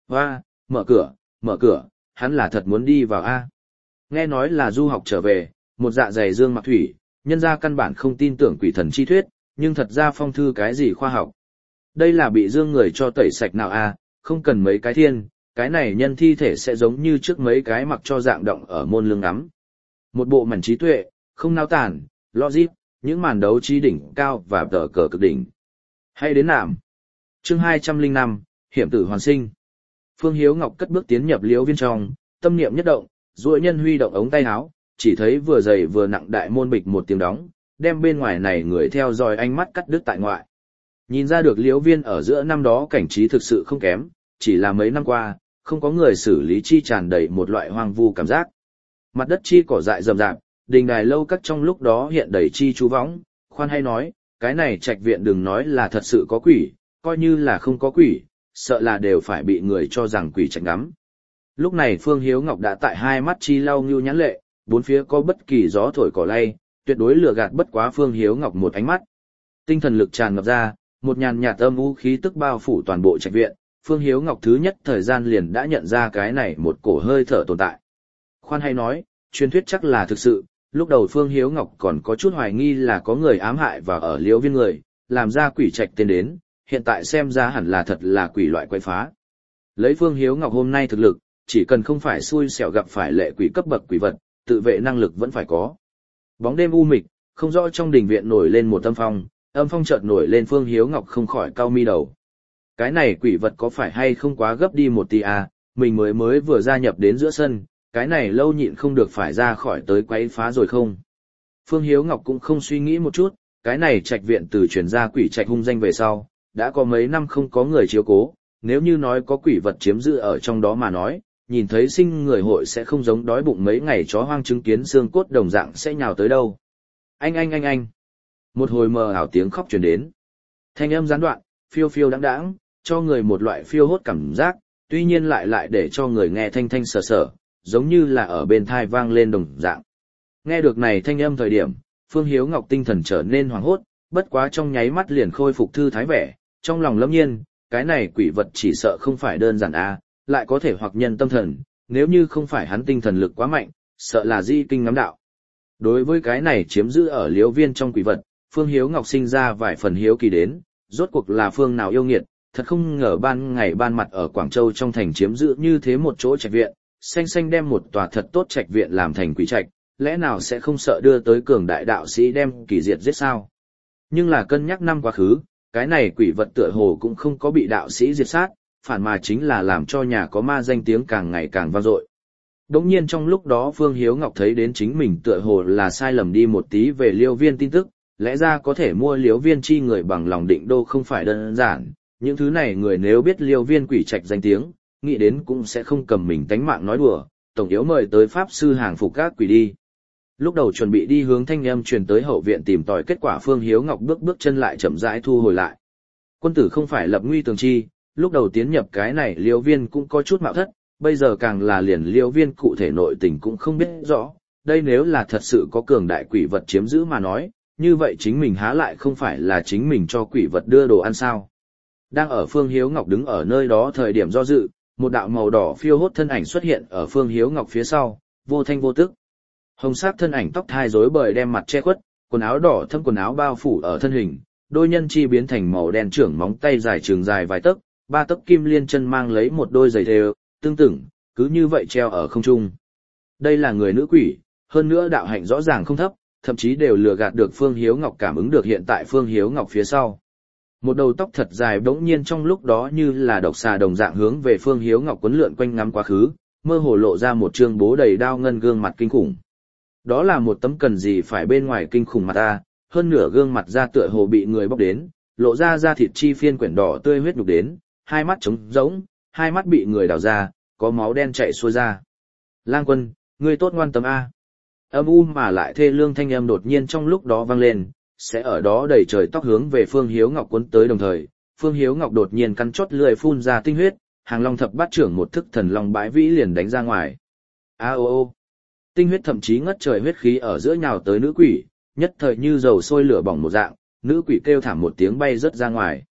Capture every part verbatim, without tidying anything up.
Hoa, mở cửa, mở cửa, hắn là thật muốn đi vào a. Nghe nói là du học trở về, một dạ dày dương mặc thủy, nhân ra căn bản không tin tưởng quỷ thần chi thuyết, nhưng thật ra phong thư cái gì khoa học. Đây là bị dương người cho tẩy sạch nào a, không cần mấy cái thiên, cái này nhân thi thể sẽ giống như trước mấy cái mặc cho dạng động ở môn lương ngắm. Một bộ mảnh trí tuệ, không nao tản, logic, những màn đấu trí đỉnh cao và tờ cờ cực đỉnh. Hay đến nạm. Chương hai trăm lẻ năm, Hiểm tử hoàn sinh. Phương Hiếu Ngọc cất bước tiến nhập liễu viên trong, tâm niệm nhất động, duỗi nhân huy động ống tay áo, chỉ thấy vừa dày vừa nặng đại môn bịch một tiếng đóng, đem bên ngoài này người theo dõi ánh mắt cắt đứt tại ngoại. Nhìn ra được liễu viên ở giữa năm đó cảnh trí thực sự không kém, chỉ là mấy năm qua, không có người xử lý chi tràn đầy một loại hoang vu cảm giác. Mặt đất chi cỏ dại rậm rạp, đình đài lâu các trong lúc đó hiện đầy chi chú võng, khoan hay nói, cái này trạch viện đừng nói là thật sự có quỷ, coi như là không có quỷ, sợ là đều phải bị người cho rằng quỷ trạch ngắm. Lúc này Phương Hiếu Ngọc đã tại hai mắt chi lau ngưu nhãn lệ, bốn phía có bất kỳ gió thổi cỏ lay, tuyệt đối lừa gạt bất quá Phương Hiếu Ngọc một ánh mắt. Tinh thần lực tràn ngập ra, một nhàn nhạt âm u khí tức bao phủ toàn bộ trạch viện, Phương Hiếu Ngọc thứ nhất thời gian liền đã nhận ra cái này một cổ hơi thở tồn tại. Khoan hay nói, truyền thuyết chắc là thực sự, lúc đầu Phương Hiếu Ngọc còn có chút hoài nghi là có người ám hại và ở liễu viên người, làm ra quỷ trạch tên đến, hiện tại xem ra hẳn là thật là quỷ loại quậy phá. Lấy Phương Hiếu Ngọc hôm nay thực lực, chỉ cần không phải xui xẻo gặp phải lệ quỷ cấp bậc quỷ vật, tự vệ năng lực vẫn phải có. Bóng đêm u mịch, không rõ trong đình viện nổi lên một âm phong, âm phong chợt nổi lên Phương Hiếu Ngọc không khỏi cau mi đầu. Cái này quỷ vật có phải hay không quá gấp đi một tí à, mình mới mới vừa gia nhập đến giữa sân, cái này lâu nhịn không được phải ra khỏi tới quấy phá rồi không. Phương Hiếu Ngọc cũng không suy nghĩ một chút, cái này trạch viện từ truyền ra quỷ trạch hung danh về sau, đã có mấy năm không có người chiếu cố, nếu như nói có quỷ vật chiếm giữ ở trong đó mà nói, nhìn thấy sinh người hội sẽ không giống đói bụng mấy ngày chó hoang chứng kiến xương cốt đồng dạng sẽ nhào tới đâu. Anh anh anh anh. Một hồi mờ ảo tiếng khóc truyền đến. Thanh âm gián đoạn, phiêu phiêu đáng đáng, cho người một loại phiêu hốt cảm giác, tuy nhiên lại lại để cho người nghe thanh thanh sờ sờ, giống như là ở bên thai vang lên đồng dạng. Nghe được này thanh âm thời điểm, Phương Hiếu Ngọc tinh thần trở nên hoảng hốt, bất quá trong nháy mắt liền khôi phục thư thái vẻ, trong lòng lâm nhiên, cái này quỷ vật chỉ sợ không phải đơn giản a, lại có thể hoặc nhân tâm thần, nếu như không phải hắn tinh thần lực quá mạnh, sợ là di kinh ngắm đạo. Đối với cái này chiếm giữ ở liễu viên trong quỷ vật, Phương Hiếu Ngọc sinh ra vài phần hiếu kỳ đến, rốt cuộc là phương nào yêu nghiệt, thật không ngờ ban ngày ban mặt ở Quảng Châu trong thành chiếm giữ như thế một chỗ trạch viện, xanh xanh đem một tòa thật tốt trạch viện làm thành quỷ trạch, lẽ nào sẽ không sợ đưa tới cường đại đạo sĩ đem kỳ diệt giết sao? Nhưng là cân nhắc năm quá khứ, cái này quỷ vật tựa hồ cũng không có bị đạo sĩ diệt sát, phản mà chính là làm cho nhà có ma danh tiếng càng ngày càng vang dội. Đống nhiên trong lúc đó Phương Hiếu Ngọc thấy đến chính mình tựa hồ là sai lầm đi một tí về liêu viên tin tức, lẽ ra có thể mua liêu viên chi người bằng lòng định đô không phải đơn giản, những thứ này người nếu biết liêu viên quỷ trạch danh tiếng, nghĩ đến cũng sẽ không cầm mình tánh mạng nói đùa, tổng yếu mời tới pháp sư hàng phục các quỷ đi. Lúc đầu chuẩn bị đi hướng thanh âm truyền tới hậu viện tìm tòi kết quả Phương Hiếu Ngọc bước bước chân lại chậm rãi thu hồi lại. Quân tử không phải lập nguy tường chi, lúc đầu tiến nhập cái này liêu viên cũng có chút mạo thất, bây giờ càng là liền liêu viên cụ thể nội tình cũng không biết rõ, đây nếu là thật sự có cường đại quỷ vật chiếm giữ mà nói, như vậy chính mình há lại không phải là chính mình cho quỷ vật đưa đồ ăn sao. Đang ở Phương Hiếu Ngọc đứng ở nơi đó thời điểm do dự, một đạo màu đỏ phiêu hốt thân ảnh xuất hiện ở Phương Hiếu Ngọc phía sau, vô thanh vô tức. Hồng sắc thân ảnh tóc thai rối bời đem mặt che khuất, quần áo đỏ thâm quần áo bao phủ ở thân hình, đôi nhân chi biến thành màu đen trưởng móng tay dài trường dài vài tấc, ba tấc kim liên chân mang lấy một đôi giày thêu, tương tự, cứ như vậy treo ở không trung. Đây là người nữ quỷ, hơn nữa đạo hạnh rõ ràng không thấp, thậm chí đều lừa gạt được Phương Hiếu Ngọc cảm ứng được hiện tại Phương Hiếu Ngọc phía sau. Một đầu tóc thật dài bỗng nhiên trong lúc đó như là độc xà đồng dạng hướng về Phương Hiếu Ngọc quấn lượn quanh ngắm quá khứ, mơ hồ lộ ra một trương bố đầy đao ngân gương mặt kinh khủng. Đó là một tấm cần gì phải bên ngoài kinh khủng mặt ta, hơn nửa gương mặt da tựa hồ bị người bóc đến, lộ ra da thịt chi phiên quyển đỏ tươi huyết nhục đến, hai mắt trống rỗng, hai mắt bị người đào ra, có máu đen chảy xuôi ra. Lang Quân, ngươi tốt ngoan tâm a. Âm u mà lại thê lương thanh âm đột nhiên trong lúc đó vang lên, sẽ ở đó đầy trời tóc hướng về Phương Hiếu Ngọc cuốn tới đồng thời, Phương Hiếu Ngọc đột nhiên cắn chót lưỡi phun ra tinh huyết, Hàng Long thập bát trưởng một thức thần long bãi vĩ liền đánh ra ngoài. A ô ô. Tinh huyết thậm chí ngất trời huyết khí ở giữa nhào tới nữ quỷ, nhất thời như dầu sôi lửa bỏng một dạng, nữ quỷ kêu thảm một tiếng bay rất ra ngoài.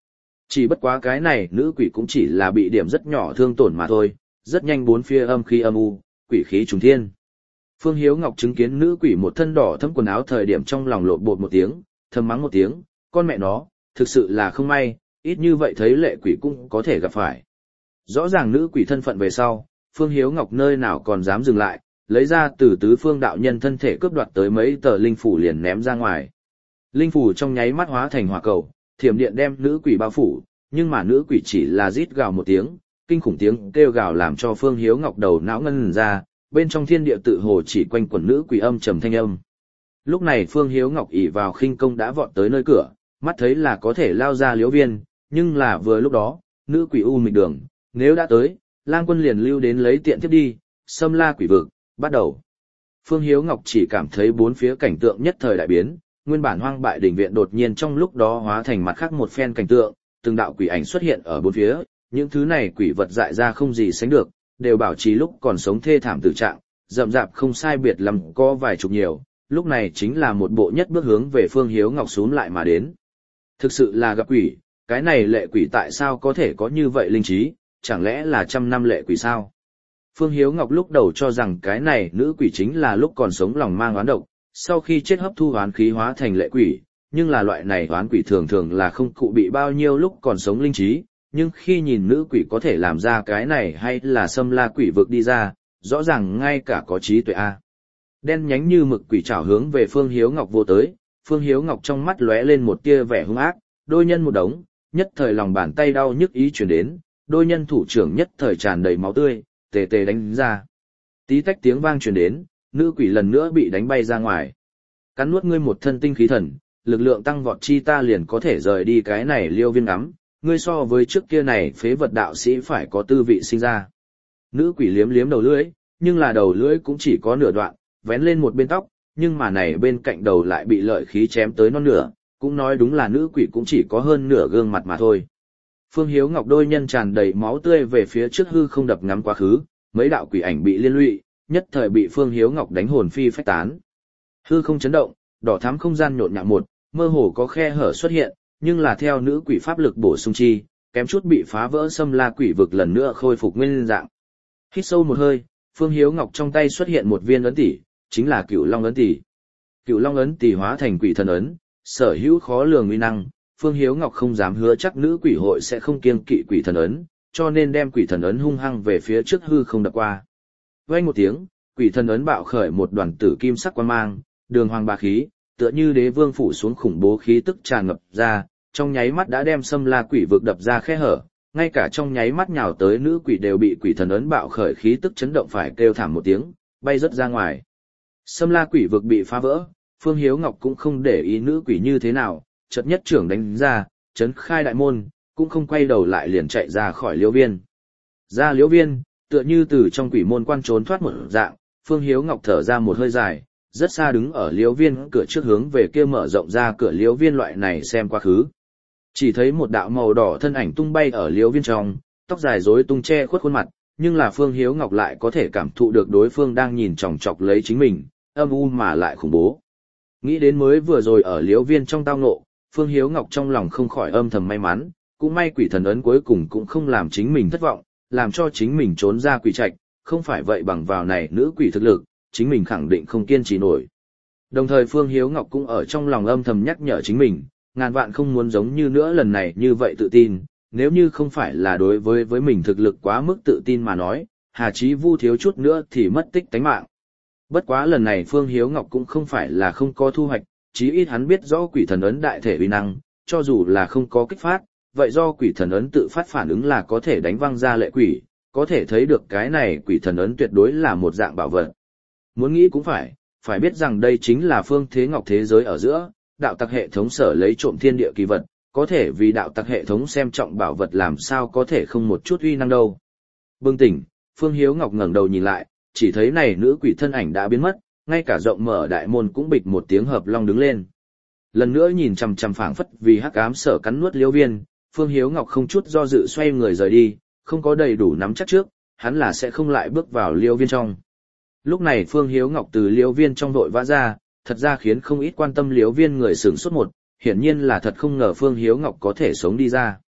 Chỉ bất quá cái này nữ quỷ cũng chỉ là bị điểm rất nhỏ thương tổn mà thôi, rất nhanh bốn phía âm khí âm u, quỷ khí trùng thiên. Phương Hiếu Ngọc chứng kiến nữ quỷ một thân đỏ thẫm quần áo thời điểm trong lòng lộn bột một tiếng, thầm mắng một tiếng, con mẹ nó, thực sự là không may, ít như vậy thấy lệ quỷ cũng có thể gặp phải. Rõ ràng nữ quỷ thân phận về sau, Phương Hiếu Ngọc nơi nào còn dám dừng lại, lấy ra từ tứ phương đạo nhân thân thể cướp đoạt tới mấy tờ linh phủ liền ném ra ngoài. Linh phủ trong nháy mắt hóa thành hỏa cầu, thiểm điện đem nữ quỷ bao phủ, nhưng mà nữ quỷ chỉ là rít gào một tiếng, kinh khủng tiếng kêu gào làm cho Phương Hiếu Ngọc đầu não ngân ra, bên trong thiên địa tự hồ chỉ quanh quẩn nữ quỷ âm trầm thanh âm. Lúc này Phương Hiếu Ngọc ỷ vào khinh công đã vọt tới nơi cửa, mắt thấy là có thể lao ra liễu viên, nhưng là vừa lúc đó, nữ quỷ u mịch đường, nếu đã tới, lang quân liền lưu đến lấy tiện tiếp đi, xâm la quỷ vực, bắt đầu. Phương Hiếu Ngọc chỉ cảm thấy bốn phía cảnh tượng nhất thời đại biến, nguyên bản hoang bại đỉnh viện đột nhiên trong lúc đó hóa thành mặt khác một phen cảnh tượng, từng đạo quỷ ảnh xuất hiện ở bốn phía, những thứ này quỷ vật dại ra không gì sánh được, đều bảo trì lúc còn sống thê thảm tử trạng, rậm rạp không sai biệt lắm có vài chục nhiều, lúc này chính là một bộ nhất bước hướng về Phương Hiếu Ngọc xuống lại mà đến. Thực sự là gặp quỷ, cái này lệ quỷ tại sao có thể có như vậy linh trí, chẳng lẽ là trăm năm lệ quỷ sao? Phương Hiếu Ngọc lúc đầu cho rằng cái này nữ quỷ chính là lúc còn sống lòng mang oán độc, sau khi chết hấp thu oán khí hóa thành lệ quỷ, nhưng là loại này oán quỷ thường thường là không cụ bị bao nhiêu lúc còn sống linh trí, nhưng khi nhìn nữ quỷ có thể làm ra cái này hay là xâm la quỷ vực đi ra, rõ ràng ngay cả có trí tuệ a. Đen nhánh như mực quỷ trảo hướng về Phương Hiếu Ngọc vô tới, Phương Hiếu Ngọc trong mắt lóe lên một tia vẻ hung ác, đôi nhân một đống, nhất thời lòng bàn tay đau nhức ý chuyển đến, đôi nhân thủ trưởng nhất thời tràn đầy máu tươi, tề tề đánh ra. Tí tách tiếng vang truyền đến, nữ quỷ lần nữa bị đánh bay ra ngoài. Cắn nuốt ngươi một thân tinh khí thần, lực lượng tăng vọt chi ta liền có thể rời đi cái này liêu viên ngắm, ngươi so với trước kia này phế vật đạo sĩ phải có tư vị sinh ra. Nữ quỷ liếm liếm đầu lưỡi, nhưng là đầu lưỡi cũng chỉ có nửa đoạn, vén lên một bên tóc, nhưng mà này bên cạnh đầu lại bị lợi khí chém tới non nửa, cũng nói đúng là nữ quỷ cũng chỉ có hơn nửa gương mặt mà thôi. Phương Hiếu Ngọc đôi nhân tràn đầy máu tươi về phía trước hư không đập ngắm quá khứ, mấy đạo quỷ ảnh bị liên lụy, nhất thời bị Phương Hiếu Ngọc đánh hồn phi phách tán. Hư không chấn động, đỏ thắm không gian nhộn nhạo một, mơ hồ có khe hở xuất hiện, nhưng là theo nữ quỷ pháp lực bổ sung chi, kém chút bị phá vỡ xâm la quỷ vực lần nữa khôi phục nguyên dạng. Hít sâu một hơi, Phương Hiếu Ngọc trong tay xuất hiện một viên ấn tỷ, chính là Cửu Long ấn tỷ. Cửu Long ấn tỷ hóa thành quỷ thần ấn, sở hữu khó lường uy năng, Phương Hiếu Ngọc không dám hứa chắc nữ quỷ hội sẽ không kiêng kỵ quỷ thần ấn, cho nên đem quỷ thần ấn hung hăng về phía trước hư không đập qua. Vang một tiếng, quỷ thần ấn bạo khởi một đoàn tử kim sắc quang mang, đường hoàng bá khí, tựa như đế vương phủ xuống khủng bố khí tức tràn ngập ra, trong nháy mắt đã đem xâm la quỷ vực đập ra khe hở, ngay cả trong nháy mắt nhào tới nữ quỷ đều bị quỷ thần ấn bạo khởi khí tức chấn động phải kêu thảm một tiếng, bay rất ra ngoài. Xâm la quỷ vực bị phá vỡ, Phương Hiếu Ngọc cũng không để ý nữ quỷ như thế nào, chợt nhất trưởng đánh ra, chấn khai đại môn, cũng không quay đầu lại liền chạy ra khỏi liễu viên. Ra liễu viên, tựa như từ trong quỷ môn quan trốn thoát một dạng, Phương Hiếu Ngọc thở ra một hơi dài, rất xa đứng ở liễu viên cửa trước hướng về kia mở rộng ra cửa liễu viên loại này xem quá khứ. Chỉ thấy một đạo màu đỏ thân ảnh tung bay ở liễu viên trong, tóc dài rối tung che khuất khuôn mặt, nhưng là Phương Hiếu Ngọc lại có thể cảm thụ được đối phương đang nhìn chòng chọc lấy chính mình, âm u mà lại khủng bố. Nghĩ đến mới vừa rồi ở liễu viên trong tao ngộ, Phương Hiếu Ngọc trong lòng không khỏi âm thầm may mắn, cũng may quỷ thần ấn cuối cùng cũng không làm chính mình thất vọng, làm cho chính mình trốn ra quỷ trạch, không phải vậy bằng vào này nữ quỷ thực lực, chính mình khẳng định không kiên trì nổi. Đồng thời Phương Hiếu Ngọc cũng ở trong lòng âm thầm nhắc nhở chính mình, ngàn vạn không muốn giống như nữa lần này như vậy tự tin, nếu như không phải là đối với với mình thực lực quá mức tự tin mà nói, Hà Chí Vu thiếu chút nữa thì mất tích tánh mạng. Bất quá lần này Phương Hiếu Ngọc cũng không phải là không có thu hoạch, chí ít hắn biết rõ quỷ thần ấn đại thể uy năng, cho dù là không có kích phát, vậy do quỷ thần ấn tự phát phản ứng là có thể đánh văng ra lệ quỷ, có thể thấy được cái này quỷ thần ấn tuyệt đối là một dạng bảo vật. Muốn nghĩ cũng phải, phải biết rằng đây chính là phương thế ngọc thế giới ở giữa, đạo tặc hệ thống sở lấy trộm thiên địa kỳ vật, có thể vì đạo tặc hệ thống xem trọng bảo vật làm sao có thể không một chút uy năng đâu. Bừng tỉnh, Phương Hiếu Ngọc ngẩng đầu nhìn lại, chỉ thấy này nữ quỷ thân ảnh đã biến mất, ngay cả rộng mở đại môn cũng bịch một tiếng hợp long đứng lên. Lần nữa nhìn chằm chằm phảng phất vì hắc ám sở cắn nuốt liễu viên, Phương Hiếu Ngọc không chút do dự xoay người rời đi, không có đầy đủ nắm chắc trước, hắn là sẽ không lại bước vào liễu viên trong. Lúc này Phương Hiếu Ngọc từ liễu viên trong vội vã ra, thật ra khiến không ít quan tâm liễu viên người sửng sốt một, hiển nhiên là thật không ngờ Phương Hiếu Ngọc có thể sống đi ra.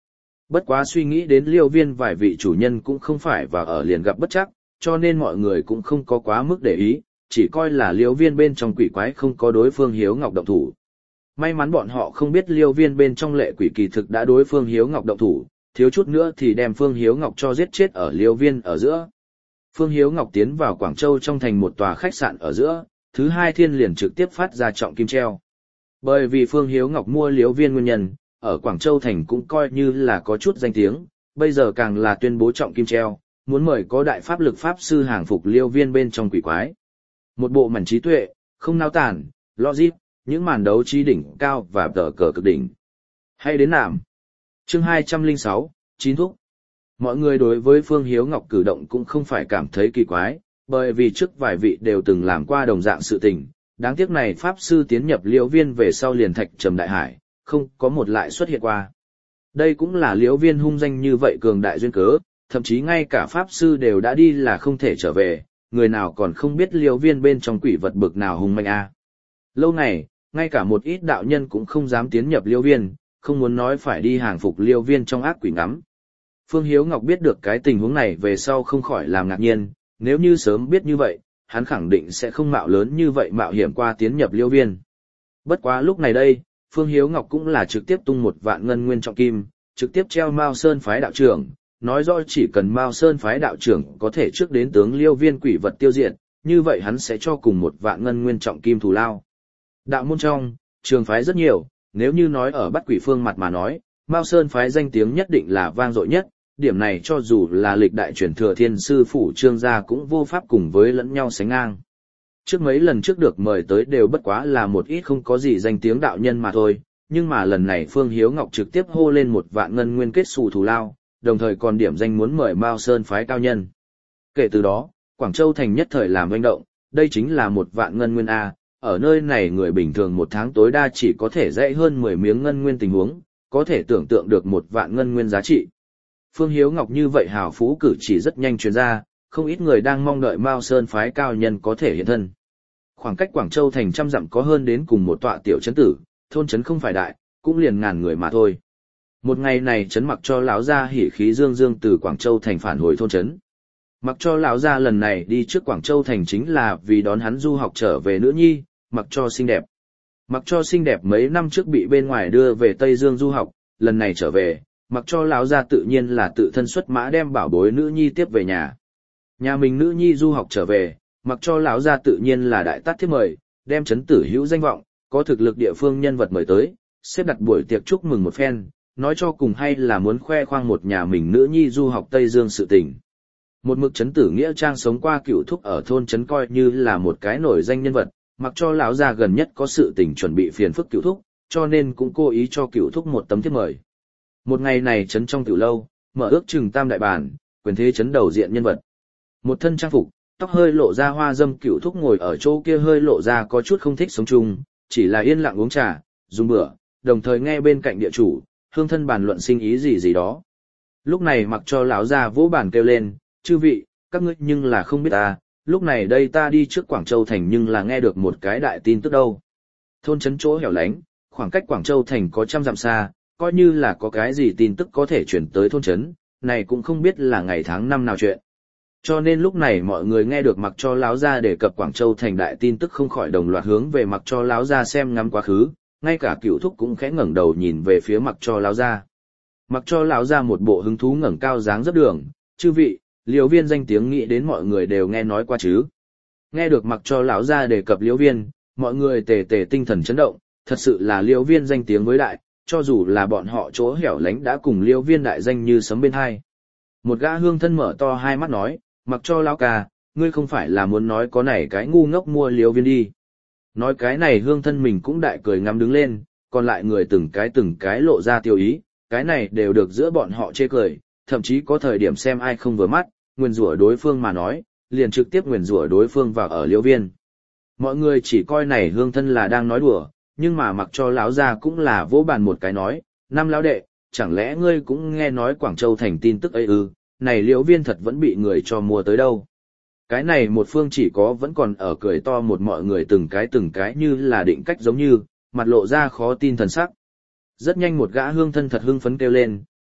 Bất quá suy nghĩ đến Liêu Viên vài vị chủ nhân cũng không phải và ở liền gặp bất chắc, cho nên mọi người cũng không có quá mức để ý, chỉ coi là Liêu Viên bên trong quỷ quái không có đối phương Hiếu Ngọc động thủ. May mắn bọn họ không biết Liêu Viên bên trong lệ quỷ kỳ thực đã đối phương Hiếu Ngọc động thủ, thiếu chút nữa thì đem Phương Hiếu Ngọc cho giết chết ở Liêu Viên ở giữa. Phương Hiếu Ngọc tiến vào Quảng Châu trong thành một tòa khách sạn ở giữa, thứ hai thiên liền trực tiếp phát ra trọng kim treo. Bởi vì Phương Hiếu Ngọc mua Liêu Viên nguyên nhân, ở Quảng Châu thành cũng coi như là có chút danh tiếng, bây giờ càng là tuyên bố trọng kim treo, muốn mời có đại pháp lực pháp sư hàng phục Liêu Viên bên trong quỷ quái. Một bộ mảnh trí tuệ, không nao tản, logic, những màn đấu trí đỉnh cao và tờ cờ cực đỉnh. Hay đến nạm. Chương hai trăm lẻ sáu, chín thúc. Mọi người đối với Phương Hiếu Ngọc cử động cũng không phải cảm thấy kỳ quái, bởi vì trước vài vị đều từng làm qua đồng dạng sự tình, đáng tiếc này pháp sư tiến nhập Liễu Viên về sau liền thạch trầm đại hải, không có một lại xuất hiện qua. Đây cũng là Liễu Viên hung danh như vậy cường đại duyên cớ, thậm chí ngay cả pháp sư đều đã đi là không thể trở về, người nào còn không biết Liễu Viên bên trong quỷ vật bực nào hung manh a. Lâu này, ngay cả một ít đạo nhân cũng không dám tiến nhập Liễu Viên, không muốn nói phải đi hàng phục Liễu Viên trong ác quỷ ngắm. Phương Hiếu Ngọc biết được cái tình huống này về sau không khỏi làm ngạc nhiên, nếu như sớm biết như vậy, hắn khẳng định sẽ không mạo lớn như vậy mạo hiểm qua tiến nhập Liễu Viên. Bất quá lúc này đây, Phương Hiếu Ngọc cũng là trực tiếp tung một vạn ngân nguyên trọng kim, trực tiếp treo Mao Sơn phái đạo trưởng, nói rõ chỉ cần Mao Sơn phái đạo trưởng có thể trước đến tướng Liễu Viên quỷ vật tiêu diệt, như vậy hắn sẽ cho cùng một vạn ngân nguyên trọng kim thù lao. Đạo môn trong, trường phái rất nhiều, nếu như nói ở Bắt Quỷ Phương mặt mà nói, Mao Sơn phái danh tiếng nhất định là vang dội nhất, điểm này cho dù là lịch đại truyền thừa thiên sư phủ Trương gia cũng vô pháp cùng với lẫn nhau sánh ngang. Trước mấy lần trước được mời tới đều bất quá là một ít không có gì danh tiếng đạo nhân mà thôi, nhưng mà lần này Phương Hiếu Ngọc trực tiếp hô lên một vạn ngân nguyên kết xù thù lao, đồng thời còn điểm danh muốn mời Mao Sơn phái cao nhân. Kể từ đó, Quảng Châu thành nhất thời làm doanh động, đây chính là một vạn ngân nguyên A, ở nơi này người bình thường một tháng tối đa chỉ có thể dãy hơn mười miếng ngân nguyên tình huống, có thể tưởng tượng được một vạn ngân nguyên giá trị. Phương Hiếu Ngọc như vậy hào phú cử chỉ rất nhanh truyền ra, không ít người đang mong đợi Mao Sơn phái cao nhân có thể hiện thân. Khoảng cách Quảng Châu thành trăm dặm có hơn đến cùng một tọa tiểu trấn tử, thôn trấn không phải đại, cũng liền ngàn người mà thôi. Một ngày này trấn Mặc Cho lão gia hỉ khí dương dương từ Quảng Châu thành phản hồi thôn trấn. Mặc Cho lão gia lần này đi trước Quảng Châu thành chính là vì đón hắn du học trở về nữ nhi, Mặc Cho xinh đẹp. Mặc Cho xinh đẹp mấy năm trước bị bên ngoài đưa về Tây Dương du học, lần này trở về, Mặc Cho lão gia tự nhiên là tự thân xuất mã đem bảo bối nữ nhi tiếp về nhà. Nhà mình nữ nhi du học trở về, Mặc Cho lão gia tự nhiên là đại tát thiếp mời, đem trấn tử hữu danh vọng, có thực lực địa phương nhân vật mời tới, xếp đặt buổi tiệc chúc mừng một phen, nói cho cùng hay là muốn khoe khoang một nhà mình nữ nhi du học Tây Dương sự tình. Một mực trấn tử nghĩa trang sống qua cựu thúc ở thôn trấn coi như là một cái nổi danh nhân vật, Mặc Cho lão gia gần nhất có sự tình chuẩn bị phiền phức cựu thúc, cho nên cũng cố ý cho cựu thúc một tấm thiếp mời. Một ngày này trấn trong tiểu lâu, mở ước chừng tam đại bàn, quyền thế trấn đầu diện nhân vật. Một thân trang phục, tóc hơi lộ ra hoa dâm cựu thúc ngồi ở chỗ kia hơi lộ ra có chút không thích sống chung, chỉ là yên lặng uống trà, dùng bữa, đồng thời nghe bên cạnh địa chủ, hương thân bàn luận sinh ý gì gì đó. Lúc này Mặc Cho lão gia vỗ bàn kêu lên, chư vị, các ngươi nhưng là không biết ta, lúc này đây ta đi trước Quảng Châu thành nhưng là nghe được một cái đại tin tức đâu. Thôn trấn chỗ hẻo lánh, khoảng cách Quảng Châu thành có trăm dặm xa, coi như là có cái gì tin tức có thể chuyển tới thôn trấn, này cũng không biết là ngày tháng năm nào chuyện. Cho nên lúc này mọi người nghe được Mặc Cho lão gia đề cập Quảng Châu thành đại tin tức không khỏi đồng loạt hướng về Mặc Cho lão gia xem ngắm quá khứ, ngay cả cựu thúc cũng khẽ ngẩng đầu nhìn về phía Mặc Cho lão gia. Mặc Cho lão gia một bộ hứng thú ngẩng cao dáng dấp đường, chư vị, Liễu Viên danh tiếng nghĩ đến mọi người đều nghe nói qua chứ. Nghe được Mặc Cho lão gia đề cập Liễu Viên, mọi người tề tề tinh thần chấn động, thật sự là Liễu Viên danh tiếng với đại, cho dù là bọn họ chỗ hẻo lánh đã cùng Liễu Viên đại danh như sấm bên hai. Một gã hương thân mở to hai mắt nói, Mặc Cho lão ca, ngươi không phải là muốn nói có này cái ngu ngốc mua Liễu Viên đi. Nói cái này hương thân mình cũng đại cười ngắm đứng lên, còn lại người từng cái từng cái lộ ra tiêu ý, cái này đều được giữa bọn họ chê cười, thậm chí có thời điểm xem ai không vừa mắt, nguyền rủa đối phương mà nói, liền trực tiếp nguyền rủa đối phương vào ở Liễu Viên. Mọi người chỉ coi này hương thân là đang nói đùa, nhưng mà Mặc Cho lão gia cũng là vỗ bàn một cái nói, năm lão đệ, chẳng lẽ ngươi cũng nghe nói Quảng Châu thành tin tức ấy ư, này Liễu Viên thật vẫn bị người cho mua tới đâu. Cái này một phương chỉ có vẫn còn ở cười to một mọi người từng cái từng cái như là định cách giống như, mặt lộ ra khó tin thần sắc. Rất nhanh một gã hương thân thật hưng phấn kêu lên,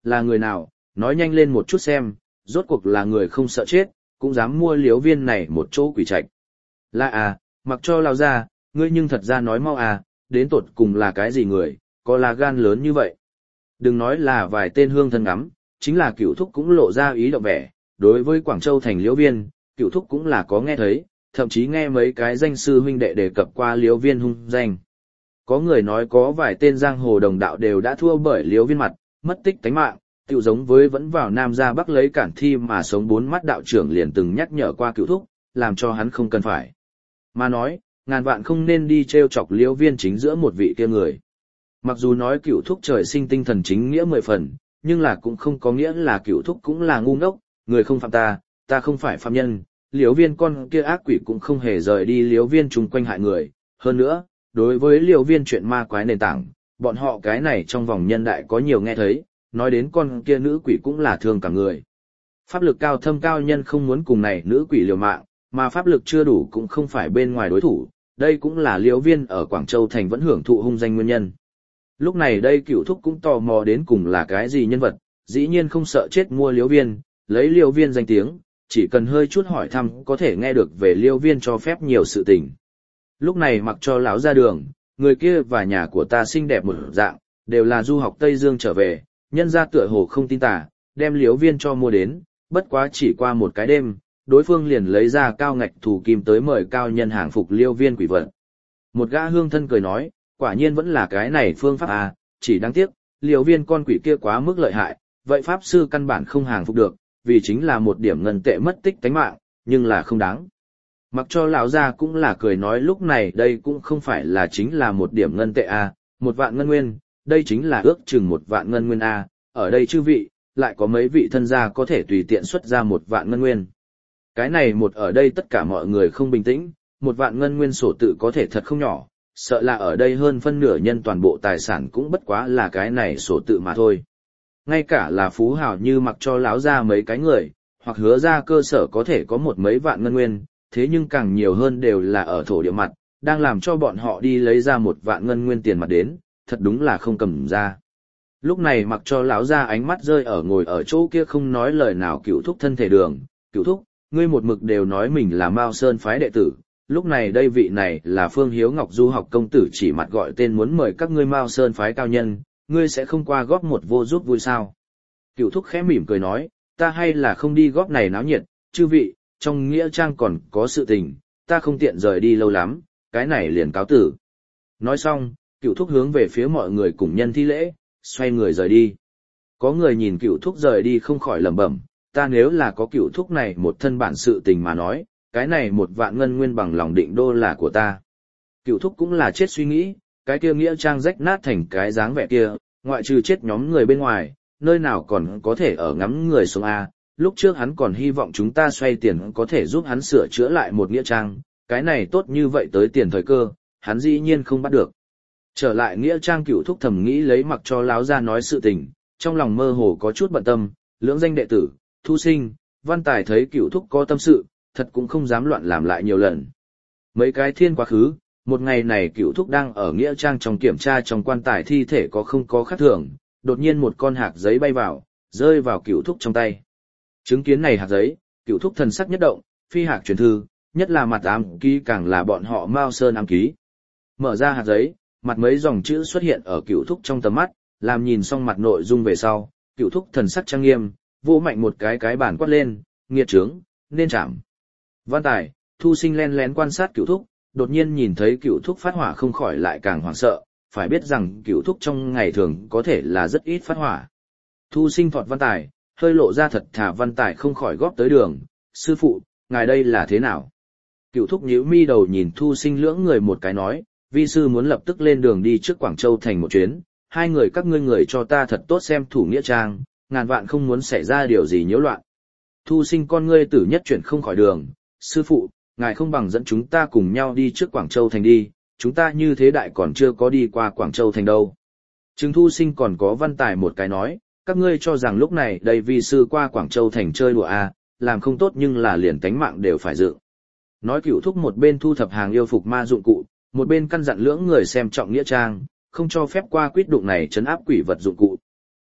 là người nào, nói nhanh lên một chút xem, rốt cuộc là người không sợ chết, cũng dám mua liếu viên này một chỗ quỷ trạch. Là à, mặc cho lao ra, ngươi nhưng thật ra nói mau à, đến tột cùng là cái gì người, có là gan lớn như vậy. Đừng nói là vài tên hương thân ngắm, chính là cửu thúc cũng lộ ra ý động vẻ, đối với Quảng Châu thành liễu viên, cửu thúc cũng là có nghe thấy, thậm chí nghe mấy cái danh sư huynh đệ đề cập qua liễu viên hung danh. Có người nói có vài tên giang hồ đồng đạo đều đã thua bởi liễu viên mặt, mất tích tánh mạng, tựu giống với vẫn vào Nam ra Bắc lấy cản thi mà sống bốn mắt đạo trưởng liền từng nhắc nhở qua cửu thúc, làm cho hắn không cần phải. Mà nói, ngàn vạn không nên đi treo chọc liễu viên chính giữa một vị kia người. Mặc dù nói cửu thúc trời sinh tinh thần chính nghĩa mười phần, nhưng là cũng không có nghĩa là cửu thúc cũng là ngu ngốc, người không phạm ta, ta không phải phạm nhân, liễu viên con kia ác quỷ cũng không hề rời đi liễu viên chung quanh hại người. Hơn nữa, đối với liễu viên chuyện ma quái nền tảng, bọn họ cái này trong vòng nhân đại có nhiều nghe thấy, nói đến con kia nữ quỷ cũng là thương cả người. Pháp lực cao thâm cao nhân không muốn cùng này nữ quỷ liều mạng, mà pháp lực chưa đủ cũng không phải bên ngoài đối thủ, đây cũng là liễu viên ở Quảng Châu thành vẫn hưởng thụ hung danh nguyên nhân. Lúc này đây cửu thúc cũng tò mò đến cùng là cái gì nhân vật, dĩ nhiên không sợ chết mua liễu viên, lấy liễu viên danh tiếng, chỉ cần hơi chút hỏi thăm có thể nghe được về liễu viên cho phép nhiều sự tình. Lúc này mặc cho lão ra đường, người kia và nhà của ta xinh đẹp một dạng, đều là du học Tây Dương trở về, nhân ra tựa hồ không tin tà, đem liễu viên cho mua đến, bất quá chỉ qua một cái đêm, đối phương liền lấy ra cao ngạch thủ kim tới mời cao nhân hàng phục liễu viên quỷ vật. Một gã hương thân cười nói, quả nhiên vẫn là cái này phương pháp à, chỉ đáng tiếc, liễu viên con quỷ kia quá mức lợi hại, vậy pháp sư căn bản không hàng phục được, vì chính là một điểm ngân tệ mất tích tánh mạng, nhưng là không đáng. Mặc cho lão gia cũng là cười nói lúc này đây cũng không phải là chính là một điểm ngân tệ à, một vạn ngân nguyên, đây chính là ước chừng một vạn ngân nguyên à, ở đây chư vị, lại có mấy vị thân gia có thể tùy tiện xuất ra một vạn ngân nguyên. Cái này một ở đây tất cả mọi người không bình tĩnh, một vạn ngân nguyên sổ tự có thể thật không nhỏ, sợ là ở đây hơn phân nửa nhân toàn bộ tài sản cũng bất quá là cái này sổ tự mà thôi. Ngay cả là phú hào như mặc cho lão ra mấy cái người, hoặc hứa ra cơ sở có thể có một mấy vạn ngân nguyên, thế nhưng càng nhiều hơn đều là ở thổ địa mặt, đang làm cho bọn họ đi lấy ra một vạn ngân nguyên tiền mặt đến, thật đúng là không cầm ra. Lúc này mặc cho lão ra ánh mắt rơi ở ngồi ở chỗ kia không nói lời nào cửu thúc thân thể đường, cửu thúc, ngươi một mực đều nói mình là Mao Sơn phái đệ tử, lúc này đây vị này là Phương Hiếu Ngọc du học công tử chỉ mặt gọi tên muốn mời các ngươi Mao Sơn phái cao nhân, ngươi sẽ không qua góp một vô giúp vui sao. Cửu thúc khẽ mỉm cười nói, ta hay là không đi góp này náo nhiệt, chư vị, trong nghĩa trang còn có sự tình, ta không tiện rời đi lâu lắm, cái này liền cáo tử. Nói xong, cửu thúc hướng về phía mọi người cùng nhân thi lễ, xoay người rời đi. Có người nhìn cửu thúc rời đi không khỏi lẩm bẩm, ta nếu là có cửu thúc này một thân bản sự tình mà nói, cái này một vạn ngân nguyên bằng lòng định đô là của ta. Cửu thúc cũng là chết suy nghĩ, cái kia nghĩa trang rách nát thành cái dáng vẻ kia, ngoại trừ chết nhóm người bên ngoài, nơi nào còn có thể ở ngắm người xuống A, lúc trước hắn còn hy vọng chúng ta xoay tiền có thể giúp hắn sửa chữa lại một nghĩa trang, cái này tốt như vậy tới tiền thời cơ, hắn dĩ nhiên không bắt được. Trở lại nghĩa trang cửu thúc thầm nghĩ lấy mặc cho láo ra nói sự tình, trong lòng mơ hồ có chút bận tâm, lưỡng danh đệ tử, Thu Sinh, Văn Tài thấy cửu thúc có tâm sự, thật cũng không dám loạn làm lại nhiều lần. Mấy cái thiên quá khứ, một ngày này cửu thúc đang ở nghĩa trang trong kiểm tra trong quan tài thi thể có không có khác thường, đột nhiên một con hạc giấy bay vào, rơi vào cửu thúc trong tay. Chứng kiến này hạt giấy, cửu thúc thần sắc nhất động, phi hạc truyền thư, nhất là mặt ám ký càng là bọn họ Mao Sơn ám ký. Mở ra hạt giấy, mặt mấy dòng chữ xuất hiện ở cửu thúc trong tầm mắt, làm nhìn xong mặt nội dung về sau, cửu thúc thần sắc trang nghiêm, vỗ mạnh một cái cái bàn quát lên, nghiệt trướng, nên chạm. Văn Tài, Thu Sinh len lén quan sát cửu thúc, đột nhiên nhìn thấy cửu thúc phát hỏa không khỏi lại càng hoảng sợ, phải biết rằng cửu thúc trong ngày thường có thể là rất ít phát hỏa. Thu Sinh thọt Văn Tài, hơi lộ ra thật thà. Văn Tài không khỏi góp tới đường, sư phụ, ngài đây là thế nào? Cửu thúc nhíu mi đầu nhìn Thu Sinh lưỡng người một cái nói, vi sư muốn lập tức lên đường đi trước Quảng Châu thành một chuyến, hai người các ngươi người cho ta thật tốt xem thủ nghĩa trang, ngàn vạn không muốn xảy ra điều gì nhiễu loạn. Thu Sinh con ngươi tử nhất chuyển không khỏi đường, sư phụ, ngài không bằng dẫn chúng ta cùng nhau đi trước Quảng Châu thành đi, chúng ta như thế đại còn chưa có đi qua Quảng Châu thành đâu. Trừng Thu Sinh còn có Văn Tài một cái nói, các ngươi cho rằng lúc này đây vi sư qua Quảng Châu thành chơi đùa à, làm không tốt nhưng là liền tánh mạng đều phải dự. Nói cửu thúc một bên thu thập hàng yêu phục ma dụng cụ, một bên căn dặn lưỡng người xem trọng nghĩa trang, không cho phép qua quyết đụng này trấn áp quỷ vật dụng cụ.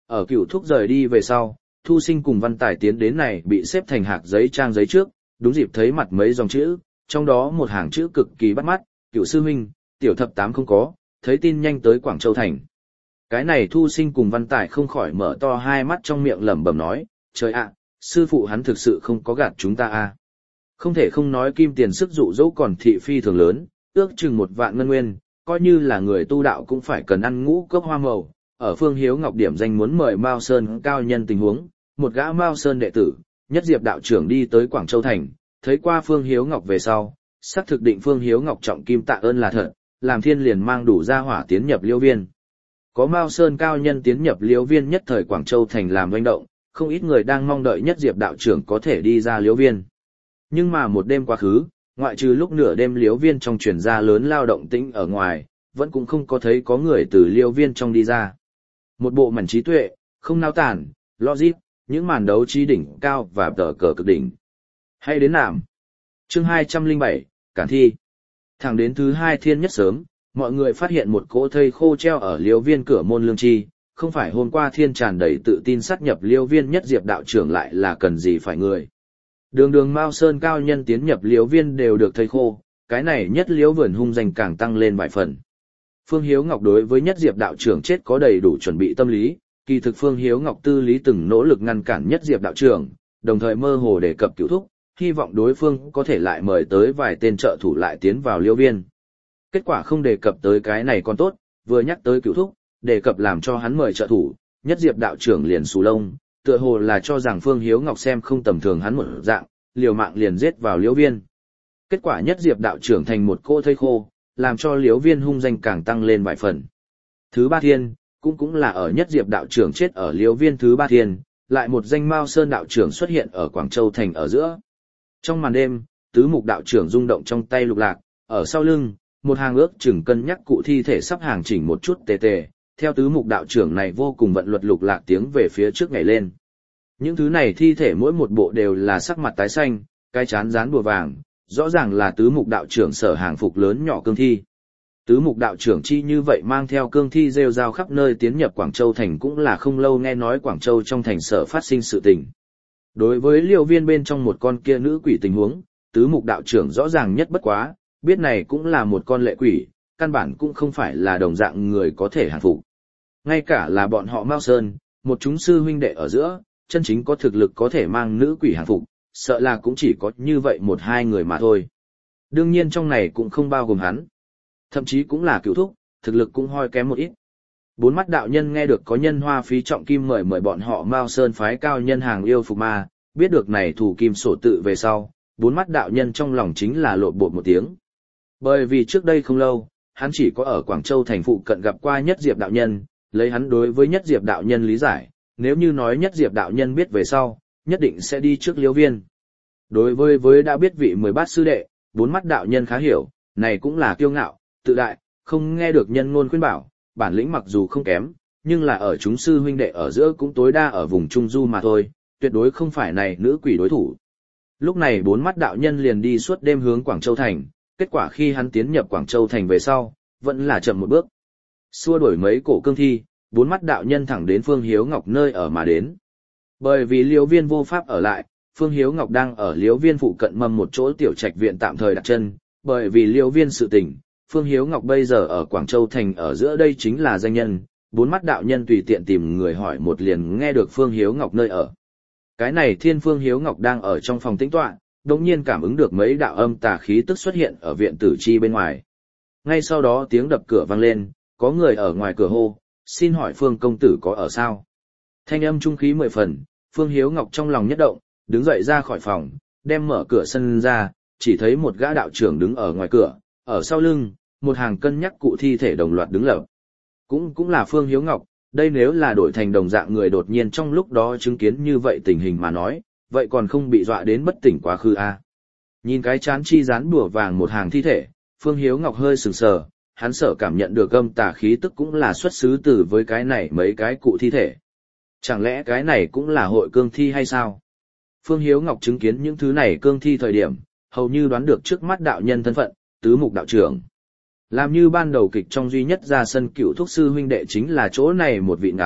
Ở Cửu Thúc rời đi về sau, Thu Sinh cùng Văn Tài tiến đến này bị xếp thành hạc giấy trang giấy trước, đúng dịp thấy mặt mấy dòng chữ, trong đó một hàng chữ cực kỳ bắt mắt, Cửu sư huynh, tiểu thập tám không có, thấy tin nhanh tới Quảng Châu thành. Cái này Thu Sinh cùng Văn Tài không khỏi mở to hai mắt trong miệng lẩm bẩm nói, trời ạ, sư phụ hắn thực sự không có gạt chúng ta à. Không thể không nói kim tiền sức dụ dỗ còn thị phi thường lớn, ước chừng một vạn ngân nguyên, coi như là người tu đạo cũng phải cần ăn ngũ cốc hoa màu. Ở Phương Hiếu Ngọc điểm danh muốn mời Mao Sơn cao nhân tình huống, một gã Mao Sơn đệ tử, Nhất Diệp đạo trưởng đi tới Quảng Châu thành, thấy qua Phương Hiếu Ngọc về sau, xác thực định Phương Hiếu Ngọc trọng kim tạ ơn là thật, làm thiên liền mang đủ gia hỏa tiến nhập Liêu Viên. Có Mao Sơn cao nhân tiến nhập Liêu Viên nhất thời Quảng Châu thành làm doanh động, không ít người đang mong đợi Nhất Diệp đạo trưởng có thể đi ra Liêu Viên. Nhưng mà một đêm quá khứ, ngoại trừ lúc nửa đêm Liêu Viên trong truyền ra lớn lao động tĩnh ở ngoài, vẫn cũng không có thấy có người từ Liêu Viên trong đi ra. Một bộ mảnh trí tuệ, không nao tản, logic, những màn đấu trí đỉnh cao và tờ cờ cực đỉnh. Hay đến nạm. Chương hai trăm lẻ bảy, Cản thi. Thẳng đến thứ hai thiên nhất sớm, mọi người phát hiện một cỗ thây khô treo ở Liêu Viên cửa môn lương chi, không phải hôm qua thiên tràn đầy tự tin sát nhập Liêu Viên Nhất Diệp đạo trưởng lại là cần gì phải người. Đường đường Mao Sơn cao nhân tiến nhập Liêu Viên đều được thây khô, cái này nhất Liêu vườn hung danh càng tăng lên vài phần. Phương Hiếu Ngọc đối với Nhất Diệp đạo trưởng chết có đầy đủ chuẩn bị tâm lý, kỳ thực Phương Hiếu Ngọc tư lý từng nỗ lực ngăn cản Nhất Diệp đạo trưởng, đồng thời mơ hồ đề cập Cửu Thúc, hy vọng đối phương có thể lại mời tới vài tên trợ thủ lại tiến vào Liêu Viên. Kết quả không đề cập tới cái này còn tốt, vừa nhắc tới Cửu Thúc, đề cập làm cho hắn mời trợ thủ, Nhất Diệp đạo trưởng liền xù lông, tựa hồ là cho rằng Phương Hiếu Ngọc xem không tầm thường hắn một dạng, liều mạng liền giết vào Liêu Viên. Kết quả Nhất Diệp đạo trưởng thành một cô thây khô, làm cho Liêu Viên hung danh càng tăng lên vài phần. Thứ ba thiên, cũng cũng là ở Nhất Diệp đạo trưởng chết ở Liêu Viên thứ ba thiên, lại một danh Mao Sơn đạo trưởng xuất hiện ở Quảng Châu thành ở giữa. Trong màn đêm, tứ mục đạo trưởng rung động trong tay lục lạc, ở sau lưng, một hàng ước chừng cân nhắc cụ thi thể sắp hàng chỉnh một chút tề tề, theo tứ mục đạo trưởng này vô cùng vận luật lục lạc tiếng về phía trước nhảy lên. Những thứ này thi thể mỗi một bộ đều là sắc mặt tái xanh, cái chán dán bùa vàng, rõ ràng là tứ mục đạo trưởng sở hàng phục lớn nhỏ cương thi. Tứ mục đạo trưởng chi như vậy mang theo cương thi rêu rao khắp nơi tiến nhập Quảng Châu thành cũng là không lâu nghe nói Quảng Châu trong thành sở phát sinh sự tình. Đối với Liêu Viên bên trong một con kia nữ quỷ tình huống, tứ mục đạo trưởng rõ ràng nhất bất quá, biết này cũng là một con lệ quỷ, căn bản cũng không phải là đồng dạng người có thể hàng phục. Ngay cả là bọn họ Mao Sơn, một chúng sư huynh đệ ở giữa, chân chính có thực lực có thể mang nữ quỷ hàng phục, sợ là cũng chỉ có như vậy một hai người mà thôi. Đương nhiên trong này cũng không bao gồm hắn. Thậm chí cũng là Cửu Thúc, thực lực cũng hoi kém một ít. Bốn mắt đạo nhân nghe được có nhân hoa phí trọng kim mời mời bọn họ Mao Sơn phái cao nhân hàng yêu phục ma, biết được này thủ kim sổ tự về sau, bốn mắt đạo nhân trong lòng chính là lộn bột một tiếng. Bởi vì trước đây không lâu, hắn chỉ có ở Quảng Châu thành phụ cận gặp qua Nhất Diệp đạo nhân, lấy hắn đối với Nhất Diệp đạo nhân lý giải, nếu như nói Nhất Diệp đạo nhân biết về sau, nhất định sẽ đi trước Liêu Viên. Đối với với đã biết vị mười bát sư đệ, bốn mắt đạo nhân khá hiểu, này cũng là kiêu ngạo, tự đại, không nghe được nhân ngôn khuyên bảo, bản lĩnh mặc dù không kém, nhưng là ở chúng sư huynh đệ ở giữa cũng tối đa ở vùng Trung Du mà thôi, tuyệt đối không phải này nữ quỷ đối thủ. Lúc này bốn mắt đạo nhân liền đi suốt đêm hướng Quảng Châu thành, kết quả khi hắn tiến nhập Quảng Châu thành về sau, vẫn là chậm một bước. Xua đuổi mấy cổ cương thi, bốn mắt đạo nhân thẳng đến Phương Hiếu Ngọc nơi ở mà đến. Bởi vì Liêu Viên vô pháp ở lại, Phương Hiếu Ngọc đang ở Liêu Viên phụ cận mầm một chỗ tiểu trạch viện tạm thời đặt chân, bởi vì Liêu Viên sự tình, Phương Hiếu Ngọc bây giờ ở Quảng Châu thành ở giữa đây chính là danh nhân, bốn mắt đạo nhân tùy tiện tìm người hỏi một liền nghe được Phương Hiếu Ngọc nơi ở. Cái này Thiên Phương Hiếu Ngọc đang ở trong phòng tĩnh tọa, đột nhiên cảm ứng được mấy đạo âm tà khí tức xuất hiện ở viện tử chi bên ngoài. Ngay sau đó tiếng đập cửa vang lên, có người ở ngoài cửa hô, xin hỏi Phương công tử có ở sao? Thanh âm trung khí mười phần, Phương Hiếu Ngọc trong lòng nhất động, đứng dậy ra khỏi phòng, đem mở cửa sân ra, chỉ thấy một gã đạo trưởng đứng ở ngoài cửa, ở sau lưng, một hàng cân nhắc cụ thi thể đồng loạt đứng lập. Cũng cũng là Phương Hiếu Ngọc, đây nếu là đổi thành đồng dạng người đột nhiên trong lúc đó chứng kiến như vậy tình hình mà nói, vậy còn không bị dọa đến bất tỉnh quá khứ à. Nhìn cái chán chi dán bùa vàng một hàng thi thể, Phương Hiếu Ngọc hơi sừng sờ, hắn sợ cảm nhận được âm tà khí tức cũng là xuất xứ từ với cái này mấy cái cụ thi thể. Chẳng lẽ cái này cũng là hội cương thi hay sao? Phương Hiếu Ngọc chứng kiến những thứ này cương thi thời điểm, hầu như đoán được trước mắt đạo nhân thân phận, tứ mục đạo trưởng. Làm như ban đầu kịch trong duy nhất ra sân Cửu Thúc sư huynh đệ chính là chỗ này một vị ngắm,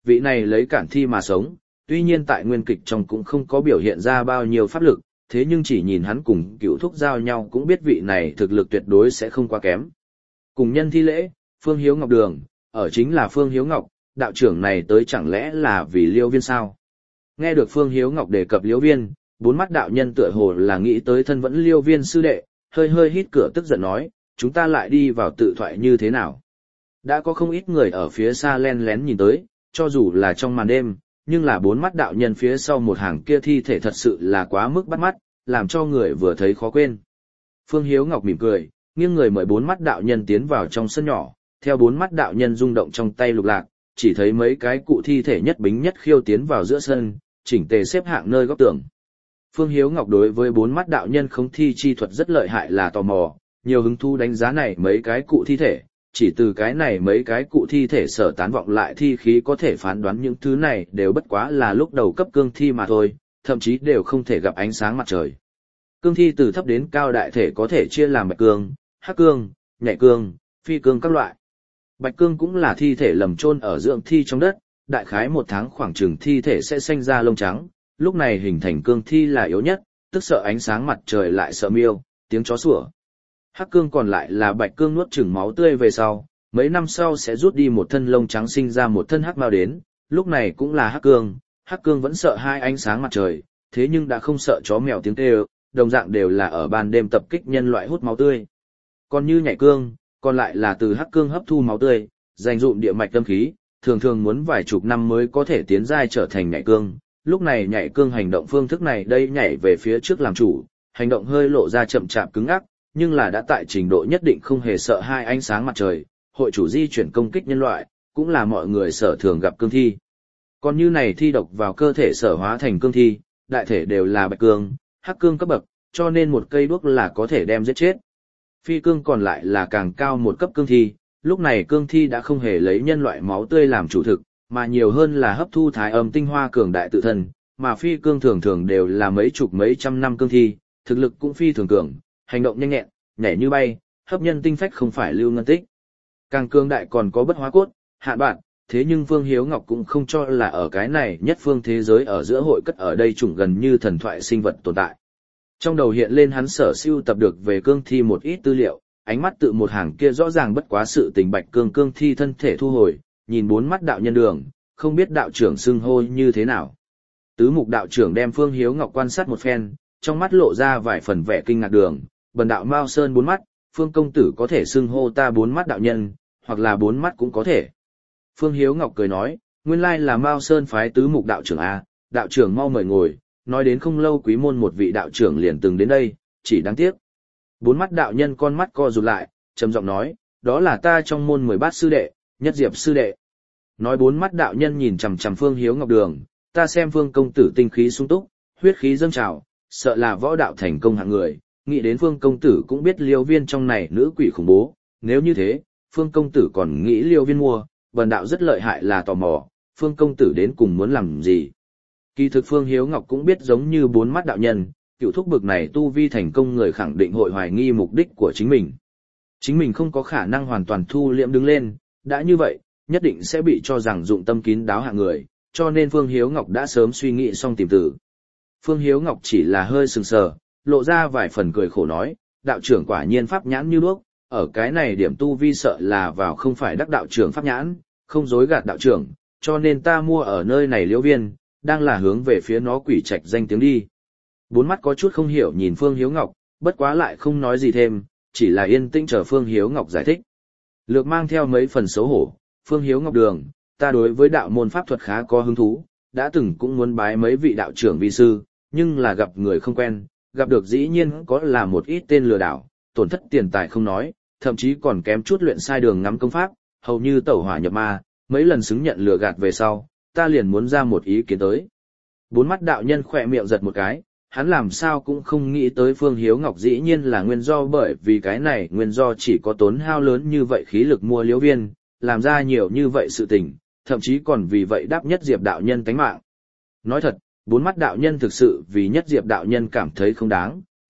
vị này lấy cản thi mà sống, tuy nhiên tại nguyên kịch trong cũng không có biểu hiện ra bao nhiêu pháp lực, thế nhưng chỉ nhìn hắn cùng cựu thúc giao nhau cũng biết vị này thực lực tuyệt đối sẽ không quá kém. Cùng nhân thi lễ, Phương Hiếu Ngọc đường, ở chính là Phương Hiếu Ngọc, đạo trưởng này tới chẳng lẽ là vì Liêu Viên sao? Nghe được Phương Hiếu Ngọc đề cập Liêu Viên, bốn mắt đạo nhân tựa hồ là nghĩ tới thân vẫn Liêu Viên sư đệ, hơi hơi hít cửa tức giận nói, chúng ta lại đi vào tự thoại như thế nào? Đã có không ít người ở phía xa len lén nhìn tới, cho dù là trong màn đêm, nhưng là bốn mắt đạo nhân phía sau một hàng kia thi thể thật sự là quá mức bắt mắt, làm cho người vừa thấy khó quên. Phương Hiếu Ngọc mỉm cười, nghiêng người mời bốn mắt đạo nhân tiến vào trong sân nhỏ, theo bốn mắt đạo nhân rung động trong tay lục lạc, chỉ thấy mấy cái cụ thi thể nhất bính nhất khiêu tiến vào giữa sân, chỉnh tề xếp hạng nơi góc tường. Phương Hiếu Ngọc đối với bốn mắt đạo nhân không thi chi thuật rất lợi hại là tò mò, nhiều hứng thú đánh giá này mấy cái cụ thi thể, chỉ từ cái này mấy cái cụ thi thể sở tán vọng lại thi khí có thể phán đoán những thứ này đều bất quá là lúc đầu cấp cương thi mà thôi, thậm chí đều không thể gặp ánh sáng mặt trời. Cương thi từ thấp đến cao đại thể có thể chia làm bạch cương, hắc cương, nhảy cương, phi cương các loại. Bạch cương cũng là thi thể lầm chôn ở dưỡng thi trong đất, đại khái một tháng khoảng chừng thi thể sẽ sinh ra lông trắng, lúc này hình thành cương thi là yếu nhất, tức sợ ánh sáng mặt trời lại sợ miêu, tiếng chó sủa. Hắc cương còn lại là bạch cương nuốt chửng máu tươi về sau, mấy năm sau sẽ rút đi một thân lông trắng sinh ra một thân hắc mao đến, lúc này cũng là hắc cương, hắc cương vẫn sợ hai ánh sáng mặt trời, thế nhưng đã không sợ chó mèo tiếng kêu, đồng dạng đều là ở ban đêm tập kích nhân loại hút máu tươi. Còn như nhảy cương, còn lại là từ hắc cương hấp thu máu tươi, dành dụm địa mạch tâm khí, thường thường muốn vài chục năm mới có thể tiến giai trở thành nhảy cương. Lúc này nhảy cương hành động phương thức này đây nhảy về phía trước làm chủ, hành động hơi lộ ra chậm chạp cứng ngắc, nhưng là đã tại trình độ nhất định không hề sợ hai ánh sáng mặt trời, hội chủ di chuyển công kích nhân loại, cũng là mọi người sở thường gặp cương thi. Còn như này thi độc vào cơ thể sở hóa thành cương thi, đại thể đều là bạch cương, hắc cương cấp bậc, cho nên một cây đuốc là có thể đem giết chết. Phi cương còn lại là càng cao một cấp cương thi, lúc này cương thi đã không hề lấy nhân loại máu tươi làm chủ thực, mà nhiều hơn là hấp thu thái âm tinh hoa cường đại tự thân, mà phi cương thường thường đều là mấy chục mấy trăm năm cương thi, thực lực cũng phi thường cường, hành động nhanh nhẹn, nhảy như bay, hấp nhân tinh phách không phải lưu ngân tích. Càng cương đại còn có bất hóa cốt, hạn bạn, thế nhưng Phương Hiếu Ngọc cũng không cho là ở cái này nhất phương thế giới ở giữa hội cất ở đây chủng gần như thần thoại sinh vật tồn tại. Trong đầu hiện lên hắn sở siêu tập được về cương thi một ít tư liệu, ánh mắt tự một hàng kia rõ ràng bất quá sự tình bạch cương cương thi thân thể thu hồi, nhìn bốn mắt đạo nhân đường, không biết đạo trưởng xưng hô như thế nào. Tứ mục đạo trưởng đem Phương Hiếu Ngọc quan sát một phen, trong mắt lộ ra vài phần vẻ kinh ngạc đường, bần đạo Mao Sơn bốn mắt, Phương công tử có thể xưng hô ta bốn mắt đạo nhân, hoặc là bốn mắt cũng có thể. Phương Hiếu Ngọc cười nói, nguyên lai là Mao Sơn phái tứ mục đạo trưởng A, đạo trưởng mau mời ngồi, nói đến không lâu quý môn một vị đạo trưởng liền từng đến đây, chỉ đáng tiếc. Bốn mắt đạo nhân con mắt co rụt lại, trầm giọng nói, đó là ta trong môn mười bát sư đệ, nhất diệp sư đệ. Nói bốn mắt đạo nhân nhìn chằm chằm Phương Hiếu Ngọc đường, ta xem Phương công tử tinh khí sung túc, huyết khí dâng trào, sợ là võ đạo thành công hạng người, nghĩ đến Phương công tử cũng biết Liêu Viên trong này nữ quỷ khủng bố, nếu như thế, Phương công tử còn nghĩ Liêu Viên mua, bần đạo rất lợi hại là tò mò, Phương công tử đến cùng muốn làm gì. Kỳ thực Phương Hiếu Ngọc cũng biết giống như bốn mắt đạo nhân, cựu thúc bực này tu vi thành công người khẳng định hội hoài nghi mục đích của chính mình. Chính mình không có khả năng hoàn toàn thu liễm đứng lên, đã như vậy, nhất định sẽ bị cho rằng dụng tâm kín đáo hạng người, cho nên Phương Hiếu Ngọc đã sớm suy nghĩ xong tìm tử. Phương Hiếu Ngọc chỉ là hơi sừng sờ, lộ ra vài phần cười khổ nói, đạo trưởng quả nhiên pháp nhãn như đuốc, ở cái này điểm tu vi sợ là vào không phải đắc đạo trưởng pháp nhãn, không dối gạt đạo trưởng, cho nên ta mua ở nơi này Liễu Viên, đang là hướng về phía nó quỷ trạch danh tiếng đi. Bốn mắt có chút không hiểu nhìn Phương Hiếu Ngọc, bất quá lại không nói gì thêm, chỉ là yên tĩnh chờ Phương Hiếu Ngọc giải thích. Lược mang theo mấy phần xấu hổ, Phương Hiếu Ngọc đường, ta đối với đạo môn pháp thuật khá có hứng thú, đã từng cũng muốn bái mấy vị đạo trưởng vi sư, nhưng là gặp người không quen, gặp được dĩ nhiên có là một ít tên lừa đảo, tổn thất tiền tài không nói, thậm chí còn kém chút luyện sai đường ngắm công pháp, hầu như tẩu hỏa nhập ma, mấy lần xứng nhận lừa gạt về sau, ta liền muốn ra một ý kiến tới. Bốn mắt đạo nhân khỏe miệng giật một cái, hắn làm sao cũng không nghĩ tới Phương Hiếu Ngọc dĩ nhiên là nguyên do bởi vì cái này nguyên do chỉ có tốn hao lớn như vậy khí lực mua Liễu Viên, làm ra nhiều như vậy sự tình, thậm chí còn vì vậy đáp nhất diệp đạo nhân tánh mạng. Nói thật, bốn mắt đạo nhân thực sự vì nhất diệp đạo nhân cảm thấy không đáng,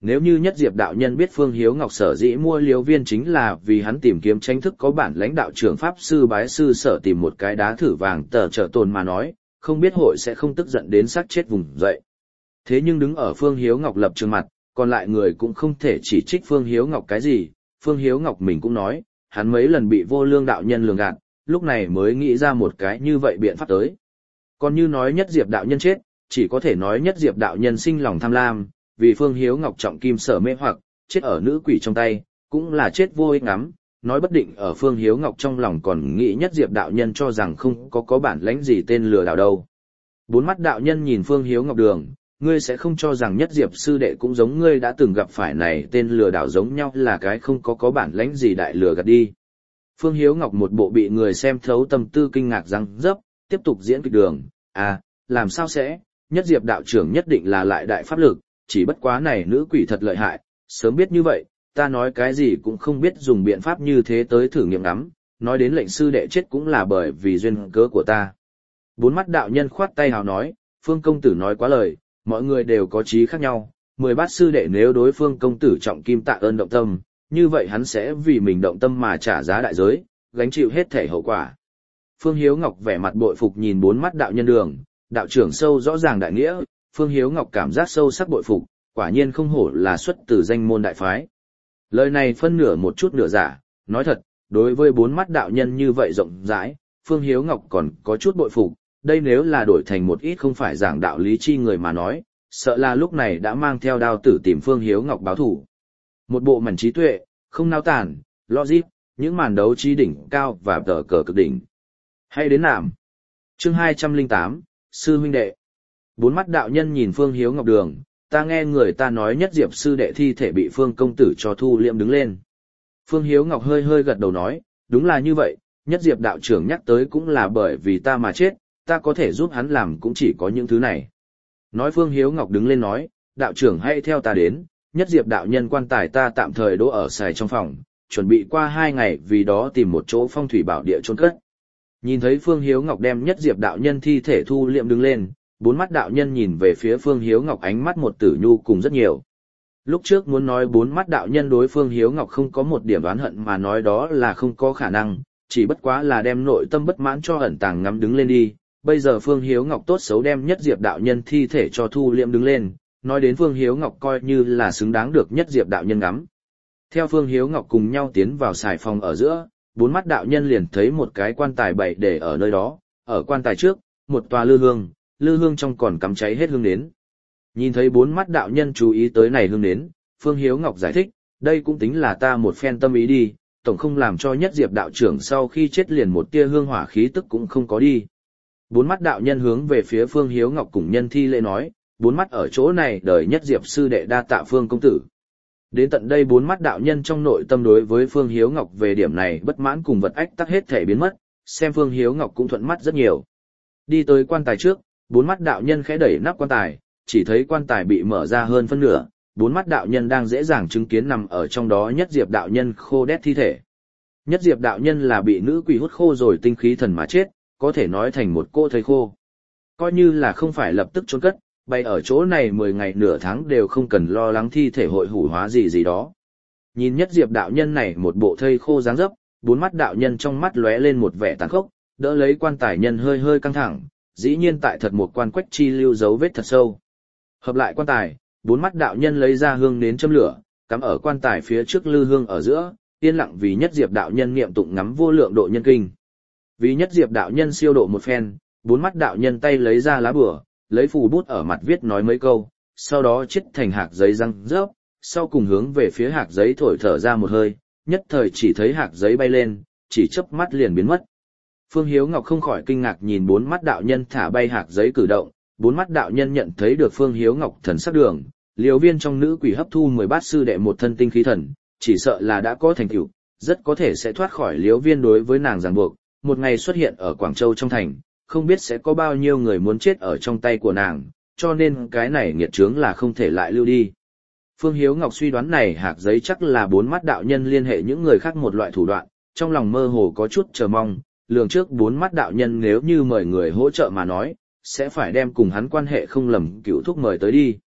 Nếu như Nhất Diệp đạo nhân biết Phương Hiếu Ngọc sở dĩ mua Liễu Viên chính là vì hắn tìm kiếm tranh thức có bản lãnh đạo trưởng pháp sư bái sư sở tìm một cái đá thử vàng tờ trợ tồn mà nói, không biết hội sẽ không tức giận đến xác chết vùng dậy. Thế nhưng đứng ở Phương Hiếu Ngọc lập trường mặt, còn lại người cũng không thể chỉ trích Phương Hiếu Ngọc cái gì, Phương Hiếu Ngọc mình cũng nói, hắn mấy lần bị Vô Lương đạo nhân lường gạt, lúc này mới nghĩ ra một cái như vậy biện pháp tới. Còn như nói Nhất Diệp đạo nhân chết, chỉ có thể nói Nhất Diệp đạo nhân sinh lòng tham lam, vì Phương Hiếu Ngọc trọng kim sở mê hoặc, chết ở nữ quỷ trong tay, cũng là chết vô ích ngắm, nói bất định ở Phương Hiếu Ngọc trong lòng còn nghĩ Nhất Diệp đạo nhân cho rằng không có có bản lãnh gì tên lừa đảo đâu. Bốn mắt đạo nhân nhìn Phương Hiếu Ngọc đường, ngươi sẽ không cho rằng Nhất Diệp sư đệ cũng giống ngươi đã từng gặp phải này tên lừa đảo giống nhau là cái không có có bản lãnh gì đại lừa gạt đi. Phương Hiếu Ngọc một bộ bị người xem thấu tâm tư kinh ngạc răng dấp, tiếp tục diễn kịch đường, à, làm sao sẽ, Nhất Diệp đạo trưởng nhất định là lại đại pháp lực, chỉ bất quá này nữ quỷ thật lợi hại, sớm biết như vậy, ta nói cái gì cũng không biết dùng biện pháp như thế tới thử nghiệm ngắm, nói đến lệnh sư đệ chết cũng là bởi vì duyên cớ của ta. Bốn mắt đạo nhân khoát tay hào nói, Phương công tử nói quá lời, mọi người đều có trí khác nhau, mười bát sư đệ nếu đối Phương công tử trọng kim tạ ơn động tâm, như vậy hắn sẽ vì mình động tâm mà trả giá đại giới, gánh chịu hết thể hậu quả. Phương Hiếu Ngọc vẻ mặt bội phục nhìn bốn mắt đạo nhân đường, đạo trưởng sâu rõ ràng đại nghĩa, Phương Hiếu Ngọc cảm giác sâu sắc bội phục, quả nhiên không hổ là xuất từ danh môn đại phái. Lời này phân nửa một chút nửa giả, nói thật, đối với bốn mắt đạo nhân như vậy rộng rãi, Phương Hiếu Ngọc còn có chút bội phục, đây nếu là đổi thành một ít không phải giảng đạo lý chi người mà nói, sợ là lúc này đã mang theo đao tử tìm Phương Hiếu Ngọc báo thủ. Một bộ mảnh trí tuệ, không nao tản, logic, những màn đấu trí đỉnh cao và tờ cờ cực đỉnh. Hay đến nạm. Chương hai trăm lẻ tám, Sư huynh đệ. Bốn mắt đạo nhân nhìn Phương Hiếu Ngọc đường, ta nghe người ta nói Nhất Diệp sư đệ thi thể bị Phương công tử cho thu liệm đứng lên. Phương Hiếu Ngọc hơi hơi gật đầu nói, đúng là như vậy, Nhất Diệp đạo trưởng nhắc tới cũng là bởi vì ta mà chết, ta có thể giúp hắn làm cũng chỉ có những thứ này. Nói Phương Hiếu Ngọc đứng lên nói, đạo trưởng hãy theo ta đến, Nhất Diệp đạo nhân quan tài ta tạm thời đỗ ở xài trong phòng, chuẩn bị qua hai ngày vì đó tìm một chỗ phong thủy bảo địa chôn cất. Nhìn thấy Phương Hiếu Ngọc đem Nhất Diệp đạo nhân thi thể thu liệm đứng lên, bốn mắt đạo nhân nhìn về phía Phương Hiếu Ngọc ánh mắt một tử nhu cùng rất nhiều. Lúc trước muốn nói bốn mắt đạo nhân đối Phương Hiếu Ngọc không có một điểm đoán hận mà nói đó là không có khả năng, chỉ bất quá là đem nội tâm bất mãn cho ẩn tàng ngắm đứng lên đi. Bây giờ Phương Hiếu Ngọc tốt xấu đem Nhất Diệp đạo nhân thi thể cho thu liệm đứng lên, nói đến Phương Hiếu Ngọc coi như là xứng đáng được Nhất Diệp đạo nhân ngắm. Theo Phương Hiếu Ngọc cùng nhau tiến vào xài phòng ở giữa, bốn mắt đạo nhân liền thấy một cái quan tài bày để ở nơi đó, ở quan tài trước, một tòa lư hương, lư hương trong còn cắm cháy hết hương nến. Nhìn thấy bốn mắt đạo nhân chú ý tới này hương nến, Phương Hiếu Ngọc giải thích, đây cũng tính là ta một phen tâm ý đi, tổng không làm cho Nhất Diệp đạo trưởng sau khi chết liền một tia hương hỏa khí tức cũng không có đi. Bốn mắt đạo nhân hướng về phía Phương Hiếu Ngọc cùng nhân thi lễ nói, bốn mắt ở chỗ này đời Nhất Diệp sư đệ đa tạ Phương công tử. Đến tận đây bốn mắt đạo nhân trong nội tâm đối với Phương Hiếu Ngọc về điểm này bất mãn cùng vật ách tắc hết thể biến mất, xem Phương Hiếu Ngọc cũng thuận mắt rất nhiều. Đi tới quan tài trước, bốn mắt đạo nhân khẽ đẩy nắp quan tài, chỉ thấy quan tài bị mở ra hơn phân nửa, bốn mắt đạo nhân đang dễ dàng chứng kiến nằm ở trong đó Nhất Diệp đạo nhân khô đét thi thể. Nhất Diệp đạo nhân là bị nữ quỷ hút khô rồi tinh khí thần mà chết, có thể nói thành một cô thây khô. Coi như là không phải lập tức chôn cất, bày ở chỗ này mười ngày nửa tháng đều không cần lo lắng thi thể hội hủ hóa gì gì đó. Nhìn Nhất Diệp đạo nhân này một bộ thây khô dáng dấp, bốn mắt đạo nhân trong mắt lóe lên một vẻ tàn khốc, đỡ lấy quan tài nhân hơi hơi căng thẳng, dĩ nhiên tại thật một quan quách chi lưu dấu vết thật sâu. Hợp lại quan tài, bốn mắt đạo nhân lấy ra hương nến châm lửa, cắm ở quan tài phía trước lư hương ở giữa, yên lặng vì Nhất Diệp đạo nhân niệm tụng ngắm vô lượng độ nhân kinh. Vì Nhất Diệp đạo nhân siêu độ một phen, bốn mắt đạo nhân tay lấy ra lá bùa, lấy phù bút ở mặt viết nói mấy câu, sau đó chiết thành hạt giấy răng rớp, sau cùng hướng về phía hạt giấy thổi thở ra một hơi, nhất thời chỉ thấy hạt giấy bay lên, chỉ chớp mắt liền biến mất. Phương Hiếu Ngọc không khỏi kinh ngạc nhìn bốn mắt đạo nhân thả bay hạt giấy cử động, bốn mắt đạo nhân nhận thấy được Phương Hiếu Ngọc thần sắc đường, liều viên trong nữ quỷ hấp thu mười bát sư đệ một thân tinh khí thần, chỉ sợ là đã có thành tựu, rất có thể sẽ thoát khỏi liếu viên đối với nàng ràng buộc, một ngày xuất hiện ở Quảng Châu trong thành, không biết sẽ có bao nhiêu người muốn chết ở trong tay của nàng, cho nên cái này nghiệt chướng là không thể lại lưu đi. Phương Hiếu Ngọc suy đoán này hạt giấy chắc là bốn mắt đạo nhân liên hệ những người khác một loại thủ đoạn, trong lòng mơ hồ có chút chờ mong, lường trước bốn mắt đạo nhân nếu như mời người hỗ trợ mà nói, sẽ phải đem cùng hắn quan hệ không lầm cựu thúc mời tới đi.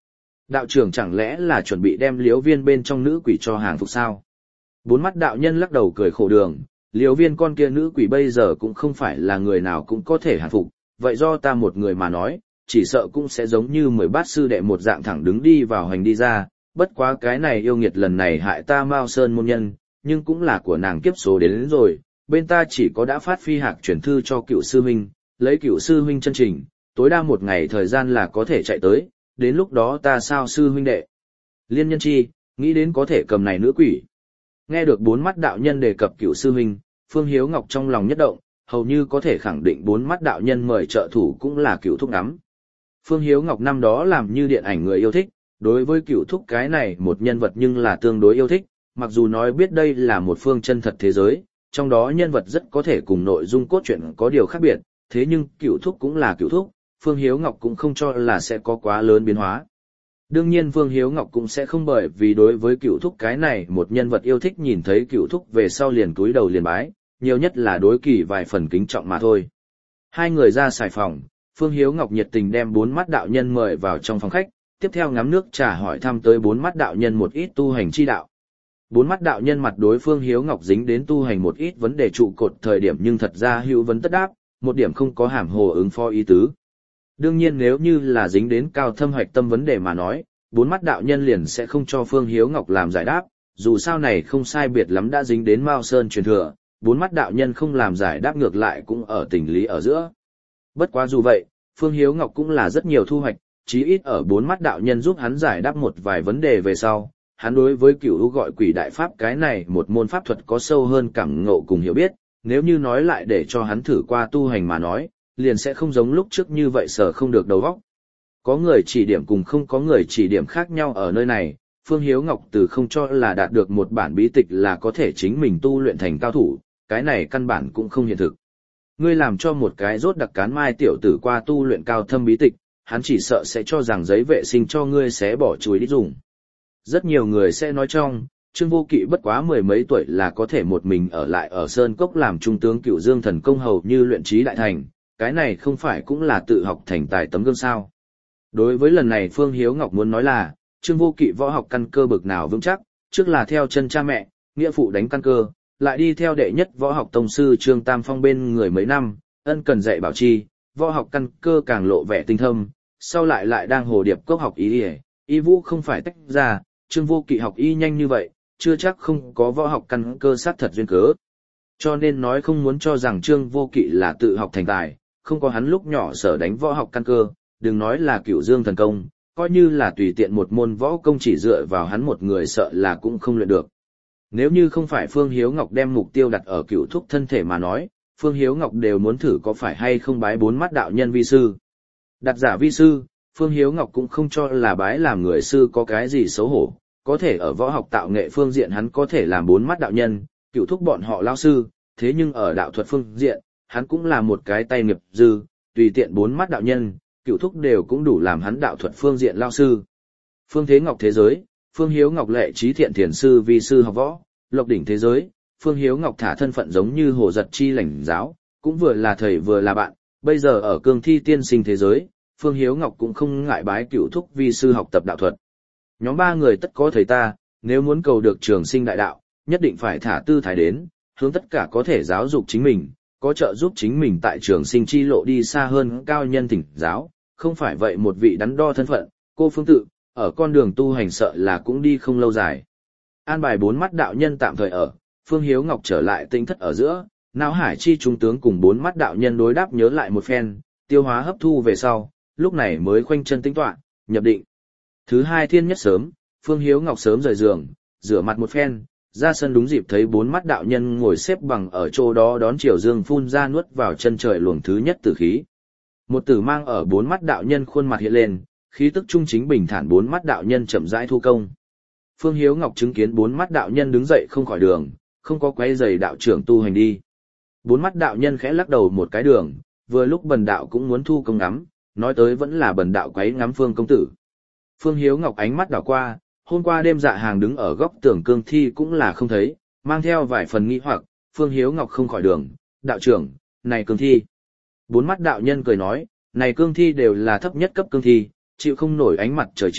Đạo trưởng chẳng lẽ là chuẩn bị đem Liễu Viên bên trong nữ quỷ cho hàng phục sao? Bốn mắt đạo nhân lắc đầu cười khổ đường, Liễu Viên con kia nữ quỷ bây giờ cũng không phải là người nào cũng có thể hàng phục, vậy do ta một người mà nói, chỉ sợ cũng sẽ giống như mười bát sư đệ một dạng thẳng đứng đi vào hành đi ra, bất quá cái này yêu nghiệt lần này hại ta Mao Sơn môn nhân, nhưng cũng là của nàng kiếp số đến, đến rồi, bên ta chỉ có đã phát phi hạc chuyển thư cho cựu sư huynh, lấy cựu sư huynh chân trình, tối đa một ngày thời gian là có thể chạy tới, đến lúc đó ta sao sư huynh đệ. Liên nhân chi, nghĩ đến có thể cầm này nữ quỷ. Nghe được bốn mắt đạo nhân đề cập cựu sư huynh, Phương Hiếu Ngọc trong lòng nhất động, hầu như có thể khẳng định bốn mắt đạo nhân mời trợ thủ cũng là cựu thúc ngắm. Phương Hiếu Ngọc năm đó làm như điện ảnh người yêu thích, đối với cựu thúc cái này một nhân vật nhưng là tương đối yêu thích, mặc dù nói biết đây là một phương chân thật thế giới, trong đó nhân vật rất có thể cùng nội dung cốt truyện có điều khác biệt, thế nhưng cựu thúc cũng là cựu thúc, Phương Hiếu Ngọc cũng không cho là sẽ có quá lớn biến hóa. Đương nhiên Phương Hiếu Ngọc cũng sẽ không bởi vì đối với cựu thúc cái này một nhân vật yêu thích nhìn thấy cựu thúc về sau liền cúi đầu liền bái, nhiều nhất là đối kỳ vài phần kính trọng mà thôi. Hai người ra xài phòng, Phương Hiếu Ngọc nhiệt tình đem bốn mắt đạo nhân mời vào trong phòng khách, tiếp theo ngắm nước trà hỏi thăm tới bốn mắt đạo nhân một ít tu hành chi đạo. Bốn mắt đạo nhân mặt đối Phương Hiếu Ngọc dính đến tu hành một ít vấn đề trụ cột thời điểm nhưng thật ra hữu vấn tất đáp, một điểm không có hàm hồ ứng phó ý tứ. Đương nhiên nếu như là dính đến cao thâm hoạch tâm vấn đề mà nói, bốn mắt đạo nhân liền sẽ không cho Phương Hiếu Ngọc làm giải đáp, dù sao này không sai biệt lắm đã dính đến Mao Sơn truyền thừa, bốn mắt đạo nhân không làm giải đáp ngược lại cũng ở tình lý ở giữa. Bất quá dù vậy, Phương Hiếu Ngọc cũng là rất nhiều thu hoạch, chí ít ở bốn mắt đạo nhân giúp hắn giải đáp một vài vấn đề về sau, hắn đối với cửu u gọi quỷ đại pháp cái này một môn pháp thuật có sâu hơn cảm ngộ cùng hiểu biết, nếu như nói lại để cho hắn thử qua tu hành mà nói, liền sẽ không giống lúc trước như vậy sở không được đầu óc. Có người chỉ điểm cùng không có người chỉ điểm khác nhau ở nơi này, Phương Hiếu Ngọc từ không cho là đạt được một bản bí tịch là có thể chính mình tu luyện thành cao thủ, cái này căn bản cũng không hiện thực. Ngươi làm cho một cái rốt đặc cán mai tiểu tử qua tu luyện cao thâm bí tịch, hắn chỉ sợ sẽ cho rằng giấy vệ sinh cho ngươi sẽ bỏ chuối đi dùng. Rất nhiều người sẽ nói trong, Trương Vô Kỵ bất quá mười mấy tuổi là có thể một mình ở lại ở Sơn Cốc làm trung tướng Cửu Dương thần công hầu như luyện trí đại thành, cái này không phải cũng là tự học thành tài tấm gương sao. Đối với lần này Phương Hiếu Ngọc muốn nói là, Trương Vô Kỵ võ học căn cơ bực nào vững chắc, trước là theo chân cha mẹ, nghĩa phụ đánh căn cơ, lại đi theo đệ nhất võ học tông sư Trương Tam Phong bên người mấy năm, ân cần dạy bảo chi, võ học căn cơ càng lộ vẻ tinh thâm, sau lại lại đang hồ điệp cốc học y y, y vũ không phải tách ra, Trương Vô Kỵ học y nhanh như vậy, chưa chắc không có võ học căn cơ sát thật duyên cớ. Cho nên nói không muốn cho rằng Trương Vô Kỵ là tự học thành tài, không có hắn lúc nhỏ sở đánh võ học căn cơ, đừng nói là Cửu Dương thần công, coi như là tùy tiện một môn võ công chỉ dựa vào hắn một người sợ là cũng không luyện được. Nếu như không phải Phương Hiếu Ngọc đem mục tiêu đặt ở Cửu Thúc thân thể mà nói, Phương Hiếu Ngọc đều muốn thử có phải hay không bái bốn mắt đạo nhân vi sư. Đặt giả vi sư, Phương Hiếu Ngọc cũng không cho là bái làm người sư có cái gì xấu hổ, có thể ở võ học tạo nghệ phương diện hắn có thể làm bốn mắt đạo nhân, Cửu Thúc bọn họ lao sư, thế nhưng ở đạo thuật phương diện, hắn cũng là một cái tay nghiệp dư, tùy tiện bốn mắt đạo nhân, Cửu Thúc đều cũng đủ làm hắn đạo thuật phương diện lao sư. Phương Thế Ngọc thế giới, Phương Hiếu Ngọc lệ trí thiện thiền sư vi sư học võ, Lộc đỉnh thế giới, Phương Hiếu Ngọc thả thân phận giống như Hồ Giật Chi lãnh giáo, cũng vừa là thầy vừa là bạn, bây giờ ở cương thi tiên sinh thế giới, Phương Hiếu Ngọc cũng không ngại bái Cửu Thúc vi sư học tập đạo thuật. Nhóm ba người tất có thầy ta, nếu muốn cầu được trường sinh đại đạo, nhất định phải thả tư thái đến, hướng tất cả có thể giáo dục chính mình, có trợ giúp chính mình tại trường sinh chi lộ đi xa hơn cao nhân thỉnh giáo, không phải vậy một vị đắn đo thân phận, cô phương tự, ở con đường tu hành sợ là cũng đi không lâu dài. An bài bốn mắt đạo nhân tạm thời ở, Phương Hiếu Ngọc trở lại tinh thất ở giữa, Não Hải Chi trung tướng cùng bốn mắt đạo nhân đối đáp nhớ lại một phen, tiêu hóa hấp thu về sau, lúc này mới khoanh chân tính toán, nhập định. Thứ hai thiên nhất sớm, Phương Hiếu Ngọc sớm rời giường, rửa mặt một phen, ra sân đúng dịp thấy bốn mắt đạo nhân ngồi xếp bằng ở chỗ đó đón chiều dương phun ra nuốt vào chân trời luồng thứ nhất tử khí. Một tử mang ở bốn mắt đạo nhân khuôn mặt hiện lên, khí tức trung chính bình thản bốn mắt đạo nhân chậm rãi thu công. Phương Hiếu Ngọc chứng kiến bốn mắt đạo nhân đứng dậy không khỏi đường, không có quấy giày đạo trưởng tu hành đi. Bốn mắt đạo nhân khẽ lắc đầu một cái đường, vừa lúc bần đạo cũng muốn thu công ngắm, nói tới vẫn là bần đạo quấy ngắm Phương công tử. Phương Hiếu Ngọc ánh mắt đảo qua, hôm qua đêm dạ hàng đứng ở góc tường cương thi cũng là không thấy, mang theo vài phần nghi hoặc, Phương Hiếu Ngọc không khỏi đường, đạo trưởng, này cương thi. Bốn mắt đạo nhân cười nói, này cương thi đều là thấp nhất cấp cương thi, chịu không nổi ánh mặt trời chiếu,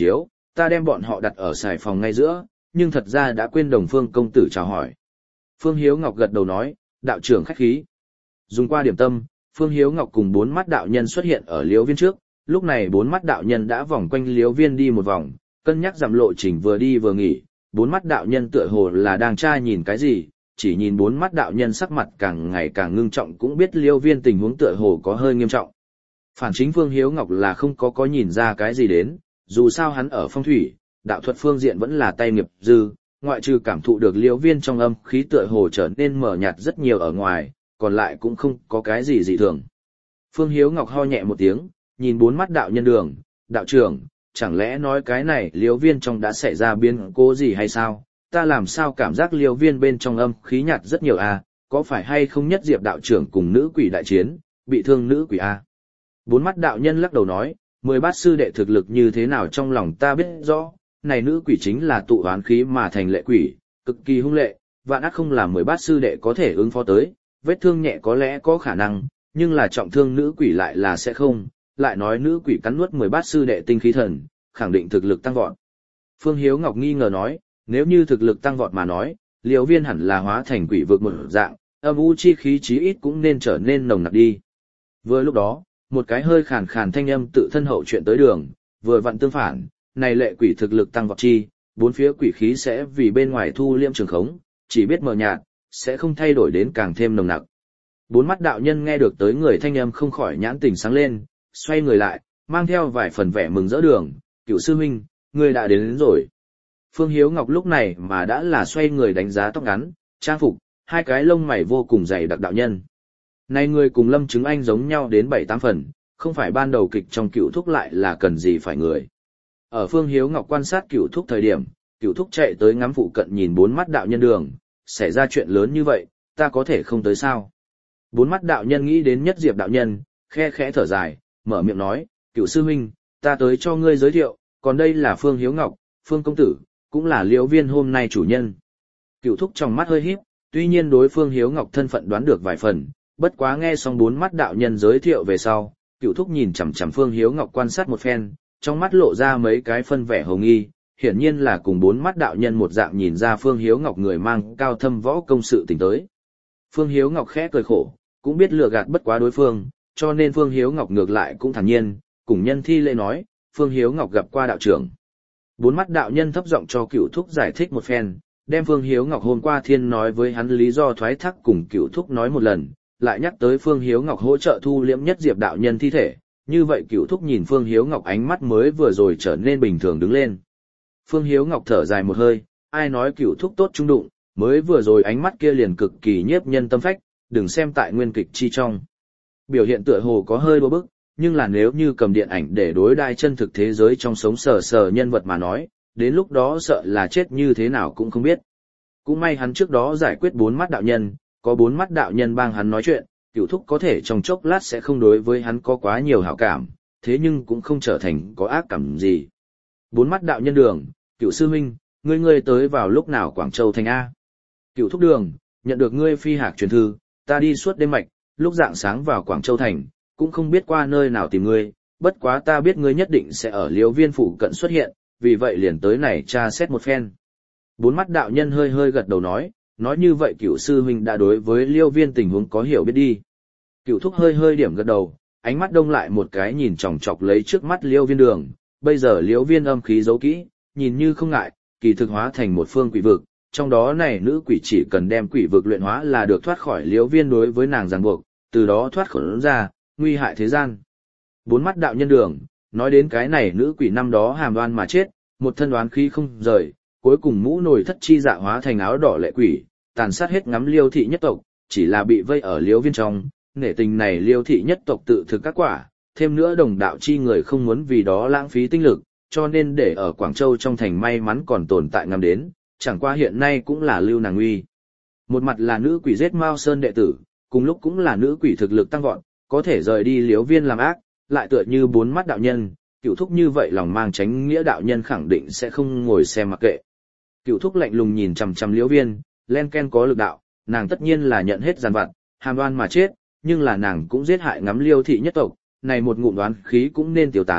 ta đem bọn họ đặt ở xài phòng ngay giữa, nhưng thật ra đã quên đồng Phương công tử chào hỏi. Phương Hiếu Ngọc gật đầu nói, đạo trưởng khách khí. Dùng qua điểm tâm, Phương Hiếu Ngọc cùng bốn mắt đạo nhân xuất hiện ở Liễu Viên trước, lúc này bốn mắt đạo nhân đã vòng quanh Liễu Viên đi một vòng, cân nhắc giảm lộ trình vừa đi vừa nghỉ, bốn mắt đạo nhân tựa hồ là đang tra nhìn cái gì, chỉ nhìn bốn mắt đạo nhân sắc mặt càng ngày càng ngưng trọng cũng biết Liễu Viên tình huống tựa hồ có hơi nghiêm trọng. Phản chính Phương Hiếu Ngọc là không có có nhìn ra cái gì đến, dù sao hắn ở phong thủy, đạo thuật phương diện vẫn là tay nghiệp dư, ngoại trừ cảm thụ được Liễu Viên trong âm khí tựa hồ trở nên mờ nhạt rất nhiều ở ngoài, còn lại cũng không có cái gì dị thường. Phương Hiếu Ngọc ho nhẹ một tiếng, nhìn bốn mắt đạo nhân đường, đạo trưởng, chẳng lẽ nói cái này Liễu Viên trong đã xảy ra biến cố gì hay sao? Ta làm sao cảm giác Liễu Viên bên trong âm khí nhạt rất nhiều à, có phải hay không nhất diệp đạo trưởng cùng nữ quỷ đại chiến, bị thương nữ quỷ à? Bốn mắt đạo nhân lắc đầu nói, mười bát sư đệ thực lực như thế nào trong lòng ta biết rõ, này nữ quỷ chính là tụ oán khí mà thành lệ quỷ, cực kỳ hung lệ, vạn ác không làm mười bát sư đệ có thể ứng phó tới, vết thương nhẹ có lẽ có khả năng, nhưng là trọng thương nữ quỷ lại là sẽ không, lại nói nữ quỷ cắn nuốt mười bát sư đệ tinh khí thần, khẳng định thực lực tăng vọt. Phương Hiếu Ngọc nghi ngờ nói, nếu như thực lực tăng vọt mà nói, Liễu Viên hẳn là hóa thành quỷ vực một dạng, âm u chi khí chí ít cũng nên trở nên nồng nặc đi. Vừa lúc đó, một cái hơi khàn khàn thanh âm tự thân hậu chuyện tới đường, vừa vặn tương phản, này lệ quỷ thực lực tăng vọt chi, bốn phía quỷ khí sẽ vì bên ngoài thu liêm trường khống, chỉ biết mờ nhạt, sẽ không thay đổi đến càng thêm nồng nặc. Bốn mắt đạo nhân nghe được tới người thanh âm không khỏi nhãn tình sáng lên, xoay người lại, mang theo vài phần vẻ mừng rỡ đường, cựu sư huynh, người đã đến, đến rồi. Phương Hiếu Ngọc lúc này mà đã là xoay người đánh giá tóc ngắn, trang phục, hai cái lông mày vô cùng dày đặc đạo nhân. Này người cùng Lâm Chứng Anh giống nhau đến bảy tám phần, không phải ban đầu kịch trong cựu thúc lại là cần gì phải người. Ở Phương Hiếu Ngọc quan sát cựu thúc thời điểm, cựu thúc chạy tới ngắm phụ cận nhìn bốn mắt đạo nhân đường, xảy ra chuyện lớn như vậy, ta có thể không tới sao. Bốn mắt đạo nhân nghĩ đến nhất diệp đạo nhân, khe khẽ thở dài, mở miệng nói, cựu sư huynh, ta tới cho ngươi giới thiệu, còn đây là Phương Hiếu Ngọc, Phương công tử, cũng là Liễu Viên hôm nay chủ nhân. Cựu thúc trong mắt hơi híp, tuy nhiên đối Phương Hiếu Ngọc thân phận đoán được vài phần, bất quá nghe xong bốn mắt đạo nhân giới thiệu về sau, cựu thúc nhìn chằm chằm Phương Hiếu Ngọc quan sát một phen, trong mắt lộ ra mấy cái phân vẻ hồng nghi, hiển nhiên là cùng bốn mắt đạo nhân một dạng nhìn ra Phương Hiếu Ngọc người mang cao thâm võ công sự tình tới. Phương Hiếu Ngọc khẽ cười khổ, cũng biết lừa gạt bất quá đối phương, cho nên Phương Hiếu Ngọc ngược lại cũng thản nhiên, cùng nhân thi lễ nói, Phương Hiếu Ngọc gặp qua đạo trưởng. Bốn mắt đạo nhân thấp giọng cho cựu thúc giải thích một phen, đem Phương Hiếu Ngọc hôm qua thiên nói với hắn lý do thoái thác cùng cựu thúc nói một lần, lại nhắc tới Phương Hiếu Ngọc hỗ trợ thu liễm nhất diệp đạo nhân thi thể, như vậy cựu thúc nhìn Phương Hiếu Ngọc ánh mắt mới vừa rồi trở nên bình thường đứng lên. Phương Hiếu Ngọc thở dài một hơi, ai nói cựu thúc tốt trung đụng, mới vừa rồi ánh mắt kia liền cực kỳ nhiếp nhân tâm phách, đừng xem tại nguyên kịch chi trong. Biểu hiện tựa hồ có hơi đua bức, nhưng là nếu như cầm điện ảnh để đối đai chân thực thế giới trong sống sờ sờ nhân vật mà nói, đến lúc đó sợ là chết như thế nào cũng không biết. Cũng may hắn trước đó giải quyết bốn mắt đạo nhân, có bốn mắt đạo nhân bang hắn nói chuyện, cựu thúc có thể trong chốc lát sẽ không đối với hắn có quá nhiều hảo cảm, thế nhưng cũng không trở thành có ác cảm gì. Bốn mắt đạo nhân đường, cựu sư huynh, ngươi ngươi tới vào lúc nào Quảng Châu thành A. Cựu thúc đường, nhận được ngươi phi hạc truyền thư, ta đi suốt đêm mạch, lúc rạng sáng vào Quảng Châu thành, cũng không biết qua nơi nào tìm ngươi, bất quá ta biết ngươi nhất định sẽ ở Liễu Viên phụ cận xuất hiện, vì vậy liền tới này tra xét một phen. Bốn mắt đạo nhân hơi hơi gật đầu nói, nói như vậy cựu sư huynh đã đối với Liễu Viên tình huống có hiểu biết đi. Cựu thúc hơi hơi điểm gật đầu, ánh mắt đông lại một cái nhìn chòng chọc lấy trước mắt Liễu Viên đường, bây giờ Liễu Viên âm khí giấu kỹ, nhìn như không ngại, kỳ thực hóa thành một phương quỷ vực, trong đó này nữ quỷ chỉ cần đem quỷ vực luyện hóa là được thoát khỏi Liễu Viên đối với nàng ràng buộc, từ đó thoát khỏi ra, nguy hại thế gian. Bốn mắt đạo nhân đường, nói đến cái này nữ quỷ năm đó hàm oan mà chết, một thân oán khí không rời, cuối cùng mũ nổi thất chi dạ hóa thành áo đỏ lệ quỷ, tàn sát hết ngắm Liêu thị nhất tộc, chỉ là bị vây ở Liễu Viên trong, nể tình này Liêu thị nhất tộc tự thực các quả, thêm nữa đồng đạo chi người không muốn vì đó lãng phí tinh lực, cho nên để ở Quảng Châu trong thành may mắn còn tồn tại ngắm đến, chẳng qua hiện nay cũng là lưu nàng uy. Một mặt là nữ quỷ giết Mao Sơn đệ tử, cùng lúc cũng là nữ quỷ thực lực tăng vọt, có thể rời đi Liễu Viên làm ác, lại tựa như bốn mắt đạo nhân, cựu thúc như vậy lòng mang tránh nghĩa đạo nhân khẳng định sẽ không ngồi xem mặc kệ. Cựu thúc lạnh lùng nhìn chằm chằm Liễu Viên, len ken có lực đạo, nàng tất nhiên là nhận hết giàn vặt, hàm oan mà chết, nhưng là nàng cũng giết hại ngắm Liêu thị nhất tộc, này một ngụm đoán khí cũng nên tiêu tán,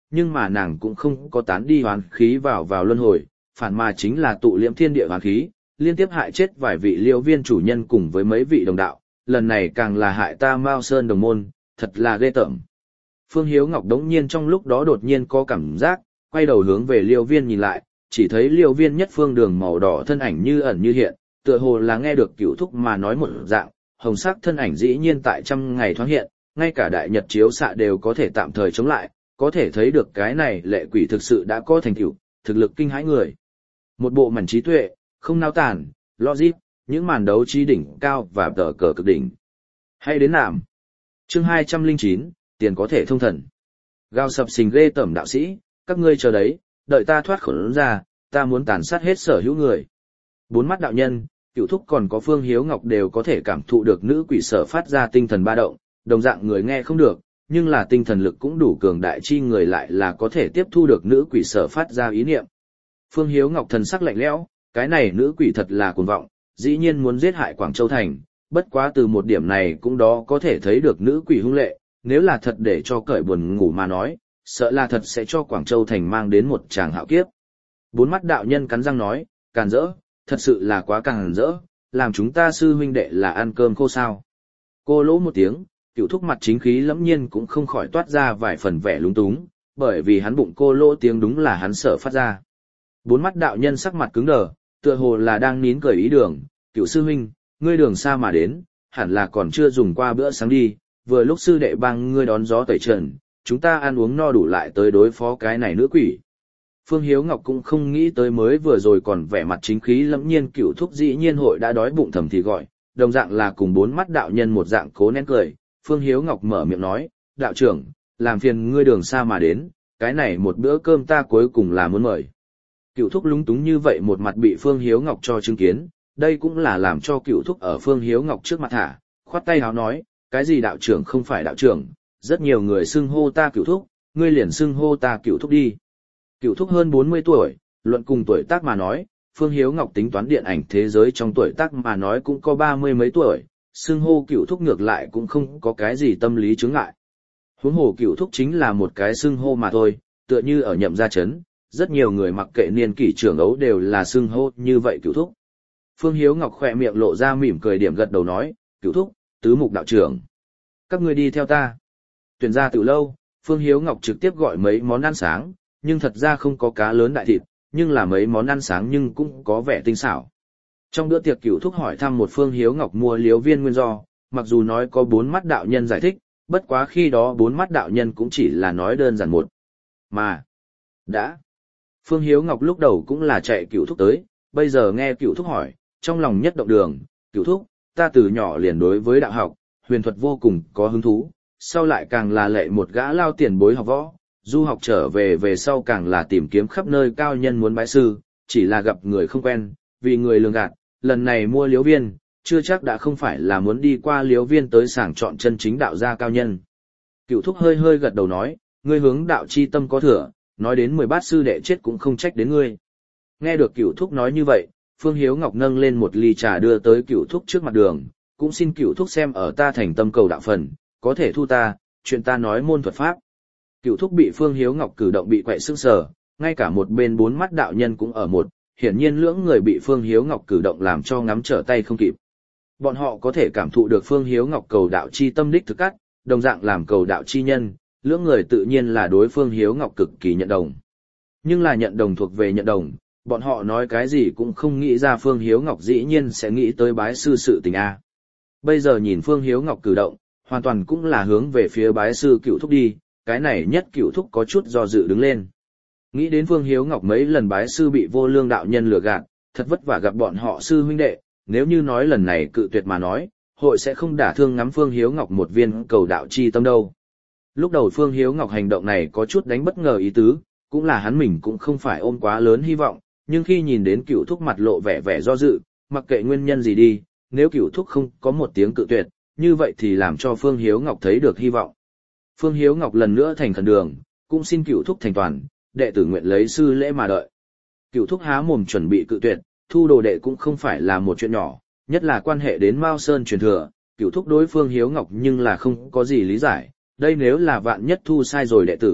nhưng mà nàng cũng không có tán đi hoán khí vào vào luân hồi, phản mà chính là tụ liễm thiên địa hoán khí, liên tiếp hại chết vài vị Liêu Viên chủ nhân cùng với mấy vị đồng đạo, lần này càng là hại ta Mao Sơn đồng môn, thật là ghê tởm. Phương Hiếu Ngọc đống nhiên trong lúc đó đột nhiên có cảm giác, quay đầu hướng về Liêu Viên nhìn lại, chỉ thấy Liêu Viên nhất phương đường màu đỏ thân ảnh như ẩn như hiện, tựa hồ là nghe được Cửu Thúc mà nói một dạng, hồng sắc thân ảnh dĩ nhiên tại trăm ngày thoáng hiện, ngay cả đại nhật chiếu xạ đều có thể tạm thời chống lại, có thể thấy được cái này lệ quỷ thực sự đã có thành tựu, thực lực kinh hãi người. Một bộ mảnh trí tuệ, không nao tản, logic, những màn đấu trí đỉnh cao và tờ cờ cực đỉnh. Hay đến làm. Chương hai trăm lẻ chín, tiền có thể thông thần. Gào sập sình ghê tởm đạo sĩ, các ngươi chờ đấy, đợi ta thoát khổ ra, ta muốn tàn sát hết sở hữu người. Bốn mắt đạo nhân, Cửu Thúc còn có Phương Hiếu Ngọc đều có thể cảm thụ được nữ quỷ sở phát ra tinh thần ba động, đồng dạng người nghe không được, nhưng là tinh thần lực cũng đủ cường đại chi người lại là có thể tiếp thu được nữ quỷ sở phát ra ý niệm. Phương Hiếu Ngọc thần sắc lạnh lẽo, cái này nữ quỷ thật là cuồng vọng, dĩ nhiên muốn giết hại Quảng Châu Thành, bất quá từ một điểm này cũng đó có thể thấy được nữ quỷ hung lệ, nếu là thật để cho cởi buồn ngủ mà nói, sợ là thật sẽ cho Quảng Châu Thành mang đến một tràng hạo kiếp. Bốn mắt đạo nhân cắn răng nói, càn rỡ, thật sự là quá càn rỡ, làm chúng ta sư huynh đệ là ăn cơm khô sao. Cô lỗ một tiếng, Cửu Thúc mặt chính khí lẫm nhiên cũng không khỏi toát ra vài phần vẻ lúng túng, bởi vì hắn bụng cô lỗ tiếng đúng là hắn sợ phát ra. Bốn mắt đạo nhân sắc mặt cứng đờ, tựa hồ là đang nín cười ý đường, Cửu sư huynh, ngươi đường xa mà đến, hẳn là còn chưa dùng qua bữa sáng đi, vừa lúc sư đệ bang ngươi đón gió tẩy trần, chúng ta ăn uống no đủ lại tới đối phó cái này nữ quỷ. Phương Hiếu Ngọc cũng không nghĩ tới mới vừa rồi còn vẻ mặt chính khí lẫm nhiên Cửu Thúc dĩ nhiên hội đã đói bụng thầm thì gọi, đồng dạng là cùng bốn mắt đạo nhân một dạng cố nén cười. Phương Hiếu Ngọc mở miệng nói, đạo trưởng, làm phiền ngươi đường xa mà đến, cái này một bữa cơm ta cuối cùng là muốn mời. Cửu Thúc lúng túng như vậy một mặt bị Phương Hiếu Ngọc cho chứng kiến, đây cũng là làm cho Cửu Thúc ở Phương Hiếu Ngọc trước mặt thả, khoát tay háo nói, cái gì đạo trưởng không phải đạo trưởng, rất nhiều người xưng hô ta Cửu Thúc, ngươi liền xưng hô ta Cửu Thúc đi. Cửu Thúc hơn bốn mươi tuổi, luận cùng tuổi tác mà nói, Phương Hiếu Ngọc tính toán điện ảnh thế giới trong tuổi tác mà nói cũng có ba mươi mấy tuổi, xưng hô Cửu Thúc ngược lại cũng không có cái gì tâm lý chướng ngại. Huống hồ Cửu Thúc chính là một cái xưng hô mà thôi, tựa như ở Nhậm Gia Trấn, rất nhiều người mặc kệ niên kỷ trưởng ấu đều là xưng hô như vậy Cửu Thúc. Phương Hiếu Ngọc khỏe miệng lộ ra mỉm cười điểm gật đầu nói, Cửu Thúc, tứ mục đạo trưởng. Các ngươi đi theo ta. Tuyển ra từ lâu, Phương Hiếu Ngọc trực tiếp gọi mấy món ăn sáng, nhưng thật ra không có cá lớn đại thịt, nhưng là mấy món ăn sáng nhưng cũng có vẻ tinh xảo. Trong bữa tiệc Cửu Thúc hỏi thăm một Phương Hiếu Ngọc mua Liếu Viên nguyên do, mặc dù nói có bốn mắt đạo nhân giải thích, bất quá khi đó bốn mắt đạo nhân cũng chỉ là nói đơn giản một. Mà, đã. Phương Hiếu Ngọc lúc đầu cũng là chạy Cửu Thúc tới, bây giờ nghe Cửu Thúc hỏi, trong lòng nhất động đường, Cửu Thúc, ta từ nhỏ liền đối với đạo học, huyền thuật vô cùng có hứng thú, sau lại càng là lệ một gã lao tiền bối học võ, du học trở về về sau càng là tìm kiếm khắp nơi cao nhân muốn bái sư, chỉ là gặp người không quen, vì người lường gạt, lần này mua Liếu Viên, chưa chắc đã không phải là muốn đi qua Liếu Viên tới sàng chọn chân chính đạo gia cao nhân. Cửu Thúc hơi hơi gật đầu nói, ngươi hướng đạo chi tâm có thừa, nói đến mười bát sư đệ chết cũng không trách đến ngươi. Nghe được Cửu Thúc nói như vậy, Phương Hiếu Ngọc nâng lên một ly trà đưa tới Cửu Thúc trước mặt đường, cũng xin Cửu Thúc xem ở ta thành tâm cầu đạo phần, có thể thu ta, chuyện ta nói môn thuật pháp. Cửu Thúc bị Phương Hiếu Ngọc cử động bị quậy sững sờ, ngay cả một bên bốn mắt đạo nhân cũng ở một, hiển nhiên lưỡng người bị Phương Hiếu Ngọc cử động làm cho ngắm trở tay không kịp. Bọn họ có thể cảm thụ được Phương Hiếu Ngọc cầu đạo chi tâm đích thực cắt, đồng dạng làm cầu đạo chi nhân, lưỡng người tự nhiên là đối Phương Hiếu Ngọc cực kỳ nhận đồng. Nhưng là nhận đồng thuộc về nhận đồng, bọn họ nói cái gì cũng không nghĩ ra Phương Hiếu Ngọc dĩ nhiên sẽ nghĩ tới bái sư sự tình a. Bây giờ nhìn Phương Hiếu Ngọc cử động, hoàn toàn cũng là hướng về phía bái sư Cửu Thúc đi, cái này nhất Cửu Thúc có chút do dự đứng lên. Nghĩ đến Phương Hiếu Ngọc mấy lần bái sư bị vô lương đạo nhân lừa gạt, thật vất vả gặp bọn họ sư huynh đệ, nếu như nói lần này cự tuyệt mà nói, hội sẽ không đả thương ngắm Phương Hiếu Ngọc một viên cầu đạo chi tâm đâu. Lúc đầu Phương Hiếu Ngọc hành động này có chút đánh bất ngờ ý tứ, cũng là hắn mình cũng không phải ôm quá lớn hy vọng, nhưng khi nhìn đến Cửu Thúc mặt lộ vẻ vẻ do dự, mặc kệ nguyên nhân gì đi, nếu Cửu Thúc không có một tiếng cự tuyệt, như vậy thì làm cho Phương Hiếu Ngọc thấy được hy vọng. Phương Hiếu Ngọc lần nữa thành khẩn đường, cũng xin Cửu Thúc thành toàn, đệ tử nguyện lấy sư lễ mà đợi. Cửu Thúc há mồm chuẩn bị cự tuyệt, thu đồ đệ cũng không phải là một chuyện nhỏ, nhất là quan hệ đến Mao Sơn truyền thừa, Cửu Thúc đối Phương Hiếu Ngọc nhưng là không có gì lý giải, đây nếu là vạn nhất thu sai rồi đệ tử,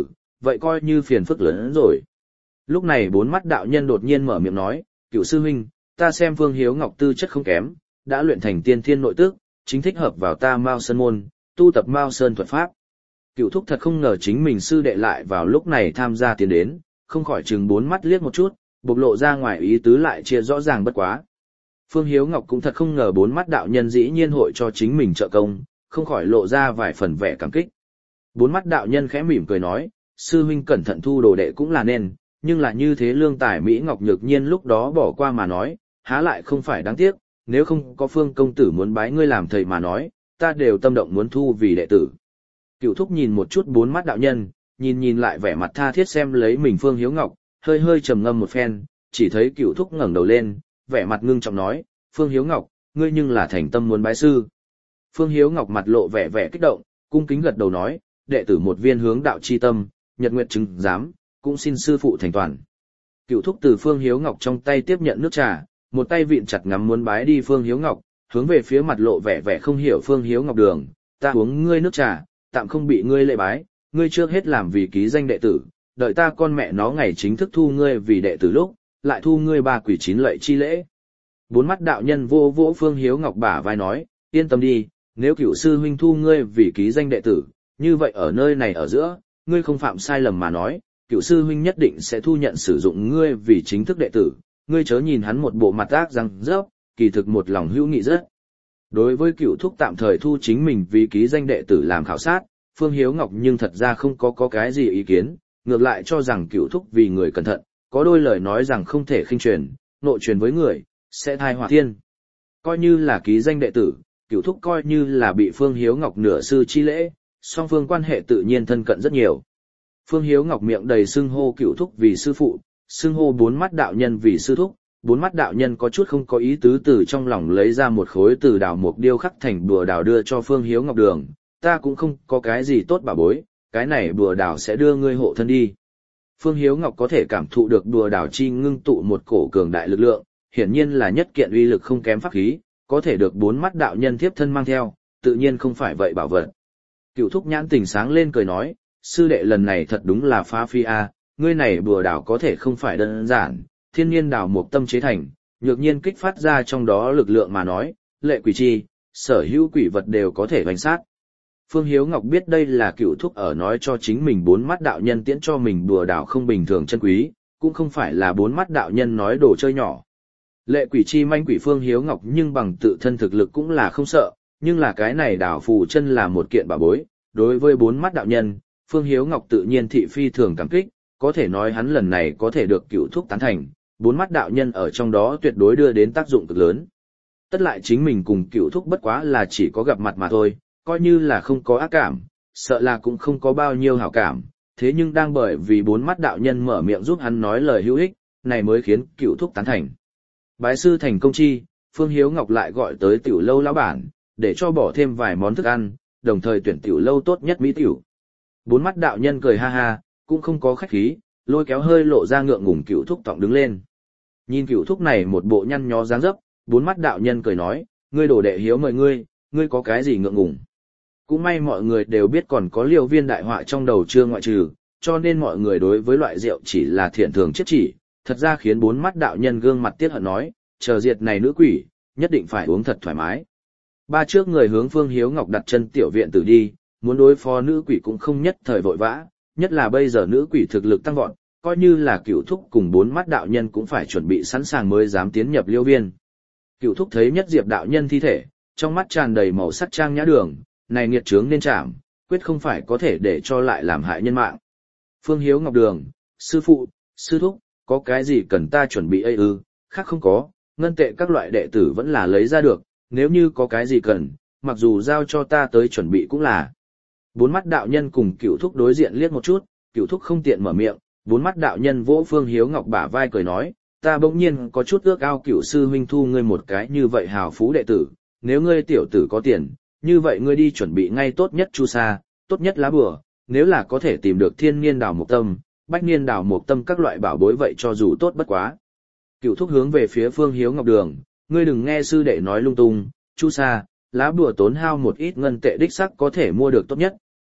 vậy coi như phiền phức lớn hơn rồi. Lúc này bốn mắt đạo nhân đột nhiên mở miệng nói, cựu sư huynh, ta xem Phương Hiếu Ngọc tư chất không kém, đã luyện thành tiên thiên nội tức, chính thích hợp vào ta Mao Sơn môn, tu tập Mao Sơn thuật pháp. Cựu thúc thật không ngờ chính mình sư đệ lại vào lúc này tham gia tiến đến, không khỏi chừng bốn mắt liếc một chút, bộc lộ ra ngoài ý tứ lại chia rõ ràng bất quá. Phương Hiếu Ngọc cũng thật không ngờ bốn mắt đạo nhân dĩ nhiên hội cho chính mình trợ công, không khỏi lộ ra vài phần vẻ cảm kích. Bốn mắt đạo nhân khẽ mỉm cười nói, sư huynh cẩn thận thu đồ đệ cũng là nên, nhưng là như thế lương tài Mỹ Ngọc Nhược Nhiên lúc đó bỏ qua mà nói, há lại không phải đáng tiếc, nếu không có Phương công tử muốn bái ngươi làm thầy mà nói, ta đều tâm động muốn thu vì đệ tử. Cựu thúc nhìn một chút bốn mắt đạo nhân, nhìn nhìn lại vẻ mặt tha thiết xem lấy mình Phương Hiếu Ngọc, hơi hơi trầm ngâm một phen, chỉ thấy cựu thúc ngẩng đầu lên, vẻ mặt ngưng trọng nói, Phương Hiếu Ngọc, ngươi nhưng là thành tâm muốn bái sư. Phương Hiếu Ngọc mặt lộ vẻ vẻ kích động, cung kính gật đầu nói, đệ tử một viên hướng đạo chi tâm, nhật nguyện chứng giám, cũng xin sư phụ thành toàn. Cựu thúc từ Phương Hiếu Ngọc trong tay tiếp nhận nước trà, một tay vịn chặt ngắm muốn bái đi Phương Hiếu Ngọc, hướng về phía mặt lộ vẻ vẻ không hiểu Phương Hiếu Ngọc đường, ta uống ngươi nước trà, tạm không bị ngươi lệ bái, ngươi trước hết làm vì ký danh đệ tử, đợi ta con mẹ nó ngày chính thức thu ngươi vì đệ tử lúc, lại thu ngươi ba quỷ chín lệ chi lễ. Bốn mắt đạo nhân vô vỗ Phương Hiếu Ngọc bả vai nói, yên tâm đi, nếu cựu sư huynh thu ngươi vì ký danh đệ tử, như vậy ở nơi này ở giữa, ngươi không phạm sai lầm mà nói, cựu sư huynh nhất định sẽ thu nhận sử dụng ngươi vì chính thức đệ tử, ngươi chớ nhìn hắn một bộ mặt ác răng rớp, kỳ thực một lòng hữu nghị rất. Đối với cựu thúc tạm thời thu chính mình vì ký danh đệ tử làm khảo sát, Phương Hiếu Ngọc nhưng thật ra không có có cái gì ý kiến, ngược lại cho rằng cựu thúc vì người cẩn thận, có đôi lời nói rằng không thể khinh truyền, nội truyền với người, sẽ thai họa thiên. Coi như là ký danh đệ tử, cựu thúc coi như là bị Phương Hiếu Ngọc nửa sư chi lễ, song phương quan hệ tự nhiên thân cận rất nhiều. Phương Hiếu Ngọc miệng đầy xưng hô cựu thúc vì sư phụ, xưng hô bốn mắt đạo nhân vì sư thúc, bốn mắt đạo nhân có chút không có ý tứ từ trong lòng lấy ra một khối từ đào mục điêu khắc thành bùa đào đưa cho Phương Hiếu Ngọc đường, ta cũng không có cái gì tốt bà bối, cái này bùa đào sẽ đưa ngươi hộ thân đi. Phương Hiếu Ngọc có thể cảm thụ được bùa đào chi ngưng tụ một cổ cường đại lực lượng, hiển nhiên là nhất kiện uy lực không kém pháp khí, có thể được bốn mắt đạo nhân tiếp thân mang theo, tự nhiên không phải vậy bảo vật. Cựu thúc nhãn tỉnh sáng lên cười nói, sư đệ lần này thật đúng là phá phi a, ngươi này bùa đào có thể không phải đơn giản, thiên nhiên đào mục tâm chế thành, nhược nhiên kích phát ra trong đó lực lượng mà nói, lệ quỷ chi, sở hữu quỷ vật đều có thể hoành sát. Phương Hiếu Ngọc biết đây là cựu thúc ở nói cho chính mình bốn mắt đạo nhân tiễn cho mình bùa đào không bình thường chân quý, cũng không phải là bốn mắt đạo nhân nói đồ chơi nhỏ. Lệ quỷ chi manh quỷ Phương Hiếu Ngọc nhưng bằng tự thân thực lực cũng là không sợ, nhưng là cái này đào phù chân là một kiện bảo bối, đối với bốn mắt đạo nhân, Phương Hiếu Ngọc tự nhiên thị phi thường cảm kích, có thể nói hắn lần này có thể được cựu thúc tán thành, bốn mắt đạo nhân ở trong đó tuyệt đối đưa đến tác dụng cực lớn. Tất lại chính mình cùng cựu thúc bất quá là chỉ có gặp mặt mà thôi, coi như là không có ác cảm, sợ là cũng không có bao nhiêu hảo cảm, thế nhưng đang bởi vì bốn mắt đạo nhân mở miệng giúp hắn nói lời hữu ích, này mới khiến cựu thúc tán thành. Bái sư thành công chi, Phương Hiếu Ngọc lại gọi tới tiểu lâu lão bản, để cho bỏ thêm vài món thức ăn, đồng thời tuyển tiểu lâu tốt nhất mỹ tiểu. Bốn mắt đạo nhân cười ha ha, cũng không có khách khí, lôi kéo hơi lộ ra ngượng ngùng cựu thúc tọng đứng lên. Nhìn cựu thúc này một bộ nhăn nhó dáng dấp, bốn mắt đạo nhân cười nói, ngươi đồ đệ hiếu mời ngươi, ngươi có cái gì ngượng ngùng. Cũng may mọi người đều biết còn có liều viên đại họa trong đầu chưa ngoại trừ, cho nên mọi người đối với loại rượu chỉ là thiện thường chết chỉ, thật ra khiến bốn mắt đạo nhân gương mặt tiếc hận nói, chờ diệt này nữ quỷ, nhất định phải uống thật thoải mái. Ba trước người hướng Phương Hiếu Ngọc đặt chân tiểu viện tử đi, muốn đối phó nữ quỷ cũng không nhất thời vội vã, nhất là bây giờ nữ quỷ thực lực tăng vọt, coi như là cựu thúc cùng bốn mắt đạo nhân cũng phải chuẩn bị sẵn sàng mới dám tiến nhập liêu viên. Cựu thúc thấy nhất diệp đạo nhân thi thể, trong mắt tràn đầy màu sắc trang nhã đường, này nghiệt chướng nên trảm, quyết không phải có thể để cho lại làm hại nhân mạng. Phương Hiếu Ngọc đường, sư phụ, sư thúc, có cái gì cần ta chuẩn bị ấy ư, khác không có, ngân tệ các loại đệ tử vẫn là lấy ra được, nếu như có cái gì cần, mặc dù giao cho ta tới chuẩn bị cũng là. Bốn mắt đạo nhân cùng cựu thúc đối diện liếc một chút, cựu thúc không tiện mở miệng, bốn mắt đạo nhân vỗ Phương Hiếu Ngọc bả vai cười nói, ta bỗng nhiên có chút ước ao cựu sư huynh thu ngươi một cái như vậy hào phú đệ tử, nếu ngươi tiểu tử có tiền, như vậy ngươi đi chuẩn bị ngay tốt nhất chu sa, tốt nhất lá bùa, nếu là có thể tìm được thiên niên đào mộc tâm, bách niên đào mộc tâm các loại bảo bối vậy cho dù tốt bất quá. Cựu thúc hướng về phía Phương Hiếu Ngọc đường, ngươi đừng nghe sư đệ nói lung tung, chu sa, lá bùa tốn hao một ít ngân tệ đích sắc có thể mua được tốt nhất,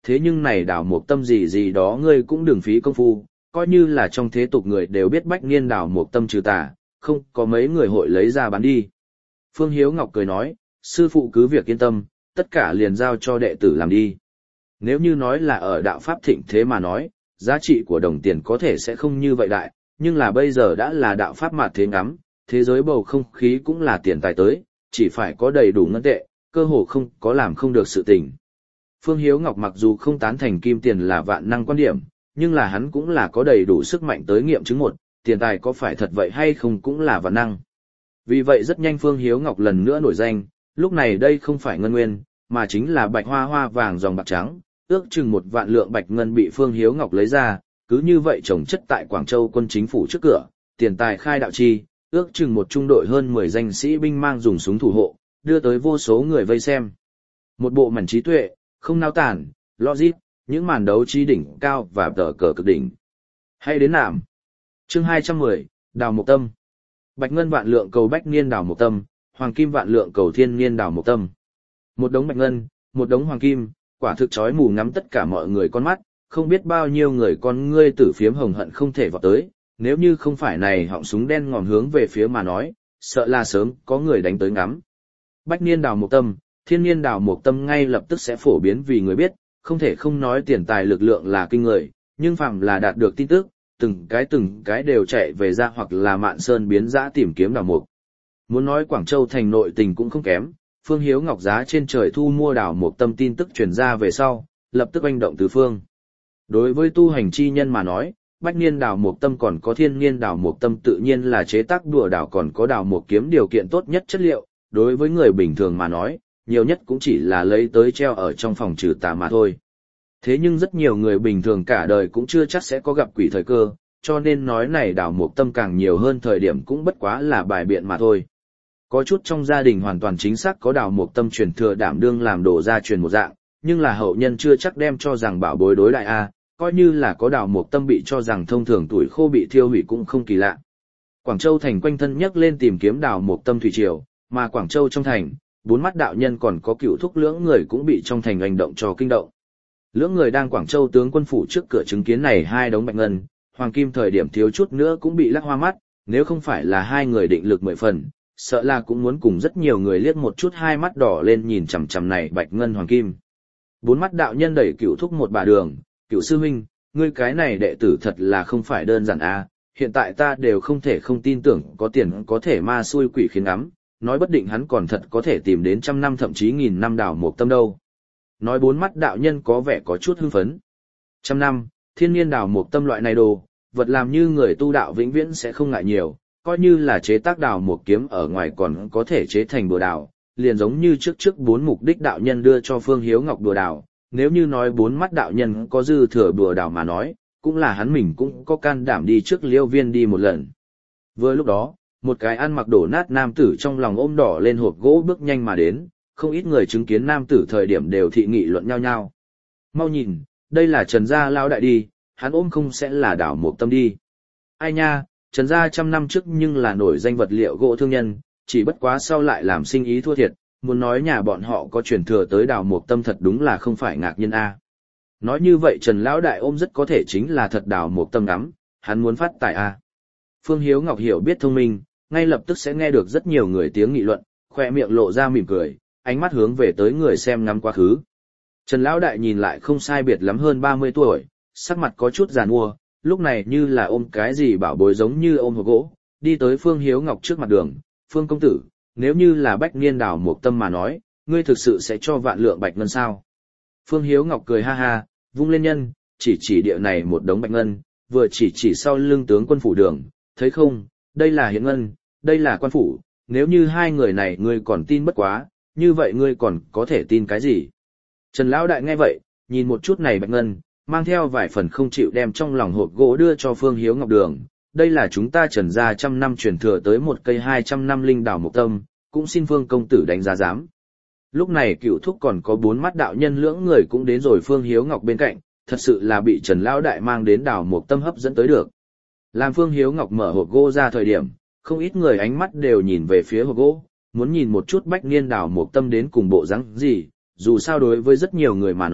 thế nhưng này đào mục tâm gì gì đó ngươi cũng đừng phí công phu, coi như là trong thế tục người đều biết bách niên đào mục tâm trừ tà, không có mấy người hội lấy ra bán đi. Phương Hiếu Ngọc cười nói, sư phụ cứ việc yên tâm, tất cả liền giao cho đệ tử làm đi. Nếu như nói là ở đạo pháp thịnh thế mà nói, giá trị của đồng tiền có thể sẽ không như vậy đại, nhưng là bây giờ đã là đạo pháp mạt thế ngắm, thế giới bầu không khí cũng là tiền tài tới, chỉ phải có đầy đủ ngân tệ, cơ hồ không có làm không được sự tình. Phương Hiếu Ngọc mặc dù không tán thành kim tiền là vạn năng quan điểm, nhưng là hắn cũng là có đầy đủ sức mạnh tới nghiệm chứng một, tiền tài có phải thật vậy hay không cũng là vạn năng. Vì vậy rất nhanh Phương Hiếu Ngọc lần nữa nổi danh, lúc này đây không phải ngân nguyên, mà chính là bạch hoa hoa vàng dòng bạc trắng, ước chừng một vạn lượng bạch ngân bị Phương Hiếu Ngọc lấy ra, cứ như vậy trồng chất tại Quảng Châu quân chính phủ trước cửa, tiền tài khai đạo chi, ước chừng một trung đội hơn mười danh sĩ binh mang dùng súng thủ hộ, đưa tới vô số người vây xem. Một bộ mảnh trí tuệ, không nao tản, logic, những màn đấu trí đỉnh cao và tờ cờ cực đỉnh. Hay đến nạm. Chương hai trăm mười, Đào Mộc Tâm. Bạch ngân vạn lượng cầu bách niên đào mộc tâm, hoàng kim vạn lượng cầu thiên niên đào mộc tâm. Một đống bạch ngân, một đống hoàng kim, quả thực chói mù ngắm tất cả mọi người con mắt, không biết bao nhiêu người con ngươi tử phiếm hồng hận không thể vọt tới, nếu như không phải này họng súng đen ngòm hướng về phía mà nói, sợ là sớm có người đánh tới ngắm. Bách niên đào mộc tâm, thiên niên đào mộc tâm ngay lập tức sẽ phổ biến vì người biết, không thể không nói tiền tài lực lượng là kinh người, nhưng phàm là đạt được tin tức, từng cái từng cái đều chạy về ra hoặc là mạn sơn biến dã tìm kiếm đào mục. Muốn nói Quảng Châu thành nội tình cũng không kém, Phương Hiếu Ngọc giá trên trời thu mua đào mục tâm tin tức truyền ra về sau, lập tức oanh động tứ phương. Đối với tu hành chi nhân mà nói, bách niên đào mục tâm còn có thiên niên đào mục tâm tự nhiên là chế tác đùa đào còn có đào mục kiếm điều kiện tốt nhất chất liệu, đối với người bình thường mà nói, nhiều nhất cũng chỉ là lấy tới treo ở trong phòng trừ tà mà thôi. Thế nhưng rất nhiều người bình thường cả đời cũng chưa chắc sẽ có gặp quỷ thời cơ, cho nên nói này đào mục tâm càng nhiều hơn thời điểm cũng bất quá là bài biện mà thôi. Có chút trong gia đình hoàn toàn chính xác có đào mục tâm truyền thừa đảm đương làm đồ gia truyền một dạng, nhưng là hậu nhân chưa chắc đem cho rằng bảo bối đối đại A, coi như là có đào mục tâm bị cho rằng thông thường tuổi khô bị thiêu hủy cũng không kỳ lạ. Quảng Châu thành quanh thân nhấc lên tìm kiếm đào mục tâm thủy triều, mà Quảng Châu trong thành, bốn mắt đạo nhân còn có cựu thúc lưỡng người cũng bị trong thành hành động cho kinh động. Lưỡng người đang Quảng Châu tướng quân phủ trước cửa chứng kiến này hai đống bạch ngân, hoàng kim thời điểm thiếu chút nữa cũng bị lắc hoa mắt, nếu không phải là hai người định lực mười phần, sợ là cũng muốn cùng rất nhiều người liếc một chút hai mắt đỏ lên nhìn chằm chằm này bạch ngân hoàng kim. Bốn mắt đạo nhân đẩy cựu thúc một bà đường, cựu sư huynh, ngươi cái này đệ tử thật là không phải đơn giản a, hiện tại ta đều không thể không tin tưởng có tiền có thể ma xui quỷ khiến ngắm, nói bất định hắn còn thật có thể tìm đến trăm năm thậm chí nghìn năm đào mộc tâm đâu. Nói bốn mắt đạo nhân có vẻ có chút hưng phấn. Trăm năm, thiên niên đào mộc tâm loại này đồ, vật làm như người tu đạo vĩnh viễn sẽ không ngại nhiều, coi như là chế tác đào mộc kiếm ở ngoài còn có thể chế thành bùa đào, liền giống như trước trước bốn mục đích đạo nhân đưa cho Phương Hiếu Ngọc bùa đào, nếu như nói bốn mắt đạo nhân có dư thừa bùa đào mà nói, cũng là hắn mình cũng có can đảm đi trước Liêu Viên đi một lần. Vừa lúc đó, một cái ăn mặc đổ nát nam tử trong lòng ôm đỏ lên hộp gỗ bước nhanh mà đến, không ít người chứng kiến nam tử thời điểm đều thị nghị luận nhau nhau. Mau nhìn, đây là Trần gia lão đại đi, hắn ôm không sẽ là đào mộc tâm đi. Ai nha, Trần gia trăm năm trước nhưng là nổi danh vật liệu gỗ thương nhân, chỉ bất quá sau lại làm sinh ý thua thiệt, muốn nói nhà bọn họ có truyền thừa tới đào mộc tâm thật đúng là không phải ngạc nhiên a. Nói như vậy Trần lão đại ôm rất có thể chính là thật đào mộc tâm ngắm, hắn muốn phát tài a. Phương Hiếu Ngọc hiểu biết thông minh, ngay lập tức sẽ nghe được rất nhiều người tiếng nghị luận, khoe miệng lộ ra mỉm cười, ánh mắt hướng về tới người xem ngắm quá khứ. Trần lão đại nhìn lại không sai biệt lắm hơn ba mươi tuổi, sắc mặt có chút giàn mua, lúc này như là ôm cái gì bảo bối giống như ôm hộp gỗ, đi tới Phương Hiếu Ngọc trước mặt đường, "Phương công tử, nếu như là bách niên đào mộc tâm mà nói, ngươi thực sự sẽ cho vạn lượng bạch ngân sao?" Phương Hiếu Ngọc cười ha ha, vung lên nhân, chỉ chỉ địa này một đống bạch ngân, vừa chỉ chỉ sau lưng tướng quân phủ đường, "Thấy không, đây là hiện ngân, đây là quan phủ, nếu như hai người này ngươi còn tin bất quá, như vậy ngươi còn có thể tin cái gì?" Trần lão đại nghe vậy, nhìn một chút này bạch ngân, mang theo vài phần không chịu đem trong lòng hộp gỗ đưa cho Phương Hiếu Ngọc đường, "Đây là chúng ta Trần gia trăm năm truyền thừa tới một cây hai trăm năm linh đào mộc tâm, cũng xin Phương công tử đánh giá giám." Lúc này cựu thúc còn có bốn mắt đạo nhân lưỡng người cũng đến rồi Phương Hiếu Ngọc bên cạnh, thật sự là bị Trần lão đại mang đến đào mộc tâm hấp dẫn tới được. Làm Phương Hiếu Ngọc mở hộp gỗ ra thời điểm, không ít người ánh mắt đều nhìn về phía hộp gỗ, muốn nhìn một chút bách niên đào mộc tâm đến cùng bộ dáng gì, dù sao đối với rất nhiều người mà nói,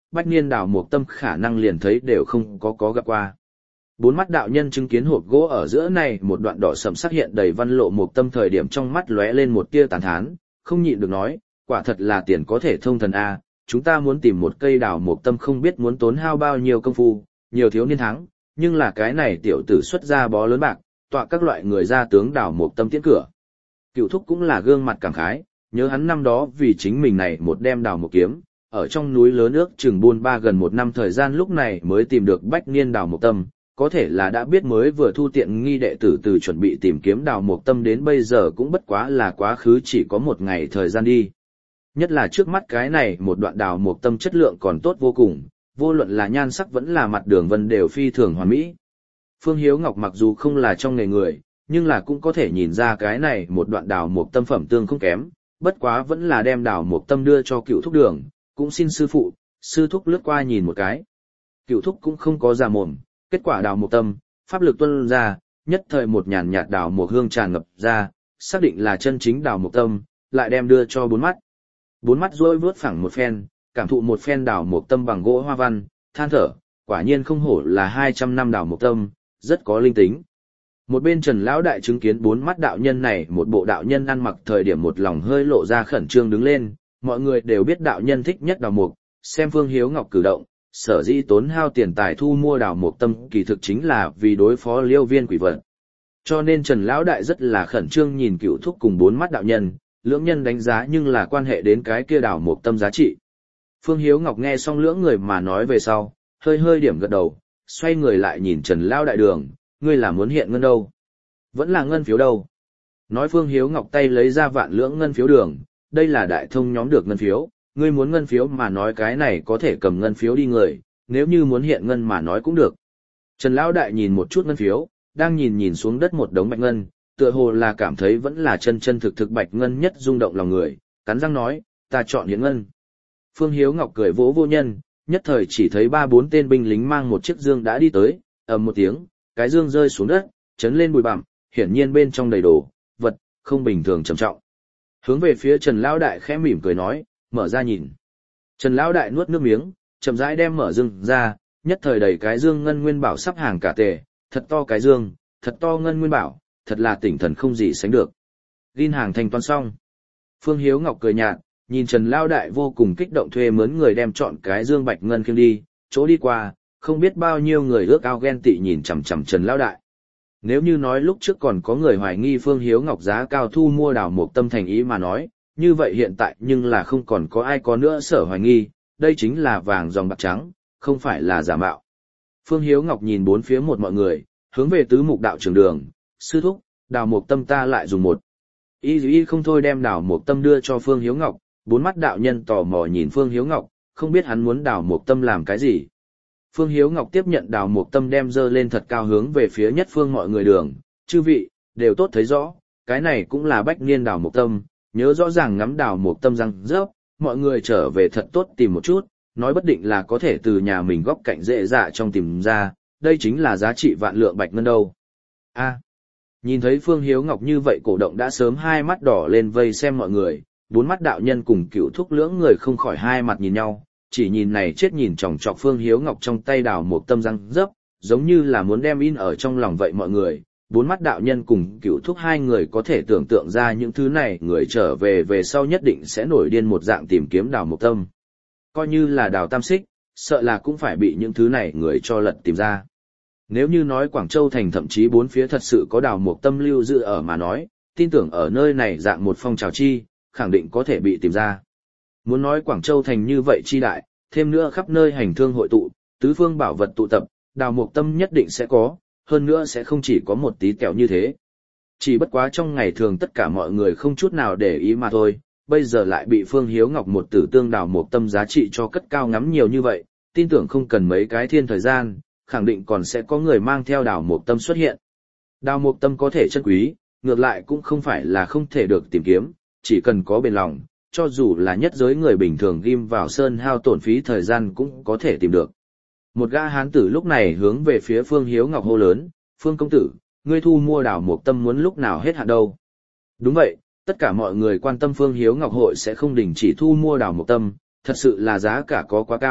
bách niên đào mục tâm khả năng liền thấy đều không có có gặp qua. Bốn mắt đạo nhân chứng kiến hộp gỗ ở giữa này một đoạn đỏ sẫm sắc hiện đầy văn lộ mục tâm thời điểm trong mắt lóe lên một tia tàn thán, không nhịn được nói, quả thật là tiền có thể thông thần a, chúng ta muốn tìm một cây đào mục tâm không biết muốn tốn hao bao nhiêu công phu, nhiều thiếu niên tháng, nhưng là cái này tiểu tử xuất ra bó lớn bạc, tọa các loại người ra tướng đào mục tâm tiễn cửa. Cựu thúc cũng là gương mặt cảm khái, nhớ hắn năm đó vì chính mình này một đem đào mục kiếm, ở trong núi lớn ước chừng buôn ba gần một năm thời gian lúc này mới tìm được bách niên đào mục tâm, có thể là đã biết mới vừa thu tiện nghi đệ tử từ chuẩn bị tìm kiếm đào mục tâm đến bây giờ cũng bất quá là quá khứ chỉ có một ngày thời gian đi. Nhất là trước mắt cái này một đoạn đào mục tâm chất lượng còn tốt vô cùng, vô luận là nhan sắc vẫn là mặt đường vân đều phi thường hoàn mỹ. Phương Hiếu Ngọc mặc dù không là trong nghề người, nhưng là cũng có thể nhìn ra cái này một đoạn đào mục tâm phẩm tương không kém, bất quá vẫn là đem đào mục tâm đưa cho cựu thúc đường, cũng xin sư phụ, sư thúc lướt qua nhìn một cái. Cựu thúc cũng không có ra mồm, kết quả đào mục tâm, pháp lực tuôn ra, nhất thời một nhàn nhạt đào mục hương tràn ngập ra, xác định là chân chính đào mục tâm, lại đem đưa cho bốn mắt. Bốn mắt rối vướt phẳng một phen, cảm thụ một phen đào mục tâm bằng gỗ hoa văn, than thở, quả nhiên không hổ là hai trăm năm đào mục tâm, rất có linh tính. Một bên Trần lão đại chứng kiến bốn mắt đạo nhân này, một bộ đạo nhân ăn mặc thời điểm một lòng hơi lộ ra khẩn trương đứng lên, mọi người đều biết đạo nhân thích nhất đào mục, xem Phương Hiếu Ngọc cử động, sở dĩ tốn hao tiền tài thu mua đào mục tâm kỳ thực chính là vì đối phó Liêu Viên quỷ vật. Cho nên Trần lão đại rất là khẩn trương nhìn cựu thúc cùng bốn mắt đạo nhân, lưỡng nhân đánh giá nhưng là quan hệ đến cái kia đào mục tâm giá trị. Phương Hiếu Ngọc nghe xong lưỡng người mà nói về sau, hơi hơi điểm gật đầu, xoay người lại nhìn Trần lão đại đường, ngươi là muốn hiện ngân đâu? Vẫn là ngân phiếu đâu? Nói Phương Hiếu Ngọc tay lấy ra vạn lưỡng ngân phiếu đường, đây là đại thông nhóm được ngân phiếu, ngươi muốn ngân phiếu mà nói cái này có thể cầm ngân phiếu đi người, nếu như muốn hiện ngân mà nói cũng được. Trần lão đại nhìn một chút ngân phiếu, đang nhìn nhìn xuống đất một đống bạch ngân, tựa hồ là cảm thấy vẫn là chân chân thực thực bạch ngân nhất rung động lòng người, cắn răng nói, ta chọn hiện ngân. Phương Hiếu Ngọc cười vỗ vô nhân, nhất thời chỉ thấy ba bốn tên binh lính mang một chiếc dương đã đi tới, ầm một tiếng, cái dương rơi xuống đất, chấn lên bụi bặm, hiển nhiên bên trong đầy đồ vật không bình thường trầm trọng. Hướng về phía Trần lão đại khẽ mỉm cười nói, mở ra nhìn. Trần lão đại nuốt nước miếng, chậm rãi đem mở dương ra, nhất thời đầy cái dương ngân nguyên bảo sắp hàng cả tề, thật to cái dương, thật to ngân nguyên bảo, thật là tỉnh thần không gì sánh được. Gin hàng thành toán xong. Phương Hiếu Ngọc cười nhạt, nhìn Trần lão đại vô cùng kích động thuê mướn người đem chọn cái dương bạch ngân khiêng đi, chỗ đi qua, không biết bao nhiêu người ước ao ghen tị nhìn chằm chằm Trần lão đại. Nếu như nói lúc trước còn có người hoài nghi Phương Hiếu Ngọc giá cao thu mua đào mục tâm thành ý mà nói, như vậy hiện tại nhưng là không còn có ai có nữa sở hoài nghi, đây chính là vàng dòng bạc trắng, không phải là giả mạo. Phương Hiếu Ngọc nhìn bốn phía một mọi người, hướng về tứ mục đạo trưởng đường, sư thúc, đào mục tâm ta lại dùng một. Y y không thôi đem đào mục tâm đưa cho Phương Hiếu Ngọc, bốn mắt đạo nhân tò mò nhìn Phương Hiếu Ngọc, không biết hắn muốn đào mục tâm làm cái gì. Phương Hiếu Ngọc tiếp nhận đào mục tâm đem dơ lên thật cao hướng về phía nhất phương mọi người đường, chư vị, đều tốt thấy rõ, cái này cũng là bách niên đào mục tâm, nhớ rõ ràng ngắm đào mục tâm răng rớp, mọi người trở về thật tốt tìm một chút, nói bất định là có thể từ nhà mình góc cạnh dễ dạ trong tìm ra, đây chính là giá trị vạn lượng bạch ngân đâu. A, nhìn thấy Phương Hiếu Ngọc như vậy cổ động đã sớm hai mắt đỏ lên vây xem mọi người, bốn mắt đạo nhân cùng cựu thúc lưỡng người không khỏi hai mặt nhìn nhau, chỉ nhìn này chết nhìn chòng chọc Phương Hiếu Ngọc trong tay đào một tâm răng rớp, giống như là muốn đem in ở trong lòng vậy mọi người. Bốn mắt đạo nhân cùng cựu thúc hai người có thể tưởng tượng ra những thứ này người trở về về sau nhất định sẽ nổi điên một dạng tìm kiếm đào một tâm. Coi như là đào tam xích, sợ là cũng phải bị những thứ này người cho lật tìm ra. Nếu như nói Quảng Châu thành thậm chí bốn phía thật sự có đào một tâm lưu giữ ở mà nói, tin tưởng ở nơi này dạng một phong trào chi, khẳng định có thể bị tìm ra. Muốn nói Quảng Châu thành như vậy chi đại, thêm nữa khắp nơi hành thương hội tụ, tứ phương bảo vật tụ tập, đào một tâm nhất định sẽ có, hơn nữa sẽ không chỉ có một tí kẹo như thế. Chỉ bất quá trong ngày thường tất cả mọi người không chút nào để ý mà thôi, bây giờ lại bị Phương Hiếu Ngọc một tử tương đào một tâm giá trị cho cất cao ngắm nhiều như vậy, tin tưởng không cần mấy cái thiên thời gian, khẳng định còn sẽ có người mang theo đào một tâm xuất hiện. Đào một tâm có thể chân quý, ngược lại cũng không phải là không thể được tìm kiếm, chỉ cần có bền lòng, cho dù là nhất giới người bình thường ghim vào sơn hao tổn phí thời gian cũng có thể tìm được. Một gã hán tử lúc này hướng về phía Phương Hiếu Ngọc hô lớn, Phương công tử, ngươi thu mua đào một tâm muốn lúc nào hết hạn đâu. Đúng vậy, tất cả mọi người quan tâm Phương Hiếu Ngọc hội sẽ không đình chỉ thu mua đào một tâm, thật sự là giá cả có quá cao,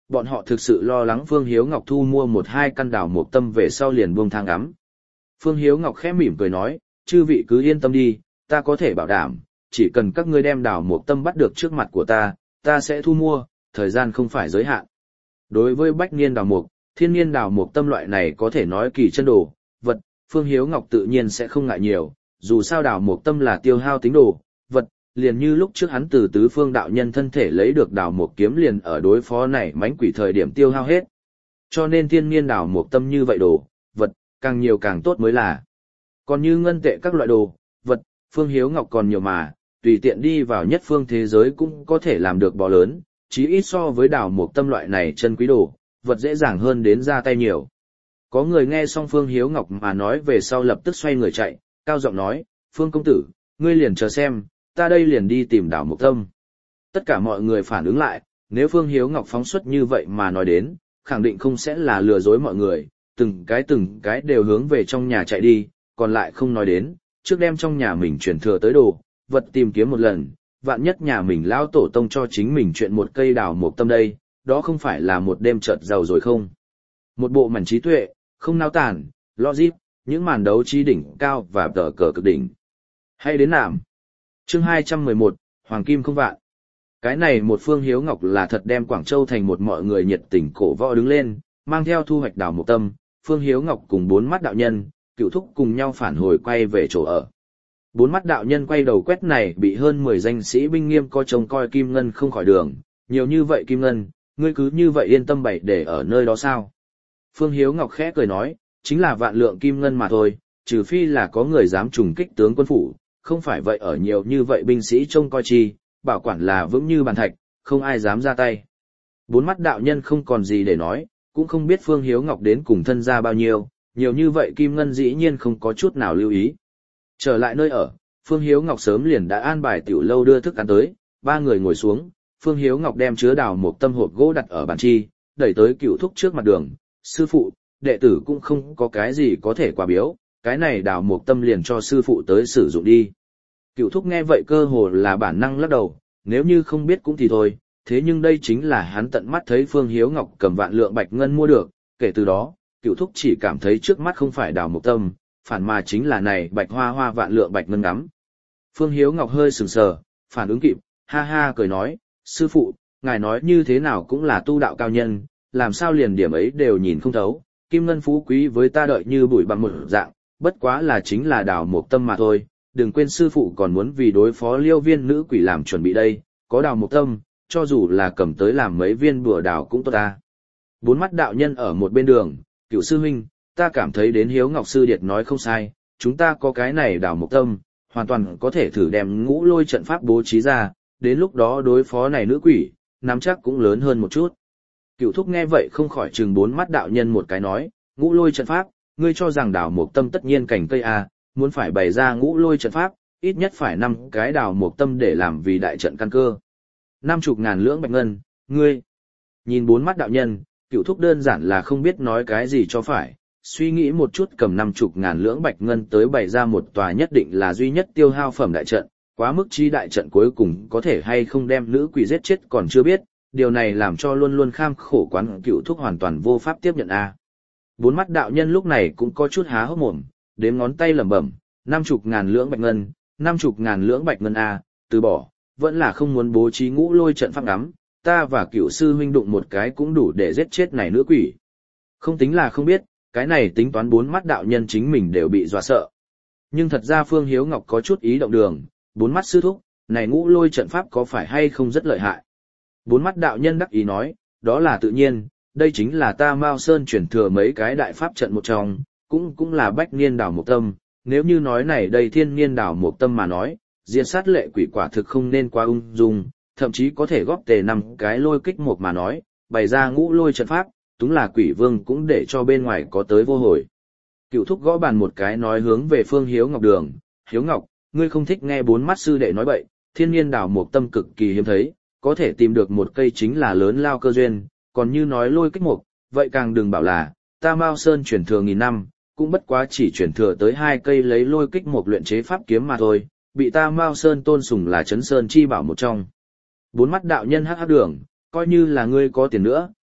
bọn họ thực sự lo lắng Phương Hiếu Ngọc thu mua một hai căn đào mục tâm về sau liền buông thang ngắm. Phương Hiếu Ngọc khẽ mỉm cười nói, chư vị cứ yên tâm đi, ta có thể bảo đảm, chỉ cần các ngươi đem đào mục tâm bắt được trước mặt của ta, ta sẽ thu mua, thời gian không phải giới hạn. Đối với bách niên đào mục, thiên niên đào mục tâm loại này có thể nói kỳ chân đồ, vật, Phương Hiếu Ngọc tự nhiên sẽ không ngại nhiều, dù sao đào mục tâm là tiêu hao tính đồ, vật, liền như lúc trước hắn từ tứ phương đạo nhân thân thể lấy được đào mục kiếm liền ở đối phó này mánh quỷ thời điểm tiêu hao hết. Cho nên thiên niên đào mục tâm như vậy đồ, vật, càng nhiều càng tốt mới là. Còn như ngân tệ các loại đồ, vật, Phương Hiếu Ngọc còn nhiều mà, tùy tiện đi vào nhất phương thế giới cũng có thể làm được bò lớn, chí ít so với đào mục tâm loại này chân quý đồ, vật dễ dàng hơn đến ra tay nhiều. Có người nghe xong Phương Hiếu Ngọc mà nói về sau lập tức xoay người chạy, cao giọng nói, Phương công tử, ngươi liền chờ xem, ta đây liền đi tìm đào mục tâm. Tất cả mọi người phản ứng lại, nếu Phương Hiếu Ngọc phóng xuất như vậy mà nói đến, khẳng định không sẽ là lừa dối mọi người, từng cái từng cái đều hướng về trong nhà chạy đi, còn lại không nói đến, trước đem trong nhà mình chuyển thừa tới đồ, vật tìm kiếm một lần, vạn nhất nhà mình lão tổ tông cho chính mình chuyện một cây đào mục tâm đây, đó không phải là một đêm chợt giàu rồi không? Một bộ mảnh trí tuệ, không nao tản, logic, những màn đấu trí đỉnh cao và tờ cờ cực đỉnh. Hay đến làm. Chương hai trăm mười một, Hoàng Kim không vạn. Cái này một Phương Hiếu Ngọc là thật đem Quảng Châu thành một mọi người nhiệt tình cổ võ đứng lên, mang theo thu hoạch đào mục tâm, Phương Hiếu Ngọc cùng bốn mắt đạo nhân, Cựu Thúc cùng nhau phản hồi quay về chỗ ở. Bốn mắt đạo nhân quay đầu quét này bị hơn mười danh sĩ binh nghiêm co trông coi kim ngân không khỏi đường, nhiều như vậy kim ngân, ngươi cứ như vậy yên tâm bày để ở nơi đó sao? Phương Hiếu Ngọc khẽ cười nói, chính là vạn lượng kim ngân mà thôi, trừ phi là có người dám trùng kích tướng quân phủ, không phải vậy ở nhiều như vậy binh sĩ trông coi chi, bảo quản là vững như bàn thạch, không ai dám ra tay. Bốn mắt đạo nhân không còn gì để nói, cũng không biết Phương Hiếu Ngọc đến cùng thân ra bao nhiêu, nhiều như vậy kim ngân dĩ nhiên không có chút nào lưu ý. Trở lại nơi ở, Phương Hiếu Ngọc sớm liền đã an bài tiểu lâu đưa thức ăn tới, ba người ngồi xuống, Phương Hiếu Ngọc đem chứa đào một tâm hộp gỗ đặt ở bàn chi, đẩy tới Cựu Thúc trước mặt đường, sư phụ, đệ tử cũng không có cái gì có thể quà biếu, cái này đào một tâm liền cho sư phụ tới sử dụng đi. Cựu Thúc nghe vậy cơ hồ là bản năng lắc đầu, nếu như không biết cũng thì thôi, thế nhưng đây chính là hắn tận mắt thấy Phương Hiếu Ngọc cầm vạn lượng bạch ngân mua được, kể từ đó, Cựu Thúc chỉ cảm thấy trước mắt không phải đào một tâm, phản mà chính là này bạch hoa hoa vạn lượng bạch ngân ngắm. Phương Hiếu Ngọc hơi sừng sờ, phản ứng kịp, ha ha cười nói, sư phụ, ngài nói như thế nào cũng là tu đạo cao nhân, làm sao liền điểm ấy đều nhìn không thấu, kim ngân phú quý với ta đợi như bụi bằng một dạng, bất quá là chính là đào một tâm mà thôi, đừng quên sư phụ còn muốn vì đối phó liêu viên nữ quỷ làm chuẩn bị đây, có đào một tâm, cho dù là cầm tới làm mấy viên bùa đào cũng tốt ta. Bốn mắt đạo nhân ở một bên đường, Cựu sư huynh, ta cảm thấy đến Hiếu Ngọc sư điệt nói không sai, chúng ta có cái này đào một tâm, hoàn toàn có thể thử đem ngũ lôi trận pháp bố trí ra, đến lúc đó đối phó này nữ quỷ, nắm chắc cũng lớn hơn một chút. Cựu Thúc nghe vậy không khỏi trừng bốn mắt đạo nhân một cái nói, ngũ lôi trận pháp, ngươi cho rằng đào một tâm tất nhiên cảnh cây à, muốn phải bày ra ngũ lôi trận pháp, ít nhất phải năm cái đào một tâm để làm vì đại trận căn cơ. Năm chục ngàn lưỡng bạch ngân, ngươi. Nhìn bốn mắt đạo nhân, Cựu Thúc đơn giản là không biết nói cái gì cho phải, suy nghĩ một chút cầm năm chục ngàn lưỡng bạch ngân tới bày ra một tòa nhất định là duy nhất tiêu hao phẩm đại trận, quá mức chi đại trận cuối cùng có thể hay không đem nữ quỷ giết chết còn chưa biết, điều này làm cho luôn luôn kham khổ quán Cựu Thúc hoàn toàn vô pháp tiếp nhận a. Bốn mắt đạo nhân lúc này cũng có chút há hốc mồm, đếm ngón tay lẩm bẩm, năm chục ngàn lưỡng bạch ngân, năm chục ngàn lưỡng bạch ngân a, từ bỏ, vẫn là không muốn bố trí ngũ lôi trận pháp ngắm, ta và Cựu sư huynh đụng một cái cũng đủ để giết chết này nữ quỷ. Không tính là không biết, cái này tính toán bốn mắt đạo nhân chính mình đều bị dọa sợ. Nhưng thật ra Phương Hiếu Ngọc có chút ý động đường, bốn mắt sư thúc, này ngũ lôi trận pháp có phải hay không rất lợi hại. Bốn mắt đạo nhân đắc ý nói, đó là tự nhiên, đây chính là ta Mao Sơn chuyển thừa mấy cái đại pháp trận một trong, cũng cũng là bách niên đảo một tâm, nếu như nói này đây thiên niên đảo một tâm mà nói, diệt sát lệ quỷ quả thực không nên quá ung dung, thậm chí có thể góp tề năm cái lôi kích một mà nói, bày ra ngũ lôi trận pháp, đúng là quỷ vương cũng để cho bên ngoài có tới vô hồi. Cựu Thúc gõ bàn một cái nói hướng về Phương Hiếu Ngọc đường, Hiếu Ngọc, ngươi không thích nghe bốn mắt sư đệ nói bậy, thiên niên đảo một tâm cực kỳ hiếm thấy, có thể tìm được một cây chính là lớn lao cơ duyên, còn như nói lôi kích mục, vậy càng đừng bảo là, ta Mao Sơn chuyển thừa nghìn năm, cũng bất quá chỉ chuyển thừa tới hai cây lấy lôi kích mục luyện chế pháp kiếm mà thôi, bị ta Mao Sơn tôn sùng là Chấn Sơn chi bảo một trong. Bốn mắt đạo nhân hắc hắc đường, coi như là ngươi có tiền nữa,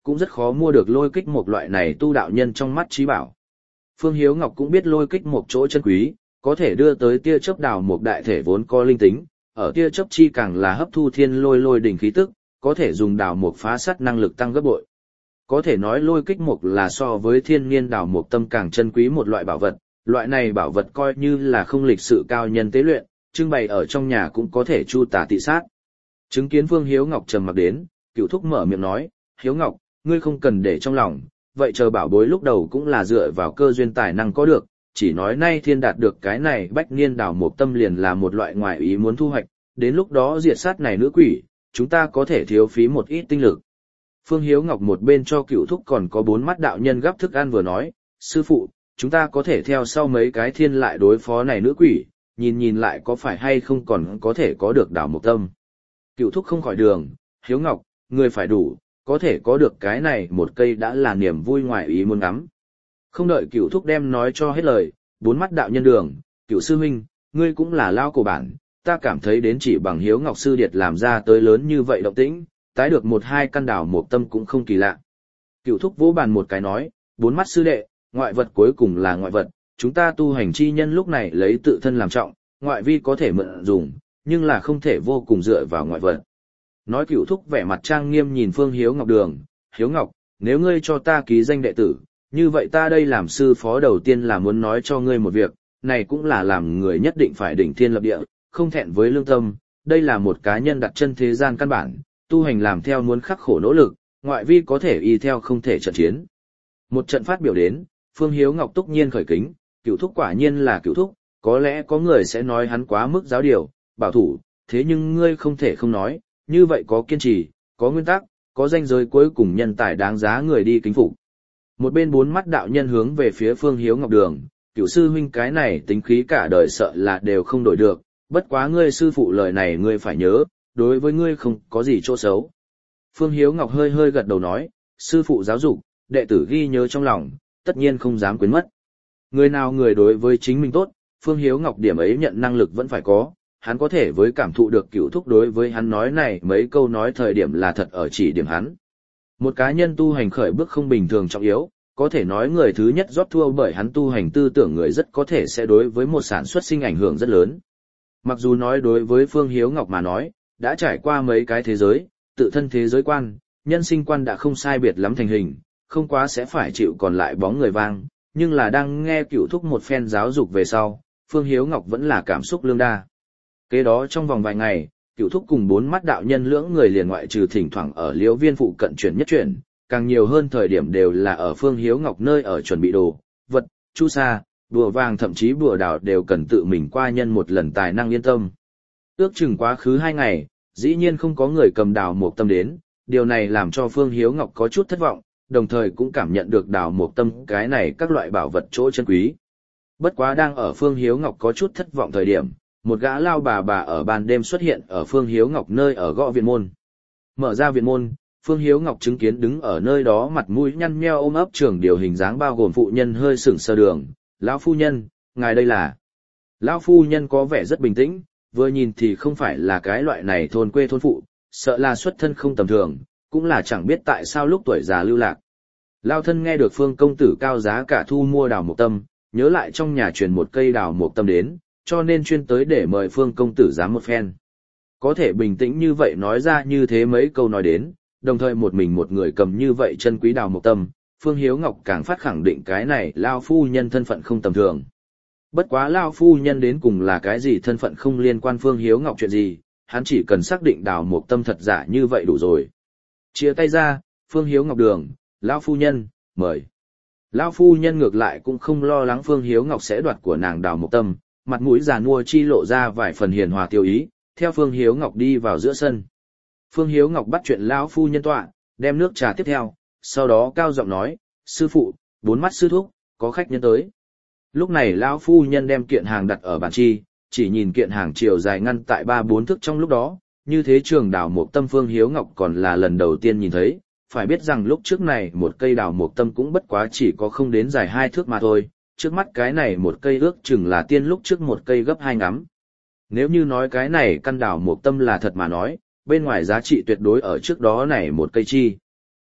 cũng rất khó mua được lôi kích một loại này tu đạo nhân trong mắt trí bảo. Phương Hiếu Ngọc cũng biết lôi kích một chỗ chân quý, có thể đưa tới tia chớp đào một đại thể vốn có linh tính, ở tia chớp chi càng là hấp thu thiên lôi lôi đỉnh khí tức, có thể dùng đào một phá sắt năng lực tăng gấp bội. Có thể nói lôi kích mục là so với thiên niên đào mục tâm càng chân quý một loại bảo vật, loại này bảo vật coi như là không lịch sự cao nhân tế luyện, trưng bày ở trong nhà cũng có thể chu tà tị sát. Chứng kiến Phương Hiếu Ngọc trầm mặc đến, Cửu Thúc mở miệng nói, Hiếu Ngọc, ngươi không cần để trong lòng, vậy chờ bảo bối lúc đầu cũng là dựa vào cơ duyên tài năng có được, chỉ nói nay thiên đạt được cái này bách niên đào mục tâm liền là một loại ngoại ý muốn thu hoạch, đến lúc đó diệt sát này nữ quỷ, chúng ta có thể thiếu phí một ít tinh lực. Phương Hiếu Ngọc một bên cho Cửu Thúc còn có bốn mắt đạo nhân gắp thức ăn vừa nói, sư phụ, chúng ta có thể theo sau mấy cái thiên lại đối phó này nữ quỷ, nhìn nhìn lại có phải hay không còn có thể có được đảo một tâm. Cửu Thúc không khỏi đường, Hiếu Ngọc, người phải đủ, có thể có được cái này một cây đã là niềm vui ngoài ý muốn ngắm. Không đợi Cửu Thúc đem nói cho hết lời, bốn mắt đạo nhân đường, Cửu sư huynh, ngươi cũng là lao cổ bản, ta cảm thấy đến chỉ bằng Hiếu Ngọc sư điệt làm ra tới lớn như vậy động tĩnh, tái được một hai căn đảo một tâm cũng không kỳ lạ. Cửu Thúc vỗ bàn một cái nói, bốn mắt sư đệ, ngoại vật cuối cùng là ngoại vật, chúng ta tu hành chi nhân lúc này lấy tự thân làm trọng, ngoại vi có thể mượn dùng, nhưng là không thể vô cùng dựa vào ngoại vật. Nói Cửu Thúc vẻ mặt trang nghiêm nhìn Phương Hiếu Ngọc đường, Hiếu Ngọc, nếu ngươi cho ta ký danh đệ tử, như vậy ta đây làm sư phó đầu tiên là muốn nói cho ngươi một việc, này cũng là làm người nhất định phải đỉnh thiên lập địa, không thẹn với lương tâm, đây là một cá nhân đặt chân thế gian căn bản, tu hành làm theo muốn khắc khổ nỗ lực, ngoại vi có thể y theo không thể trận chiến. Một trận phát biểu đến, Phương Hiếu Ngọc túc nhiên khởi kính, Cửu Thúc quả nhiên là Cửu Thúc, có lẽ có người sẽ nói hắn quá mức giáo điều, bảo thủ, thế nhưng ngươi không thể không nói, như vậy có kiên trì, có nguyên tắc, có danh giới cuối cùng nhân tài đáng giá người đi kính phục. Một bên bốn mắt đạo nhân hướng về phía Phương Hiếu Ngọc đường, Cửu sư huynh cái này tính khí cả đời sợ là đều không đổi được, bất quá ngươi sư phụ lời này ngươi phải nhớ, đối với ngươi không có gì chỗ xấu. Phương Hiếu Ngọc hơi hơi gật đầu nói, sư phụ giáo dục, đệ tử ghi nhớ trong lòng, tất nhiên không dám quên mất. Người nào người đối với chính mình tốt, Phương Hiếu Ngọc điểm ấy nhận năng lực vẫn phải có, hắn có thể với cảm thụ được Cửu Thúc đối với hắn nói này mấy câu nói thời điểm là thật ở chỉ điểm hắn. Một cá nhân tu hành khởi bước không bình thường trọng yếu, có thể nói người thứ nhất rót thua bởi hắn tu hành tư tưởng người rất có thể sẽ đối với một sản xuất sinh ảnh hưởng rất lớn. Mặc dù nói đối với Phương Hiếu Ngọc mà nói, đã trải qua mấy cái thế giới, tự thân thế giới quan, nhân sinh quan đã không sai biệt lắm thành hình, không quá sẽ phải chịu còn lại bóng người vang, nhưng là đang nghe Cửu Thúc một phen giáo dục về sau, Phương Hiếu Ngọc vẫn là cảm xúc lương đa. Kế đó trong vòng vài ngày, Cửu Thúc cùng bốn mắt đạo nhân lưỡng người liền ngoại trừ thỉnh thoảng ở Liễu Viên phụ cận chuyển nhất chuyển, càng nhiều hơn thời điểm đều là ở Phương Hiếu Ngọc nơi ở chuẩn bị đồ, vật, chu sa, bùa vàng thậm chí bùa đào đều cần tự mình qua nhân một lần tài năng yên tâm. Ước chừng quá khứ hai ngày, dĩ nhiên không có người cầm đào một tâm đến, điều này làm cho Phương Hiếu Ngọc có chút thất vọng, đồng thời cũng cảm nhận được đào một tâm cái này các loại bảo vật chỗ chân quý. Bất quá đang ở Phương Hiếu Ngọc có chút thất vọng thời điểm, một gã lao bà bà ở ban đêm xuất hiện ở Phương Hiếu Ngọc nơi ở gõ viện môn. Mở ra viện môn, Phương Hiếu Ngọc chứng kiến đứng ở nơi đó mặt mũi nhăn nheo ôm ấp trưởng điều hình dáng bao gồm phụ nhân hơi sững sờ đường, lão phu nhân, ngài đây là. Lão phu nhân có vẻ rất bình tĩnh, vừa nhìn thì không phải là cái loại này thôn quê thôn phụ, sợ là xuất thân không tầm thường, cũng là chẳng biết tại sao lúc tuổi già lưu lạc. Lao thân nghe được Phương công tử cao giá cả thu mua đào mộc tâm, nhớ lại trong nhà truyền một cây đào mộc tâm đến, cho nên chuyên tới để mời Phương công tử giám một phen. Có thể bình tĩnh như vậy nói ra như thế mấy câu nói đến, đồng thời một mình một người cầm như vậy chân quý đào mộc tâm, Phương Hiếu Ngọc càng phát khẳng định cái này Lao phu nhân thân phận không tầm thường. Bất quá Lao phu nhân đến cùng là cái gì thân phận không liên quan Phương Hiếu Ngọc chuyện gì, hắn chỉ cần xác định đào mộc tâm thật giả như vậy đủ rồi. Chia tay ra, Phương Hiếu Ngọc đường, Lão phu nhân, mời. Lão phu nhân ngược lại cũng không lo lắng Phương Hiếu Ngọc sẽ đoạt của nàng đào mộc tâm, mặt mũi già nua chi lộ ra vài phần hiền hòa tiêu ý, theo Phương Hiếu Ngọc đi vào giữa sân. Phương Hiếu Ngọc bắt chuyện Lão phu nhân tọa, đem nước trà tiếp theo, sau đó cao giọng nói, sư phụ, bốn mắt sư thúc, có khách nhân tới. Lúc này Lão phu nhân đem kiện hàng đặt ở bàn chi, chỉ nhìn kiện hàng chiều dài ngăn tại ba bốn thước trong lúc đó, như thế trường đào mộc tâm Phương Hiếu Ngọc còn là lần đầu tiên nhìn thấy, phải biết rằng lúc trước này một cây đào mộc tâm cũng bất quá chỉ có không đến dài hai thước mà thôi, trước mắt cái này một cây ước chừng là tiên lúc trước một cây gấp hai ngắm. Nếu như nói cái này căn đào mộc tâm là thật mà nói, bên ngoài giá trị tuyệt đối ở trước đó này một cây chi.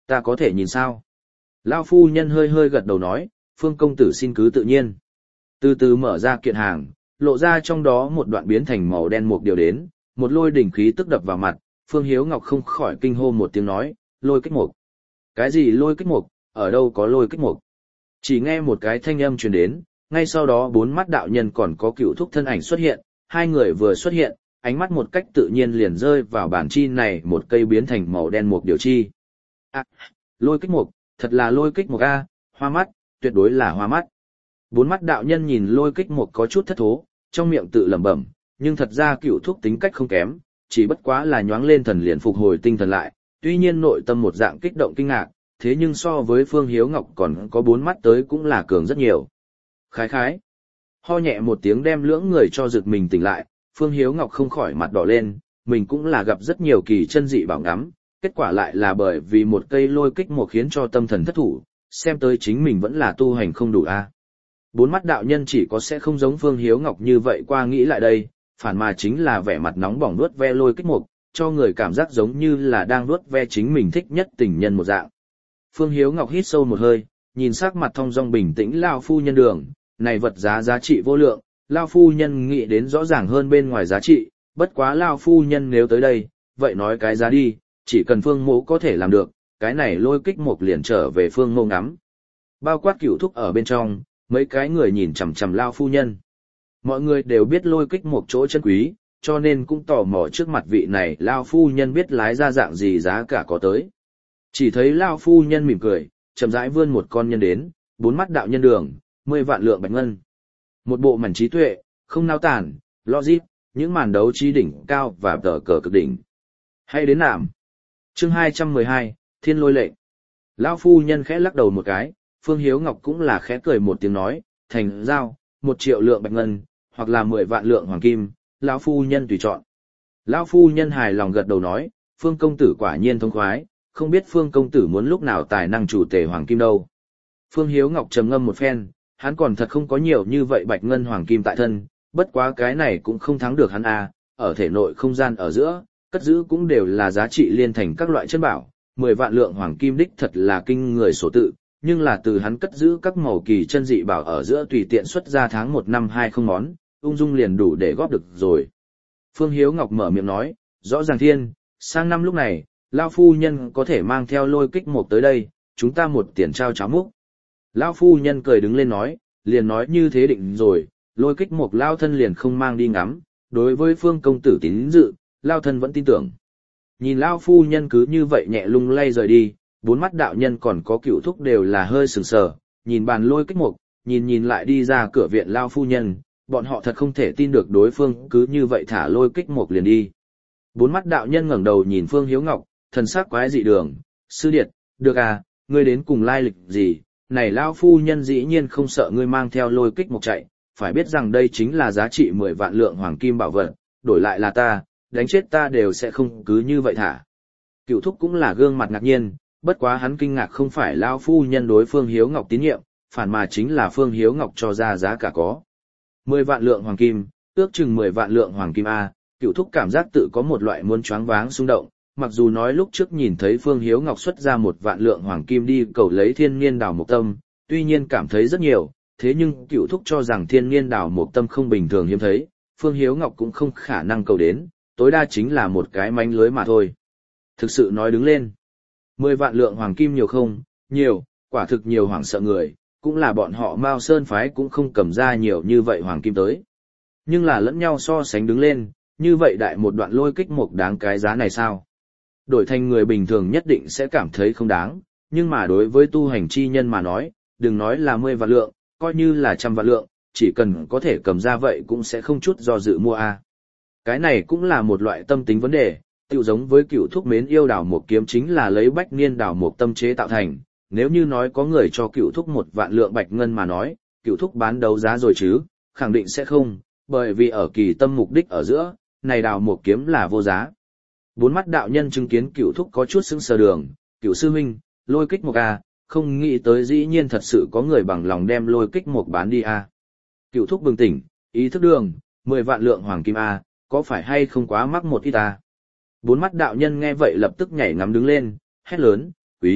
Ta có thể nhìn sao? Lao phu nhân hơi hơi gật đầu nói, Phương công tử xin cứ tự nhiên. Từ từ mở ra kiện hàng, lộ ra trong đó một đoạn biến thành màu đen một điều đến, một lôi đỉnh khí tức đập vào mặt, Phương Hiếu Ngọc không khỏi kinh hô một tiếng nói, lôi kích mục. Cái gì lôi kích mục, ở đâu có lôi kích mục? Chỉ nghe một cái thanh âm truyền đến, ngay sau đó bốn mắt đạo nhân còn có cựu thúc thân ảnh xuất hiện, hai người vừa xuất hiện, ánh mắt một cách tự nhiên liền rơi vào bản chi này một cây biến thành màu đen một điều chi. À, lôi kích mục, thật là lôi kích mục a, hoa mắt, tuyệt đối là hoa mắt. Bốn mắt đạo nhân nhìn lôi kích mục có chút thất thố, trong miệng tự lẩm bẩm, nhưng thật ra cựu thúc tính cách không kém, chỉ bất quá là nhoáng lên thần liền phục hồi tinh thần lại, tuy nhiên nội tâm một dạng kích động kinh ngạc, thế nhưng so với Phương Hiếu Ngọc còn có bốn mắt tới cũng là cường rất nhiều. Khái khái. Ho nhẹ một tiếng đem lưỡng người cho giật mình tỉnh lại, Phương Hiếu Ngọc không khỏi mặt đỏ lên, mình cũng là gặp rất nhiều kỳ chân dị bảo ngắm, kết quả lại là bởi vì một cây lôi kích một khiến cho tâm thần thất thủ, xem tới chính mình vẫn là tu hành không đủ a. Bốn mắt đạo nhân chỉ có sẽ không giống Phương Hiếu Ngọc như vậy qua nghĩ lại đây, phản mà chính là vẻ mặt nóng bỏng nuốt ve lôi kích mục, cho người cảm giác giống như là đang nuốt ve chính mình thích nhất tình nhân một dạng. Phương Hiếu Ngọc hít sâu một hơi, nhìn sắc mặt thong dong bình tĩnh Lao phu nhân đường, này vật giá giá trị vô lượng, Lao phu nhân nghĩ đến rõ ràng hơn bên ngoài giá trị, bất quá Lao phu nhân nếu tới đây, vậy nói cái giá đi, chỉ cần Phương Mộ có thể làm được, cái này lôi kích mục liền trở về Phương Mộ ngắm. Bao quát cửu thúc ở bên trong, mấy cái người nhìn chằm chằm Lao phu nhân. Mọi người đều biết lôi kích một chỗ chân quý, cho nên cũng tò mò trước mặt vị này Lao phu nhân biết lái ra dạng gì giá cả có tới. Chỉ thấy Lao phu nhân mỉm cười, chậm rãi vươn một con nhân đến, bốn mắt đạo nhân đường, mười vạn lượng bạch ngân. Một bộ mảnh trí tuệ, không nao tản, logic, những màn đấu trí đỉnh cao và tờ cờ cực đỉnh. Hay đến nạm. Chương hai trăm mười hai, Thiên lôi lệnh. Lao phu nhân khẽ lắc đầu một cái, Phương Hiếu Ngọc cũng là khẽ cười một tiếng nói, thành giao, một triệu lượng bạch ngân, hoặc là mười vạn lượng hoàng kim, lão phu nhân tùy chọn. Lão phu nhân hài lòng gật đầu nói, Phương công tử quả nhiên thông khoái, không biết Phương công tử muốn lúc nào tài năng chủ tể hoàng kim đâu. Phương Hiếu Ngọc trầm ngâm một phen, hắn còn thật không có nhiều như vậy bạch ngân hoàng kim tại thân, bất quá cái này cũng không thắng được hắn a, ở thể nội không gian ở giữa, cất giữ cũng đều là giá trị liên thành các loại chân bảo, mười vạn lượng hoàng kim đích thật là kinh người số tự, nhưng là từ hắn cất giữ các màu kỳ chân dị bảo ở giữa tùy tiện xuất ra tháng một năm hai không món, ung dung liền đủ để góp được rồi. Phương Hiếu Ngọc mở miệng nói, rõ ràng thiên, sang năm lúc này, Lao phu nhân có thể mang theo lôi kích một tới đây, chúng ta một tiền trao cháo múc. Lao phu nhân cười đứng lên nói, liền nói như thế định rồi, lôi kích một Lao thân liền không mang đi ngắm, đối với Phương công tử tín dự, Lao thân vẫn tin tưởng. Nhìn Lao phu nhân cứ như vậy nhẹ lung lay rời đi, bốn mắt đạo nhân còn có cựu thúc đều là hơi sừng sờ, nhìn bàn lôi kích mục, nhìn nhìn lại đi ra cửa viện Lao phu nhân, bọn họ thật không thể tin được đối phương cứ như vậy thả lôi kích mục liền đi. Bốn mắt đạo nhân ngẩng đầu nhìn Phương Hiếu Ngọc, thần sắc quái dị đường, sư điệt, được à, ngươi đến cùng lai lịch gì, này Lao phu nhân dĩ nhiên không sợ ngươi mang theo lôi kích mục chạy, phải biết rằng đây chính là giá trị mười vạn lượng hoàng kim bảo vật, đổi lại là ta, đánh chết ta đều sẽ không cứ như vậy thả. Cựu thúc cũng là gương mặt ngạc nhiên, bất quá hắn kinh ngạc không phải Lao phu nhân đối Phương Hiếu Ngọc tín nhiệm, phản mà chính là Phương Hiếu Ngọc cho ra giá cả có. mười vạn lượng hoàng kim, ước chừng mười vạn lượng hoàng kim A, cựu thúc cảm giác tự có một loại muốn choáng váng xung động, mặc dù nói lúc trước nhìn thấy Phương Hiếu Ngọc xuất ra một vạn lượng hoàng kim đi cầu lấy thiên niên đào mộc tâm, tuy nhiên cảm thấy rất nhiều, thế nhưng cựu thúc cho rằng thiên niên đào mộc tâm không bình thường hiếm thấy, Phương Hiếu Ngọc cũng không khả năng cầu đến, tối đa chính là một cái mánh lưới mà thôi. Thực sự nói đứng lên, mười vạn lượng hoàng kim nhiều không? Nhiều, quả thực nhiều hoảng sợ người, cũng là bọn họ Mao Sơn phái cũng không cầm ra nhiều như vậy hoàng kim tới. Nhưng là lẫn nhau so sánh đứng lên, như vậy đại một đoạn lôi kích một đáng cái giá này sao? Đổi thành người bình thường nhất định sẽ cảm thấy không đáng, nhưng mà đối với tu hành chi nhân mà nói, đừng nói là mười vạn lượng, coi như là trăm vạn lượng, chỉ cần có thể cầm ra vậy cũng sẽ không chút do dự mua a. Cái này cũng là một loại tâm tính vấn đề, tựu giống với cựu thúc mến yêu đào một kiếm chính là lấy bách niên đào một tâm chế tạo thành, nếu như nói có người cho cựu thúc một vạn lượng bạch ngân mà nói, cựu thúc bán đấu giá rồi chứ, khẳng định sẽ không, bởi vì ở kỳ tâm mục đích ở giữa, này đào một kiếm là vô giá. Bốn mắt đạo nhân chứng kiến cựu thúc có chút sững sờ đường, cựu sư huynh, lôi kích một a, không nghĩ tới dĩ nhiên thật sự có người bằng lòng đem lôi kích một bán đi a. Cựu thúc bừng tỉnh, ý thức đường, mười vạn lượng hoàng kim a, có phải hay không quá mắc một ít ta? Bốn mắt đạo nhân nghe vậy lập tức nhảy ngắm đứng lên, hét lớn, quý,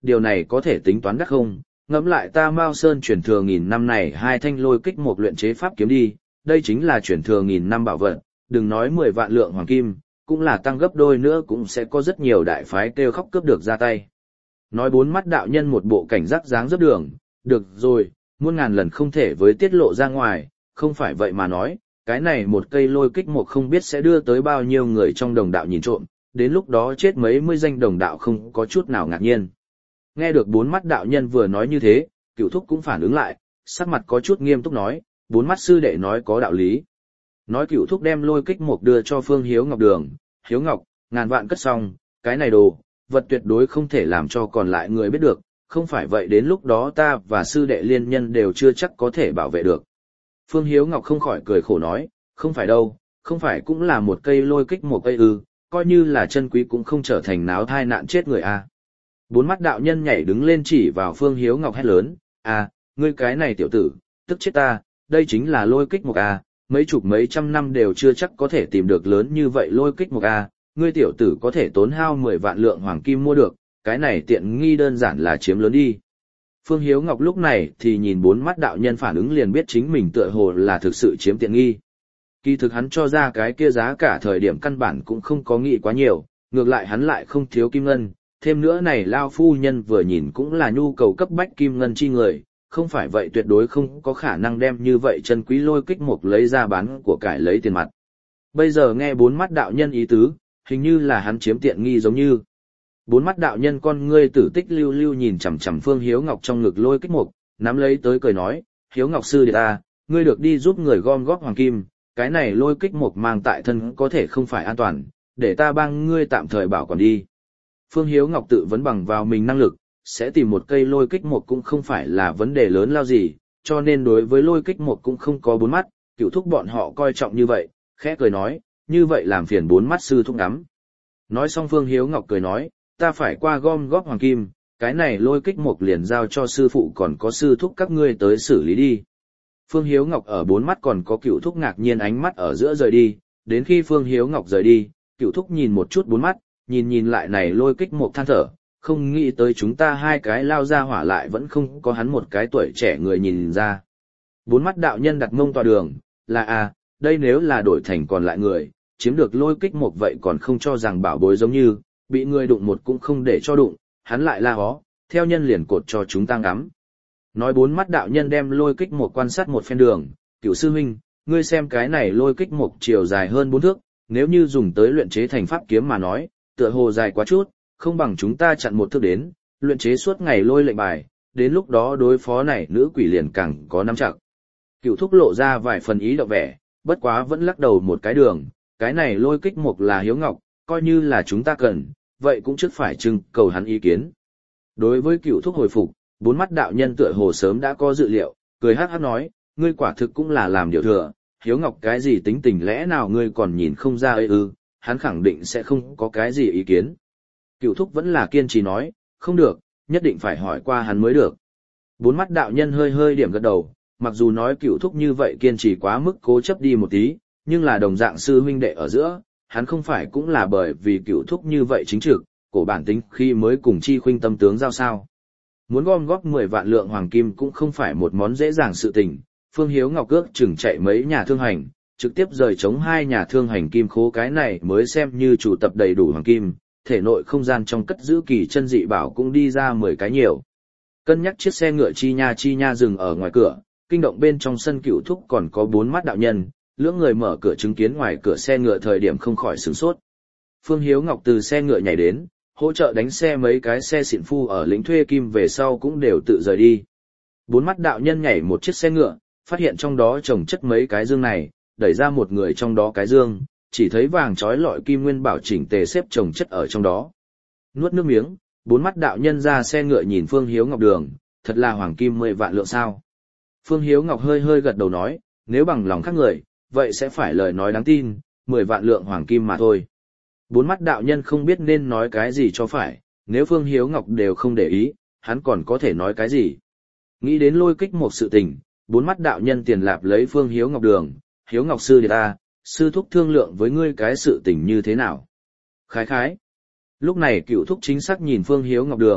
điều này có thể tính toán đắt không? Ngẫm lại ta Mao Sơn truyền thừa nghìn năm này hai thanh lôi kích một luyện chế pháp kiếm đi, đây chính là truyền thừa nghìn năm bảo vật, đừng nói mười vạn lượng hoàng kim, cũng là tăng gấp đôi nữa cũng sẽ có rất nhiều đại phái kêu khóc cướp được ra tay. Nói bốn mắt đạo nhân một bộ cảnh giác dáng dấp đường, được rồi, muôn ngàn lần không thể với tiết lộ ra ngoài, không phải vậy mà nói, cái này một cây lôi kích một không biết sẽ đưa tới bao nhiêu người trong đồng đạo nhìn trộm, đến lúc đó chết mấy mươi danh đồng đạo không có chút nào ngạc nhiên. Nghe được bốn mắt đạo nhân vừa nói như thế, Cửu Thúc cũng phản ứng lại, sắc mặt có chút nghiêm túc nói, bốn mắt sư đệ nói có đạo lý. Nói Cửu Thúc đem lôi kích một đưa cho Phương Hiếu Ngọc đường, Hiếu Ngọc, ngàn vạn cất xong, cái này đồ, vật tuyệt đối không thể làm cho còn lại người biết được, không phải vậy đến lúc đó ta và sư đệ liên nhân đều chưa chắc có thể bảo vệ được. Phương Hiếu Ngọc không khỏi cười khổ nói, không phải đâu, không phải cũng là một cây lôi kích một cây ư, coi như là chân quý cũng không trở thành náo thai nạn chết người a. Bốn mắt đạo nhân nhảy đứng lên chỉ vào Phương Hiếu Ngọc hét lớn, à, ngươi cái này tiểu tử, tức chết ta, đây chính là lôi kích một a, mấy chục mấy trăm năm đều chưa chắc có thể tìm được lớn như vậy lôi kích một a, ngươi tiểu tử có thể tốn hao mười vạn lượng hoàng kim mua được, cái này tiện nghi đơn giản là chiếm lớn đi. Phương Hiếu Ngọc lúc này thì nhìn bốn mắt đạo nhân phản ứng liền biết chính mình tựa hồ là thực sự chiếm tiện nghi. Kỳ thực hắn cho ra cái kia giá cả thời điểm căn bản cũng không có nghĩ quá nhiều, ngược lại hắn lại không thiếu kim ngân, thêm nữa này lao phu nhân vừa nhìn cũng là nhu cầu cấp bách kim ngân chi người, không phải vậy tuyệt đối không có khả năng đem như vậy chân quý lôi kích một lấy ra bán của cải lấy tiền mặt. Bây giờ nghe bốn mắt đạo nhân ý tứ, hình như là hắn chiếm tiện nghi giống như. Bốn mắt đạo nhân con ngươi tử tích lưu lưu nhìn chằm chằm Phương Hiếu Ngọc trong ngực lôi kích mục, nắm lấy tới cười nói, Hiếu Ngọc sư đệ ta, ngươi được đi giúp người gom góp hoàng kim, cái này lôi kích mục mang tại thân có thể không phải an toàn, để ta bang ngươi tạm thời bảo quản đi. Phương Hiếu Ngọc tự vấn bằng vào mình năng lực, sẽ tìm một cây lôi kích mục cũng không phải là vấn đề lớn lao gì, cho nên đối với lôi kích mục cũng không có bốn mắt, Cửu Thúc bọn họ coi trọng như vậy, khẽ cười nói, như vậy làm phiền bốn mắt sư thúc ngắm. Nói xong Phương Hiếu Ngọc cười nói, ta phải qua gom góp hoàng kim, cái này lôi kích mục liền giao cho sư phụ còn có sư thúc các ngươi tới xử lý đi. Phương Hiếu Ngọc ở bốn mắt còn có Cửu Thúc ngạc nhiên ánh mắt ở giữa rời đi, đến khi Phương Hiếu Ngọc rời đi, Cửu Thúc nhìn một chút bốn mắt, nhìn nhìn lại này lôi kích mục than thở, không nghĩ tới chúng ta hai cái lao ra hỏa lại vẫn không có hắn một cái tuổi trẻ người nhìn ra. Bốn mắt đạo nhân đặt mông tòa đường, là à, đây nếu là đổi thành còn lại người, chiếm được lôi kích mục vậy còn không cho rằng bảo bối giống như, bị người đụng một cũng không để cho đụng, hắn lại la hó, theo nhân liền cột cho chúng ta ngắm. Nói bốn mắt đạo nhân đem lôi kích một quan sát một phen đường, Cửu sư huynh, ngươi xem cái này lôi kích một chiều dài hơn bốn thước, nếu như dùng tới luyện chế thành pháp kiếm mà nói, tựa hồ dài quá chút, không bằng chúng ta chặn một thước đến, luyện chế suốt ngày lôi lệnh bài, đến lúc đó đối phó này nữ quỷ liền càng có nắm chặt. Cửu Thúc lộ ra vài phần ý động vẻ, bất quá vẫn lắc đầu một cái đường, cái này lôi kích một là Hiếu Ngọc, coi như là chúng ta cần, vậy cũng trước phải trưng cầu hắn ý kiến. Đối với Cửu Thúc hồi phục, bốn mắt đạo nhân tựa hồ sớm đã có dự liệu, cười hát hát nói, ngươi quả thực cũng là làm điều thừa, Hiếu Ngọc cái gì tính tình lẽ nào ngươi còn nhìn không ra ấy ư, hắn khẳng định sẽ không có cái gì ý kiến. Cửu Thúc vẫn là kiên trì nói, không được, nhất định phải hỏi qua hắn mới được. Bốn mắt đạo nhân hơi hơi điểm gật đầu, mặc dù nói Cửu Thúc như vậy kiên trì quá mức cố chấp đi một tí, nhưng là đồng dạng sư huynh đệ ở giữa, hắn không phải cũng là bởi vì Cửu Thúc như vậy chính trực, cổ bản tính khi mới cùng chi khuynh tâm tướng giao sao. Muốn gom góp mười vạn lượng hoàng kim cũng không phải một món dễ dàng sự tình, Phương Hiếu Ngọc ước chừng chạy mấy nhà thương hành, trực tiếp rời chống hai nhà thương hành kim khố cái này mới xem như chủ tập đầy đủ hoàng kim, thể nội không gian trong cất giữ kỳ chân dị bảo cũng đi ra mười cái nhiều. Cân nhắc chiếc xe ngựa chi nha chi nha dừng ở ngoài cửa, kinh động bên trong sân Cửu Thúc còn có bốn mắt đạo nhân, lưỡng người mở cửa chứng kiến ngoài cửa xe ngựa thời điểm không khỏi sửng sốt. Phương Hiếu Ngọc từ xe ngựa nhảy đến, hỗ trợ đánh xe mấy cái xe xịn phu ở lĩnh thuê kim về sau cũng đều tự rời đi. Bốn mắt đạo nhân nhảy một chiếc xe ngựa, phát hiện trong đó chồng chất mấy cái dương này, đẩy ra một người trong đó cái dương, chỉ thấy vàng trói lọi kim nguyên bảo chỉnh tề xếp chồng chất ở trong đó. Nuốt nước miếng, bốn mắt đạo nhân ra xe ngựa nhìn Phương Hiếu Ngọc đường, thật là hoàng kim mười vạn lượng sao. Phương Hiếu Ngọc hơi hơi gật đầu nói, nếu bằng lòng khác người, vậy sẽ phải lời nói đáng tin, mười vạn lượng hoàng kim mà thôi. Bốn mắt đạo nhân không biết nên nói cái gì cho phải, nếu Phương Hiếu Ngọc đều không để ý, hắn còn có thể nói cái gì. Nghĩ đến lôi kích một sự tình, bốn mắt đạo nhân tiền lạp lấy Phương Hiếu Ngọc đường, Hiếu Ngọc sư đệ ta, sư thúc thương lượng với ngươi cái sự tình như thế nào. Khái khái. Lúc này Cửu Thúc chính xác nhìn Phương Hiếu Ngọc đường,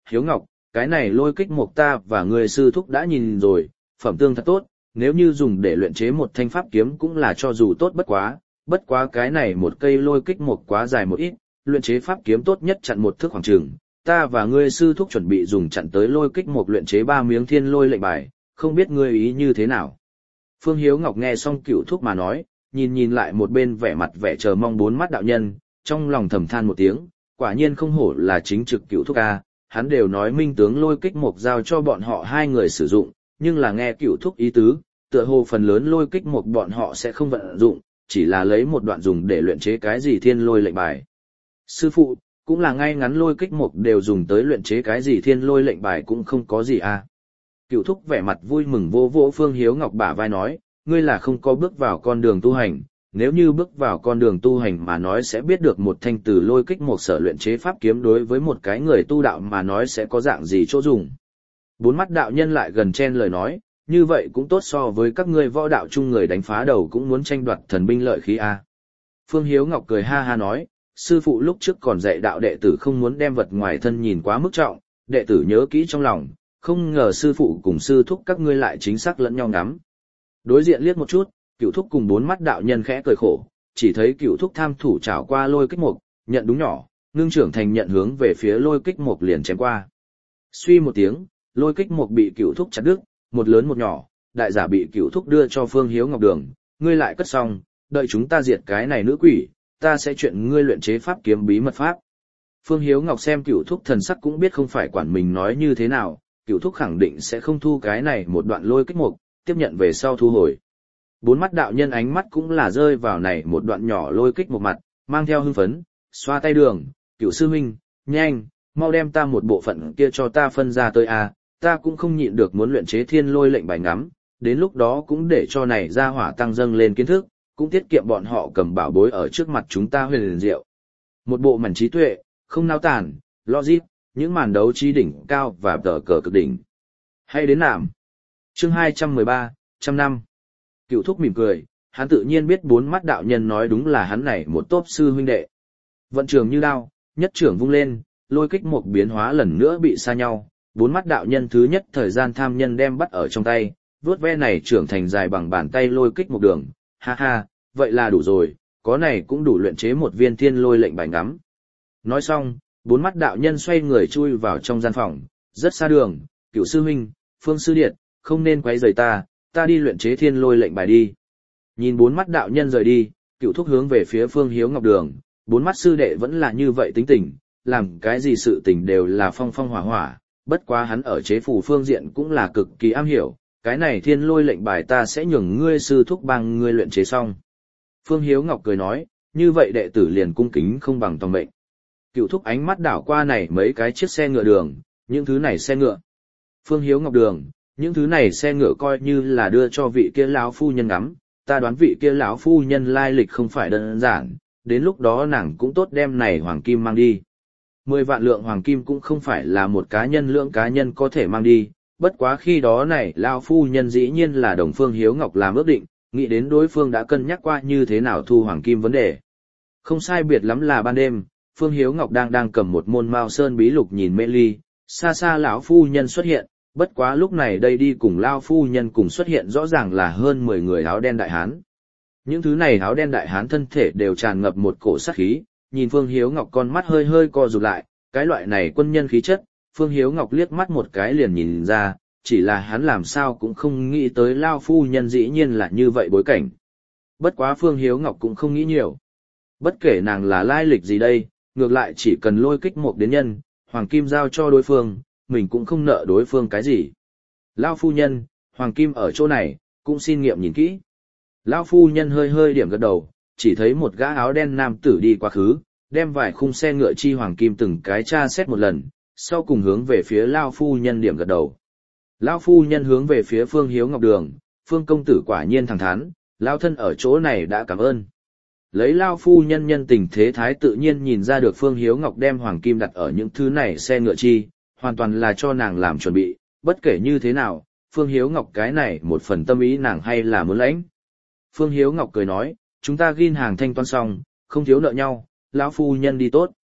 Hiếu Ngọc, cái này lôi kích mục ta và người sư thúc đã nhìn rồi, phẩm tương thật tốt, nếu như dùng để luyện chế một thanh pháp kiếm cũng là cho dù tốt bất quá, bất quá cái này một cây lôi kích mục quá dài một ít, luyện chế pháp kiếm tốt nhất chặn một thước khoảng trường, ta và ngươi sư thúc chuẩn bị dùng chặn tới lôi kích mục luyện chế ba miếng thiên lôi lệnh bài, không biết ngươi ý như thế nào. Phương Hiếu Ngọc nghe xong Cửu Thúc mà nói, nhìn nhìn lại một bên vẻ mặt vẻ chờ mong bốn mắt đạo nhân, trong lòng thầm than một tiếng, quả nhiên không hổ là chính trực Cửu Thúc a, hắn đều nói minh tướng lôi kích mục giao cho bọn họ hai người sử dụng, nhưng là nghe Cửu Thúc ý tứ, tựa hồ phần lớn lôi kích mục bọn họ sẽ không vận dụng, chỉ là lấy một đoạn dùng để luyện chế cái gì thiên lôi lệnh bài. Sư phụ, cũng là ngay ngắn lôi kích mục đều dùng tới luyện chế cái gì thiên lôi lệnh bài cũng không có gì a. Cửu Thúc vẻ mặt vui mừng vô vỗ Phương Hiếu Ngọc bả vai nói, ngươi là không có bước vào con đường tu hành, nếu như bước vào con đường tu hành mà nói sẽ biết được một thanh từ lôi kích một sở luyện chế pháp kiếm đối với một cái người tu đạo mà nói sẽ có dạng gì chỗ dùng. Bốn mắt đạo nhân lại gần chen lời nói, như vậy cũng tốt so với các ngươi võ đạo chung người đánh phá đầu cũng muốn tranh đoạt thần binh lợi khí a. Phương Hiếu Ngọc cười ha ha nói, sư phụ lúc trước còn dạy đạo đệ tử không muốn đem vật ngoài thân nhìn quá mức trọng, đệ tử nhớ kỹ trong lòng, không ngờ sư phụ cùng sư thúc các ngươi lại chính xác lẫn nhau ngắm. Đối diện liếc một chút, Cửu Thúc cùng bốn mắt đạo nhân khẽ cười khổ, chỉ thấy Cửu Thúc tham thủ trảo qua lôi kích mục, nhận đúng nhỏ, ngưng trưởng thành nhận hướng về phía lôi kích mục liền chém qua. Suy một tiếng, lôi kích mục bị Cửu Thúc chặt đứt, một lớn một nhỏ, đại giả bị Cửu Thúc đưa cho Phương Hiếu Ngọc Đường, ngươi lại cất xong, đợi chúng ta diệt cái này nữ quỷ, ta sẽ chuyện ngươi luyện chế pháp kiếm bí mật pháp. Phương Hiếu Ngọc xem Cửu Thúc thần sắc cũng biết không phải quản mình nói như thế nào, Cửu Thúc khẳng định sẽ không thu cái này một đoạn lôi kích mục, tiếp nhận về sau thu hồi. Bốn mắt đạo nhân ánh mắt cũng là rơi vào này một đoạn nhỏ lôi kích một mặt, mang theo hưng phấn, xoa tay đường, Cửu sư huynh, nhanh, mau đem ta một bộ phận kia cho ta phân ra tới a, ta cũng không nhịn được muốn luyện chế thiên lôi lệnh bài ngắm, đến lúc đó cũng để cho này ra hỏa tăng dâng lên kiến thức, cũng tiết kiệm bọn họ cầm bảo bối ở trước mặt chúng ta huyền liền diệu. Một bộ mảnh trí tuệ, không nao tàn, logic, những màn đấu trí đỉnh cao và tờ cờ cực đỉnh. Hay đến làm. Chương hai trăm mười ba, trăm năm. Cửu Thúc mỉm cười, hắn tự nhiên biết bốn mắt đạo nhân nói đúng là hắn này một tốp sư huynh đệ. Vận trường như đao, nhất trưởng vung lên, lôi kích một biến hóa lần nữa bị xa nhau, bốn mắt đạo nhân thứ nhất thời gian tham nhân đem bắt ở trong tay, vuốt ve này trưởng thành dài bằng bàn tay lôi kích một đường, ha ha, vậy là đủ rồi, có này cũng đủ luyện chế một viên thiên lôi lệnh bài ngắm. Nói xong, bốn mắt đạo nhân xoay người chui vào trong gian phòng, rất xa đường, Cửu sư huynh, Phương sư điệt, không nên quấy rầy ta, ta đi luyện chế thiên lôi lệnh bài đi. Nhìn bốn mắt đạo nhân rời đi, Cửu Thúc hướng về phía Phương Hiếu Ngọc Đường, bốn mắt sư đệ vẫn là như vậy tính tình, làm cái gì sự tình đều là phong phong hỏa hỏa, bất quá hắn ở chế phù phương diện cũng là cực kỳ am hiểu, cái này thiên lôi lệnh bài ta sẽ nhường ngươi sư thúc bằng ngươi luyện chế xong. Phương Hiếu Ngọc cười nói, như vậy đệ tử liền cung kính không bằng tòng mệnh. Cửu Thúc ánh mắt đảo qua này mấy cái chiếc xe ngựa đường, những thứ này xe ngựa. Phương Hiếu Ngọc Đường, những thứ này xe ngựa coi như là đưa cho vị kia lão phu nhân ngắm, ta đoán vị kia lão phu nhân lai lịch không phải đơn giản, đến lúc đó nàng cũng tốt đem này hoàng kim mang đi. Mười vạn lượng hoàng kim cũng không phải là một cá nhân lượng cá nhân có thể mang đi, bất quá khi đó này lão phu nhân dĩ nhiên là đồng Phương Hiếu Ngọc làm ước định, nghĩ đến đối phương đã cân nhắc qua như thế nào thu hoàng kim vấn đề. Không sai biệt lắm là ban đêm, Phương Hiếu Ngọc đang đang cầm một môn Mao Sơn bí lục nhìn mê ly, xa xa lão phu nhân xuất hiện. Bất quá lúc này đây đi cùng lao phu nhân cùng xuất hiện rõ ràng là hơn mười người áo đen đại hán. Những thứ này áo đen đại hán thân thể đều tràn ngập một cổ sát khí, nhìn Phương Hiếu Ngọc con mắt hơi hơi co rụt lại, cái loại này quân nhân khí chất, Phương Hiếu Ngọc liếc mắt một cái liền nhìn ra, chỉ là hắn làm sao cũng không nghĩ tới lao phu nhân dĩ nhiên là như vậy bối cảnh. Bất quá Phương Hiếu Ngọc cũng không nghĩ nhiều. Bất kể nàng là lai lịch gì đây, ngược lại chỉ cần lôi kích một đến nhân, hoàng kim giao cho đối phương, mình cũng không nợ đối phương cái gì. Lao phu nhân, hoàng kim ở chỗ này, cũng xin nghiệm nhìn kỹ. Lao phu nhân hơi hơi điểm gật đầu, chỉ thấy một gã áo đen nam tử đi quá khứ, đem vài khung xe ngựa chi hoàng kim từng cái tra xét một lần, sau cùng hướng về phía Lao phu nhân điểm gật đầu. Lao phu nhân hướng về phía Phương Hiếu Ngọc Đường, Phương công tử quả nhiên thẳng thắn, Lao thân ở chỗ này đã cảm ơn. Lấy Lao phu nhân nhân tình thế thái tự nhiên nhìn ra được Phương Hiếu Ngọc đem hoàng kim đặt ở những thứ này xe ngựa chi, hoàn toàn là cho nàng làm chuẩn bị, bất kể như thế nào, Phương Hiếu Ngọc cái này một phần tâm ý nàng hay là muốn lãnh. Phương Hiếu Ngọc cười nói, chúng ta ghin hàng thanh toán xong, không thiếu nợ nhau, lão phu nhân đi tốt.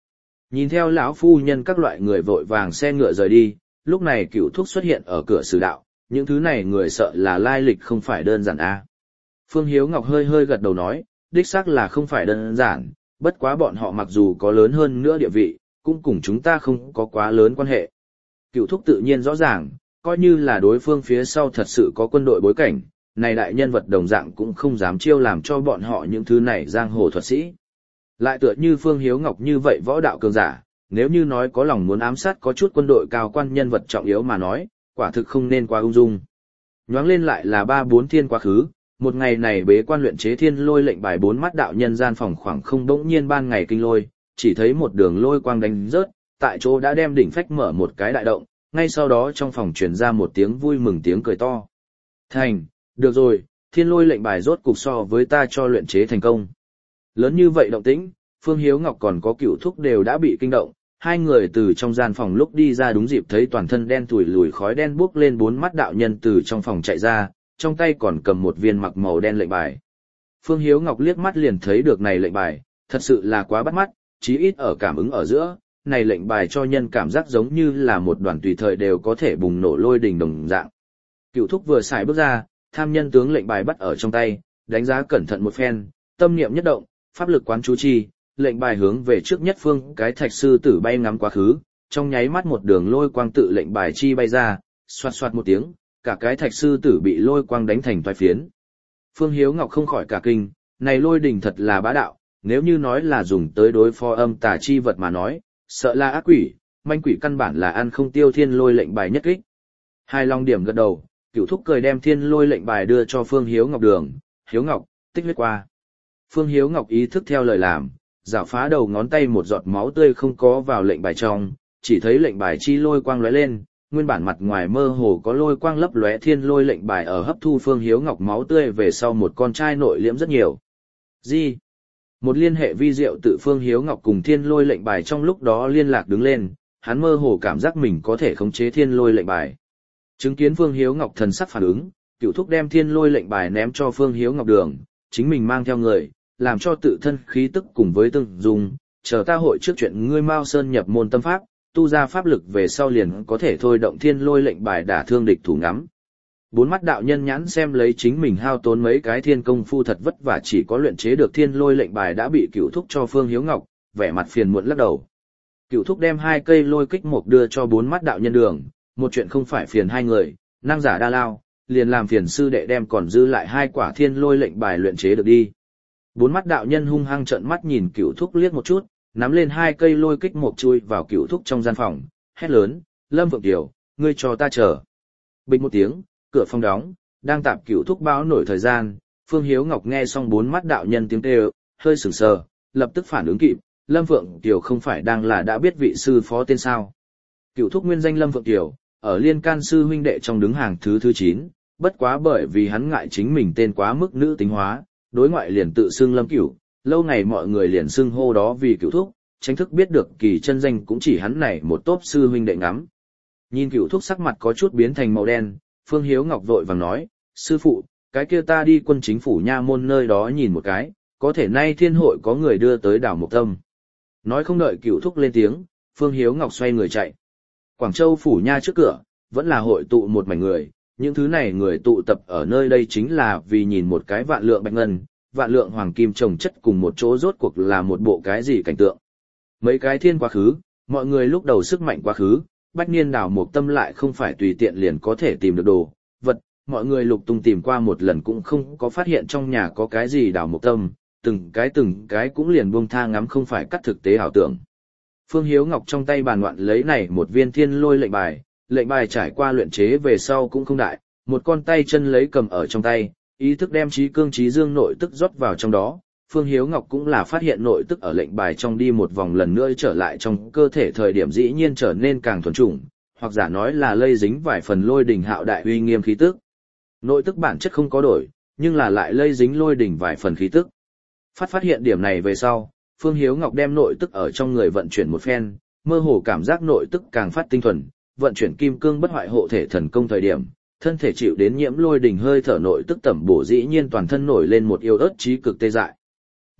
Nhìn theo lão phu nhân các loại người vội vàng xe ngựa rời đi, lúc này Cửu Thúc xuất hiện ở cửa sử đạo, những thứ này người sợ là lai lịch không phải đơn giản a. Phương Hiếu Ngọc hơi hơi gật đầu nói, đích xác là không phải đơn giản, bất quá bọn họ mặc dù có lớn hơn nữa địa vị, cũng cùng chúng ta không có quá lớn quan hệ. Cửu Thúc tự nhiên rõ ràng, coi như là đối phương phía sau thật sự có quân đội bối cảnh, này đại nhân vật đồng dạng cũng không dám chiêu làm cho bọn họ những thứ này giang hồ thuật sĩ. Lại tựa như Phương Hiếu Ngọc như vậy võ đạo cường giả, nếu như nói có lòng muốn ám sát có chút quân đội cao quan nhân vật trọng yếu mà nói, quả thực không nên quá ung dung. Nhoáng lên lại là ba bốn thiên quá khứ, một ngày này bế quan luyện chế thiên lôi lệnh bài bốn mắt đạo nhân gian phòng khoảng không bỗng nhiên ban ngày kinh lôi, chỉ thấy một đường lôi quang đánh rớt, tại chỗ đã đem đỉnh phách mở một cái đại động, ngay sau đó trong phòng truyền ra một tiếng vui mừng tiếng cười to. Thành, được rồi, thiên lôi lệnh bài rốt cục so với ta cho luyện chế thành công. Lớn như vậy động tĩnh, Phương Hiếu Ngọc còn có Cửu Thúc đều đã bị kinh động, hai người từ trong gian phòng lúc đi ra đúng dịp thấy toàn thân đen tủi lùi khói đen bốc lên bốn mắt đạo nhân từ trong phòng chạy ra, trong tay còn cầm một viên mặc màu đen lệnh bài. Phương Hiếu Ngọc liếc mắt liền thấy được này lệnh bài, thật sự là quá bắt mắt, chí ít ở cảm ứng ở giữa, này lệnh bài cho nhân cảm giác giống như là một đoàn tùy thời đều có thể bùng nổ lôi đình đồng dạng. Cửu Thúc vừa xài bước ra, tham nhân tướng lệnh bài bắt ở trong tay, đánh giá cẩn thận một phen, tâm niệm nhất động, pháp lực quán chú chi, lệnh bài hướng về trước nhất phương cái thạch sư tử bay ngắm quá khứ, trong nháy mắt một đường lôi quang tự lệnh bài chi bay ra, xoạt xoạt một tiếng, cả cái thạch sư tử bị lôi quang đánh thành toái phiến. Phương Hiếu Ngọc không khỏi cả kinh, này lôi đỉnh thật là bá đạo, nếu như nói là dùng tới đối phó âm tà chi vật mà nói, sợ là ác quỷ, manh quỷ căn bản là ăn không tiêu thiên lôi lệnh bài nhất kích. Hai long điểm gật đầu, Cửu Thúc cười đem thiên lôi lệnh bài đưa cho Phương Hiếu Ngọc đường, Hiếu Ngọc, tích huyết qua. Phương Hiếu Ngọc ý thức theo lời làm, rảo phá đầu ngón tay một giọt máu tươi không có vào lệnh bài trong, chỉ thấy lệnh bài chi lôi quang lóe lên, nguyên bản mặt ngoài mơ hồ có lôi quang lấp lóe thiên lôi lệnh bài ở hấp thu Phương Hiếu Ngọc máu tươi về sau một con trai nội liễm rất nhiều. Gì? Một liên hệ vi diệu tự Phương Hiếu Ngọc cùng thiên lôi lệnh bài trong lúc đó liên lạc đứng lên, hắn mơ hồ cảm giác mình có thể khống chế thiên lôi lệnh bài. Chứng kiến Phương Hiếu Ngọc thần sắc phản ứng, Cửu Thúc đem thiên lôi lệnh bài ném cho Phương Hiếu Ngọc đường, chính mình mang theo người, làm cho tự thân khí tức cùng với tương dung, chờ ta hội trước chuyện ngươi Mao Sơn nhập môn tâm pháp, tu ra pháp lực về sau liền có thể thôi động thiên lôi lệnh bài đả thương địch thủ ngắm. Bốn mắt đạo nhân nhãn xem lấy chính mình hao tốn mấy cái thiên công phu thật vất vả chỉ có luyện chế được thiên lôi lệnh bài đã bị Cửu Thúc cho Phương Hiếu Ngọc, vẻ mặt phiền muộn lắc đầu. Cửu Thúc đem hai cây lôi kích mục đưa cho bốn mắt đạo nhân đường, một chuyện không phải phiền hai người, năng giả đa lao, liền làm phiền sư đệ đem còn dư lại hai quả thiên lôi lệnh bài luyện chế được đi. Bốn mắt đạo nhân hung hăng trợn mắt nhìn Cửu Thúc liếc một chút, nắm lên hai cây lôi kích mục chui vào Cửu Thúc trong gian phòng, hét lớn, Lâm Vượng Kiều, ngươi cho ta chờ. Bình một tiếng, cửa phòng đóng, đang tạp Cửu Thúc báo nổi thời gian, Phương Hiếu Ngọc nghe xong bốn mắt đạo nhân tiếng kêu, hơi sửng sờ, lập tức phản ứng kịp, Lâm Vượng Kiều không phải đang là đã biết vị sư phó tên sao. Cửu Thúc nguyên danh Lâm Vượng Kiều, ở Liên Can sư huynh đệ trong đứng hàng thứ thứ chín, bất quá bởi vì hắn ngại chính mình tên quá mức nữ tính hóa, đối ngoại liền tự xưng Lâm Cửu, lâu ngày mọi người liền xưng hô đó vì Cửu Thúc, tránh thức biết được kỳ chân danh cũng chỉ hắn này một tốp sư huynh đệ ngắm. Nhìn Cửu Thúc sắc mặt có chút biến thành màu đen, Phương Hiếu Ngọc vội vàng nói, sư phụ, cái kia ta đi quân chính phủ nha môn nơi đó nhìn một cái, có thể nay thiên hội có người đưa tới đảo Mộc Tâm. Nói không đợi Cửu Thúc lên tiếng, Phương Hiếu Ngọc xoay người chạy. Quảng Châu phủ nha trước cửa, vẫn là hội tụ một mảnh người, những thứ này người tụ tập ở nơi đây chính là vì nhìn một cái vạn lượng bạch ngân, vạn lượng hoàng kim chồng chất cùng một chỗ rốt cuộc là một bộ cái gì cảnh tượng. Mấy cái thiên quá khứ, mọi người lúc đầu sức mạnh quá khứ, bách niên đảo Mộc Tâm lại không phải tùy tiện liền có thể tìm được đồ, vật, mọi người lục tung tìm qua một lần cũng không có phát hiện trong nhà có cái gì đảo Mộc Tâm, từng cái từng cái cũng liền buông tha ngắm không phải cắt thực tế ảo tưởng. Phương Hiếu Ngọc trong tay bàn ngoạn lấy này một viên thiên lôi lệnh bài, lệnh bài trải qua luyện chế về sau cũng không đại, một con tay chân lấy cầm ở trong tay, ý thức đem trí cương trí dương nội tức rót vào trong đó. Phương Hiếu Ngọc cũng là phát hiện nội tức ở lệnh bài trong đi một vòng lần nữa trở lại trong cơ thể thời điểm dĩ nhiên trở nên càng thuần chủng, hoặc giả nói là lây dính vài phần lôi đỉnh hạo đại uy nghiêm khí tức. Nội tức bản chất không có đổi, nhưng là lại lây dính lôi đỉnh vài phần khí tức. Phát phát hiện điểm này về sau, Phương Hiếu Ngọc đem nội tức ở trong người vận chuyển một phen, mơ hồ cảm giác nội tức càng phát tinh thuần, vận chuyển kim cương bất hoại hộ thể thần công thời điểm, thân thể chịu đến nhiễm lôi đỉnh hơi thở nội tức tẩm bổ dĩ nhiên toàn thân nổi lên một yêu ớt trí cực tê dại.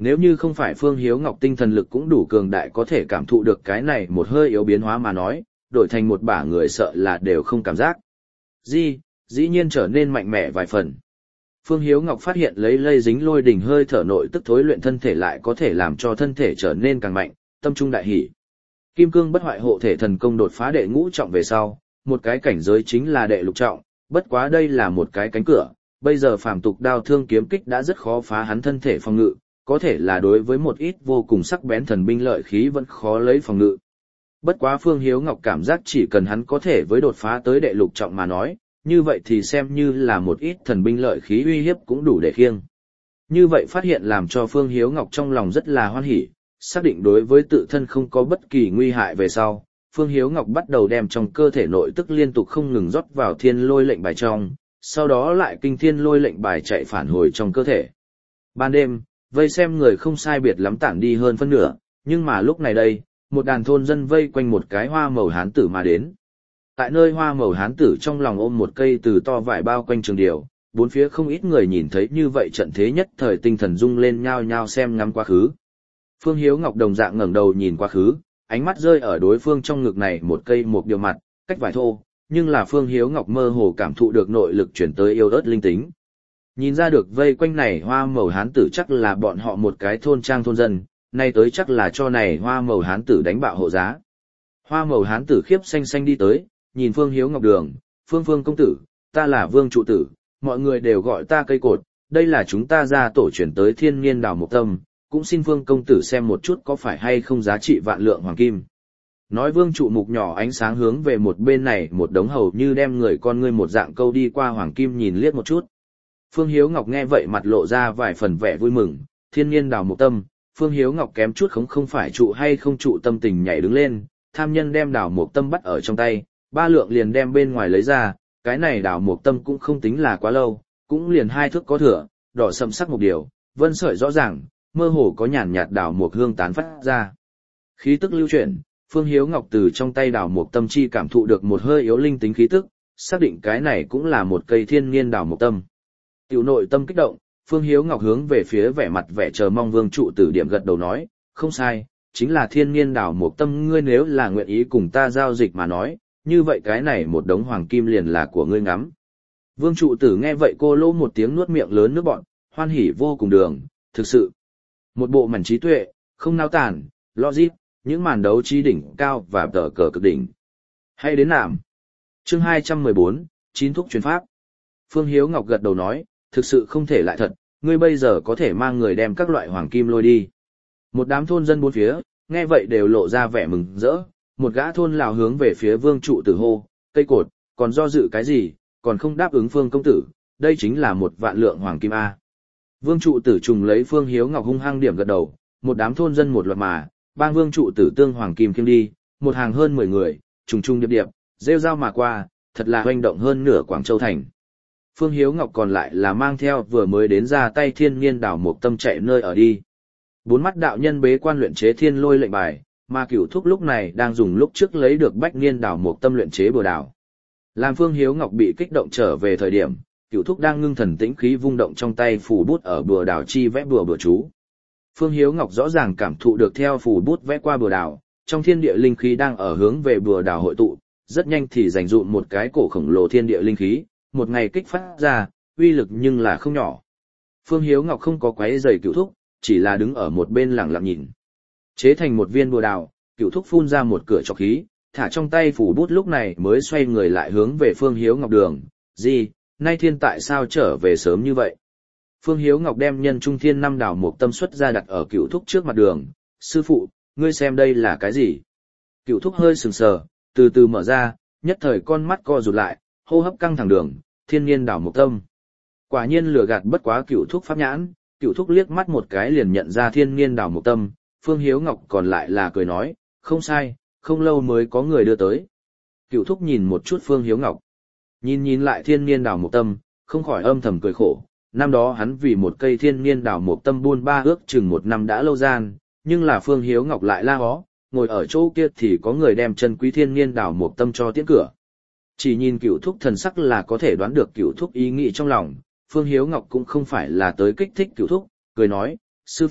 Nếu như không phải Phương Hiếu Ngọc tinh thần lực cũng đủ cường đại có thể cảm thụ được cái này một hơi yếu biến hóa mà nói, đổi thành một bả người sợ là đều không cảm giác. Di, dĩ nhiên trở nên mạnh mẽ vài phần. Phương Hiếu Ngọc phát hiện lấy lây dính lôi đỉnh hơi thở nội tức thối luyện thân thể lại có thể làm cho thân thể trở nên càng mạnh, tâm trung đại hỷ. Kim cương bất hoại hộ thể thần công đột phá đệ ngũ trọng về sau, một cái cảnh giới chính là đệ lục trọng, bất quá đây là một cái cánh cửa, bây giờ phàm tục đao thương kiếm kích đã rất khó phá hắn thân thể phòng ngự, có thể là đối với một ít vô cùng sắc bén thần binh lợi khí vẫn khó lấy phòng ngự. Bất quá Phương Hiếu Ngọc cảm giác chỉ cần hắn có thể với đột phá tới đệ lục trọng mà nói, như vậy thì xem như là một ít thần binh lợi khí uy hiếp cũng đủ để khiêng. Như vậy phát hiện làm cho Phương Hiếu Ngọc trong lòng rất là hoan hỉ, xác định đối với tự thân không có bất kỳ nguy hại về sau, Phương Hiếu Ngọc bắt đầu đem trong cơ thể nội tức liên tục không ngừng rót vào thiên lôi lệnh bài trong, sau đó lại kinh thiên lôi lệnh bài chạy phản hồi trong cơ thể. Ban đêm, vây xem người không sai biệt lắm tản đi hơn phân nửa, nhưng mà lúc này đây, một đàn thôn dân vây quanh một cái hoa màu hán tử mà đến. Tại nơi hoa màu hán tử trong lòng ôm một cây từ to vải bao quanh trường điều, bốn phía không ít người nhìn thấy như vậy trận thế nhất thời tinh thần rung lên nhao nhao xem ngắm quá khứ. Phương Hiếu Ngọc đồng dạng ngẩng đầu nhìn quá khứ, ánh mắt rơi ở đối phương trong ngực này một cây một điều mặt, cách vải thô, nhưng là Phương Hiếu Ngọc mơ hồ cảm thụ được nội lực chuyển tới yêu ớt linh tính. Nhìn ra được vây quanh này hoa màu hán tử chắc là bọn họ một cái thôn trang thôn dân, nay tới chắc là cho này hoa màu hán tử đánh bạo hộ giá. Hoa màu hán tử khiếp xanh xanh đi tới, nhìn Phương Hiếu Ngọc đường, Phương Phương công tử, ta là Vương trụ tử, mọi người đều gọi ta cây cột, đây là chúng ta ra tổ chuyển tới thiên niên đào mục tâm, cũng xin Phương công tử xem một chút có phải hay không giá trị vạn lượng hoàng kim. Nói Vương trụ mục nhỏ ánh sáng hướng về một bên này một đống hầu như đem người con ngươi một dạng câu đi qua hoàng kim nhìn liếc một chút. Phương Hiếu Ngọc nghe vậy mặt lộ ra vài phần vẻ vui mừng, thiên niên đào mục tâm, Phương Hiếu Ngọc kém chút không không phải trụ hay không trụ tâm tình nhảy đứng lên, tham nhân đem đào mục tâm bắt ở trong tay, ba lượng liền đem bên ngoài lấy ra, cái này đào mục tâm cũng không tính là quá lâu, cũng liền hai thước có thừa, đỏ sẫm sắc một điều, vân sợi rõ ràng, mơ hồ có nhàn nhạt đào mục hương tán phát ra. Khí tức lưu chuyển, Phương Hiếu Ngọc từ trong tay đào mục tâm chi cảm thụ được một hơi yếu linh tính khí tức, xác định cái này cũng là một cây thiên niên đào mục tâm. Tiểu nội tâm kích động, Phương Hiếu Ngọc hướng về phía vẻ mặt vẻ chờ mong Vương trụ tử điểm gật đầu nói, không sai, chính là thiên niên đào mục tâm, ngươi nếu là nguyện ý cùng ta giao dịch mà nói, như vậy cái này một đống hoàng kim liền là của ngươi ngắm. Vương trụ tử nghe vậy cô lô một tiếng nuốt miệng lớn nước bọn, hoan hỉ vô cùng đường, thực sự. Một bộ mảnh trí tuệ, không nao tản, logic, những màn đấu trí đỉnh cao và tờ cờ cực đỉnh. Hay đến nạm. Chương hai trăm mười bốn, chín thúc truyền pháp. Phương Hiếu Ngọc gật đầu nói, thực sự không thể lại thật, ngươi bây giờ có thể mang người đem các loại hoàng kim lôi đi. Một đám thôn dân bốn phía, nghe vậy đều lộ ra vẻ mừng rỡ, một gã thôn lào hướng về phía Vương trụ tử hô, cây cột, còn do dự cái gì, còn không đáp ứng Phương công tử, đây chính là một vạn lượng hoàng kim A. Vương trụ tử trùng lấy Phương Hiếu Ngọc hung hăng điểm gật đầu, một đám thôn dân một loạt mà, bang Vương trụ tử tương hoàng kim kiêm đi, một hàng hơn mười người, trùng trùng điệp điệp, rêu rao mà qua, thật là hoành động hơn nửa Quảng Châu thành. Phương Hiếu Ngọc còn lại là mang theo vừa mới đến ra tay thiên niên đảo mục tâm chạy nơi ở đi. Bốn mắt đạo nhân bế quan luyện chế thiên lôi lệnh bài, mà Cửu Thúc lúc này đang dùng lúc trước lấy được bách niên đảo mục tâm luyện chế bùa đảo. Làm Phương Hiếu Ngọc bị kích động trở về thời điểm, Cửu Thúc đang ngưng thần tĩnh khí vung động trong tay phủ bút ở bùa đảo chi vẽ bùa bùa chú. Phương Hiếu Ngọc rõ ràng cảm thụ được theo phủ bút vẽ qua bùa đảo, trong thiên địa linh khí đang ở hướng về bùa đảo hội tụ, rất nhanh thì dành dụm một cái cổ khổng lồ thiên địa linh khí, một ngày kích phát ra, uy lực nhưng là không nhỏ. Phương Hiếu Ngọc không có quấy rầy Cửu Thúc, chỉ là đứng ở một bên lặng lặng nhìn. Chế thành một viên bùa đảo, Cửu Thúc phun ra một cửa trọc khí, thả trong tay phủ bút lúc này mới xoay người lại hướng về Phương Hiếu Ngọc đường, gì, nay thiên tại sao trở về sớm như vậy? Phương Hiếu Ngọc đem nhân trung thiên năm đảo mục tâm xuất ra đặt ở Cửu Thúc trước mặt đường, sư phụ, ngươi xem đây là cái gì? Cửu Thúc hơi sừng sờ, từ từ mở ra, nhất thời con mắt co rụt lại, hô hấp căng thẳng đường, thiên niên đảo mục tâm. Quả nhiên lừa gạt bất quá Cửu Thúc pháp nhãn, Cửu Thúc liếc mắt một cái liền nhận ra thiên niên đảo mục tâm, Phương Hiếu Ngọc còn lại là cười nói, không sai, không lâu mới có người đưa tới. Cửu Thúc nhìn một chút Phương Hiếu Ngọc, nhìn nhìn lại thiên niên đảo mục tâm, không khỏi âm thầm cười khổ. Năm đó hắn vì một cây thiên niên đảo mục tâm buôn ba ước chừng một năm đã lâu gian, nhưng là Phương Hiếu Ngọc lại la hó, ngồi ở chỗ kia thì có người đem chân quý thiên niên đảo mục tâm cho tiễn cửa. Chỉ nhìn Cửu Thúc thần sắc là có thể đoán được Cửu Thúc ý nghĩ trong lòng, Phương Hiếu Ngọc cũng không phải là tới kích thích Cửu Thúc, cười nói, sư phụ,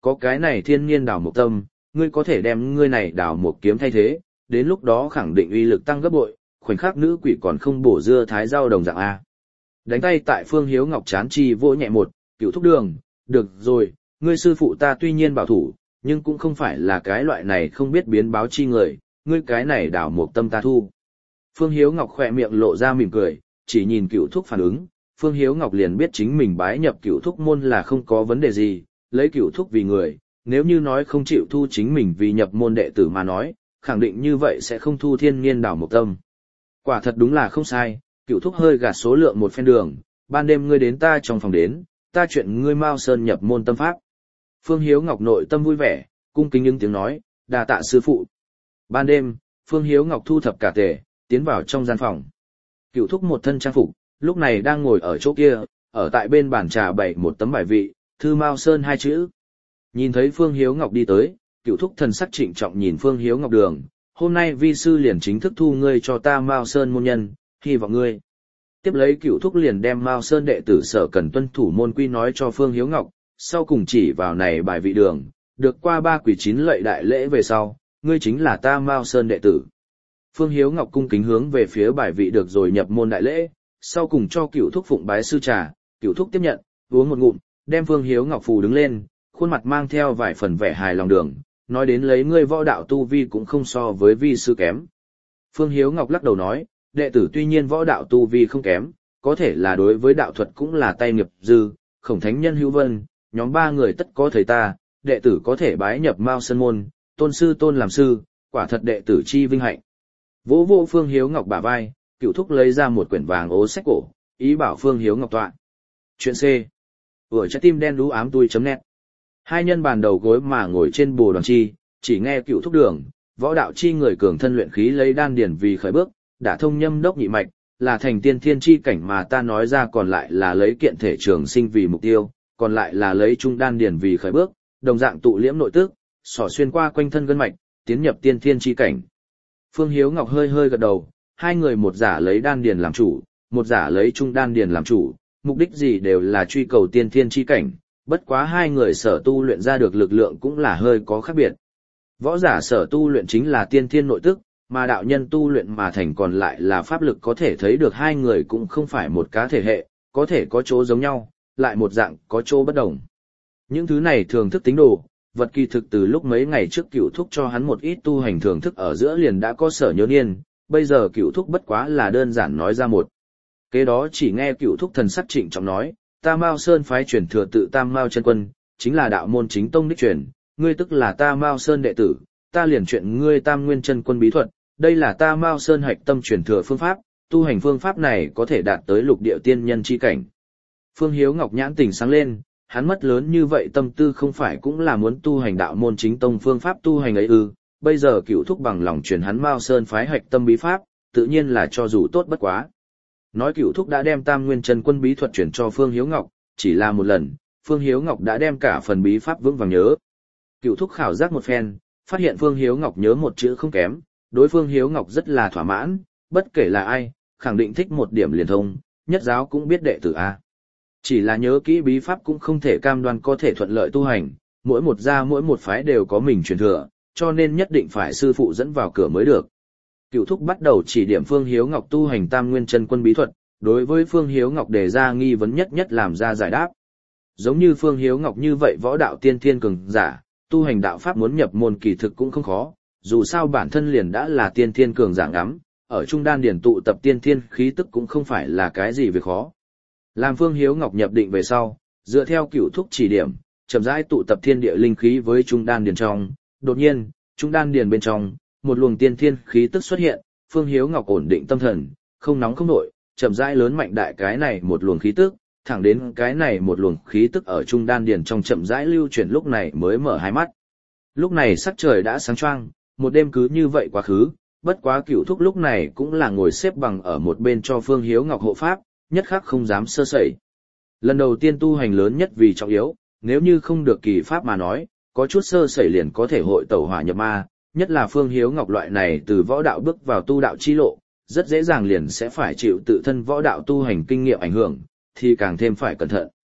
Có cái này thiên nhiên đào mộc tâm, ngươi có thể đem ngươi này đào mộc kiếm thay thế, đến lúc đó khẳng định uy lực tăng gấp bội, khoảnh khắc nữ quỷ còn không bổ dưa thái rau đồng dạng A. Đánh tay tại Phương Hiếu Ngọc chán chi vỗ nhẹ một, Cửu thúc đường, được rồi, ngươi sư phụ ta tuy nhiên bảo thủ, nhưng cũng không phải là cái loại này không biết biến báo chi người, ngươi cái này đảo một tâm ta thu. Phương Hiếu Ngọc khỏe miệng lộ ra mỉm cười, chỉ nhìn Cửu thúc phản ứng, Phương Hiếu Ngọc liền biết chính mình bái nhập Cửu thúc môn là không có vấn đề gì, lấy Cửu thúc vì người, nếu như nói không chịu thu chính mình vì nhập môn đệ tử mà nói, khẳng định như vậy sẽ không thu thiên nhiên đảo một tâm. Quả thật đúng là không sai, Cửu thúc hơi gạt số lượng một phen đường, ban đêm ngươi đến ta trong phòng đến, ta chuyện ngươi Mao Sơn nhập môn tâm pháp. Phương Hiếu Ngọc nội tâm vui vẻ, cung kính những tiếng nói, đà tạ sư phụ. Ban đêm, Phương Hiếu Ngọc thu thập cả tề, tiến vào trong gian phòng. Cửu thúc một thân trang phục, lúc này đang ngồi ở chỗ kia, ở tại bên bàn trà bày một tấm bài vị, thư Mao Sơn hai chữ. Nhìn thấy Phương Hiếu Ngọc đi tới, Cửu thúc thần sắc trịnh trọng nhìn Phương Hiếu Ngọc đường, hôm nay vi sư liền chính thức thu ngươi cho ta Mao Sơn môn nhân, hy vọng ngươi. Tiếp lấy Cửu thúc liền đem Mao Sơn đệ tử sở cần tuân thủ môn quy nói cho Phương Hiếu Ngọc, sau cùng chỉ vào này bài vị đường, được qua ba quỷ chín lệ đại lễ về sau, ngươi chính là ta Mao Sơn đệ tử. Phương Hiếu Ngọc cung kính hướng về phía bài vị được rồi nhập môn đại lễ, sau cùng cho Cửu thúc phụng bái sư trà, Cửu thúc tiếp nhận, uống một ngụm, đem Phương Hiếu Ngọc phù đứng lên, khuôn mặt mang theo vài phần vẻ hài lòng đường, nói đến lấy ngươi võ đạo tu vi cũng không so với vi sư kém. Phương Hiếu Ngọc lắc đầu nói, đệ tử tuy nhiên võ đạo tu vi không kém, có thể là đối với đạo thuật cũng là tay nghiệp dư, Khổng Thánh Nhân Hữu Vân, nhóm ba người tất có thầy ta, đệ tử có thể bái nhập Mao Sơn môn, tôn sư tôn làm sư, quả thật đệ tử chi vinh hạnh. Vỗ vỗ Phương Hiếu Ngọc bả vai, Cửu thúc lấy ra một quyển vàng ố sách cổ, ý bảo Phương Hiếu Ngọc tọa. Chuyện C. Vừa trái tim đen đú ám tui chấm net. Hai nhân bàn đầu gối mà ngồi trên bồ đoàn chi, chỉ nghe Cửu thúc đường, võ đạo chi người cường thân luyện khí lấy đan điển vì khởi bước, đã thông nhâm đốc nhị mạch, là thành tiên thiên chi cảnh mà ta nói ra còn lại là lấy kiện thể trường sinh vì mục tiêu, còn lại là lấy trung đan điển vì khởi bước, đồng dạng tụ liễm nội tức, xỏ xuyên qua quanh thân gân mạch, tiến nhập tiên thiên chi cảnh. Phương Hiếu Ngọc hơi hơi gật đầu, hai người một giả lấy đan điển làm chủ, một giả lấy trung đan điển làm chủ, mục đích gì đều là truy cầu tiên thiên chi cảnh, bất quá hai người sở tu luyện ra được lực lượng cũng là hơi có khác biệt. Võ giả sở tu luyện chính là tiên thiên nội tức, mà đạo nhân tu luyện mà thành còn lại là pháp lực, có thể thấy được hai người cũng không phải một cá thể hệ, có thể có chỗ giống nhau, lại một dạng có chỗ bất đồng. Những thứ này thường thức tính đồ, vật kỳ thực từ lúc mấy ngày trước Cửu thúc cho hắn một ít tu hành thường thức ở giữa liền đã có sở nhớ niên, bây giờ Cửu thúc bất quá là đơn giản nói ra một. Kế đó chỉ nghe Cửu thúc thần sắc trịnh trọng nói, ta Mao Sơn phái truyền thừa tự Tam Mao chân quân, chính là đạo môn chính tông đích truyền, ngươi tức là ta Mao Sơn đệ tử, ta liền chuyện ngươi Tam Nguyên chân quân bí thuật, đây là ta Mao Sơn hạch tâm truyền thừa phương pháp, tu hành phương pháp này có thể đạt tới lục địa tiên nhân chi cảnh. Phương Hiếu Ngọc nhãn tình sáng lên, hắn mất lớn như vậy tâm tư không phải cũng là muốn tu hành đạo môn chính tông phương pháp tu hành ấy ư, bây giờ Cửu thúc bằng lòng truyền hắn Mao Sơn phái hạch tâm bí pháp, tự nhiên là cho dù tốt bất quá. Nói Cửu thúc đã đem Tam Nguyên chân quân bí thuật truyền cho Phương Hiếu Ngọc, chỉ là một lần, Phương Hiếu Ngọc đã đem cả phần bí pháp vững vàng nhớ. Cửu thúc khảo giác một phen, phát hiện Phương Hiếu Ngọc nhớ một chữ không kém, đối Phương Hiếu Ngọc rất là thỏa mãn, bất kể là ai, khẳng định thích một điểm liền thông, nhất giáo cũng biết đệ tử A. Chỉ là nhớ kỹ bí pháp cũng không thể cam đoan có thể thuận lợi tu hành, mỗi một gia mỗi một phái đều có mình truyền thừa, cho nên nhất định phải sư phụ dẫn vào cửa mới được. Cửu thúc bắt đầu chỉ điểm Phương Hiếu Ngọc tu hành Tam Nguyên chân quân bí thuật, đối với Phương Hiếu Ngọc đề ra nghi vấn nhất nhất làm ra giải đáp. Giống như Phương Hiếu Ngọc như vậy võ đạo tiên thiên cường giả, tu hành đạo pháp muốn nhập môn kỳ thực cũng không khó, dù sao bản thân liền đã là tiên thiên cường giả ngắm, ở trung đan điển tụ tập tiên thiên khí tức cũng không phải là cái gì việc khó. Làm Phương Hiếu Ngọc nhập định về sau, dựa theo Cửu thúc chỉ điểm, chậm rãi tụ tập thiên địa linh khí với trung đan điển trong, đột nhiên, trung đan điển bên trong, một luồng tiên thiên khí tức xuất hiện, Phương Hiếu Ngọc ổn định tâm thần, không nóng không nổi, chậm rãi lớn mạnh đại cái này một luồng khí tức, thẳng đến cái này một luồng khí tức ở trung đan điển trong chậm rãi lưu chuyển, lúc này mới mở hai mắt. Lúc này sắc trời đã sáng choang, một đêm cứ như vậy quá khứ, bất quá Cửu thúc lúc này cũng là ngồi xếp bằng ở một bên cho Phương Hiếu Ngọc hộ pháp, nhất khắc không dám sơ sẩy. Lần đầu tiên tu hành lớn nhất vì trọng yếu, nếu như không được kỳ pháp mà nói, có chút sơ sẩy liền có thể hội tẩu hỏa nhập ma, nhất là Phương Hiếu Ngọc loại này từ võ đạo bước vào tu đạo chi lộ, rất dễ dàng liền sẽ phải chịu tự thân võ đạo tu hành kinh nghiệm ảnh hưởng, thì càng thêm phải cẩn thận.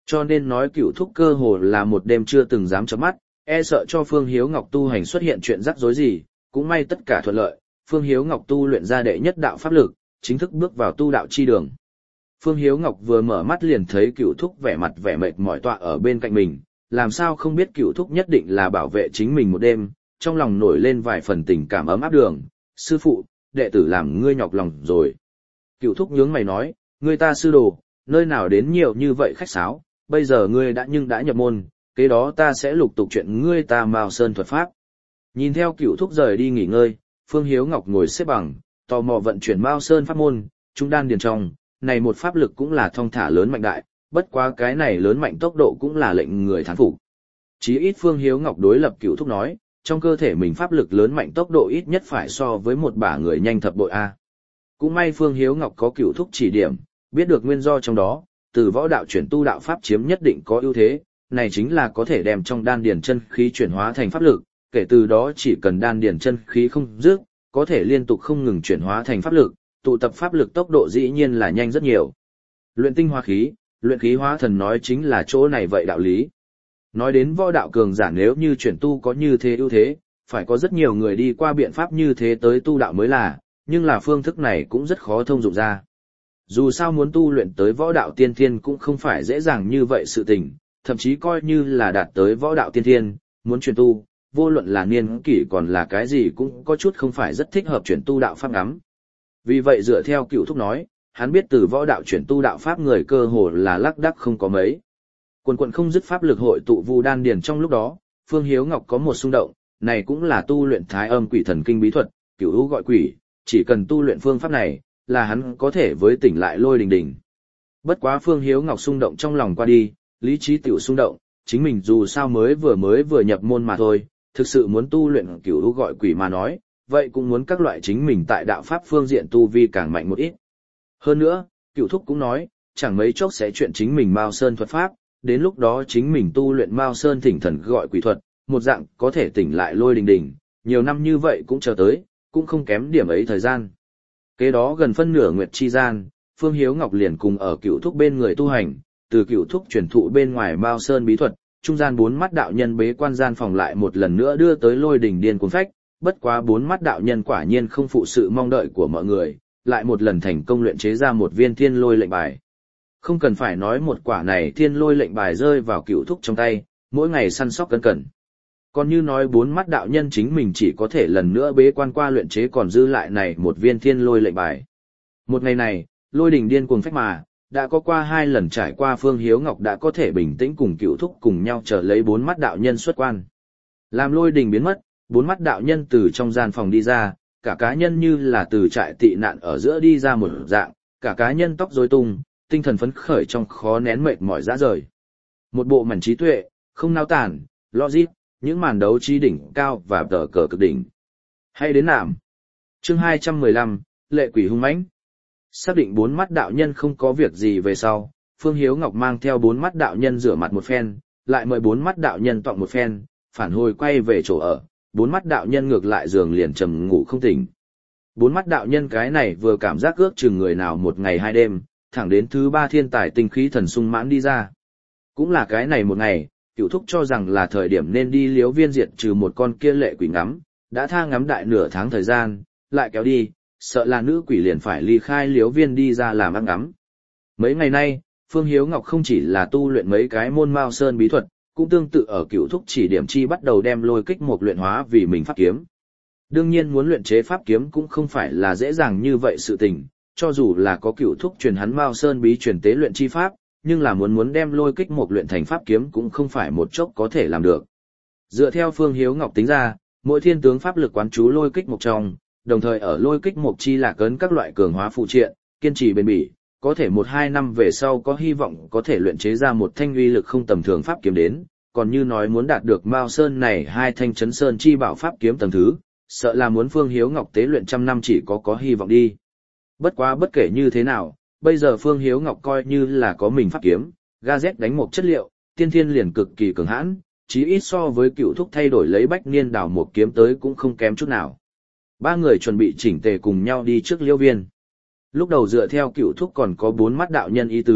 Cho nên nói Cửu Thúc cơ hồ là một đêm chưa từng dám chớp mắt, e sợ cho Phương Hiếu Ngọc tu hành xuất hiện chuyện rắc rối gì, cũng may tất cả thuận lợi, Phương Hiếu Ngọc tu luyện ra đệ nhất đạo pháp lực, chính thức bước vào tu đạo chi đường. Phương Hiếu Ngọc vừa mở mắt liền thấy Cửu Thúc vẻ mặt vẻ mệt mỏi tọa ở bên cạnh mình, làm sao không biết Cửu Thúc nhất định là bảo vệ chính mình một đêm, trong lòng nổi lên vài phần tình cảm ấm áp đường, sư phụ, đệ tử làm ngươi nhọc lòng rồi. Cửu Thúc nhướng mày nói, ngươi ta sư đồ, nơi nào đến nhiều như vậy khách sáo, bây giờ ngươi đã nhưng đã nhập môn, kế đó ta sẽ lục tục chuyện ngươi ta Mao Sơn thuật pháp. Nhìn theo Cửu Thúc rời đi nghỉ ngơi, Phương Hiếu Ngọc ngồi xếp bằng, tò mò vận chuyển Mao Sơn pháp môn, trung đan điền trong, này một pháp lực cũng là thong thả lớn mạnh đại, bất quá cái này lớn mạnh tốc độ cũng là lệnh người thán phục. Chí ít Phương Hiếu Ngọc đối lập Cửu Thúc nói, trong cơ thể mình pháp lực lớn mạnh tốc độ ít nhất phải so với một bả người nhanh thập bội a. Cũng may Phương Hiếu Ngọc có Cửu Thúc chỉ điểm, biết được nguyên do trong đó, từ võ đạo chuyển tu đạo pháp chiếm nhất định có ưu thế, này chính là có thể đem trong đan điền chân khí chuyển hóa thành pháp lực, kể từ đó chỉ cần đan điền chân khí không dứt, có thể liên tục không ngừng chuyển hóa thành pháp lực, tụ tập pháp lực tốc độ dĩ nhiên là nhanh rất nhiều. Luyện tinh hóa khí, luyện khí hóa thần nói chính là chỗ này vậy đạo lý. Nói đến võ đạo cường giả nếu như chuyển tu có như thế ưu thế, phải có rất nhiều người đi qua biện pháp như thế tới tu đạo mới là, nhưng là phương thức này cũng rất khó thông dụng ra. Dù sao muốn tu luyện tới võ đạo tiên thiên cũng không phải dễ dàng như vậy sự tình, thậm chí coi như là đạt tới võ đạo tiên thiên, muốn chuyển tu, vô luận là niên kỷ còn là cái gì cũng có chút không phải rất thích hợp chuyển tu đạo pháp ngắm. Vì vậy dựa theo Cửu Thúc nói, hắn biết từ võ đạo chuyển tu đạo pháp người cơ hồ là lác đác không có mấy. Quần quần không dứt pháp lực hội tụ vu đan điền trong lúc đó, Phương Hiếu Ngọc có một xung động, này cũng là tu luyện Thái Âm Quỷ Thần Kinh bí thuật, Cửu Hữu gọi quỷ, chỉ cần tu luyện phương pháp này, là hắn có thể với tỉnh lại Lôi Đình Đình. Bất quá Phương Hiếu Ngọc xung động trong lòng qua đi, lý trí tiểu xung động, chính mình dù sao mới vừa mới vừa nhập môn mà thôi, thực sự muốn tu luyện Cửu Hữu gọi quỷ mà nói, vậy cũng muốn các loại chính mình tại đạo pháp phương diện tu vi càng mạnh một ít. Hơn nữa, Cửu Thúc cũng nói, chẳng mấy chốc sẽ chuyện chính mình Mao Sơn thuật pháp, đến lúc đó chính mình tu luyện Mao Sơn thỉnh thần gọi quỷ thuật, một dạng có thể tỉnh lại Lôi Đình Đình, nhiều năm như vậy cũng chờ tới, cũng không kém điểm ấy thời gian. Kế đó gần phân nửa nguyệt chi gian, Phương Hiếu Ngọc liền cùng ở Cửu Thúc bên người tu hành, từ Cửu Thúc truyền thụ bên ngoài Mao Sơn bí thuật, trung gian bốn mắt đạo nhân bế quan gian phòng lại một lần nữa đưa tới Lôi Đình điên cuồng phách, bất quá bốn mắt đạo nhân quả nhiên không phụ sự mong đợi của mọi người, lại một lần thành công luyện chế ra một viên thiên lôi lệnh bài. Không cần phải nói một quả này thiên lôi lệnh bài rơi vào Cửu Thúc trong tay, mỗi ngày săn sóc cẩn cẩn. Còn như nói bốn mắt đạo nhân chính mình chỉ có thể lần nữa bế quan qua luyện chế còn dư lại này một viên thiên lôi lệnh bài. Một ngày này, Lôi Đình điên cuồng phách mà, đã có qua hai lần trải qua Phương Hiếu Ngọc đã có thể bình tĩnh cùng Cửu Thúc cùng nhau chờ lấy bốn mắt đạo nhân xuất quan. Làm Lôi Đình biến mất, bốn mắt đạo nhân từ trong gian phòng đi ra, cả cá nhân như là từ trại tị nạn ở giữa đi ra một dạng, cả cá nhân tóc rối tung, tinh thần phấn khởi trong khó nén mệt mỏi rã rời. Một bộ mảnh trí tuệ, không nao tản, logic, những màn đấu trí đỉnh cao và tờ cờ cực đỉnh. Hay đến nạm. Chương hai trăm mười lăm, Lệ quỷ hung mãnh. Xác định bốn mắt đạo nhân không có việc gì về sau, Phương Hiếu Ngọc mang theo bốn mắt đạo nhân rửa mặt một phen, lại mời bốn mắt đạo nhân tọa một phen, phản hồi quay về chỗ ở, bốn mắt đạo nhân ngược lại giường liền trầm ngủ không tỉnh. Bốn mắt đạo nhân cái này vừa cảm giác ước chừng người nào một ngày hai đêm, thẳng đến thứ ba thiên tài tinh khí thần sung mãn đi ra. Cũng là cái này một ngày, Cửu Thúc cho rằng là thời điểm nên đi Liếu Viên diệt trừ một con kia lệ quỷ ngắm, đã tha ngắm đại nửa tháng thời gian, lại kéo đi, sợ là nữ quỷ liền phải ly khai Liếu Viên đi ra làm ăn ngắm. Mấy ngày nay, Phương Hiếu Ngọc không chỉ là tu luyện mấy cái môn Mao Sơn bí thuật, cũng tương tự ở Cửu Thúc chỉ điểm chi bắt đầu đem lôi kích một luyện hóa vì mình pháp kiếm. Đương nhiên muốn luyện chế pháp kiếm cũng không phải là dễ dàng như vậy sự tình, cho dù là có Cửu Thúc truyền hắn Mao Sơn bí truyền tế luyện chi pháp, nhưng là muốn muốn đem lôi kích một luyện thành pháp kiếm cũng không phải một chốc có thể làm được. Dựa theo Phương Hiếu Ngọc tính ra, mỗi thiên tướng pháp lực quán chú lôi kích một trong, đồng thời ở lôi kích một chi lạc ấn các loại cường hóa phụ triện, kiên trì bền bỉ, có thể một hai năm về sau có hy vọng có thể luyện chế ra một thanh uy lực không tầm thường pháp kiếm đến, còn như nói muốn đạt được Mao Sơn này hai thanh chấn sơn chi bảo pháp kiếm tầng thứ, sợ là muốn Phương Hiếu Ngọc tế luyện trăm năm chỉ có có hy vọng đi. Bất quá bất kể như thế nào, bây giờ Phương Hiếu Ngọc coi như là có mình pháp kiếm, gazet đánh một chất liệu, tiên thiên liền cực kỳ cường hãn, chí ít so với Cửu Thúc thay đổi lấy bách niên đảo một kiếm tới cũng không kém chút nào. Ba người chuẩn bị chỉnh tề cùng nhau đi trước Liêu Viên. Lúc đầu dựa theo Cửu Thúc còn có bốn mắt đạo nhân ý tứ,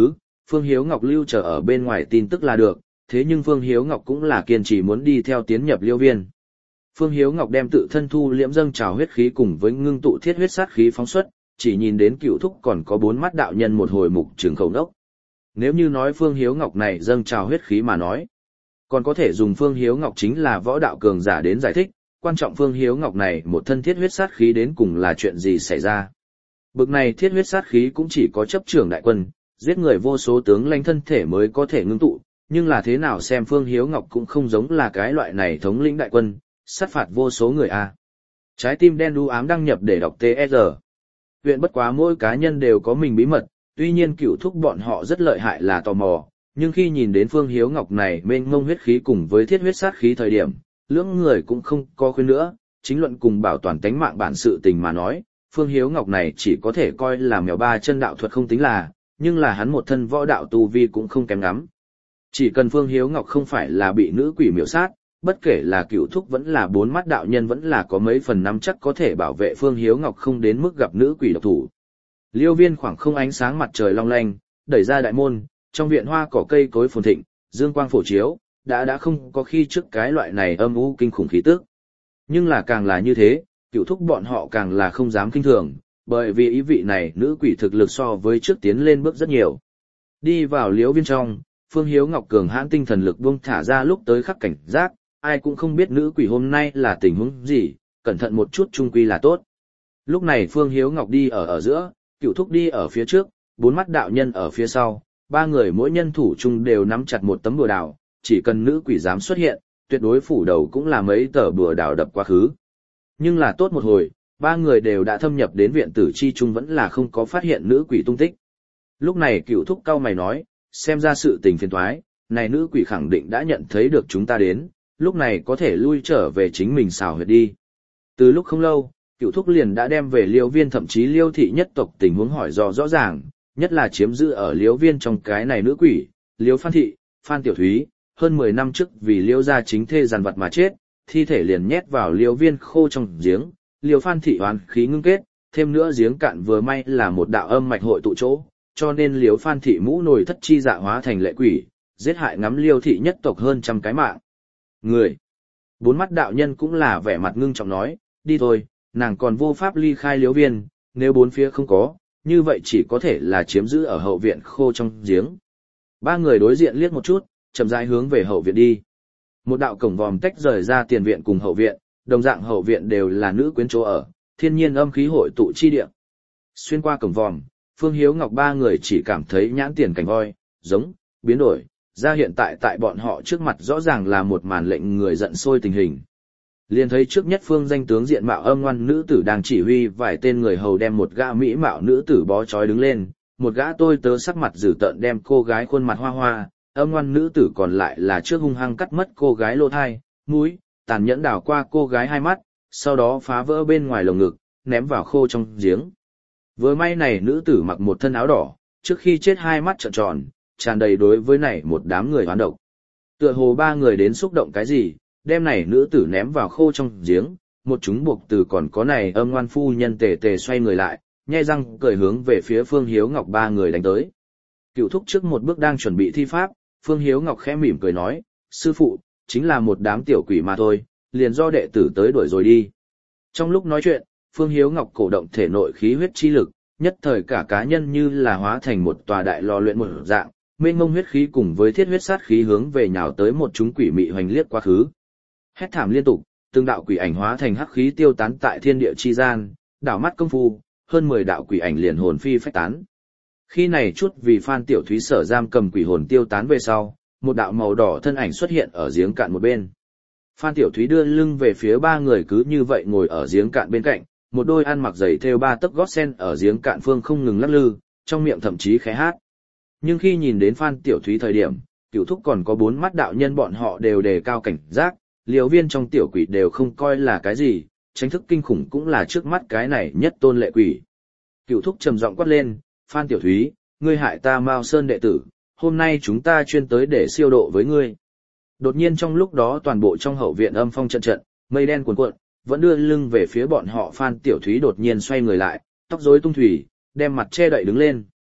Phương Hiếu Ngọc lưu chờ ở bên ngoài tin tức là được, thế nhưng Phương Hiếu Ngọc cũng là kiên trì muốn đi theo tiến nhập Liêu Viên. Phương Hiếu Ngọc đem tự thân thu liễm dâng trào huyết khí cùng với ngưng tụ thiết huyết sát khí phóng xuất, chỉ nhìn đến Cựu Thúc còn có bốn mắt đạo nhân một hồi mục trường khẩu đốc. Nếu như nói Phương Hiếu Ngọc này dâng trào huyết khí mà nói, còn có thể dùng Phương Hiếu Ngọc chính là võ đạo cường giả đến giải thích, quan trọng Phương Hiếu Ngọc này một thân thiết huyết sát khí đến cùng là chuyện gì xảy ra. Bực này thiết huyết sát khí cũng chỉ có chấp trưởng đại quân, giết người vô số tướng lãnh thân thể mới có thể ngưng tụ, nhưng là thế nào xem Phương Hiếu Ngọc cũng không giống là cái loại này thống lĩnh đại quân, sát phạt vô số người a. Trái tim đen đu ám đăng nhập để đọc tê e rờ. Huyện bất quá mỗi cá nhân đều có mình bí mật, tuy nhiên Cựu Thúc bọn họ rất lợi hại là tò mò, nhưng khi nhìn đến Phương Hiếu Ngọc này mênh mông huyết khí cùng với thiết huyết sát khí thời điểm, lưỡng người cũng không có khuyên nữa, chính luận cùng bảo toàn tánh mạng bản sự tình mà nói, Phương Hiếu Ngọc này chỉ có thể coi là mèo ba chân đạo thuật không tính là, nhưng là hắn một thân võ đạo tu vi cũng không kém lắm. Chỉ cần Phương Hiếu Ngọc không phải là bị nữ quỷ miểu sát, bất kể là Cựu Thúc vẫn là bốn mắt đạo nhân vẫn là có mấy phần nắm chắc có thể bảo vệ Phương Hiếu Ngọc không đến mức gặp nữ quỷ độc thủ. Liêu Viên khoảng không ánh sáng mặt trời long lanh, đẩy ra đại môn, trong viện hoa cỏ cây cối phồn thịnh, dương quang phổ chiếu, đã đã không có khi trước cái loại này âm u kinh khủng khí tức. Nhưng là càng là như thế, Cựu Thúc bọn họ càng là không dám kinh thường, bởi vì ý vị này nữ quỷ thực lực so với trước tiến lên bước rất nhiều. Đi vào Liễu Viên trong, Phương Hiếu Ngọc cường hãn tinh thần lực buông thả ra lúc tới khắc cảnh giác, ai cũng không biết nữ quỷ hôm nay là tình huống gì, cẩn thận một chút chung quy là tốt. Lúc này Phương Hiếu Ngọc đi ở ở giữa, Cựu Thúc đi ở phía trước, bốn mắt đạo nhân ở phía sau, ba người mỗi nhân thủ chung đều nắm chặt một tấm bùa đào, chỉ cần nữ quỷ dám xuất hiện, tuyệt đối phủ đầu cũng là mấy tờ bùa đào đập quá khứ. Nhưng là tốt một hồi, ba người đều đã thâm nhập đến viện tử chi chung vẫn là không có phát hiện nữ quỷ tung tích. Lúc này Cựu Thúc cau mày nói, xem ra sự tình phiền toái, này nữ quỷ khẳng định đã nhận thấy được chúng ta đến, lúc này có thể lui trở về chính mình xào huyệt đi. Từ lúc không lâu, Cựu Thúc liền đã đem về Liêu Viên thậm chí Liêu thị nhất tộc tình huống hỏi dò rõ ràng, nhất là chiếm giữ ở Liêu Viên trong cái này nữ quỷ, Liêu Phan Thị, Phan Tiểu Thúy, hơn mười năm trước vì Liêu gia chính thê giàn vật mà chết, thi thể liền nhét vào Liêu Viên khô trong giếng, Liêu Phan Thị oán khí ngưng kết, thêm nữa giếng cạn vừa may là một đạo âm mạch hội tụ chỗ, cho nên Liêu Phan Thị mũ nổi thất chi dạ hóa thành lệ quỷ, giết hại ngắm Liêu thị nhất tộc hơn trăm cái mạng. Người. Bốn mắt đạo nhân cũng là vẻ mặt ngưng trọng nói, đi thôi, nàng còn vô pháp ly khai Liêu Viên, nếu bốn phía không có, như vậy chỉ có thể là chiếm giữ ở hậu viện khô trong giếng. Ba người đối diện liếc một chút, chậm rãi hướng về hậu viện đi. Một đạo cổng vòm tách rời ra tiền viện cùng hậu viện, đồng dạng hậu viện đều là nữ quyến chỗ ở, thiên nhiên âm khí hội tụ chi địa. Xuyên qua cổng vòm, Phương Hiếu Ngọc ba người chỉ cảm thấy nhãn tiền cảnh voi, giống, biến đổi, ra hiện tại tại bọn họ trước mặt rõ ràng là một màn lệnh người giận sôi tình hình. Liền thấy trước nhất phương danh tướng diện mạo âm ngoan nữ tử đang chỉ huy vài tên người hầu đem một gã mỹ mạo nữ tử bó trói đứng lên, một gã tôi tớ sắc mặt dữ tợn đem cô gái khuôn mặt hoa hoa, âm ngoan nữ tử còn lại là trước hung hăng cắt mất cô gái lỗ thai, mũi, tàn nhẫn đảo qua cô gái hai mắt, sau đó phá vỡ bên ngoài lồng ngực, ném vào khô trong giếng. Với may này nữ tử mặc một thân áo đỏ, trước khi chết hai mắt trợn tròn, tràn đầy đối với này một đám người hoán độc. Tựa hồ ba người đến xúc động cái gì, đem này nữ tử ném vào khô trong giếng, một chúng buộc từ còn có này âm ngoan phu nhân tề tề xoay người lại, nhe răng cười hướng về phía Phương Hiếu Ngọc ba người đánh tới. Cựu Thúc trước một bước đang chuẩn bị thi pháp, Phương Hiếu Ngọc khẽ mỉm cười nói, sư phụ, chính là một đám tiểu quỷ mà thôi, liền do đệ tử tới đuổi rồi đi. Trong lúc nói chuyện, Phương Hiếu Ngọc cổ động thể nội khí huyết chi lực, nhất thời cả cá nhân như là hóa thành một tòa đại lò luyện một dạng, mênh mông huyết khí cùng với thiết huyết sát khí hướng về nhào tới một chúng quỷ mị hoành liếc quá khứ. Hét thảm liên tục, từng đạo quỷ ảnh hóa thành hắc khí tiêu tán tại thiên địa chi gian, đảo mắt công phu, hơn mười đạo quỷ ảnh liền hồn phi phách tán. Khi này chút vì Phan Tiểu Thúy sở giam cầm quỷ hồn tiêu tán về sau, một đạo màu đỏ thân ảnh xuất hiện ở giếng cạn một bên. Phan Tiểu Thúy đưa lưng về phía ba người cứ như vậy ngồi ở giếng cạn bên cạnh, một đôi ăn mặc giày thêu ba tấc gót sen ở giếng cạn phương không ngừng lắc lư, trong miệng thậm chí khẽ hát. Nhưng khi nhìn đến Phan Tiểu Thúy thời điểm, Cựu Thúc còn có bốn mắt đạo nhân bọn họ đều đề cao cảnh giác, Liều Viên trong tiểu quỷ đều không coi là cái gì, tránh thức kinh khủng cũng là trước mắt cái này nhất tôn lệ quỷ. Cựu Thúc trầm giọng quát lên, Phan Tiểu Thúy, ngươi hại ta Mao Sơn đệ tử, hôm nay chúng ta chuyên tới để siêu độ với ngươi. Đột nhiên trong lúc đó toàn bộ trong hậu viện âm phong trận trận, mây đen cuồn cuộn, vẫn đưa lưng về phía bọn họ. Phan Tiểu Thúy đột nhiên xoay người lại, tóc rối tung thủy, đem mặt che đậy đứng lên.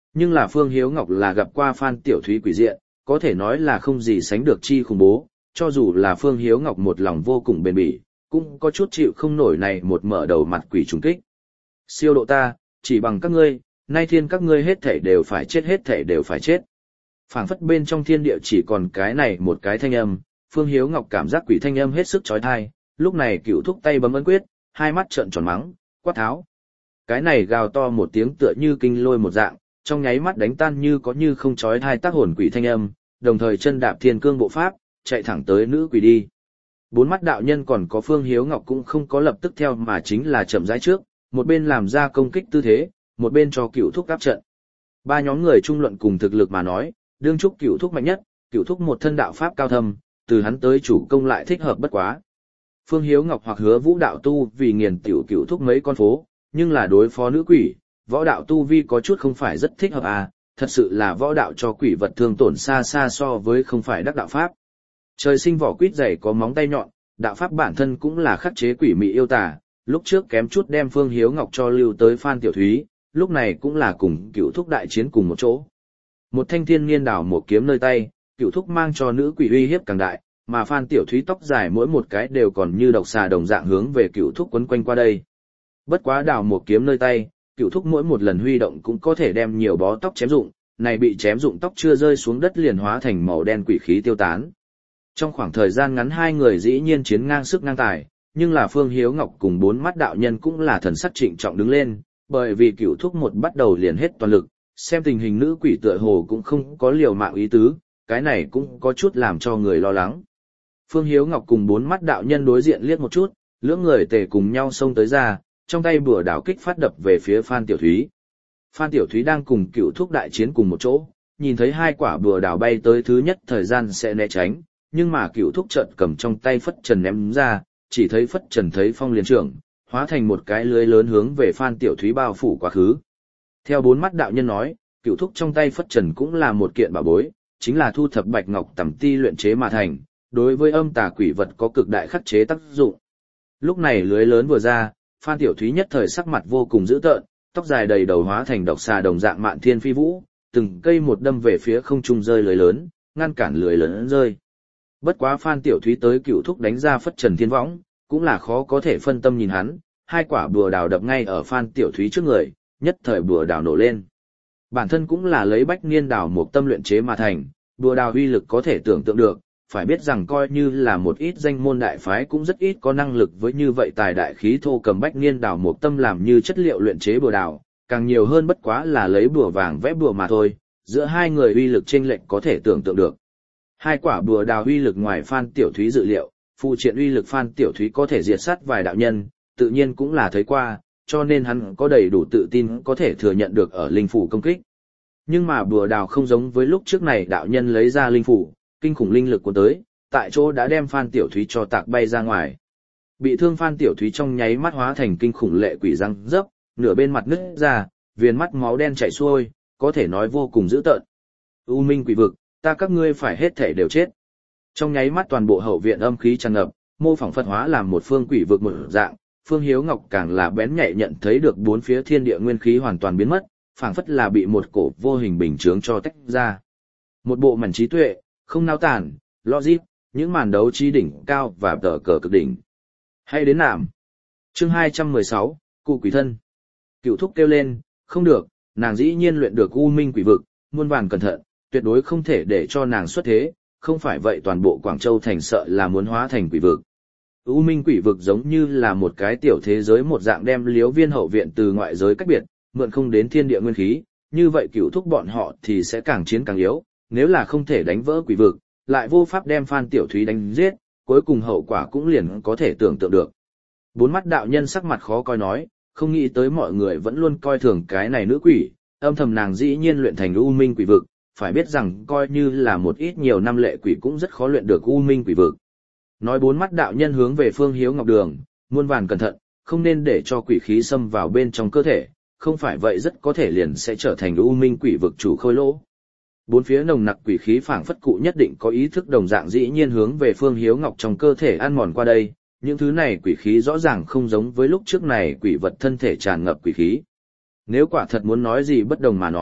Nhưng là Phương Hiếu Ngọc là gặp qua Phan Tiểu Thúy quỷ diện, có thể nói là không gì sánh được chi khủng bố, cho dù là Phương Hiếu Ngọc một lòng vô cùng bền bỉ, cũng có chút chịu không nổi này một mở đầu mặt quỷ trùng kích. Siêu độ ta, chỉ bằng các ngươi, nay thiên các ngươi hết thể đều phải chết, hết thể đều phải chết. Phảng phất bên trong thiên địa chỉ còn cái này một cái thanh âm, Phương Hiếu Ngọc cảm giác quỷ thanh âm hết sức chói tai, lúc này Cửu Thúc tay bấm ấn quyết, hai mắt trợn tròn mắng, quát tháo. Cái này gào to một tiếng tựa như kinh lôi một dạng, trong nháy mắt đánh tan như có như không chói tai tác hồn quỷ thanh âm, đồng thời chân đạp thiên cương bộ pháp, chạy thẳng tới nữ quỷ đi. Bốn mắt đạo nhân còn có Phương Hiếu Ngọc cũng không có lập tức theo mà chính là chậm rãi trước, một bên làm ra công kích tư thế, một bên cho Cửu Thúc áp trận. Ba nhóm người trung luận cùng thực lực mà nói, đương chúc Cửu Thúc mạnh nhất, Cửu Thúc một thân đạo pháp cao thâm, từ hắn tới chủ công lại thích hợp bất quá. Phương Hiếu Ngọc hoặc Hứa Vũ đạo tu vì nghiền tiểu Cửu Thúc mấy con phố, nhưng là đối phó nữ quỷ, võ đạo tu vi có chút không phải rất thích hợp à, thật sự là võ đạo cho quỷ vật thương tổn xa xa so với không phải đắc đạo pháp. Trời sinh vỏ quýt dày có móng tay nhọn, đạo pháp bản thân cũng là khắc chế quỷ mị yêu tà, lúc trước kém chút đem Phương Hiếu Ngọc cho lưu tới Phan Tiểu Thúy, lúc này cũng là cùng Cửu Thúc đại chiến cùng một chỗ. Một thanh thiên niên đảo một kiếm nơi tay, Cửu Thúc mang cho nữ quỷ uy hiếp càng đại, mà Phan Tiểu Thúy tóc dài mỗi một cái đều còn như độc xà đồng dạng hướng về Cửu Thúc quấn quanh qua đây. Bất quá đảo một kiếm nơi tay, Cửu Thúc mỗi một lần huy động cũng có thể đem nhiều bó tóc chém dụng, này bị chém dụng tóc chưa rơi xuống đất liền hóa thành màu đen quỷ khí tiêu tán. Trong khoảng thời gian ngắn hai người dĩ nhiên chiến ngang sức ngang tài, nhưng là Phương Hiếu Ngọc cùng bốn mắt đạo nhân cũng là thần sắc trịnh trọng đứng lên, bởi vì Cửu Thúc một bắt đầu liền hết toàn lực, xem tình hình nữ quỷ tựa hồ cũng không có liều mạng ý tứ, cái này cũng có chút làm cho người lo lắng. Phương Hiếu Ngọc cùng bốn mắt đạo nhân đối diện liếc một chút, lưỡng người tề cùng nhau xông tới ra, trong tay bùa đảo kích phát đập về phía Phan Tiểu Thúy. Phan Tiểu Thúy đang cùng Cửu Thúc đại chiến cùng một chỗ, nhìn thấy hai quả bùa đảo bay tới thứ nhất thời gian sẽ né tránh, nhưng mà Cửu Thúc chợt cầm trong tay phất trần ném ra, chỉ thấy phất trần thấy phong liền trưởng, hóa thành một cái lưới lớn hướng về Phan Tiểu Thúy bao phủ quá khứ. Theo bốn mắt đạo nhân nói, Cửu Thúc trong tay phất trần cũng là một kiện bảo bối, chính là thu thập bạch ngọc tẩm ti luyện chế mà thành, đối với âm tà quỷ vật có cực đại khắc chế tác dụng. Lúc này lưới lớn vừa ra, Phan Tiểu Thúy nhất thời sắc mặt vô cùng dữ tợn, tóc dài đầy đầu hóa thành độc xà đồng dạng mạn thiên phi vũ, từng cây một đâm về phía không trung rơi lưới lớn, ngăn cản lưới lớn rơi. Bất quá Phan Tiểu Thúy tới Cửu Thúc đánh ra phất trần thiên võng, cũng là khó có thể phân tâm nhìn hắn, hai quả bùa đào đập ngay ở Phan Tiểu Thúy trước người, nhất thời bùa đào nổ lên. Bản thân cũng là lấy bách niên đào một tâm luyện chế mà thành, bùa đào uy lực có thể tưởng tượng được, phải biết rằng coi như là một ít danh môn đại phái cũng rất ít có năng lực với như vậy tài đại khí thô cầm bách niên đào một tâm làm như chất liệu luyện chế bùa đào, càng nhiều hơn bất quá là lấy bùa vàng vẽ bùa mà thôi, giữa hai người uy lực chênh lệch có thể tưởng tượng được. Hai quả bùa đào uy lực ngoài Phan Tiểu Thúy dự liệu, phụ triện uy lực Phan Tiểu Thúy có thể diệt sát vài đạo nhân, tự nhiên cũng là thấy qua, cho nên hắn có đầy đủ tự tin có thể thừa nhận được ở linh phủ công kích. Nhưng mà bùa đào không giống với lúc trước này đạo nhân lấy ra linh phủ, kinh khủng linh lực của tới, tại chỗ đã đem Phan Tiểu Thúy cho tạc bay ra ngoài. Bị thương Phan Tiểu Thúy trong nháy mắt hóa thành kinh khủng lệ quỷ răng dấp, nửa bên mặt nứt ra, viền mắt máu đen chảy xuôi, có thể nói vô cùng dữ tợn. U Minh quỷ vực, ta các ngươi phải hết thể đều chết. Trong nháy mắt toàn bộ hậu viện âm khí tràn ngập, mô phỏng Phật hóa làm một phương quỷ vực một dạng, Phương Hiếu Ngọc càng là bén nhạy nhận thấy được bốn phía thiên địa nguyên khí hoàn toàn biến mất, phảng phất là bị một cổ vô hình bình chướng cho tách ra. Một bộ mảnh trí tuệ, không nao tản, logic, những màn đấu trí đỉnh cao và tờ cờ cực đỉnh. Hay đến nạm. Chương hai trăm mười sáu, Cụ Quỷ Thân. Cửu Thúc kêu lên, không được, nàng dĩ nhiên luyện được U Minh quỷ vực, muôn vàn cẩn thận, tuyệt đối không thể để cho nàng xuất thế, không phải vậy toàn bộ Quảng Châu thành sợ là muốn hóa thành quỷ vực. U Minh quỷ vực giống như là một cái tiểu thế giới một dạng đem Liếu Viên hậu viện từ ngoại giới cách biệt, mượn không đến thiên địa nguyên khí, như vậy Cửu Thúc bọn họ thì sẽ càng chiến càng yếu, nếu là không thể đánh vỡ quỷ vực, lại vô pháp đem Phan Tiểu Thúy đánh giết, cuối cùng hậu quả cũng liền có thể tưởng tượng được. Bốn mắt đạo nhân sắc mặt khó coi nói, không nghĩ tới mọi người vẫn luôn coi thường cái này nữ quỷ, âm thầm nàng dĩ nhiên luyện thành U Minh quỷ vực, phải biết rằng coi như là một ít nhiều năm lệ quỷ cũng rất khó luyện được U Minh quỷ vực. Nói bốn mắt đạo nhân hướng về Phương Hiếu Ngọc đường, muôn vàn cẩn thận, không nên để cho quỷ khí xâm vào bên trong cơ thể, không phải vậy rất có thể liền sẽ trở thành U Minh quỷ vực chủ khôi lỗ. Bốn phía nồng nặc quỷ khí phảng phất cụ nhất định có ý thức đồng dạng dĩ nhiên hướng về Phương Hiếu Ngọc trong cơ thể ăn mòn qua đây, những thứ này quỷ khí rõ ràng không giống với lúc trước này quỷ vật thân thể tràn ngập quỷ khí. Nếu quả thật muốn nói gì bất đồng mà nói,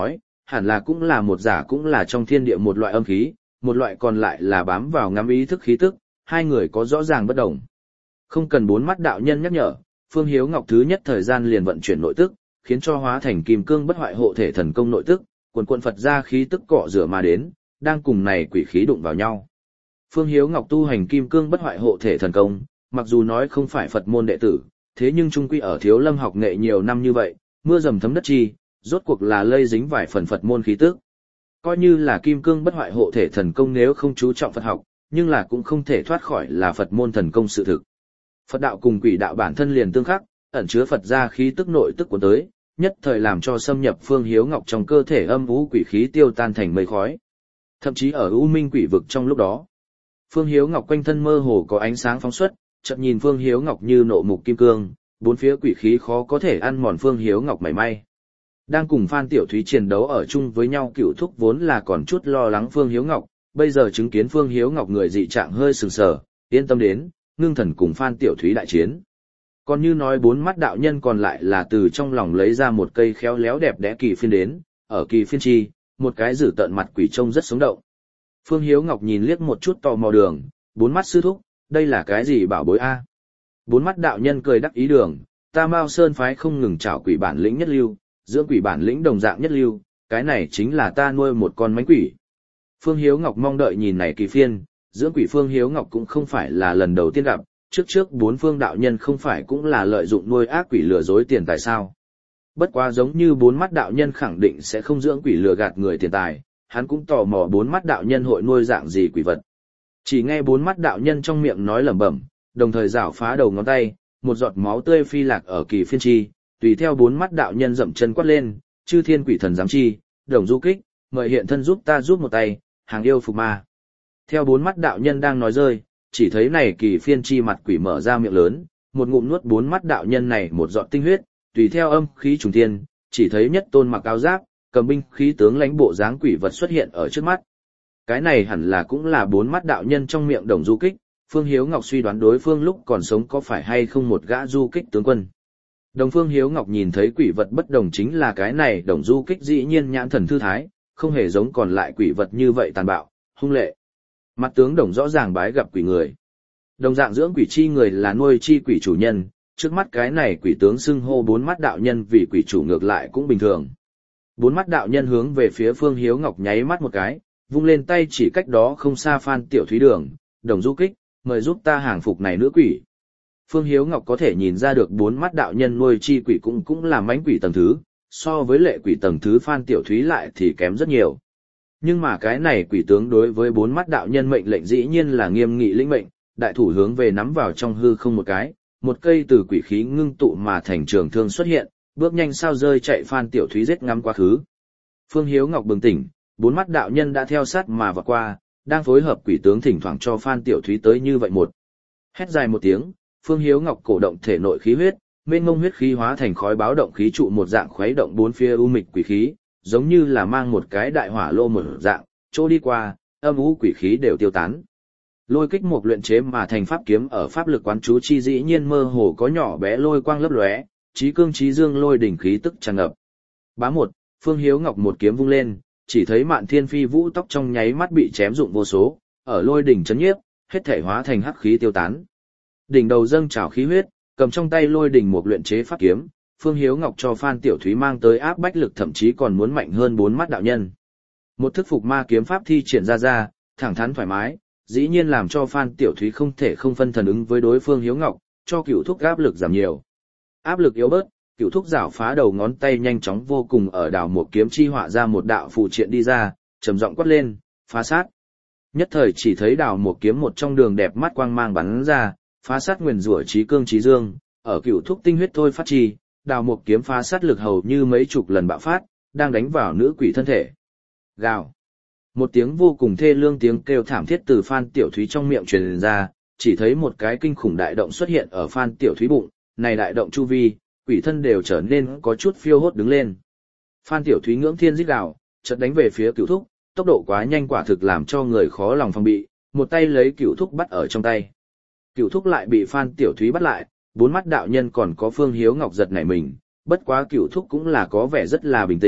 hẳn là cũng là một giả cũng là trong thiên địa một loại âm khí, một loại còn lại là bám vào ngắm ý thức khí tức, hai người có rõ ràng bất đồng. Không cần bốn mắt đạo nhân nhắc nhở, Phương Hiếu Ngọc thứ nhất thời gian liền vận chuyển nội tức, khiến cho hóa thành kim cương bất hoại hộ thể thần công nội tức, quần quần Phật ra khí tức cọ rửa mà đến, đang cùng này quỷ khí đụng vào nhau. Phương Hiếu Ngọc tu hành kim cương bất hoại hộ thể thần công, mặc dù nói không phải Phật môn đệ tử, thế nhưng trung quy ở Thiếu Lâm học nghệ nhiều năm như vậy, mưa dầm thấm đất chi, rốt cuộc là lây dính vài phần Phật môn khí tức. Coi như là kim cương bất hoại hộ thể thần công nếu không chú trọng Phật học, nhưng là cũng không thể thoát khỏi là Phật môn thần công sự thực. Phật đạo cùng quỷ đạo bản thân liền tương khắc, ẩn chứa Phật ra khí tức nội tức của tới, nhất thời làm cho xâm nhập Phương Hiếu Ngọc trong cơ thể âm u quỷ khí tiêu tan thành mây khói. Thậm chí ở u minh quỷ vực trong lúc đó, Phương Hiếu Ngọc quanh thân mơ hồ có ánh sáng phóng xuất, chợt nhìn Phương Hiếu Ngọc như nộ mục kim cương, bốn phía quỷ khí khó có thể ăn mòn Phương Hiếu Ngọc mảy may. Đang cùng Phan Tiểu Thúy chiến đấu ở chung với nhau Cửu Thúc vốn là còn chút lo lắng Phương Hiếu Ngọc, bây giờ chứng kiến Phương Hiếu Ngọc người dị trạng hơi sừng sờ, yên tâm đến, ngưng thần cùng Phan Tiểu Thúy đại chiến. Còn như nói bốn mắt đạo nhân còn lại là từ trong lòng lấy ra một cây khéo léo đẹp đẽ kỳ phiên đến, ở kỳ phiên chi, một cái dữ tợn mặt quỷ trông rất sống động. Phương Hiếu Ngọc nhìn liếc một chút tò mò đường, bốn mắt sư thúc, đây là cái gì bảo bối a? Bốn mắt đạo nhân cười đắc ý đường, ta Mao Sơn phái không ngừng trảo quỷ bản lĩnh nhất lưu, dưỡng quỷ bản lĩnh đồng dạng nhất lưu, cái này chính là ta nuôi một con mánh quỷ. Phương Hiếu Ngọc mong đợi nhìn này kỳ phiên, dưỡng quỷ Phương Hiếu Ngọc cũng không phải là lần đầu tiên gặp, trước trước bốn phương đạo nhân không phải cũng là lợi dụng nuôi ác quỷ lừa dối tiền tài sao. Bất quá giống như bốn mắt đạo nhân khẳng định sẽ không dưỡng quỷ lừa gạt người tiền tài, hắn cũng tò mò bốn mắt đạo nhân hội nuôi dạng gì quỷ vật. Chỉ nghe bốn mắt đạo nhân trong miệng nói lẩm bẩm, đồng thời rảo phá đầu ngón tay, một giọt máu tươi phi lạc ở kỳ phiên chi, tùy theo bốn mắt đạo nhân dậm chân quát lên, chư thiên quỷ thần giám chi, đồng du kích, mời hiện thân giúp ta giúp một tay, hàng yêu phục ma. Theo bốn mắt đạo nhân đang nói rơi, chỉ thấy này kỳ phiên chi mặt quỷ mở ra miệng lớn, một ngụm nuốt bốn mắt đạo nhân này một giọt tinh huyết, tùy theo âm khí trùng thiên, chỉ thấy nhất tôn mặc áo giáp, cầm binh khí tướng lãnh bộ dáng quỷ vật xuất hiện ở trước mắt. Cái này hẳn là cũng là bốn mắt đạo nhân trong miệng đồng du kích, Phương Hiếu Ngọc suy đoán đối phương lúc còn sống có phải hay không một gã du kích tướng quân. Đồng Phương Hiếu Ngọc nhìn thấy quỷ vật bất đồng chính là cái này đồng du kích dĩ nhiên nhãn thần thư thái, không hề giống còn lại quỷ vật như vậy tàn bạo, hung lệ. Mặt tướng đồng rõ ràng bái gặp quỷ người. Đồng dạng dưỡng quỷ chi người là nuôi chi quỷ chủ nhân, trước mắt cái này quỷ tướng xưng hô bốn mắt đạo nhân vì quỷ chủ ngược lại cũng bình thường. Bốn mắt đạo nhân hướng về phía Phương Hiếu Ngọc nháy mắt một cái, vung lên tay chỉ cách đó không xa Phan Tiểu Thúy đường, đồng du kích, mời giúp ta hàng phục này nữ quỷ. Phương Hiếu Ngọc có thể nhìn ra được bốn mắt đạo nhân nuôi chi quỷ cũng cũng là mãnh quỷ tầng thứ, so với lệ quỷ tầng thứ Phan Tiểu Thúy lại thì kém rất nhiều. Nhưng mà cái này quỷ tướng đối với bốn mắt đạo nhân mệnh lệnh dĩ nhiên là nghiêm nghị lĩnh mệnh, đại thủ hướng về nắm vào trong hư không một cái, một cây từ quỷ khí ngưng tụ mà thành trường thương xuất hiện, bước nhanh sao rơi chạy Phan Tiểu Thúy giết ngắm quá khứ. Phương Hiếu Ngọc bừng tỉnh, bốn mắt đạo nhân đã theo sát mà vượt qua, đang phối hợp quỷ tướng thỉnh thoảng cho Phan Tiểu Thúy tới như vậy một. Hét dài một tiếng, Phương Hiếu Ngọc cổ động thể nội khí huyết, mênh mông huyết khí hóa thành khói báo động khí trụ một dạng khuấy động bốn phía u mịch quỷ khí, giống như là mang một cái đại hỏa lô một dạng, chỗ đi qua, âm u quỷ khí đều tiêu tán. Lôi kích một luyện chế mà thành pháp kiếm ở pháp lực quán chú chi dĩ nhiên mơ hồ có nhỏ bé lôi quang lấp lóe, chí cương chí dương lôi đỉnh khí tức tràn ngập. Bá một, Phương Hiếu Ngọc một kiếm vung lên, chỉ thấy Mạn Thiên Phi Vũ tóc trong nháy mắt bị chém rụng vô số, ở lôi đỉnh chấn nhiếp, hết thể hóa thành hắc khí tiêu tán. Đỉnh đầu dâng trào khí huyết, cầm trong tay lôi đỉnh một luyện chế pháp kiếm, Phương Hiếu Ngọc cho Phan Tiểu Thúy mang tới áp bách lực thậm chí còn muốn mạnh hơn bốn mắt đạo nhân. Một thức phục ma kiếm pháp thi triển ra ra, thẳng thắn thoải mái, dĩ nhiên làm cho Phan Tiểu Thúy không thể không phân thần ứng với đối phương Hiếu Ngọc, cho Cửu Thúc áp lực giảm nhiều. Áp lực yếu bớt, Cửu Thúc giảo phá đầu ngón tay nhanh chóng vô cùng ở đảo một kiếm chi họa ra một đạo phù triện đi ra, trầm giọng quát lên, phá sát. Nhất thời chỉ thấy đảo một kiếm một trong đường đẹp mắt quang mang bắn ra, phá sát nguyền rủa chí cương chí dương, ở Cửu Thúc tinh huyết thôi phát chi, đào một kiếm phá sát lực hầu như mấy chục lần bạo phát, đang đánh vào nữ quỷ thân thể. Gào. Một tiếng vô cùng thê lương tiếng kêu thảm thiết từ Phan Tiểu Thúy trong miệng truyền ra, chỉ thấy một cái kinh khủng đại động xuất hiện ở Phan Tiểu Thúy bụng, này đại động chu vi, quỷ thân đều trở nên có chút phiêu hốt đứng lên. Phan Tiểu Thúy ngưỡng thiên rít gào, chợt đánh về phía Cửu Thúc, tốc độ quá nhanh quả thực làm cho người khó lòng phòng bị, một tay lấy Cửu Thúc bắt ở trong tay. Cửu Thúc lại bị Phan Tiểu Thúy bắt lại, bốn mắt đạo nhân còn có Phương Hiếu Ngọc giật nảy mình, bất quá Cửu Thúc cũng là có vẻ rất là bình tĩnh,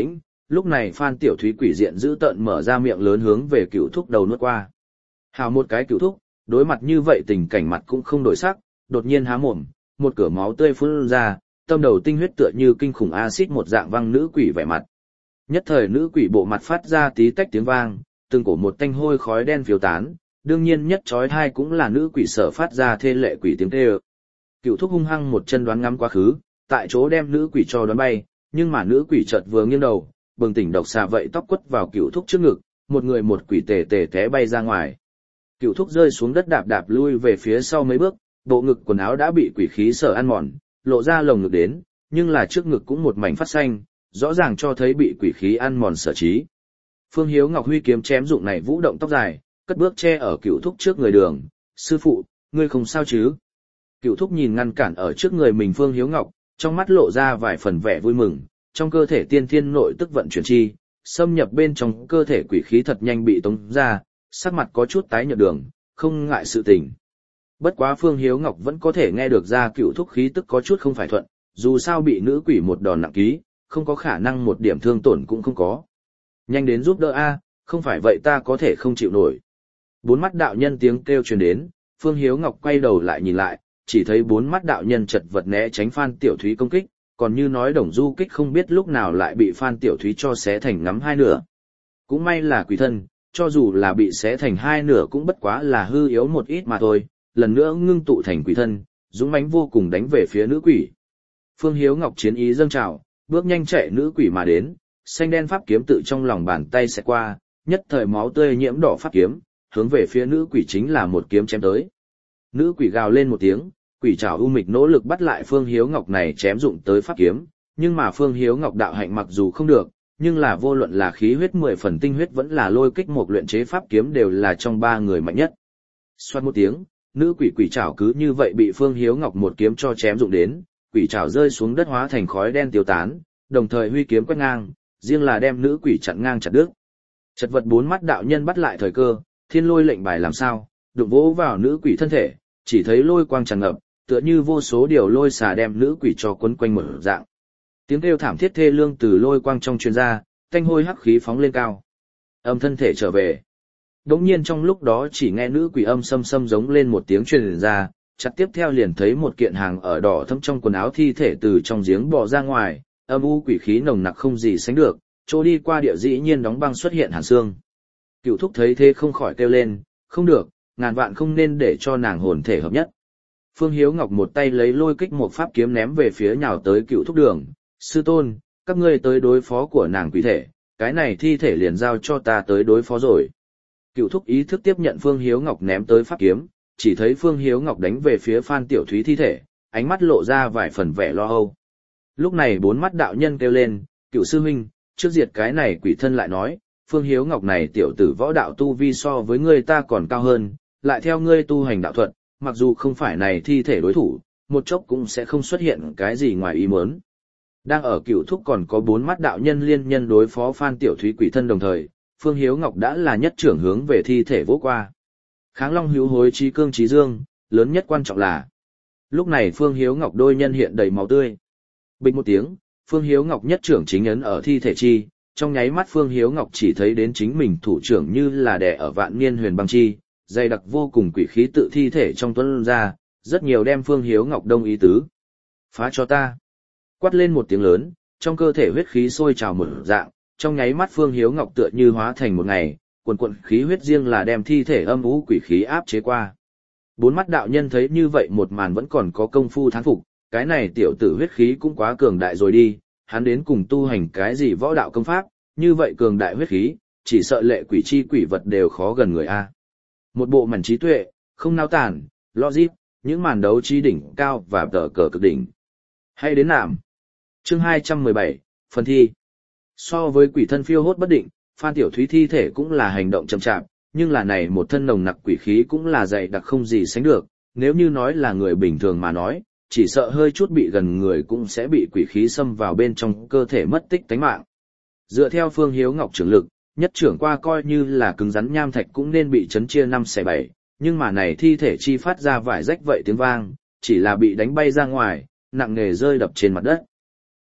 Lúc này Phan Tiểu Thúy quỷ diện giữ tợn mở ra miệng lớn hướng về Cửu Thúc đầu nuốt qua. Hào một cái Cửu Thúc, đối mặt như vậy tình cảnh mặt cũng không đổi sắc, đột nhiên há mồm, một cửa máu tươi phun ra, tâm đầu tinh huyết tựa như kinh khủng axit một dạng văng nữ quỷ vẻ mặt. Nhất thời nữ quỷ bộ mặt phát ra tí tách tiếng vang, từng cổ một tanh hôi khói đen phiêu tán, đương nhiên nhất chói tai cũng là nữ quỷ sở phát ra thê lệ quỷ tiếng kêu. Cửu Thúc hung hăng một chân đoán ngắm quá khứ, tại chỗ đem nữ quỷ cho đoán bay, nhưng mà nữ quỷ chợt vừa nghiêng đầu, bừng tỉnh độc xà vậy tóc quất vào Cửu Thúc trước ngực, một người một quỷ tề tề té bay ra ngoài. Cửu Thúc rơi xuống đất đạp đạp lui về phía sau mấy bước, bộ ngực quần áo đã bị quỷ khí sở ăn mòn, lộ ra lồng ngực đến, nhưng là trước ngực cũng một mảnh phát xanh, rõ ràng cho thấy bị quỷ khí ăn mòn sở trí. Phương Hiếu Ngọc huy kiếm chém dụng này vũ động tóc dài, cất bước che ở Cửu Thúc trước người đường, "Sư phụ, ngươi không sao chứ?" Cửu Thúc nhìn ngăn cản ở trước người mình Phương Hiếu Ngọc, trong mắt lộ ra vài phần vẻ vui mừng, trong cơ thể tiên thiên nội tức vận chuyển chi, xâm nhập bên trong cơ thể quỷ khí thật nhanh bị tống ra, sắc mặt có chút tái nhợt đường, không ngại sự tình. Bất quá Phương Hiếu Ngọc vẫn có thể nghe được ra Cửu Thúc khí tức có chút không phải thuận, dù sao bị nữ quỷ một đòn nặng ký, không có khả năng một điểm thương tổn cũng không có. Nhanh đến giúp đỡ a, không phải vậy ta có thể không chịu nổi. Bốn mắt đạo nhân tiếng kêu truyền đến, Phương Hiếu Ngọc quay đầu lại nhìn lại, chỉ thấy bốn mắt đạo nhân chật vật né tránh Phan Tiểu Thúy công kích, còn như nói Đồng Du Kích không biết lúc nào lại bị Phan Tiểu Thúy cho xé thành ngắm hai nửa. Cũng may là quỷ thân, cho dù là bị xé thành hai nửa cũng bất quá là hư yếu một ít mà thôi, lần nữa ngưng tụ thành quỷ thân, dũng mãnh vô cùng đánh về phía nữ quỷ. Phương Hiếu Ngọc chiến ý dâng trào, bước nhanh chạy nữ quỷ mà đến, xanh đen pháp kiếm tự trong lòng bàn tay xẹt qua, nhất thời máu tươi nhiễm đỏ pháp kiếm, hướng về phía nữ quỷ chính là một kiếm chém tới. Nữ quỷ gào lên một tiếng, quỷ trảo u mịch nỗ lực bắt lại Phương Hiếu Ngọc này chém dụng tới pháp kiếm, nhưng mà Phương Hiếu Ngọc đạo hạnh mặc dù không được, nhưng là vô luận là khí huyết mười phần tinh huyết vẫn là lôi kích một luyện chế pháp kiếm đều là trong ba người mạnh nhất. Xoát một tiếng, nữ quỷ quỷ trảo cứ như vậy bị Phương Hiếu Ngọc một kiếm cho chém dụng đến, quỷ trảo rơi xuống đất hóa thành khói đen tiêu tán, đồng thời huy kiếm quét ngang, riêng là đem nữ quỷ chặn ngang chặt đứt. Chật vật bốn mắt đạo nhân bắt lại thời cơ, thiên lôi lệnh bài làm sao, đụng vỗ vào nữ quỷ thân thể, chỉ thấy lôi quang tràn ngập, tựa như vô số điều lôi xà đem nữ quỷ cho quấn quanh mở dạng. Tiếng kêu thảm thiết thê lương từ lôi quang trong truyền ra, tanh hôi hắc khí phóng lên cao. Âm thân thể trở về. Đống nhiên trong lúc đó chỉ nghe nữ quỷ âm xâm xâm giống lên một tiếng truyền ra, chặt tiếp theo liền thấy một kiện hàng ở đỏ thâm trong quần áo thi thể từ trong giếng bò ra ngoài, âm u quỷ khí nồng nặc không gì sánh được, chỗ đi qua địa dĩ nhiên đóng băng xuất hiện hàn xương. Cửu Thúc thấy thế không khỏi kêu lên, không được, ngàn vạn không nên để cho nàng hồn thể hợp nhất. Phương Hiếu Ngọc một tay lấy lôi kích một pháp kiếm ném về phía nhào tới Cửu Thúc đường, sư tôn, các ngươi tới đối phó của nàng quỷ thể, cái này thi thể liền giao cho ta tới đối phó rồi. Cửu Thúc ý thức tiếp nhận Phương Hiếu Ngọc ném tới pháp kiếm, chỉ thấy Phương Hiếu Ngọc đánh về phía Phan Tiểu Thúy thi thể, ánh mắt lộ ra vài phần vẻ lo âu. Lúc này bốn mắt đạo nhân kêu lên, Cửu sư huynh, trước diệt cái này quỷ thân lại nói, Phương Hiếu Ngọc này tiểu tử võ đạo tu vi so với ngươi ta còn cao hơn, lại theo ngươi tu hành đạo thuật, mặc dù không phải này thi thể đối thủ, một chốc cũng sẽ không xuất hiện cái gì ngoài ý muốn. Đang ở Cửu Thúc còn có bốn mắt đạo nhân liên nhân đối phó Phan Tiểu Thúy quỷ thân đồng thời, Phương Hiếu Ngọc đã là nhất trưởng hướng về thi thể vỗ qua. Kháng Long hữu hối trí cương trí dương, lớn nhất quan trọng là. Lúc này Phương Hiếu Ngọc đôi nhân hiện đầy máu tươi. Bình một tiếng, Phương Hiếu Ngọc nhất trưởng chính ấn ở thi thể chi, trong nháy mắt Phương Hiếu Ngọc chỉ thấy đến chính mình thủ trưởng như là đè ở vạn niên huyền băng chi, dày đặc vô cùng quỷ khí tự thi thể trong tuấn ra, rất nhiều đem Phương Hiếu Ngọc đông ý tứ. Phá cho ta. Quát lên một tiếng lớn, trong cơ thể huyết khí sôi trào một dạng, trong nháy mắt Phương Hiếu Ngọc tựa như hóa thành một ngày, quần quần khí huyết riêng là đem thi thể âm u quỷ khí áp chế qua. Bốn mắt đạo nhân thấy như vậy một màn vẫn còn có công phu thán phục, cái này tiểu tử huyết khí cũng quá cường đại rồi đi, hắn đến cùng tu hành cái gì võ đạo công pháp, như vậy cường đại huyết khí, chỉ sợ lệ quỷ chi quỷ vật đều khó gần người a. Một bộ mảnh trí tuệ, không nao tản, logic, những màn đấu trí đỉnh cao và tờ cờ cực đỉnh. Hay đến nạm. Chương hai trăm mười bảy, phần thi. So với quỷ thân phiêu hốt bất định, Phan Tiểu Thúy thi thể cũng là hành động chậm chạp, nhưng là này một thân nồng nặc quỷ khí cũng là dày đặc không gì sánh được, nếu như nói là người bình thường mà nói, chỉ sợ hơi chút bị gần người cũng sẽ bị quỷ khí xâm vào bên trong cơ thể mất tích tánh mạng. Dựa theo Phương Hiếu Ngọc trưởng lực, nhất trưởng qua coi như là cứng rắn nham thạch cũng nên bị chấn chia năm xẻ bảy, nhưng mà này thi thể chi phát ra vài rách vậy tiếng vang, chỉ là bị đánh bay ra ngoài, nặng nề rơi đập trên mặt đất.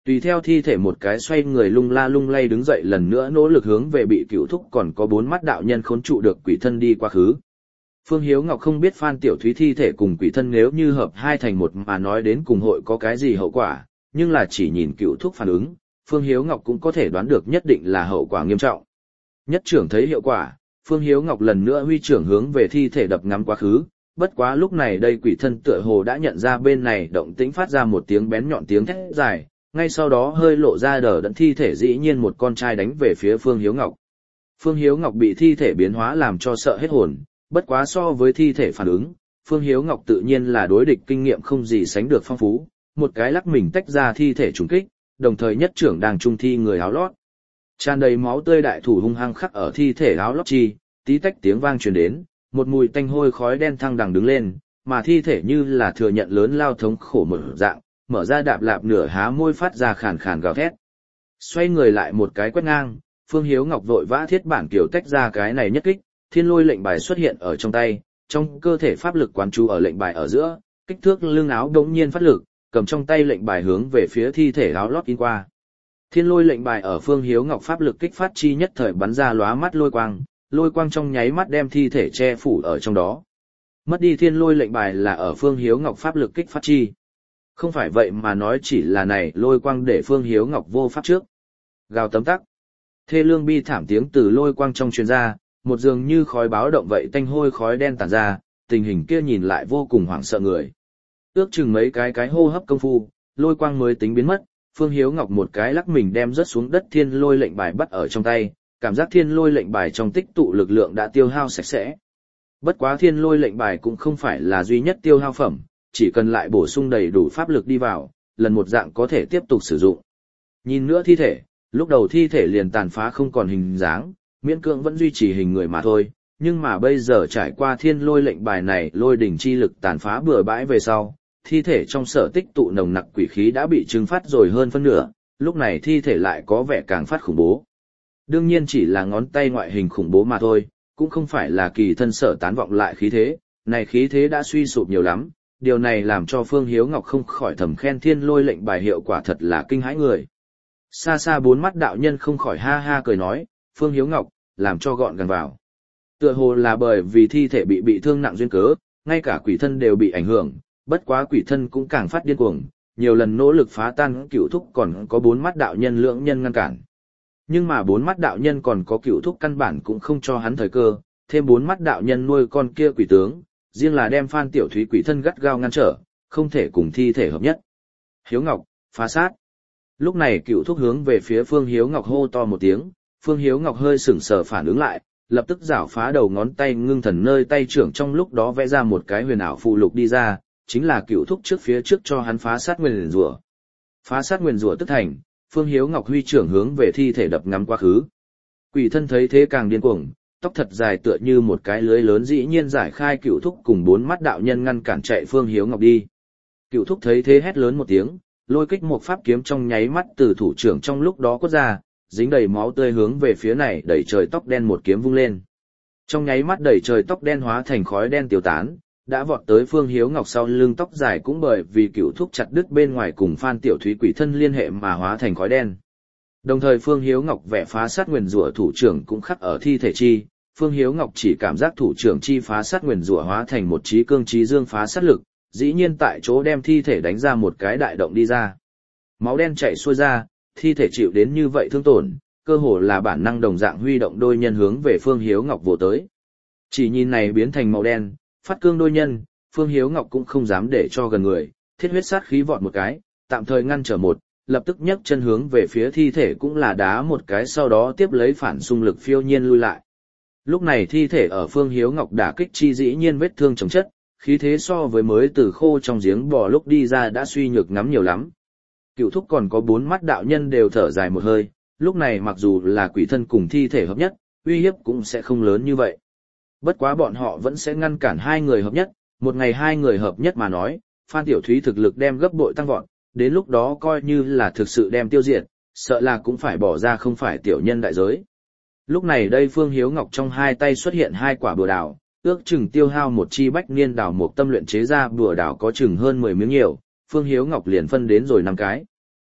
Tùy theo thi thể một cái xoay người lung la lung lay đứng dậy lần nữa nỗ lực hướng về bị Cửu Thúc còn có bốn mắt đạo nhân khốn trụ được quỷ thân đi quá khứ. Phương Hiếu Ngọc không biết Phan Tiểu Thúy thi thể cùng quỷ thân nếu như hợp hai thành một mà nói đến cùng hội có cái gì hậu quả, nhưng là chỉ nhìn Cửu Thúc phản ứng, Phương Hiếu Ngọc cũng có thể đoán được nhất định là hậu quả nghiêm trọng. Nhất trưởng thấy hiệu quả, Phương Hiếu Ngọc lần nữa huy trưởng hướng về thi thể đập ngắm quá khứ, bất quá lúc này đây quỷ thân tựa hồ đã nhận ra bên này động tĩnh phát ra một tiếng bén nhọn tiếng thét dài, ngay sau đó hơi lộ ra đờ đẫn thi thể dĩ nhiên một con trai đánh về phía Phương Hiếu Ngọc. Phương Hiếu Ngọc bị thi thể biến hóa làm cho sợ hết hồn, bất quá so với thi thể phản ứng, Phương Hiếu Ngọc tự nhiên là đối địch kinh nghiệm không gì sánh được phong phú, một cái lắc mình tách ra thi thể trùng kích, đồng thời nhất trưởng đang trung thi người áo lót. Tràn đầy máu tươi đại thủ hung hăng khắc ở thi thể áo lót chi, tí tách tiếng vang truyền đến, một mùi tanh hôi khói đen thăng đằng đứng lên, mà thi thể như là thừa nhận lớn lao thống khổ mở dạng, mở ra đạp lạp nửa há môi phát ra khàn khàn gào thét. Xoay người lại một cái quét ngang, Phương Hiếu Ngọc vội vã thiết bản kiểu tách ra cái này nhất kích, thiên lôi lệnh bài xuất hiện ở trong tay, trong cơ thể pháp lực quán chú ở lệnh bài ở giữa, kích thước lưng áo đống nhiên phát lực, cầm trong tay lệnh bài hướng về phía thi thể áo lót in qua. Thiên lôi lệnh bài ở Phương Hiếu Ngọc pháp lực kích phát chi nhất thời bắn ra lóa mắt lôi quang, lôi quang trong nháy mắt đem thi thể che phủ ở trong đó. Mất đi thiên lôi lệnh bài là ở Phương Hiếu Ngọc pháp lực kích phát chi. Không phải vậy mà nói chỉ là này lôi quang để Phương Hiếu Ngọc vô pháp trước. Gào tấm tắc. Thê lương bi thảm tiếng từ lôi quang trong truyền ra, một dường như khói báo động vậy tanh hôi khói đen tản ra, tình hình kia nhìn lại vô cùng hoảng sợ người. Ước chừng mấy cái cái hô hấp công phu, lôi quang mới tính biến mất, Phương Hiếu Ngọc một cái lắc mình đem rớt xuống đất thiên lôi lệnh bài bắt ở trong tay, cảm giác thiên lôi lệnh bài trong tích tụ lực lượng đã tiêu hao sạch sẽ. Bất quá thiên lôi lệnh bài cũng không phải là duy nhất tiêu hao phẩm, chỉ cần lại bổ sung đầy đủ pháp lực đi vào, lần một dạng có thể tiếp tục sử dụng. Nhìn nữa thi thể, lúc đầu thi thể liền tàn phá không còn hình dáng, miễn cưỡng vẫn duy trì hình người mà thôi, nhưng mà bây giờ trải qua thiên lôi lệnh bài này lôi đỉnh chi lực tàn phá bừa bãi về sau, thi thể trong sở tích tụ nồng nặc quỷ khí đã bị trừng phát rồi hơn phân nửa, lúc này thi thể lại có vẻ càng phát khủng bố. Đương nhiên chỉ là ngón tay ngoại hình khủng bố mà thôi, cũng không phải là kỳ thân sở tán vọng lại khí thế, này khí thế đã suy sụp nhiều lắm, điều này làm cho Phương Hiếu Ngọc không khỏi thầm khen thiên lôi lệnh bài hiệu quả thật là kinh hãi người. Xa xa bốn mắt đạo nhân không khỏi ha ha cười nói, Phương Hiếu Ngọc, làm cho gọn gàng vào. Tựa hồ là bởi vì thi thể bị bị thương nặng duyên cớ, ngay cả quỷ thân đều bị ảnh hưởng, bất quá quỷ thân cũng càng phát điên cuồng, nhiều lần nỗ lực phá tan Cửu Thúc còn có bốn mắt đạo nhân lưỡng nhân ngăn cản. Nhưng mà bốn mắt đạo nhân còn có Cửu Thúc căn bản cũng không cho hắn thời cơ, thêm bốn mắt đạo nhân nuôi con kia quỷ tướng, riêng là đem Phan Tiểu Thúy quỷ thân gắt gao ngăn trở, không thể cùng thi thể hợp nhất. Hiếu Ngọc, phá sát. Lúc này Cửu Thúc hướng về phía Phương Hiếu Ngọc hô to một tiếng, Phương Hiếu Ngọc hơi sững sờ phản ứng lại, lập tức giảo phá đầu ngón tay ngưng thần nơi tay trưởng trong lúc đó vẽ ra một cái huyền ảo phù lục đi ra, chính là Cửu Thúc trước phía trước cho hắn phá sát nguyền rủa. Phá sát nguyền rủa tức thành, Phương Hiếu Ngọc huy trưởng hướng về thi thể đập ngắm quá khứ. Quỷ thân thấy thế càng điên cuồng, tóc thật dài tựa như một cái lưới lớn dĩ nhiên giải khai Cửu Thúc cùng bốn mắt đạo nhân ngăn cản chạy Phương Hiếu Ngọc đi. Cửu Thúc thấy thế hét lớn một tiếng, lôi kích một pháp kiếm trong nháy mắt từ thủ trưởng trong lúc đó quất ra, dính đầy máu tươi hướng về phía này đẩy trời tóc đen một kiếm vung lên. Trong nháy mắt đẩy trời tóc đen hóa thành khói đen tiêu tán, đã vọt tới Phương Hiếu Ngọc sau lưng tóc dài cũng bởi vì Cửu Thúc chặt đứt bên ngoài cùng Phan Tiểu Thúy quỷ thân liên hệ mà hóa thành khói đen. Đồng thời Phương Hiếu Ngọc vẽ phá sát nguyền rủa thủ trưởng cũng khắc ở thi thể chi, Phương Hiếu Ngọc chỉ cảm giác thủ trưởng chi phá sát nguyền rủa hóa thành một trí cương trí dương phá sát lực, dĩ nhiên tại chỗ đem thi thể đánh ra một cái đại động đi ra. Máu đen chảy xuôi ra, thi thể chịu đến như vậy thương tổn, cơ hồ là bản năng đồng dạng huy động đôi nhân hướng về Phương Hiếu Ngọc vồ tới. Chỉ nhìn này biến thành màu đen, phát cương đôi nhân, Phương Hiếu Ngọc cũng không dám để cho gần người, thiết huyết sát khí vọt một cái, tạm thời ngăn trở một, lập tức nhấc chân hướng về phía thi thể cũng là đá một cái sau đó tiếp lấy phản xung lực phiêu nhiên lui lại. Lúc này thi thể ở Phương Hiếu Ngọc đả kích chi dĩ nhiên vết thương chồng chất, khí thế so với mới từ khô trong giếng bò lúc đi ra đã suy nhược ngắm nhiều lắm. Cửu Thúc còn có bốn mắt đạo nhân đều thở dài một hơi, lúc này mặc dù là quỷ thân cùng thi thể hợp nhất, uy hiếp cũng sẽ không lớn như vậy. Bất quá bọn họ vẫn sẽ ngăn cản hai người hợp nhất, một ngày hai người hợp nhất mà nói, Phan Tiểu Thúy thực lực đem gấp bội tăng vọt, đến lúc đó coi như là thực sự đem tiêu diệt, sợ là cũng phải bỏ ra không phải tiểu nhân đại giới. Lúc này đây Phương Hiếu Ngọc trong hai tay xuất hiện hai quả bùa đào, ước chừng tiêu hao một chi bách niên đào một tâm luyện chế ra bùa đào có chừng hơn mười miếng nhiều, Phương Hiếu Ngọc liền phân đến rồi năm cái.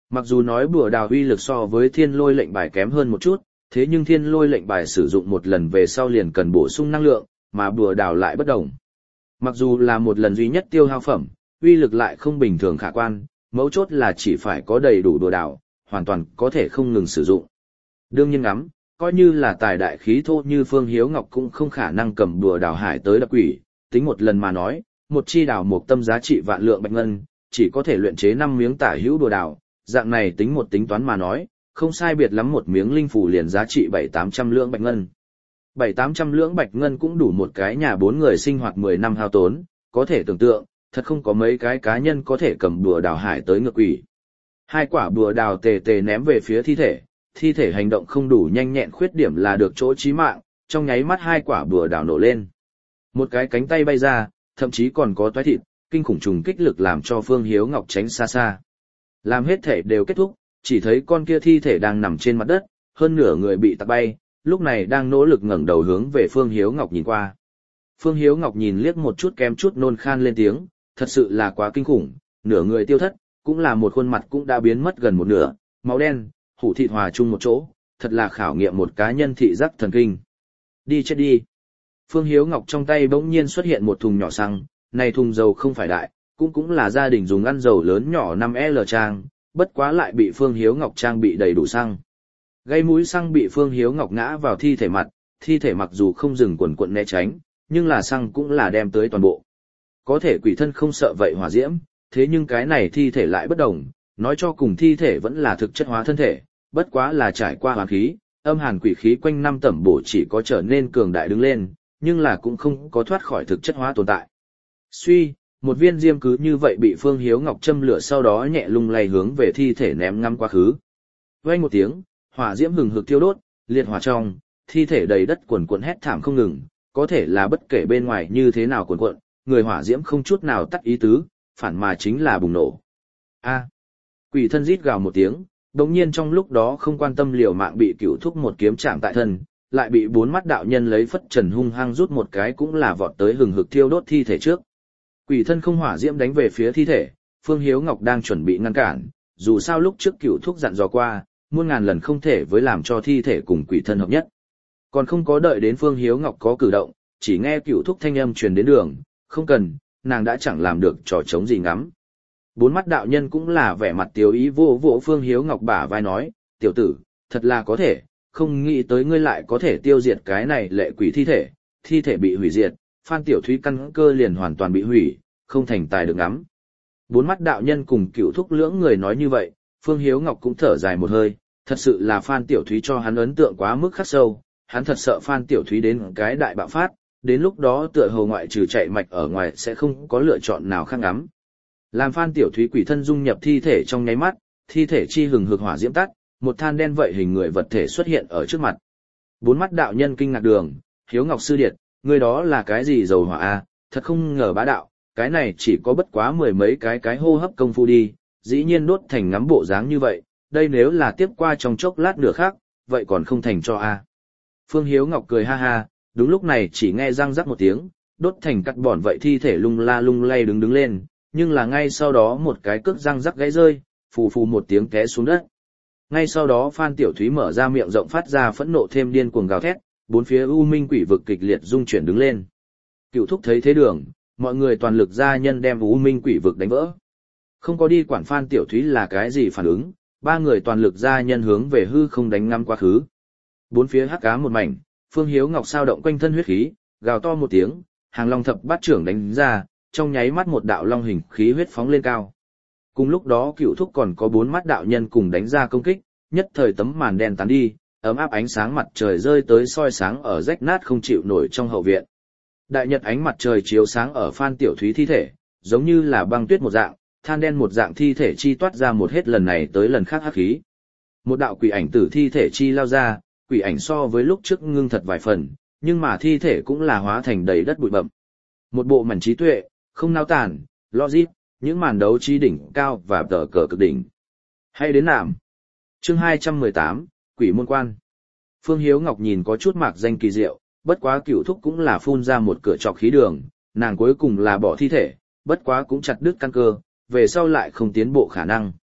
Mặc dù nói bùa đào uy lực so với thiên lôi lệnh bài kém hơn một chút, thế nhưng thiên lôi lệnh bài sử dụng một lần về sau liền cần bổ sung năng lượng, mà bùa đào lại bất đồng. Mặc dù là một lần duy nhất tiêu hao phẩm, uy lực lại không bình thường khả quan, mấu chốt là chỉ phải có đầy đủ bùa đào, hoàn toàn có thể không ngừng sử dụng. Đương nhiên ngắm, coi như là tài đại khí thô như Phương Hiếu Ngọc cũng không khả năng cầm bùa đào hải tới đập quỷ, tính một lần mà nói, một chi đào một tâm giá trị vạn lượng bạch ngân, chỉ có thể luyện chế năm miếng tả hữu bùa đào, dạng này tính một tính toán mà nói, không sai biệt lắm một miếng linh phù liền giá trị bảy tám trăm lượng bạch ngân. bảy tám trăm lượng bạch ngân cũng đủ một cái nhà bốn người sinh hoạt mười năm hao tốn, có thể tưởng tượng, thật không có mấy cái cá nhân có thể cầm bùa đào hải tới ngược quỷ. Hai quả bùa đào tề tề ném về phía thi thể, thi thể hành động không đủ nhanh nhẹn, khuyết điểm là được chỗ chí mạng, trong nháy mắt hai quả bùa đào nổ lên. Một cái cánh tay bay ra, thậm chí còn có toái thịt, kinh khủng trùng kích lực làm cho Phương Hiếu Ngọc tránh xa xa. Làm hết thể đều kết thúc, chỉ thấy con kia thi thể đang nằm trên mặt đất, hơn nửa người bị tạt bay, lúc này đang nỗ lực ngẩng đầu hướng về Phương Hiếu Ngọc nhìn qua. Phương Hiếu Ngọc nhìn liếc một chút kém chút nôn khan lên tiếng, thật sự là quá kinh khủng, nửa người tiêu thất, cũng là một khuôn mặt cũng đã biến mất gần một nửa, máu đen, hủ thịt hòa chung một chỗ, thật là khảo nghiệm một cá nhân thị giác thần kinh. Đi chết đi. Phương Hiếu Ngọc trong tay bỗng nhiên xuất hiện một thùng nhỏ xăng, này thùng dầu không phải đại, cũng cũng là gia đình dùng ăn dầu lớn nhỏ năm L trang, bất quá lại bị Phương Hiếu Ngọc trang bị đầy đủ xăng. Gây mũi xăng bị Phương Hiếu Ngọc ngã vào thi thể mặt, thi thể mặc dù không dừng quần quận né tránh, nhưng là xăng cũng là đem tới toàn bộ. Có thể quỷ thân không sợ vậy hỏa diễm, thế nhưng cái này thi thể lại bất đồng, nói cho cùng thi thể vẫn là thực chất hóa thân thể, bất quá là trải qua hoàn khí, âm hàn quỷ khí quanh năm tẩm bổ chỉ có trở nên cường đại đứng lên, nhưng là cũng không có thoát khỏi thực chất hóa tồn tại. Suy, một viên diêm cứ như vậy bị Phương Hiếu Ngọc châm lửa, sau đó nhẹ lung lay hướng về thi thể ném ngắm quá khứ. Vang một tiếng, hỏa diễm hừng hực thiêu đốt, liệt hỏa trong, thi thể đầy đất cuồn cuộn hét thảm không ngừng, có thể là bất kể bên ngoài như thế nào cuồn cuộn, người hỏa diễm không chút nào tắt ý tứ, phản mà chính là bùng nổ. A! Quỷ thân rít gào một tiếng, đột nhiên trong lúc đó không quan tâm liều mạng bị cửu thúc một kiếm chạm tại thân, lại bị bốn mắt đạo nhân lấy phất trần hung hăng rút một cái cũng là vọt tới hừng hực thiêu đốt thi thể trước. Quỷ thân không hỏa diễm đánh về phía thi thể, Phương Hiếu Ngọc đang chuẩn bị ngăn cản, dù sao lúc trước cửu thúc dặn dò qua, muôn ngàn lần không thể với làm cho thi thể cùng quỷ thân hợp nhất. Còn không có đợi đến Phương Hiếu Ngọc có cử động, chỉ nghe cửu thúc thanh âm truyền đến đường, không cần, nàng đã chẳng làm được trò trống gì ngắm. Bốn mắt đạo nhân cũng là vẻ mặt tiêu ý vô vỗ Phương Hiếu Ngọc bả vai nói, tiểu tử, thật là có thể, không nghĩ tới ngươi lại có thể tiêu diệt cái này lệ quỷ thi thể, thi thể bị hủy diệt, Phan Tiểu Thúy căn cơ liền hoàn toàn bị hủy, không thành tài được ngắm. Bốn mắt đạo nhân cùng cựu thúc lưỡng người nói như vậy, Phương Hiếu Ngọc cũng thở dài một hơi, thật sự là Phan Tiểu Thúy cho hắn ấn tượng quá mức khắc sâu, hắn thật sợ Phan Tiểu Thúy đến cái đại bạo phát, đến lúc đó tựa hồ ngoại trừ chạy mạch ở ngoài sẽ không có lựa chọn nào khác ngắm. Làm Phan Tiểu Thúy quỷ thân dung nhập thi thể trong nháy mắt, thi thể chi hừng hực hỏa diễm tắt, một than đen vậy hình người vật thể xuất hiện ở trước mặt. Bốn mắt đạo nhân kinh ngạc đường, Hiếu Ngọc sư điệt, người đó là cái gì dầu hỏa a? Thật không ngờ bá đạo, cái này chỉ có bất quá mười mấy cái cái hô hấp công phu đi, dĩ nhiên đốt thành ngắm bộ dáng như vậy, đây nếu là tiếp qua trong chốc lát nửa khác, vậy còn không thành cho a. Phương Hiếu Ngọc cười ha ha, đúng lúc này chỉ nghe răng rắc một tiếng, đốt thành cắt bỏn vậy thi thể lung la lung lay đứng đứng lên, nhưng là ngay sau đó một cái cước răng rắc gãy rơi, phù phù một tiếng té xuống đất. Ngay sau đó Phan Tiểu Thúy mở ra miệng rộng phát ra phẫn nộ thêm điên cuồng gào thét, bốn phía u minh quỷ vực kịch liệt rung chuyển đứng lên. Cựu thúc thấy thế đường, mọi người toàn lực gia nhân đem u minh quỷ vực đánh vỡ. Không có đi quản Phan Tiểu Thúy là cái gì phản ứng, ba người toàn lực gia nhân hướng về hư không đánh ngắm quá khứ. Bốn phía hắc ám một mảnh, Phương Hiếu Ngọc sao động quanh thân huyết khí, gào to một tiếng, hàng long thập bát trưởng đánh ra, trong nháy mắt một đạo long hình khí huyết phóng lên cao. Cùng lúc đó cựu thúc còn có bốn mắt đạo nhân cùng đánh ra công kích, nhất thời tấm màn đen tán đi, ấm áp ánh sáng mặt trời rơi tới soi sáng ở rách nát không chịu nổi trong hậu viện. Đại nhật ánh mặt trời chiếu sáng ở Phan Tiểu Thúy thi thể, giống như là băng tuyết một dạng, than đen một dạng thi thể chi toát ra một hết lần này tới lần khác hắc khí. Một đạo quỷ ảnh tử thi thể chi lao ra, quỷ ảnh so với lúc trước ngưng thật vài phần, nhưng mà thi thể cũng là hóa thành đầy đất bụi bặm. Một bộ mảnh trí tuệ, không nao tản, logic, những màn đấu trí đỉnh cao và tờ cờ cực đỉnh. Hay đến nạm. Chương hai trăm mười tám, Quỷ môn quan. Phương Hiếu Ngọc nhìn có chút mạc danh kỳ diệu, bất quá cửu thúc cũng là phun ra một cửa trọc khí đường, nàng cuối cùng là bỏ thi thể, bất quá cũng chặt đứt căn cơ, về sau lại không tiến bộ khả năng.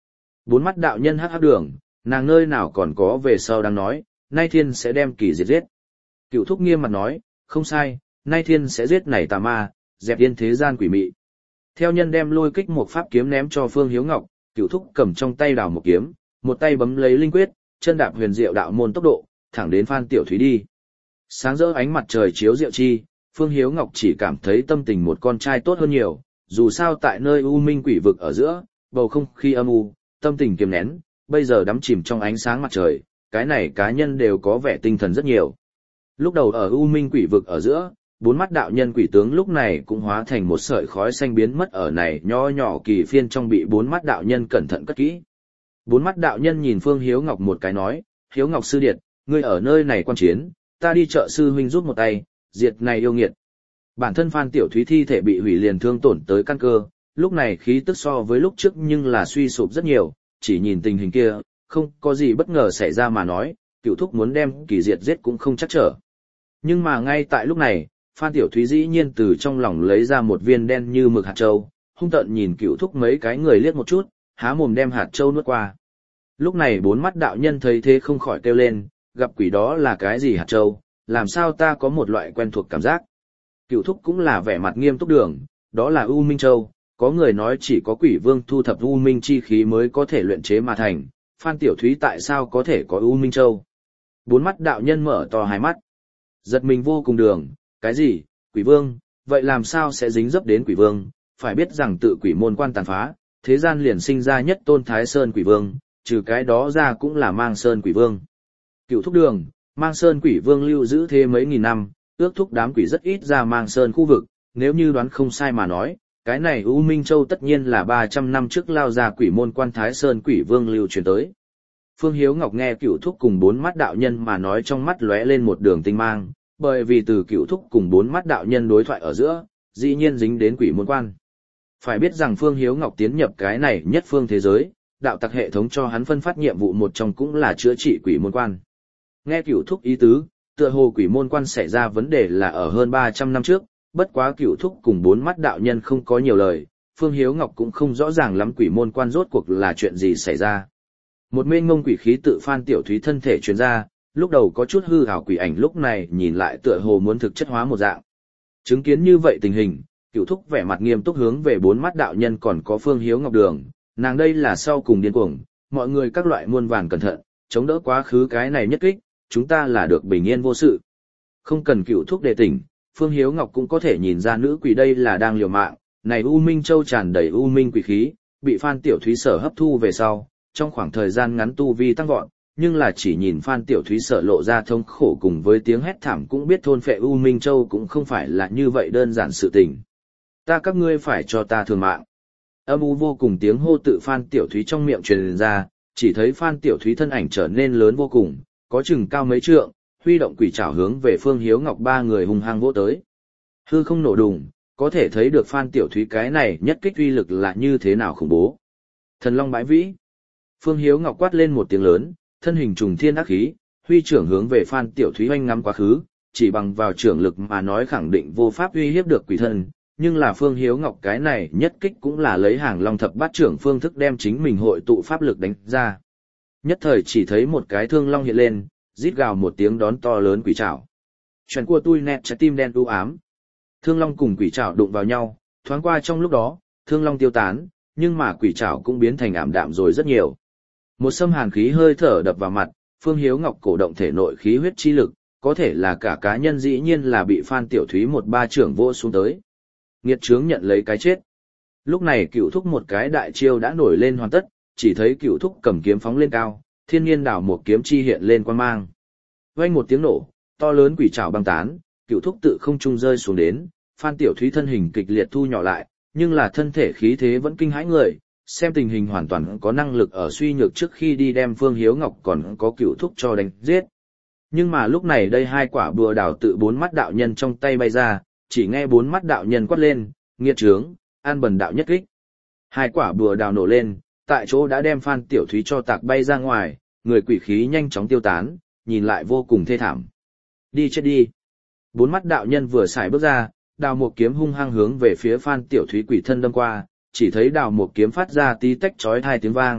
Bốn mắt đạo nhân hắc hắc đường, nàng nơi nào còn có về sau đang nói, nay thiên sẽ đem kỳ diệt giết. Cựu thúc nghiêm mặt nói, không sai, nay thiên sẽ giết này tà ma, dẹp yên thế gian quỷ mị. Theo nhân đem lôi kích một pháp kiếm ném cho Phương Hiếu Ngọc, cựu thúc cầm trong tay đào một kiếm, một tay bấm lấy linh quyết, chân đạp huyền diệu đạo môn tốc độ, thẳng đến Phan Tiểu Thúy đi. Sáng rỡ ánh mặt trời chiếu diệu chi, Phương Hiếu Ngọc chỉ cảm thấy tâm tình một con trai tốt hơn nhiều, dù sao tại nơi u minh quỷ vực ở giữa, bầu không khí âm u, tâm tình kiềm nén, bây giờ đắm chìm trong ánh sáng mặt trời, cái này cá nhân đều có vẻ tinh thần rất nhiều. Lúc đầu ở u minh quỷ vực ở giữa, bốn mắt đạo nhân quỷ tướng lúc này cũng hóa thành một sợi khói xanh biến mất ở này nho nhỏ kỳ phiên trong bị bốn mắt đạo nhân cẩn thận cất kỹ. Bốn mắt đạo nhân nhìn Phương Hiếu Ngọc một cái nói, Hiếu Ngọc sư điệt, ngươi ở nơi này quan chiến, ta đi chợ sư huynh rút một tay, diệt này yêu nghiệt. Bản thân Phan Tiểu Thúy thi thể bị hủy liền thương tổn tới căn cơ, lúc này khí tức so với lúc trước nhưng là suy sụp rất nhiều, chỉ nhìn tình hình kia, không có gì bất ngờ xảy ra mà nói, cựu thúc muốn đem kỳ diệt giết cũng không chắc trở. Nhưng mà ngay tại lúc này, Phan Tiểu Thúy dĩ nhiên từ trong lòng lấy ra một viên đen như mực hạt châu, hung tợn nhìn cựu thúc mấy cái người liếc một chút, há mồm đem hạt châu nuốt qua. Lúc này bốn mắt đạo nhân thấy thế không khỏi kêu lên, gặp quỷ đó là cái gì hạt châu, làm sao ta có một loại quen thuộc cảm giác. Cựu thúc cũng là vẻ mặt nghiêm túc đường, đó là U Minh Châu, có người nói chỉ có quỷ vương thu thập U Minh chi khí mới có thể luyện chế mà thành, Phan Tiểu Thúy tại sao có thể có U Minh Châu. Bốn mắt đạo nhân mở to hai mắt, giật mình vô cùng đường, cái gì, quỷ vương, vậy làm sao sẽ dính dấp đến quỷ vương, phải biết rằng tự quỷ môn quan tàn phá, thế gian liền sinh ra nhất tôn Thái Sơn quỷ vương, trừ cái đó ra cũng là Mang Sơn quỷ vương. Cựu thúc đường, Mang Sơn quỷ vương lưu giữ thế mấy nghìn năm, ước thúc đám quỷ rất ít ra Mang Sơn khu vực, nếu như đoán không sai mà nói, cái này U Minh Châu tất nhiên là ba trăm năm trước lao ra quỷ môn quan Thái Sơn quỷ vương lưu truyền tới. Phương Hiếu Ngọc nghe cựu thúc cùng bốn mắt đạo nhân mà nói trong mắt lóe lên một đường tinh mang, bởi vì từ cựu thúc cùng bốn mắt đạo nhân đối thoại ở giữa, dĩ nhiên dính đến quỷ môn quan. Phải biết rằng Phương Hiếu Ngọc tiến nhập cái này nhất phương thế giới, đạo tặc hệ thống cho hắn phân phát nhiệm vụ một trong cũng là chữa trị quỷ môn quan. Nghe cựu thúc ý tứ, tựa hồ quỷ môn quan xảy ra vấn đề là ở hơn ba trăm năm trước, bất quá cựu thúc cùng bốn mắt đạo nhân không có nhiều lời, Phương Hiếu Ngọc cũng không rõ ràng lắm quỷ môn quan rốt cuộc là chuyện gì xảy ra. Một mênh mông quỷ khí tự Phan Tiểu Thúy thân thể truyền ra, lúc đầu có chút hư ảo quỷ ảnh lúc này nhìn lại tựa hồ muốn thực chất hóa một dạng. Chứng kiến như vậy tình hình, cựu thúc vẻ mặt nghiêm túc hướng về bốn mắt đạo nhân còn có Phương Hiếu Ngọc đường, nàng đây là sau cùng điên cuồng, mọi người các loại muôn vàn cẩn thận, chống đỡ quá khứ cái này nhất kích, chúng ta là được bình yên vô sự. Không cần cựu thúc đề tỉnh, Phương Hiếu Ngọc cũng có thể nhìn ra nữ quỷ đây là đang liều mạng, này U Minh Châu tràn đầy U Minh quỷ khí, bị Phan Tiểu Thúy sở hấp thu về sau, trong khoảng thời gian ngắn tu vi tăng vọt, nhưng là chỉ nhìn Phan Tiểu Thúy sợ lộ ra thống khổ cùng với tiếng hét thảm cũng biết thôn phệ U Minh Châu cũng không phải là như vậy đơn giản sự tình. Ta các ngươi phải cho ta thường mạng. Âm u vô cùng tiếng hô tự Phan Tiểu Thúy trong miệng truyền ra, chỉ thấy Phan Tiểu Thúy thân ảnh trở nên lớn vô cùng, có chừng cao mấy trượng, huy động quỷ trảo hướng về Phương Hiếu Ngọc ba người hung hăng vỗ tới. Hư không nổ đùng, có thể thấy được Phan Tiểu Thúy cái này nhất kích uy lực là như thế nào khủng bố. Thần Long bãi vĩ. Phương Hiếu Ngọc quát lên một tiếng lớn, thân hình trùng thiên ác khí, huy trưởng hướng về Phan Tiểu Thúy oanh ngắm quá khứ, chỉ bằng vào trưởng lực mà nói khẳng định vô pháp uy hiếp được quỷ thân, nhưng là Phương Hiếu Ngọc cái này nhất kích cũng là lấy hàng long thập bát trưởng phương thức đem chính mình hội tụ pháp lực đánh ra. Nhất thời chỉ thấy một cái thương long hiện lên, rít gào một tiếng đón to lớn quỷ trảo. Chuyện của tôi nẹt trái tim đen u ám. Thương long cùng quỷ trảo đụng vào nhau, thoáng qua trong lúc đó, thương long tiêu tán, nhưng mà quỷ trảo cũng biến thành ảm đạm rồi rất nhiều. Một xâm hàn khí hơi thở đập vào mặt, Phương Hiếu Ngọc cổ động thể nội khí huyết chi lực, có thể là cả cá nhân dĩ nhiên là bị Phan Tiểu Thúy một ba trưởng vô xuống tới. Nghiệt chướng nhận lấy cái chết. Lúc này cựu thúc một cái đại chiêu đã nổi lên hoàn tất, chỉ thấy cựu thúc cầm kiếm phóng lên cao, thiên nhiên đảo một kiếm chi hiện lên quan mang. Vang một tiếng nổ, to lớn quỷ trảo băng tán, cựu thúc tự không trung rơi xuống đến, Phan Tiểu Thúy thân hình kịch liệt thu nhỏ lại, nhưng là thân thể khí thế vẫn kinh hãi người, xem tình hình hoàn toàn có năng lực ở suy nhược trước khi đi đem Phương Hiếu Ngọc còn có cựu thúc cho đánh giết. Nhưng mà lúc này đây hai quả bùa đào tự bốn mắt đạo nhân trong tay bay ra, chỉ nghe bốn mắt đạo nhân quát lên, nghiệt trướng, an bần đạo nhất kích. Hai quả bùa đào nổ lên, tại chỗ đã đem Phan Tiểu Thúy cho tạc bay ra ngoài, người quỷ khí nhanh chóng tiêu tán, nhìn lại vô cùng thê thảm. Đi chết đi. Bốn mắt đạo nhân vừa xài bước ra, đào một kiếm hung hăng hướng về phía Phan Tiểu Thúy quỷ thân đâm qua, chỉ thấy đào một kiếm phát ra tí tách chói tai tiếng vang,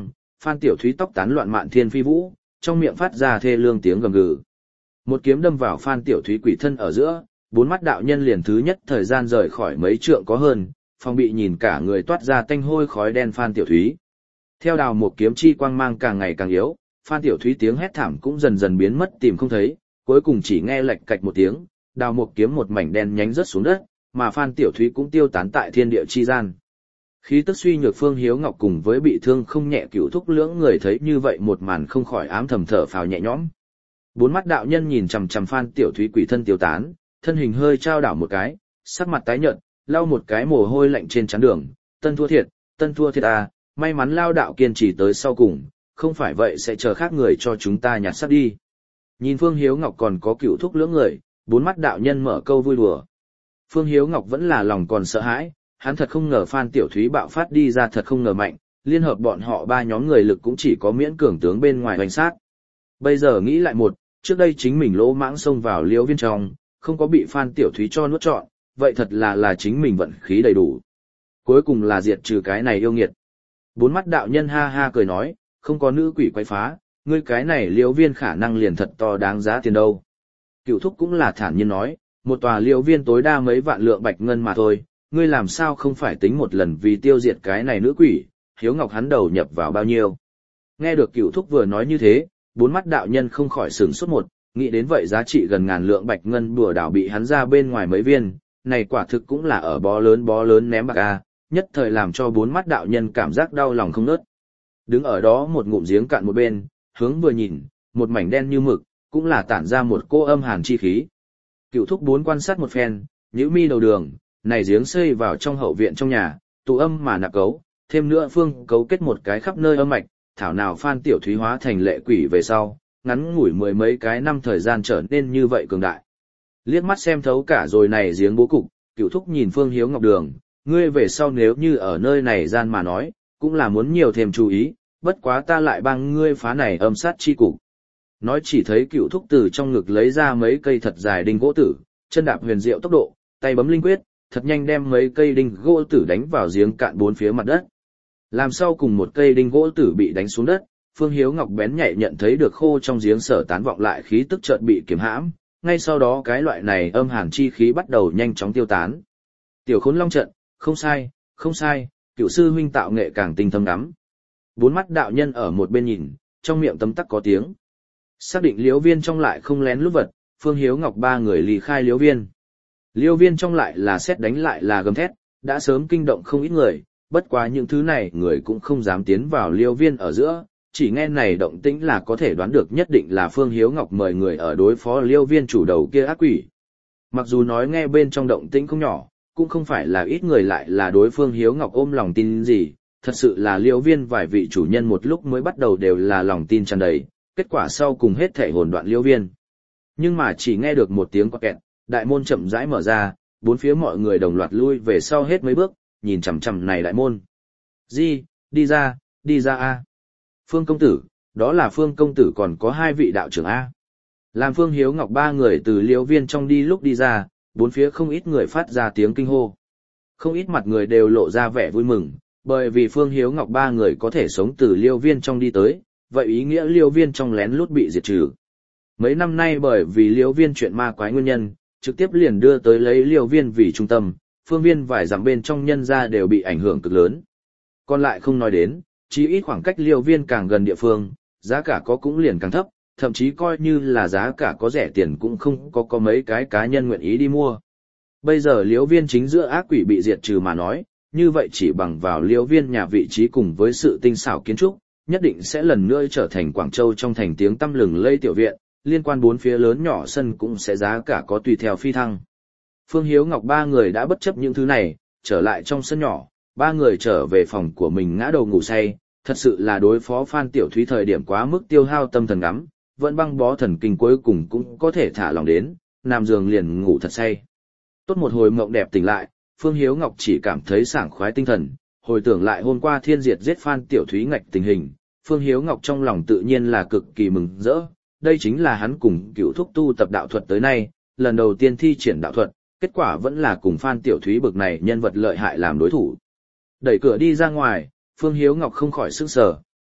Phan Tiểu Thúy tóc tán loạn mạn thiên phi vũ, trong miệng phát ra thê lương tiếng gầm gừ. Một kiếm đâm vào Phan Tiểu Thúy quỷ thân ở giữa, bốn mắt đạo nhân liền thứ nhất thời gian rời khỏi mấy trượng có hơn, phòng bị nhìn cả người toát ra tanh hôi khói đen Phan Tiểu Thúy. Theo đào một kiếm chi quang mang càng ngày càng yếu, Phan Tiểu Thúy tiếng hét thảm cũng dần dần biến mất tìm không thấy, cuối cùng chỉ nghe lệch cạch một tiếng, đào một kiếm một mảnh đen nhánh rớt xuống đất, mà Phan Tiểu Thúy cũng tiêu tán tại thiên địa chi gian. Khí tức suy nhược Phương Hiếu Ngọc cùng với bị thương không nhẹ Cửu Thúc lưỡng người thấy như vậy một màn không khỏi ám thầm thở phào nhẹ nhõm. Bốn mắt đạo nhân nhìn chằm chằm Phan Tiểu Thúy quỷ thân tiêu tán, thân hình hơi trao đảo một cái, sắc mặt tái nhợt, lau một cái mồ hôi lạnh trên trán đường, tân thua thiệt, tân thua thiệt à, may mắn lao đạo kiên trì tới sau cùng, không phải vậy sẽ chờ khác người cho chúng ta nhặt xác đi. Nhìn Phương Hiếu Ngọc còn có Cửu Thúc lưỡng người, bốn mắt đạo nhân mở câu vui đùa. Phương Hiếu Ngọc vẫn là lòng còn sợ hãi, hắn thật không ngờ Phan Tiểu Thúy bạo phát đi ra thật không ngờ mạnh, liên hợp bọn họ ba nhóm người lực cũng chỉ có miễn cường tướng bên ngoài hoành sát. Bây giờ nghĩ lại một, trước đây chính mình lỗ mãng xông vào Liễu Viên trong, không có bị Phan Tiểu Thúy cho nuốt trọn, vậy thật là là chính mình vận khí đầy đủ. Cuối cùng là diệt trừ cái này yêu nghiệt. Bốn mắt đạo nhân ha ha cười nói, không có nữ quỷ quấy phá, ngươi cái này Liễu Viên khả năng liền thật to đáng giá tiền đâu. Cửu Thúc cũng là thản nhiên nói, một tòa Liễu Viên tối đa mấy vạn lượng bạch ngân mà thôi, ngươi làm sao không phải tính một lần vì tiêu diệt cái này nữ quỷ, Hiếu Ngọc hắn đầu nhập vào bao nhiêu. Nghe được Cửu Thúc vừa nói như thế, bốn mắt đạo nhân không khỏi sửng sốt một, nghĩ đến vậy giá trị gần ngàn lượng bạch ngân bùa đảo bị hắn ra bên ngoài mấy viên, này quả thực cũng là ở bó lớn bó lớn ném bạc a, nhất thời làm cho bốn mắt đạo nhân cảm giác đau lòng không nớt. Đứng ở đó một ngụm giếng cạn một bên, hướng vừa nhìn, một mảnh đen như mực, cũng là tản ra một cô âm hàn chi khí. Cửu Thúc bốn quan sát một phen, nhíu mi đầu đường, này giếng xây vào trong hậu viện trong nhà, tụ âm mà nạp cấu, thêm nữa phương cấu kết một cái khắp nơi âm mạch, thảo nào Phan Tiểu Thúy hóa thành lệ quỷ về sau, ngắn ngủi mười mấy cái năm thời gian trở nên như vậy cường đại. Liếc mắt xem thấu cả rồi này giếng bố cục, Cửu Thúc nhìn Phương Hiếu Ngọc đường, ngươi về sau nếu như ở nơi này gian mà nói, cũng là muốn nhiều thêm chú ý, bất quá ta lại bằng ngươi phá này âm sát chi cục. Nói chỉ thấy Cửu Thúc từ trong ngực lấy ra mấy cây thật dài đinh gỗ tử, chân đạp huyền diệu tốc độ, tay bấm linh quyết, thật nhanh đem mấy cây đinh gỗ tử đánh vào giếng cạn bốn phía mặt đất. Làm sau cùng một cây đinh gỗ tử bị đánh xuống đất, Phương Hiếu Ngọc bén nhạy nhận thấy được khô trong giếng sở tán vọng lại khí tức chợt bị kiềm hãm, ngay sau đó cái loại này âm hàn chi khí bắt đầu nhanh chóng tiêu tán. Tiểu Khốn Long trận, không sai, không sai, Cửu sư huynh tạo nghệ càng tinh thâm lắm. Bốn mắt đạo nhân ở một bên nhìn, trong miệng tấm tắc có tiếng. Xác định Liễu Viên trong lại không lén lút vật, Phương Hiếu Ngọc ba người lì khai Liễu Viên. Liễu Viên trong lại là xét đánh lại là gầm thét, đã sớm kinh động không ít người, bất quá những thứ này người cũng không dám tiến vào Liễu Viên ở giữa, chỉ nghe này động tĩnh là có thể đoán được nhất định là Phương Hiếu Ngọc mời người ở đối phó Liễu Viên chủ đầu kia ác quỷ. Mặc dù nói nghe bên trong động tĩnh không nhỏ, cũng không phải là ít người lại là đối Phương Hiếu Ngọc ôm lòng tin gì, thật sự là Liễu Viên vài vị chủ nhân một lúc mới bắt đầu đều là lòng tin tràn đầy, kết quả sau cùng hết thảy hồn đoạn Liễu Viên. Nhưng mà chỉ nghe được một tiếng quạt kẹt, đại môn chậm rãi mở ra, bốn phía mọi người đồng loạt lui về sau hết mấy bước, nhìn chằm chằm này đại môn. Di, đi ra, đi ra a. Phương công tử, đó là Phương công tử còn có hai vị đạo trưởng a. Làm Phương Hiếu Ngọc ba người từ Liễu Viên trong đi lúc đi ra, bốn phía không ít người phát ra tiếng kinh hô. Không ít mặt người đều lộ ra vẻ vui mừng, bởi vì Phương Hiếu Ngọc ba người có thể sống từ Liễu Viên trong đi tới, vậy ý nghĩa Liễu Viên trong lén lút bị diệt trừ. Mấy năm nay bởi vì Liễu Viên chuyện ma quái nguyên nhân, trực tiếp liền đưa tới lấy Liễu Viên vì trung tâm, phương viên vài dặm bên trong nhân gia đều bị ảnh hưởng cực lớn. Còn lại không nói đến, chí ít khoảng cách Liễu Viên càng gần địa phương, giá cả có cũng liền càng thấp, thậm chí coi như là giá cả có rẻ tiền cũng không có có mấy cái cá nhân nguyện ý đi mua. Bây giờ Liễu Viên chính giữa ác quỷ bị diệt trừ mà nói, như vậy chỉ bằng vào Liễu Viên nhà vị trí cùng với sự tinh xảo kiến trúc, nhất định sẽ lần nữa trở thành Quảng Châu trong thành tiếng tăm lừng lây tiểu viện, liên quan bốn phía lớn nhỏ sân cũng sẽ giá cả có tùy theo phi thăng. Phương Hiếu Ngọc ba người đã bất chấp những thứ này, trở lại trong sân nhỏ, ba người trở về phòng của mình ngã đầu ngủ say, thật sự là đối phó Phan Tiểu Thúy thời điểm quá mức tiêu hao tâm thần ngắm, vẫn băng bó thần kinh cuối cùng cũng có thể thả lòng đến, nằm giường liền ngủ thật say. Tốt một hồi mộng đẹp tỉnh lại, Phương Hiếu Ngọc chỉ cảm thấy sảng khoái tinh thần, hồi tưởng lại hôm qua thiên diệt giết Phan Tiểu Thúy ngạch tình hình, Phương Hiếu Ngọc trong lòng tự nhiên là cực kỳ mừng rỡ, đây chính là hắn cùng Cửu Thúc tu tập đạo thuật tới nay, lần đầu tiên thi triển đạo thuật, kết quả vẫn là cùng Phan Tiểu Thúy bực này nhân vật lợi hại làm đối thủ. Đẩy cửa đi ra ngoài, Phương Hiếu Ngọc không khỏi sững sờ,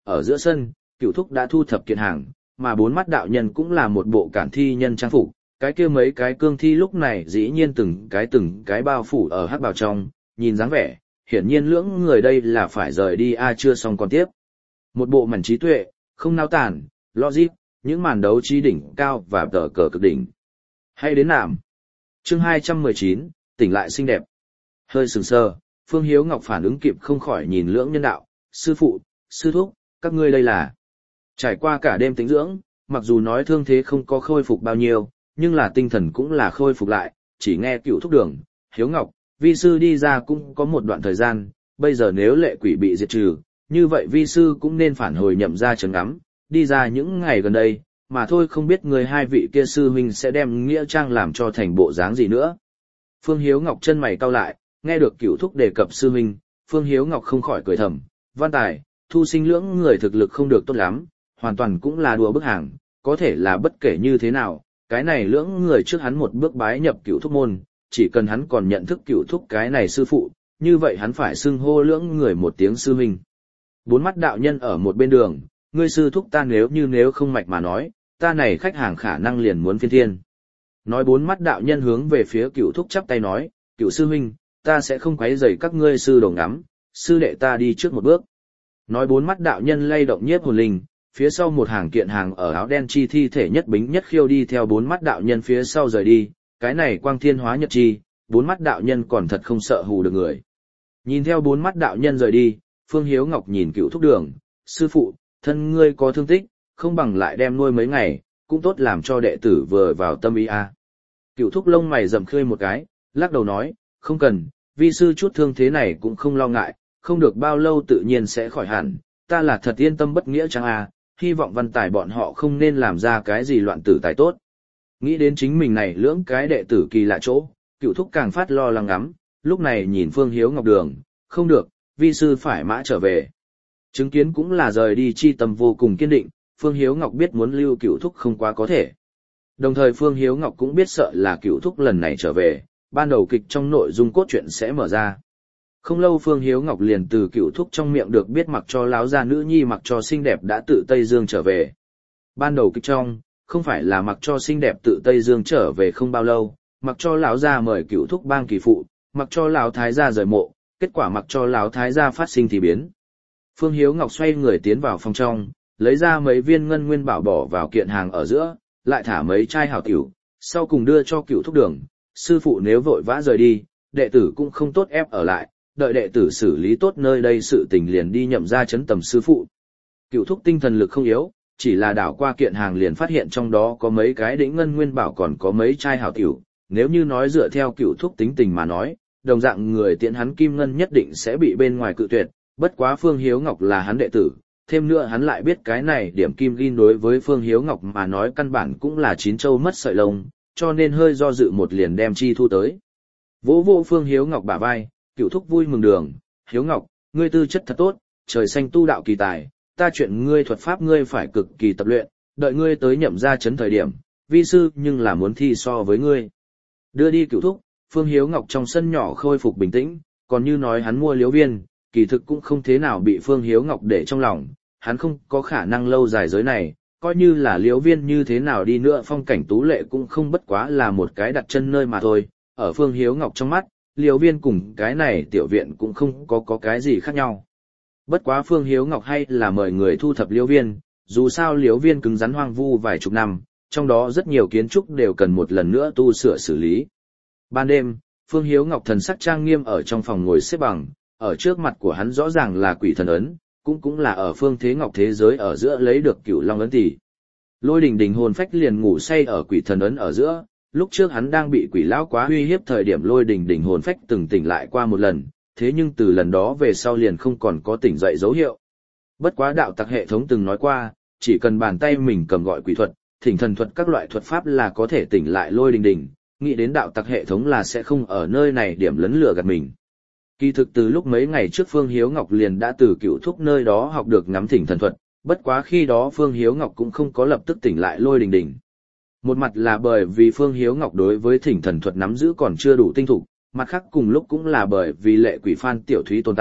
ở giữa sân, Cửu Thúc đã thu thập kiện hàng, mà bốn mắt đạo nhân cũng là một bộ cản thi nhân trang phục, cái kia mấy cái cương thi lúc này dĩ nhiên từng cái từng cái bao phủ ở hắc bào trong, nhìn dáng vẻ, hiển nhiên lưỡng người đây là phải rời đi a chưa xong còn tiếp. Một bộ mảnh trí tuệ, không nao tản, logic, những màn đấu trí đỉnh cao và tờ cờ cực đỉnh. Hay đến làm. Chương hai trăm mười chín, tỉnh lại xinh đẹp. Hơi sừng sờ, Phương Hiếu Ngọc phản ứng kịp không khỏi nhìn lưỡng nhân đạo, sư phụ, sư thúc, các ngươi đây là. Trải qua cả đêm tĩnh dưỡng, mặc dù nói thương thế không có khôi phục bao nhiêu, nhưng là tinh thần cũng là khôi phục lại, chỉ nghe Cửu Thúc Đường, Hiếu Ngọc, vi sư đi ra cũng có một đoạn thời gian, bây giờ nếu lệ quỷ bị diệt trừ, như vậy vi sư cũng nên phản hồi nhậm ra trấn ngắm, đi ra những ngày gần đây, mà thôi không biết người hai vị kia sư huynh sẽ đem nghĩa trang làm cho thành bộ dáng gì nữa. Phương Hiếu Ngọc chân mày cau lại, nghe được Cửu Thúc đề cập sư huynh, Phương Hiếu Ngọc không khỏi cười thầm, Văn Tài, Thu Sinh lưỡng người thực lực không được tốt lắm, hoàn toàn cũng là đùa bức hàng, có thể là bất kể như thế nào, cái này lưỡng người trước hắn một bước bái nhập Cửu Thúc môn, chỉ cần hắn còn nhận thức Cửu Thúc cái này sư phụ, như vậy hắn phải xưng hô lưỡng người một tiếng sư huynh. Bốn mắt đạo nhân ở một bên đường, ngươi sư thúc ta nếu như nếu không mạch mà nói, ta này khách hàng khả năng liền muốn phiên thiên. Nói bốn mắt đạo nhân hướng về phía Cửu Thúc chắp tay nói, Cửu sư huynh, ta sẽ không quấy rầy các ngươi sư đồ ngắm, sư đệ ta đi trước một bước. Nói bốn mắt đạo nhân lay động nhiếp hồn linh, phía sau một hàng kiện hàng ở áo đen chi thi thể nhất bính nhất khiêu đi theo bốn mắt đạo nhân phía sau rời đi, cái này quang thiên hóa nhật chi, bốn mắt đạo nhân còn thật không sợ hù được người. Nhìn theo bốn mắt đạo nhân rời đi, Phương Hiếu Ngọc nhìn Cửu Thúc Đường, sư phụ, thân ngươi có thương tích, không bằng lại đem nuôi mấy ngày, cũng tốt làm cho đệ tử vừa vào tâm ý a. À. Cửu Thúc lông mày rậm khơi một cái, lắc đầu nói, không cần, vi sư chút thương thế này cũng không lo ngại, không được bao lâu tự nhiên sẽ khỏi hẳn, ta là thật yên tâm bất nghĩa chăng a, hy vọng Văn Tài bọn họ không nên làm ra cái gì loạn tử tài tốt. Nghĩ đến chính mình này lưỡng cái đệ tử kỳ lạ chỗ, Cửu Thúc càng phát lo lắng ngắm, lúc này nhìn Phương Hiếu Ngọc Đường, không được, vi sư phải mã trở về. Chứng kiến cũng là rời đi chi tâm vô cùng kiên định, Phương Hiếu Ngọc biết muốn lưu Cửu Thúc không quá có thể. Đồng thời Phương Hiếu Ngọc cũng biết sợ là Cửu Thúc lần này trở về, ban đầu kịch trong nội dung cốt truyện sẽ mở ra. Không lâu Phương Hiếu Ngọc liền từ Cửu Thúc trong miệng được biết mặc cho láo gia nữ nhi mặc cho xinh đẹp đã tự Tây Dương trở về. Ban đầu kịch trong, không phải là mặc cho xinh đẹp tự Tây Dương trở về không bao lâu, mặc cho lão gia mời Cửu Thúc bang kỳ phụ, mặc cho lão thái gia rời mộ, kết quả mặc cho lão thái gia phát sinh thì biến. Phương Hiếu Ngọc xoay người tiến vào phòng trong, lấy ra mấy viên ngân nguyên bảo bỏ vào kiện hàng ở giữa, lại thả mấy chai hảo tiểu, sau cùng đưa cho Cửu Thúc Đường, sư phụ nếu vội vã rời đi, đệ tử cũng không tốt ép ở lại, đợi đệ tử xử lý tốt nơi đây sự tình liền đi nhậm ra chấn tầm sư phụ. Cửu Thúc tinh thần lực không yếu, chỉ là đảo qua kiện hàng liền phát hiện trong đó có mấy cái đỉnh ngân nguyên bảo còn có mấy chai hảo tiểu, nếu như nói dựa theo Cửu Thúc tính tình mà nói, đồng dạng người tiện hắn kim ngân nhất định sẽ bị bên ngoài cự tuyệt, bất quá Phương Hiếu Ngọc là hắn đệ tử, thêm nữa hắn lại biết cái này điểm kim gin đối với Phương Hiếu Ngọc mà nói căn bản cũng là chín châu mất sợi lông, cho nên hơi do dự một liền đem chi thu tới. Vỗ vỗ Phương Hiếu Ngọc bả vai, Cửu Thúc vui mừng đường, Hiếu Ngọc, ngươi tư chất thật tốt, trời xanh tu đạo kỳ tài, ta chuyện ngươi thuật pháp ngươi phải cực kỳ tập luyện, đợi ngươi tới nhậm ra chấn thời điểm, vi sư nhưng là muốn thi so với ngươi. Đưa đi Cửu Thúc, Phương Hiếu Ngọc trong sân nhỏ khôi phục bình tĩnh, còn như nói hắn mua liễu viên, kỳ thực cũng không thế nào bị Phương Hiếu Ngọc để trong lòng, hắn không có khả năng lâu dài giới này, coi như là liễu viên như thế nào đi nữa phong cảnh tú lệ cũng không bất quá là một cái đặt chân nơi mà thôi, ở Phương Hiếu Ngọc trong mắt, liễu viên cùng cái này tiểu viện cũng không có có cái gì khác nhau. Bất quá Phương Hiếu Ngọc hay là mời người thu thập liễu viên, dù sao liễu viên cứng rắn hoang vu vài chục năm, trong đó rất nhiều kiến trúc đều cần một lần nữa tu sửa xử lý. Ban đêm, Phương Hiếu Ngọc thần sắc trang nghiêm ở trong phòng ngồi xếp bằng, ở trước mặt của hắn rõ ràng là quỷ thần ấn, cũng cũng là ở Phương Thế Ngọc thế giới ở giữa lấy được Cửu Long ấn tỷ. Lôi Đình Đình hồn phách liền ngủ say ở quỷ thần ấn ở giữa, lúc trước hắn đang bị quỷ lão quá uy hiếp thời điểm Lôi Đình Đình hồn phách từng tỉnh lại qua một lần, thế nhưng từ lần đó về sau liền không còn có tỉnh dậy dấu hiệu. Bất quá đạo tặc hệ thống từng nói qua, chỉ cần bàn tay mình cầm gọi quỷ thuật, thỉnh thần thuật các loại thuật pháp là có thể tỉnh lại Lôi Đình Đình, nghĩ đến đạo tặc hệ thống là sẽ không ở nơi này điểm lấn lừa gạt mình. Kỳ thực từ lúc mấy ngày trước Phương Hiếu Ngọc liền đã từ Cửu Thúc nơi đó học được ngắm thỉnh thần thuật, bất quá khi đó Phương Hiếu Ngọc cũng không có lập tức tỉnh lại Lôi Đình Đình. Một mặt là bởi vì Phương Hiếu Ngọc đối với thỉnh thần thuật nắm giữ còn chưa đủ tinh thục, mặt khác cùng lúc cũng là bởi vì lệ quỷ Phan Tiểu Thúy tồn tại,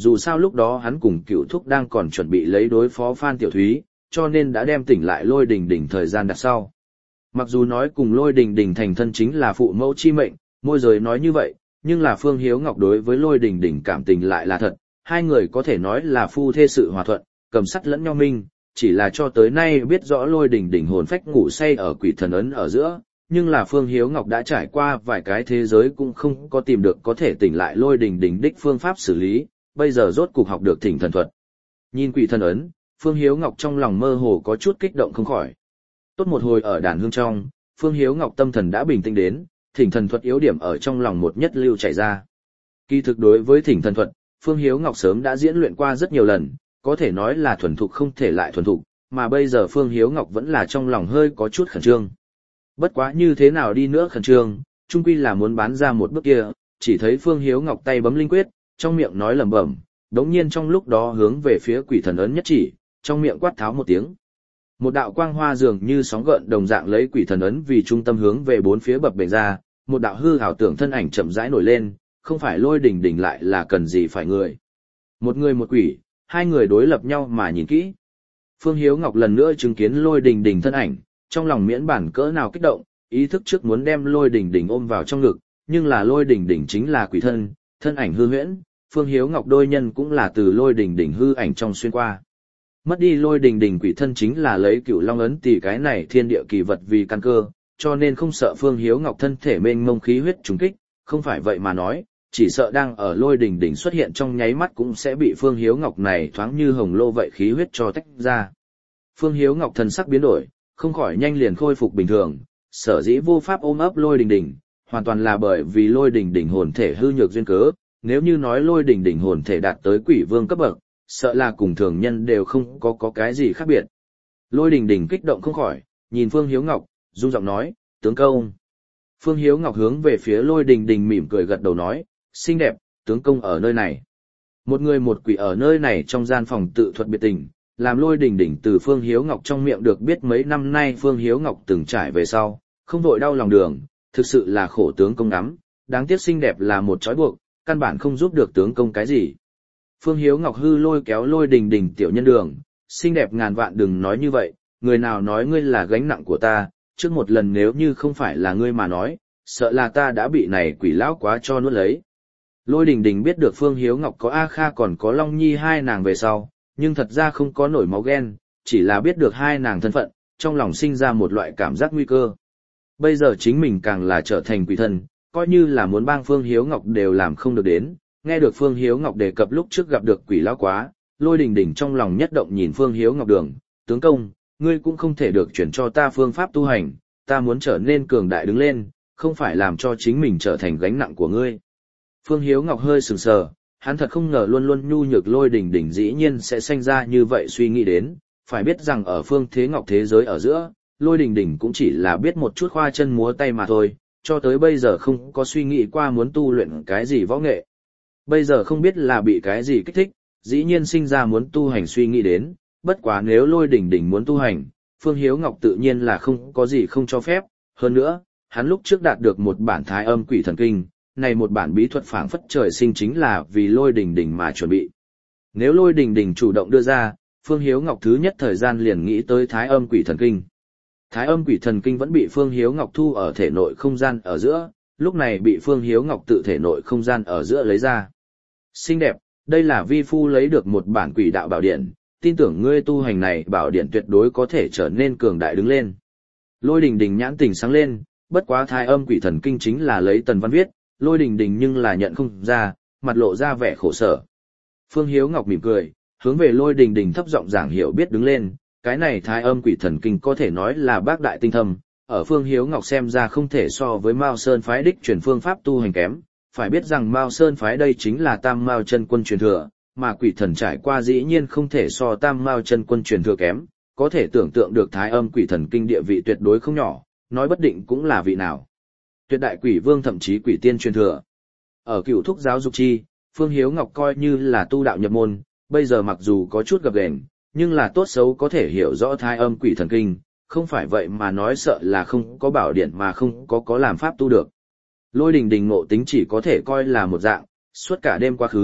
dù sao lúc đó hắn cùng Cửu Thúc đang còn chuẩn bị lấy đối phó Phan Tiểu Thúy, cho nên đã đem tỉnh lại Lôi Đình Đình thời gian đặt sau. Mặc dù nói cùng Lôi Đình Đình thành thân chính là phụ mẫu chi mệnh, môi giới nói như vậy, nhưng là Phương Hiếu Ngọc đối với Lôi Đình Đình cảm tình lại là thật, hai người có thể nói là phu thê sự hòa thuận, cầm sắt lẫn nhau minh, chỉ là cho tới nay biết rõ Lôi Đình Đình hồn phách ngủ say ở quỷ thần ấn ở giữa, nhưng là Phương Hiếu Ngọc đã trải qua vài cái thế giới cũng không có tìm được có thể tỉnh lại Lôi Đình Đình đích phương pháp xử lý, bây giờ rốt cục học được thỉnh thần thuật. Nhìn quỷ thần ấn, Phương Hiếu Ngọc trong lòng mơ hồ có chút kích động không khỏi. Tốt một hồi ở đàn hương trong, Phương Hiếu Ngọc tâm thần đã bình tĩnh đến, thỉnh thần thuật yếu điểm ở trong lòng một nhất lưu chảy ra. Kỳ thực đối với thỉnh thần thuật, Phương Hiếu Ngọc sớm đã diễn luyện qua rất nhiều lần, có thể nói là thuần thục không thể lại thuần thục, mà bây giờ Phương Hiếu Ngọc vẫn là trong lòng hơi có chút khẩn trương. Bất quá như thế nào đi nữa khẩn trương, chung quy là muốn bán ra một bước kia, chỉ thấy Phương Hiếu Ngọc tay bấm linh quyết, trong miệng nói lẩm bẩm, đống nhiên trong lúc đó hướng về phía quỷ thần ấn nhất chỉ, trong miệng quát tháo một tiếng. Một đạo quang hoa dường như sóng gợn đồng dạng lấy quỷ thần ấn vì trung tâm hướng về bốn phía bập bềnh ra, một đạo hư ảo tưởng thân ảnh chậm rãi nổi lên, không phải Lôi Đình Đình lại là cần gì phải người. Một người một quỷ, hai người đối lập nhau mà nhìn kỹ. Phương Hiếu Ngọc lần nữa chứng kiến Lôi Đình Đình thân ảnh, trong lòng miễn bản cỡ nào kích động, ý thức trước muốn đem Lôi Đình Đình ôm vào trong ngực, nhưng là Lôi Đình Đình chính là quỷ thân, thân ảnh hư huyễn, Phương Hiếu Ngọc đôi nhân cũng là từ Lôi Đình Đình hư ảnh trong xuyên qua. Mất đi Lôi Đình Đình quỷ thân chính là lấy Cửu Long ấn tỷ cái này thiên địa kỳ vật vì căn cơ, cho nên không sợ Phương Hiếu Ngọc thân thể mênh mông khí huyết trùng kích, không phải vậy mà nói, chỉ sợ đang ở Lôi Đình Đình xuất hiện trong nháy mắt cũng sẽ bị Phương Hiếu Ngọc này thoáng như hồng lô vậy khí huyết cho tách ra. Phương Hiếu Ngọc thần sắc biến đổi, không khỏi nhanh liền khôi phục bình thường, sở dĩ vô pháp ôm ấp Lôi Đình Đình, hoàn toàn là bởi vì Lôi Đình Đình hồn thể hư nhược duyên cớ, nếu như nói Lôi Đình Đình hồn thể đạt tới quỷ vương cấp bậc, sợ là cùng thường nhân đều không có có cái gì khác biệt. Lôi Đình Đình kích động không khỏi, nhìn Phương Hiếu Ngọc, rung giọng nói, tướng công. Phương Hiếu Ngọc hướng về phía Lôi Đình Đình mỉm cười gật đầu nói, xinh đẹp, tướng công ở nơi này. Một người một quỷ ở nơi này trong gian phòng tự thuật biệt tình, làm Lôi Đình Đình từ Phương Hiếu Ngọc trong miệng được biết mấy năm nay Phương Hiếu Ngọc từng trải về sau, không vội đau lòng đường, thực sự là khổ tướng công lắm, đáng tiếc xinh đẹp là một trói buộc, căn bản không giúp được tướng công cái gì. Phương Hiếu Ngọc hư lôi kéo Lôi Đình Đình tiểu nhân đường, xinh đẹp ngàn vạn đừng nói như vậy, người nào nói ngươi là gánh nặng của ta, trước một lần nếu như không phải là ngươi mà nói, sợ là ta đã bị này quỷ lão quá cho nuốt lấy. Lôi Đình Đình biết được Phương Hiếu Ngọc có A Kha còn có Long Nhi hai nàng về sau, nhưng thật ra không có nổi máu ghen, chỉ là biết được hai nàng thân phận, trong lòng sinh ra một loại cảm giác nguy cơ. Bây giờ chính mình càng là trở thành quỷ thần, coi như là muốn bang Phương Hiếu Ngọc đều làm không được đến. Nghe được Phương Hiếu Ngọc đề cập lúc trước gặp được quỷ lão quá, Lôi Đình Đình trong lòng nhất động nhìn Phương Hiếu Ngọc đường, tướng công, ngươi cũng không thể được chuyển cho ta phương pháp tu hành, ta muốn trở nên cường đại đứng lên, không phải làm cho chính mình trở thành gánh nặng của ngươi. Phương Hiếu Ngọc hơi sừng sờ, hắn thật không ngờ luôn luôn nhu nhược Lôi Đình Đình dĩ nhiên sẽ sinh ra như vậy suy nghĩ đến, phải biết rằng ở Phương Thế Ngọc thế giới ở giữa, Lôi Đình Đình cũng chỉ là biết một chút khoa chân múa tay mà thôi, cho tới bây giờ không có suy nghĩ qua muốn tu luyện cái gì võ nghệ. Bây giờ không biết là bị cái gì kích thích, dĩ nhiên sinh ra muốn tu hành suy nghĩ đến, bất quá nếu Lôi Đình Đình muốn tu hành, Phương Hiếu Ngọc tự nhiên là không có gì không cho phép, hơn nữa, hắn lúc trước đạt được một bản Thái Âm Quỷ Thần Kinh, này một bản bí thuật phảng phất trời sinh chính là vì Lôi Đình Đình mà chuẩn bị. Nếu Lôi Đình Đình chủ động đưa ra, Phương Hiếu Ngọc thứ nhất thời gian liền nghĩ tới Thái Âm Quỷ Thần Kinh. Thái Âm Quỷ Thần Kinh vẫn bị Phương Hiếu Ngọc thu ở thể nội không gian ở giữa, lúc này bị Phương Hiếu Ngọc tự thể nội không gian ở giữa lấy ra. Xinh đẹp, đây là vi phu lấy được một bản quỷ đạo bảo điện, tin tưởng ngươi tu hành này bảo điện tuyệt đối có thể trở nên cường đại đứng lên. Lôi Đình Đình nhãn tình sáng lên, bất quá Thái Âm Quỷ Thần Kinh chính là lấy Tần Văn viết, Lôi Đình Đình nhưng là nhận không ra, mặt lộ ra vẻ khổ sở. Phương Hiếu Ngọc mỉm cười, hướng về Lôi Đình Đình thấp giọng giảng hiểu biết đứng lên, cái này Thái Âm Quỷ Thần Kinh có thể nói là bác đại tinh thâm, ở Phương Hiếu Ngọc xem ra không thể so với Mao Sơn phái đích truyền phương pháp tu hành kém, phải biết rằng Mao Sơn phái đây chính là Tam Mao chân quân truyền thừa, mà quỷ thần trải qua dĩ nhiên không thể so Tam Mao chân quân truyền thừa kém, có thể tưởng tượng được Thái Âm Quỷ Thần Kinh địa vị tuyệt đối không nhỏ, nói bất định cũng là vị nào. Tuyệt đại quỷ vương thậm chí quỷ tiên truyền thừa. Ở Cửu Thúc giáo dục chi, Phương Hiếu Ngọc coi như là tu đạo nhập môn, bây giờ mặc dù có chút gập ghềnh, nhưng là tốt xấu có thể hiểu rõ Thái Âm Quỷ Thần Kinh, không phải vậy mà nói sợ là không có bảo điển mà không có có làm pháp tu được. Lôi Đình Đình ngộ tính chỉ có thể coi là một dạng, suốt cả đêm quá khứ,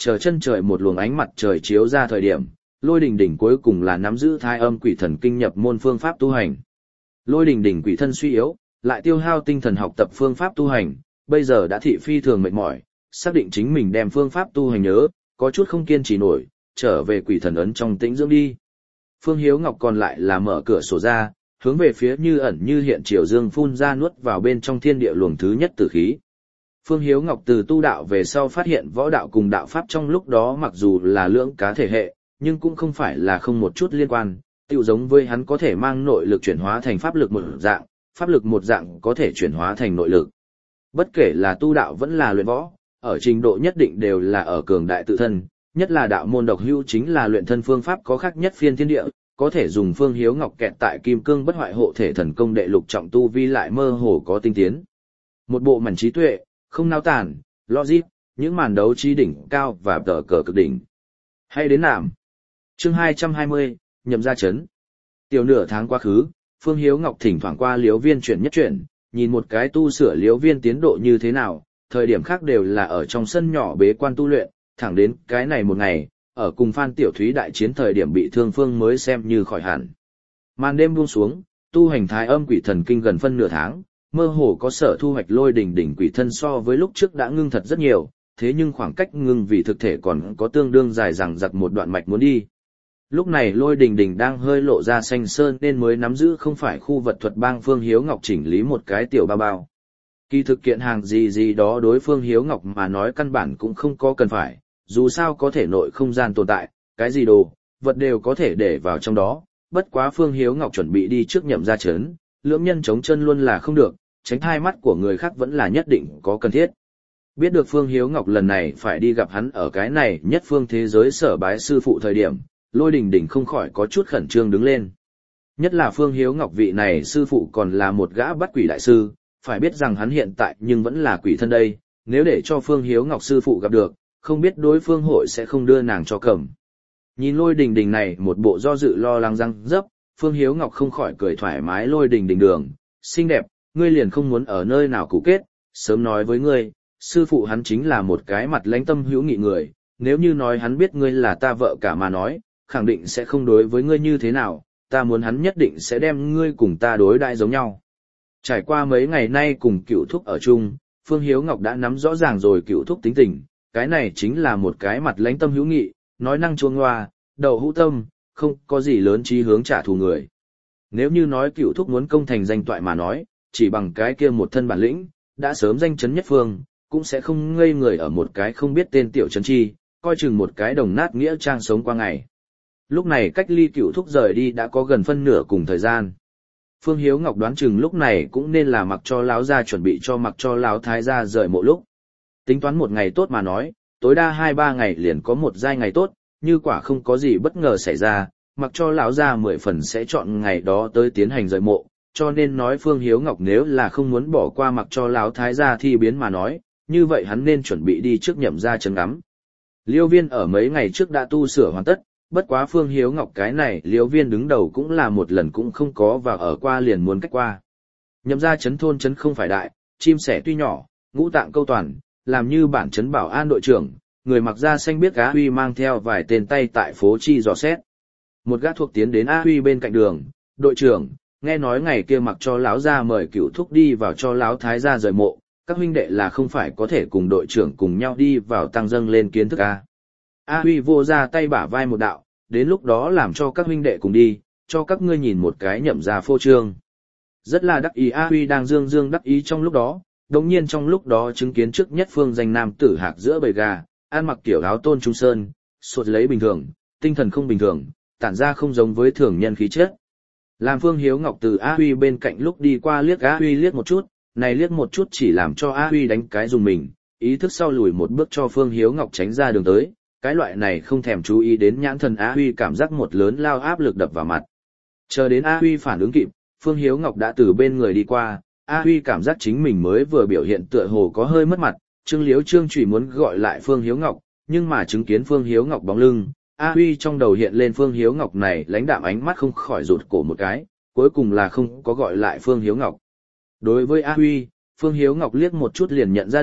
chờ chân trời một luồng ánh mặt trời chiếu ra thời điểm, Lôi Đình Đình cuối cùng là nắm giữ thai âm quỷ thần kinh nhập môn phương pháp tu hành. Lôi Đình Đình quỷ thân suy yếu, lại tiêu hao tinh thần học tập phương pháp tu hành, bây giờ đã thị phi thường mệt mỏi, xác định chính mình đem phương pháp tu hành nhớ, có chút không kiên trì nổi, trở về quỷ thần ấn trong tĩnh dưỡng đi. Phương Hiếu Ngọc còn lại là mở cửa sổ ra, hướng về phía như ẩn như hiện triều dương phun ra nuốt vào bên trong thiên địa luồng thứ nhất tử khí. Phương Hiếu Ngọc từ tu đạo về sau phát hiện võ đạo cùng đạo pháp trong lúc đó mặc dù là lưỡng cá thể hệ, nhưng cũng không phải là không một chút liên quan, tựu giống với hắn có thể mang nội lực chuyển hóa thành pháp lực một dạng, pháp lực một dạng có thể chuyển hóa thành nội lực. Bất kể là tu đạo vẫn là luyện võ, ở trình độ nhất định đều là ở cường đại tự thân, nhất là đạo môn độc hữu chính là luyện thân phương pháp có khác nhất phiên thiên địa, có thể dùng Phương Hiếu Ngọc kẹt tại kim cương bất hoại hộ thể thần công đệ lục trọng tu vi lại mơ hồ có tinh tiến. Một bộ mảnh trí tuệ, không nao tản, logic, những màn đấu trí đỉnh cao và tờ cờ cực đỉnh. Hay đến nạm. Chương hai trăm hai mươi, nhậm ra chấn. Tiểu nửa tháng quá khứ, Phương Hiếu Ngọc thỉnh thoảng qua liếu viên chuyển nhất chuyển, nhìn một cái tu sửa liếu viên tiến độ như thế nào, thời điểm khác đều là ở trong sân nhỏ bế quan tu luyện, thẳng đến cái này một ngày, ở cùng Phan Tiểu Thúy đại chiến thời điểm bị thương Phương mới xem như khỏi hẳn. Màn đêm buông xuống, tu hành thái âm quỷ thần kinh gần phân nửa tháng, mơ hồ có sở thu hoạch Lôi Đình Đình quỷ thân so với lúc trước đã ngưng thật rất nhiều, thế nhưng khoảng cách ngưng vì thực thể còn có tương đương dài rằng giặc một đoạn mạch muốn đi. Lúc này Lôi Đình Đình đang hơi lộ ra xanh sơn nên mới nắm giữ không phải khu vật thuật bang Phương Hiếu Ngọc chỉnh lý một cái tiểu bao bao. Kỳ thực kiện hàng gì gì đó đối Phương Hiếu Ngọc mà nói căn bản cũng không có cần phải, dù sao có thể nội không gian tồn tại, cái gì đồ, vật đều có thể để vào trong đó, bất quá Phương Hiếu Ngọc chuẩn bị đi trước nhậm ra chấn, lưỡng nhân chống chân luôn là không được, tránh hai mắt của người khác vẫn là nhất định có cần thiết. Biết được Phương Hiếu Ngọc lần này phải đi gặp hắn ở cái này nhất phương thế giới sở bái sư phụ thời điểm, Lôi Đình Đình không khỏi có chút khẩn trương đứng lên. Nhất là Phương Hiếu Ngọc vị này sư phụ còn là một gã bắt quỷ đại sư, phải biết rằng hắn hiện tại nhưng vẫn là quỷ thân đây, nếu để cho Phương Hiếu Ngọc sư phụ gặp được, không biết đối phương hội sẽ không đưa nàng cho cầm. Nhìn Lôi Đình Đình này một bộ do dự lo lắng răng dấp, Phương Hiếu Ngọc không khỏi cười thoải mái. Lôi Đình Đình đường, xinh đẹp, ngươi liền không muốn ở nơi nào cũ kết, sớm nói với ngươi, sư phụ hắn chính là một cái mặt lãnh tâm hữu nghị người, nếu như nói hắn biết ngươi là ta vợ cả mà nói, khẳng định sẽ không đối với ngươi như thế nào, ta muốn hắn nhất định sẽ đem ngươi cùng ta đối đãi giống nhau. Trải qua mấy ngày nay cùng Cửu Thúc ở chung, Phương Hiếu Ngọc đã nắm rõ ràng rồi Cửu Thúc tính tình, cái này chính là một cái mặt lãnh tâm hữu nghị, nói năng chuông hoa, đầu hữu tâm, không có gì lớn chí hướng trả thù người. Nếu như nói Cửu Thúc muốn công thành danh toại mà nói, chỉ bằng cái kia một thân bản lĩnh, đã sớm danh chấn nhất phương, cũng sẽ không ngây người ở một cái không biết tên tiểu trấn chi, coi chừng một cái đồng nát nghĩa trang sống qua ngày. Lúc này cách ly Cửu Thúc rời đi đã có gần phân nửa cùng thời gian. Phương Hiếu Ngọc đoán chừng lúc này cũng nên là mặc cho lão gia chuẩn bị cho mặc cho lão thái gia rời mộ lúc. Tính toán một ngày tốt mà nói, tối đa hai ba ngày liền có một giai ngày tốt, như quả không có gì bất ngờ xảy ra, mặc cho lão gia mười phần sẽ chọn ngày đó tới tiến hành rời mộ, cho nên nói Phương Hiếu Ngọc nếu là không muốn bỏ qua mặc cho lão thái gia thi biến mà nói, như vậy hắn nên chuẩn bị đi trước nhậm ra chấn ngắm. Liêu Viên ở mấy ngày trước đã tu sửa hoàn tất, bất quá Phương Hiếu Ngọc cái này Liêu Viên đứng đầu cũng là một lần cũng không có và ở qua liền muốn cách qua. Nhậm ra chấn thôn chấn không phải đại, chim sẻ tuy nhỏ, ngũ tạng câu toàn, làm như bản chấn bảo an đội trưởng, người mặc da xanh biết Á Huy mang theo vài tên tay tại phố chi dò xét. Một gã thuộc tiến đến Á Huy bên cạnh đường, đội trưởng, nghe nói ngày kia mặc cho lão gia mời Cửu Thúc đi vào cho lão thái gia rời mộ, các huynh đệ là không phải có thể cùng đội trưởng cùng nhau đi vào tăng dâng lên kiến thức a. A Huy vô ra tay bả vai một đạo, đến lúc đó làm cho các huynh đệ cùng đi, cho các ngươi nhìn một cái nhậm ra phô trương. Rất là đắc ý A Huy đang dương dương đắc ý trong lúc đó, đồng nhiên trong lúc đó chứng kiến trước nhất phương danh nam tử hạc giữa bầy gà, ăn mặc kiểu áo tôn trung sơn, sột lấy bình thường, tinh thần không bình thường, tản ra không giống với thường nhân khí chất. Làm Phương Hiếu Ngọc từ A Huy bên cạnh lúc đi qua liếc A Huy liếc một chút, này liếc một chút chỉ làm cho A Huy đánh cái dùng mình, ý thức sau lùi một bước cho Phương Hiếu Ngọc tránh ra đường tới, cái loại này không thèm chú ý đến nhãn thần A Huy cảm giác một lớn lao áp lực đập vào mặt. Chờ đến A Huy phản ứng kịp, Phương Hiếu Ngọc đã từ bên người đi qua, A Huy cảm giác chính mình mới vừa biểu hiện tựa hồ có hơi mất mặt, Trương Liếu Trương Trụy muốn gọi lại Phương Hiếu Ngọc, nhưng mà chứng kiến Phương Hiếu Ngọc bóng lưng, A Huy trong đầu hiện lên Phương Hiếu Ngọc này lãnh đạm ánh mắt không khỏi rụt cổ một cái, cuối cùng là không có gọi lại Phương Hiếu Ngọc. Đối với A Huy, Phương Hiếu Ngọc liếc một chút liền nhận ra được,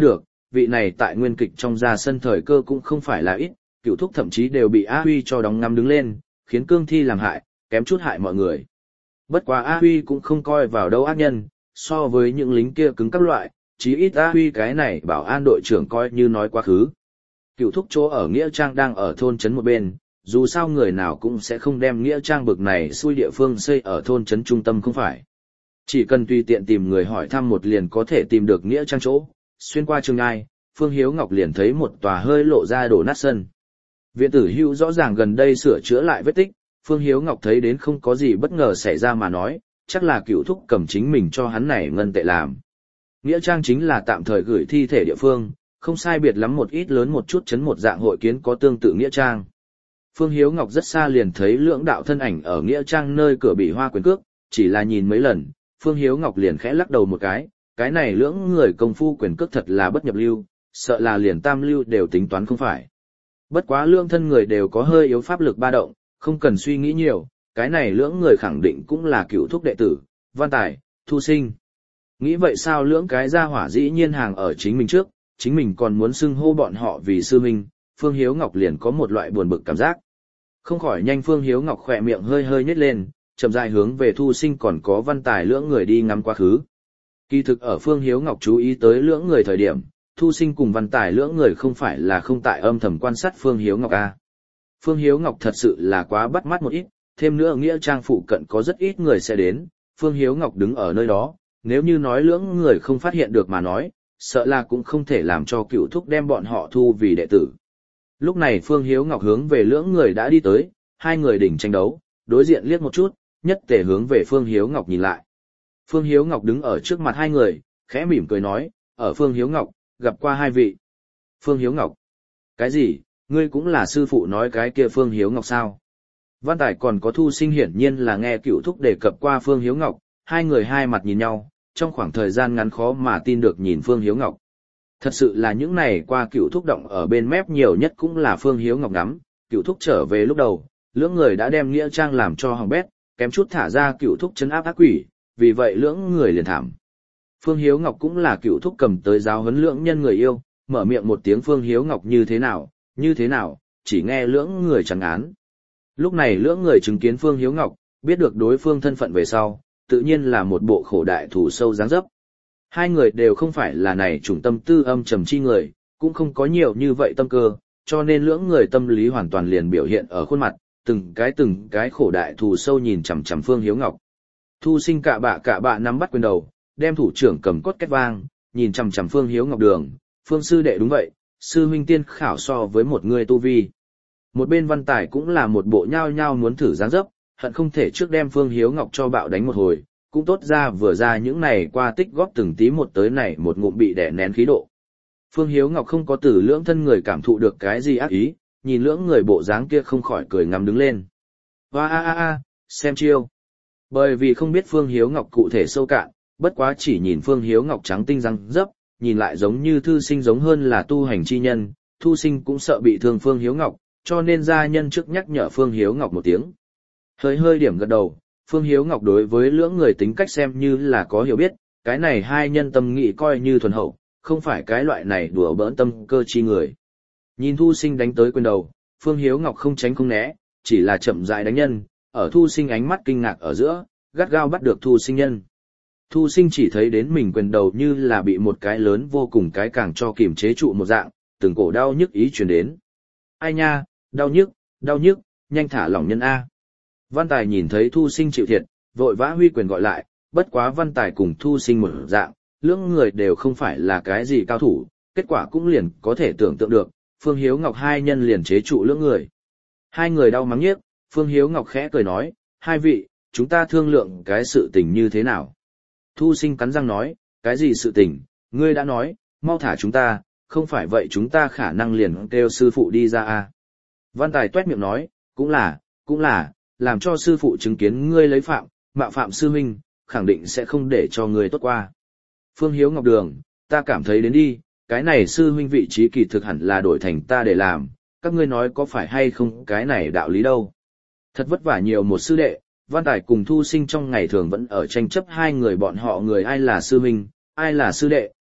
vị này tại nguyên kịch trong ra sân thời cơ cũng không phải là ít, Cửu Thúc thậm chí đều bị A Huy cho đóng ngắm đứng lên, khiến cương thi làm hại, kém chút hại mọi người. Bất quá A Huy cũng không coi vào đâu ác nhân, so với những lính kia cứng các loại, chí ít A Huy cái này bảo an đội trưởng coi như nói quá khứ. Cửu Thúc chỗ ở Nghĩa Trang đang ở thôn trấn một bên, dù sao người nào cũng sẽ không đem Nghĩa Trang bực này xui địa phương xây ở thôn trấn trung tâm không phải. Chỉ cần tùy tiện tìm người hỏi thăm một liền có thể tìm được Nghĩa Trang chỗ, xuyên qua trường ai, Phương Hiếu Ngọc liền thấy một tòa hơi lộ ra đổ nát sân. Viện tử Hưu rõ ràng gần đây sửa chữa lại vết tích, Phương Hiếu Ngọc thấy đến không có gì bất ngờ xảy ra mà nói, chắc là Cửu Thúc cầm chính mình cho hắn này ngân tệ làm. Nghĩa Trang chính là tạm thời gửi thi thể địa phương, không sai biệt lắm một ít lớn một chút chấn một dạng hội kiến có tương tự Nghĩa Trang. Phương Hiếu Ngọc rất xa liền thấy lưỡng đạo thân ảnh ở Nghĩa Trang nơi cửa bị hoa quyền cước, chỉ là nhìn mấy lần, Phương Hiếu Ngọc liền khẽ lắc đầu một cái, cái này lưỡng người công phu quyền cước thật là bất nhập lưu, sợ là liền tam lưu đều tính toán không phải. Bất quá lưỡng thân người đều có hơi yếu pháp lực ba động, không cần suy nghĩ nhiều, cái này lưỡng người khẳng định cũng là Cửu Thúc đệ tử, Văn Tài, Thu Sinh. Nghĩ vậy sao lưỡng cái gia hỏa dĩ nhiên hàng ở chính mình trước, chính mình còn muốn xưng hô bọn họ vì sư minh, Phương Hiếu Ngọc liền có một loại buồn bực cảm giác. Không khỏi nhanh Phương Hiếu Ngọc khỏe miệng hơi hơi nhếch lên, chậm rãi hướng về Thu Sinh còn có Văn Tài lưỡng người đi ngắm quá khứ. Kỳ thực ở Phương Hiếu Ngọc chú ý tới lưỡng người thời điểm, Thu Sinh cùng Văn Tài lưỡng người không phải là không tại âm thầm quan sát Phương Hiếu Ngọc a. Phương Hiếu Ngọc thật sự là quá bắt mắt một ít, thêm nữa Nghĩa Trang phụ cận có rất ít người sẽ đến, Phương Hiếu Ngọc đứng ở nơi đó, nếu như nói lưỡng người không phát hiện được mà nói, sợ là cũng không thể làm cho Cửu Thúc đem bọn họ thu vì đệ tử. Lúc này Phương Hiếu Ngọc hướng về lưỡng người đã đi tới, hai người đỉnh tranh đấu, đối diện liếc một chút, nhất tề hướng về Phương Hiếu Ngọc nhìn lại. Phương Hiếu Ngọc đứng ở trước mặt hai người, khẽ mỉm cười nói, ở Phương Hiếu Ngọc, gặp qua hai vị. Phương Hiếu Ngọc, cái gì, ngươi cũng là sư phụ nói cái kia Phương Hiếu Ngọc sao? Văn Tài còn có Thu Sinh hiển nhiên là nghe Cửu Thúc đề cập qua Phương Hiếu Ngọc, hai người hai mặt nhìn nhau, trong khoảng thời gian ngắn khó mà tin được nhìn Phương Hiếu Ngọc. Thật sự là những này qua Cửu Thúc động ở bên mép nhiều nhất cũng là Phương Hiếu Ngọc ngắm, Cửu Thúc trở về lúc đầu, lưỡng người đã đem Nghĩa Trang làm cho hỏng bét, kém chút thả ra Cửu Thúc trấn áp ác quỷ, vì vậy lưỡng người liền thảm. Phương Hiếu Ngọc cũng là Cửu Thúc cầm tới giáo huấn lưỡng nhân người yêu, mở miệng một tiếng Phương Hiếu Ngọc như thế nào, như thế nào, chỉ nghe lưỡng người chẳng án. Lúc này lưỡng người chứng kiến Phương Hiếu Ngọc, biết được đối phương thân phận về sau, tự nhiên là một bộ khổ đại thủ sâu dáng dấp. Hai người đều không phải là này chủng tâm tư âm trầm chi người, cũng không có nhiều như vậy tâm cơ, cho nên lưỡng người tâm lý hoàn toàn liền biểu hiện ở khuôn mặt, từng cái từng cái khổ đại thù sâu nhìn chằm chằm Phương Hiếu Ngọc. Thu Sinh cạ bạ cạ bạ nắm bắt quyền đầu, đem thủ trưởng cầm cốt két vang, nhìn chằm chằm Phương Hiếu Ngọc đường, Phương sư đệ đúng vậy, sư huynh tiên khảo so với một người tu vi. Một bên Văn Tài cũng là một bộ nhao nhao muốn thử dáng dấp, hận không thể trước đem Phương Hiếu Ngọc cho bạo đánh một hồi, cũng tốt ra vừa ra những này qua tích góp từng tí một tới này một ngụm bị đè nén khí độ. Phương Hiếu Ngọc không có từ lưỡng thân người cảm thụ được cái gì ác ý, nhìn lưỡng người bộ dáng kia không khỏi cười ngắm đứng lên. Hoa a a a, xem chiêu. Bởi vì không biết Phương Hiếu Ngọc cụ thể sâu cạn, bất quá chỉ nhìn Phương Hiếu Ngọc trắng tinh răng dấp, nhìn lại giống như thư sinh giống hơn là tu hành chi nhân, Thu Sinh cũng sợ bị thương Phương Hiếu Ngọc, cho nên gia nhân trước nhắc nhở Phương Hiếu Ngọc một tiếng. Hơi hơi điểm gật đầu, Phương Hiếu Ngọc đối với lưỡng người tính cách xem như là có hiểu biết, cái này hai nhân tâm nghị coi như thuần hậu, không phải cái loại này đùa bỡn tâm cơ chi người. Nhìn Thu Sinh đánh tới quyền đầu, Phương Hiếu Ngọc không tránh không né, chỉ là chậm rãi đánh nhân, ở Thu Sinh ánh mắt kinh ngạc ở giữa, gắt gao bắt được Thu Sinh nhân. Thu Sinh chỉ thấy đến mình quyền đầu như là bị một cái lớn vô cùng cái càng cho kìm chế trụ một dạng, từng cổ đau nhức ý truyền đến. Ai nha, đau nhức, đau nhức, nhanh thả lỏng nhân A. Văn Tài nhìn thấy Thu Sinh chịu thiệt, vội vã huy quyền gọi lại, bất quá Văn Tài cùng Thu Sinh một dạng, lưỡng người đều không phải là cái gì cao thủ, kết quả cũng liền có thể tưởng tượng được, Phương Hiếu Ngọc hai nhân liền chế trụ lưỡng người. Hai người đau mắng nhiếc, Phương Hiếu Ngọc khẽ cười nói, hai vị, chúng ta thương lượng cái sự tình như thế nào? Thu Sinh cắn răng nói, cái gì sự tình, ngươi đã nói, mau thả chúng ta, không phải vậy chúng ta khả năng liền kêu sư phụ đi ra a. Văn Tài tuét miệng nói, cũng là, cũng là, làm cho sư phụ chứng kiến ngươi lấy phạm, mạo phạm sư huynh, khẳng định sẽ không để cho ngươi tốt qua. Phương Hiếu Ngọc đường, ta cảm thấy đến đi, cái này sư huynh vị trí kỳ thực hẳn là đổi thành ta để làm, các ngươi nói có phải hay không cái này đạo lý đâu. Thật vất vả nhiều một sư đệ, Văn Tài cùng Thu Sinh trong ngày thường vẫn ở tranh chấp hai người bọn họ người ai là sư huynh, ai là sư đệ,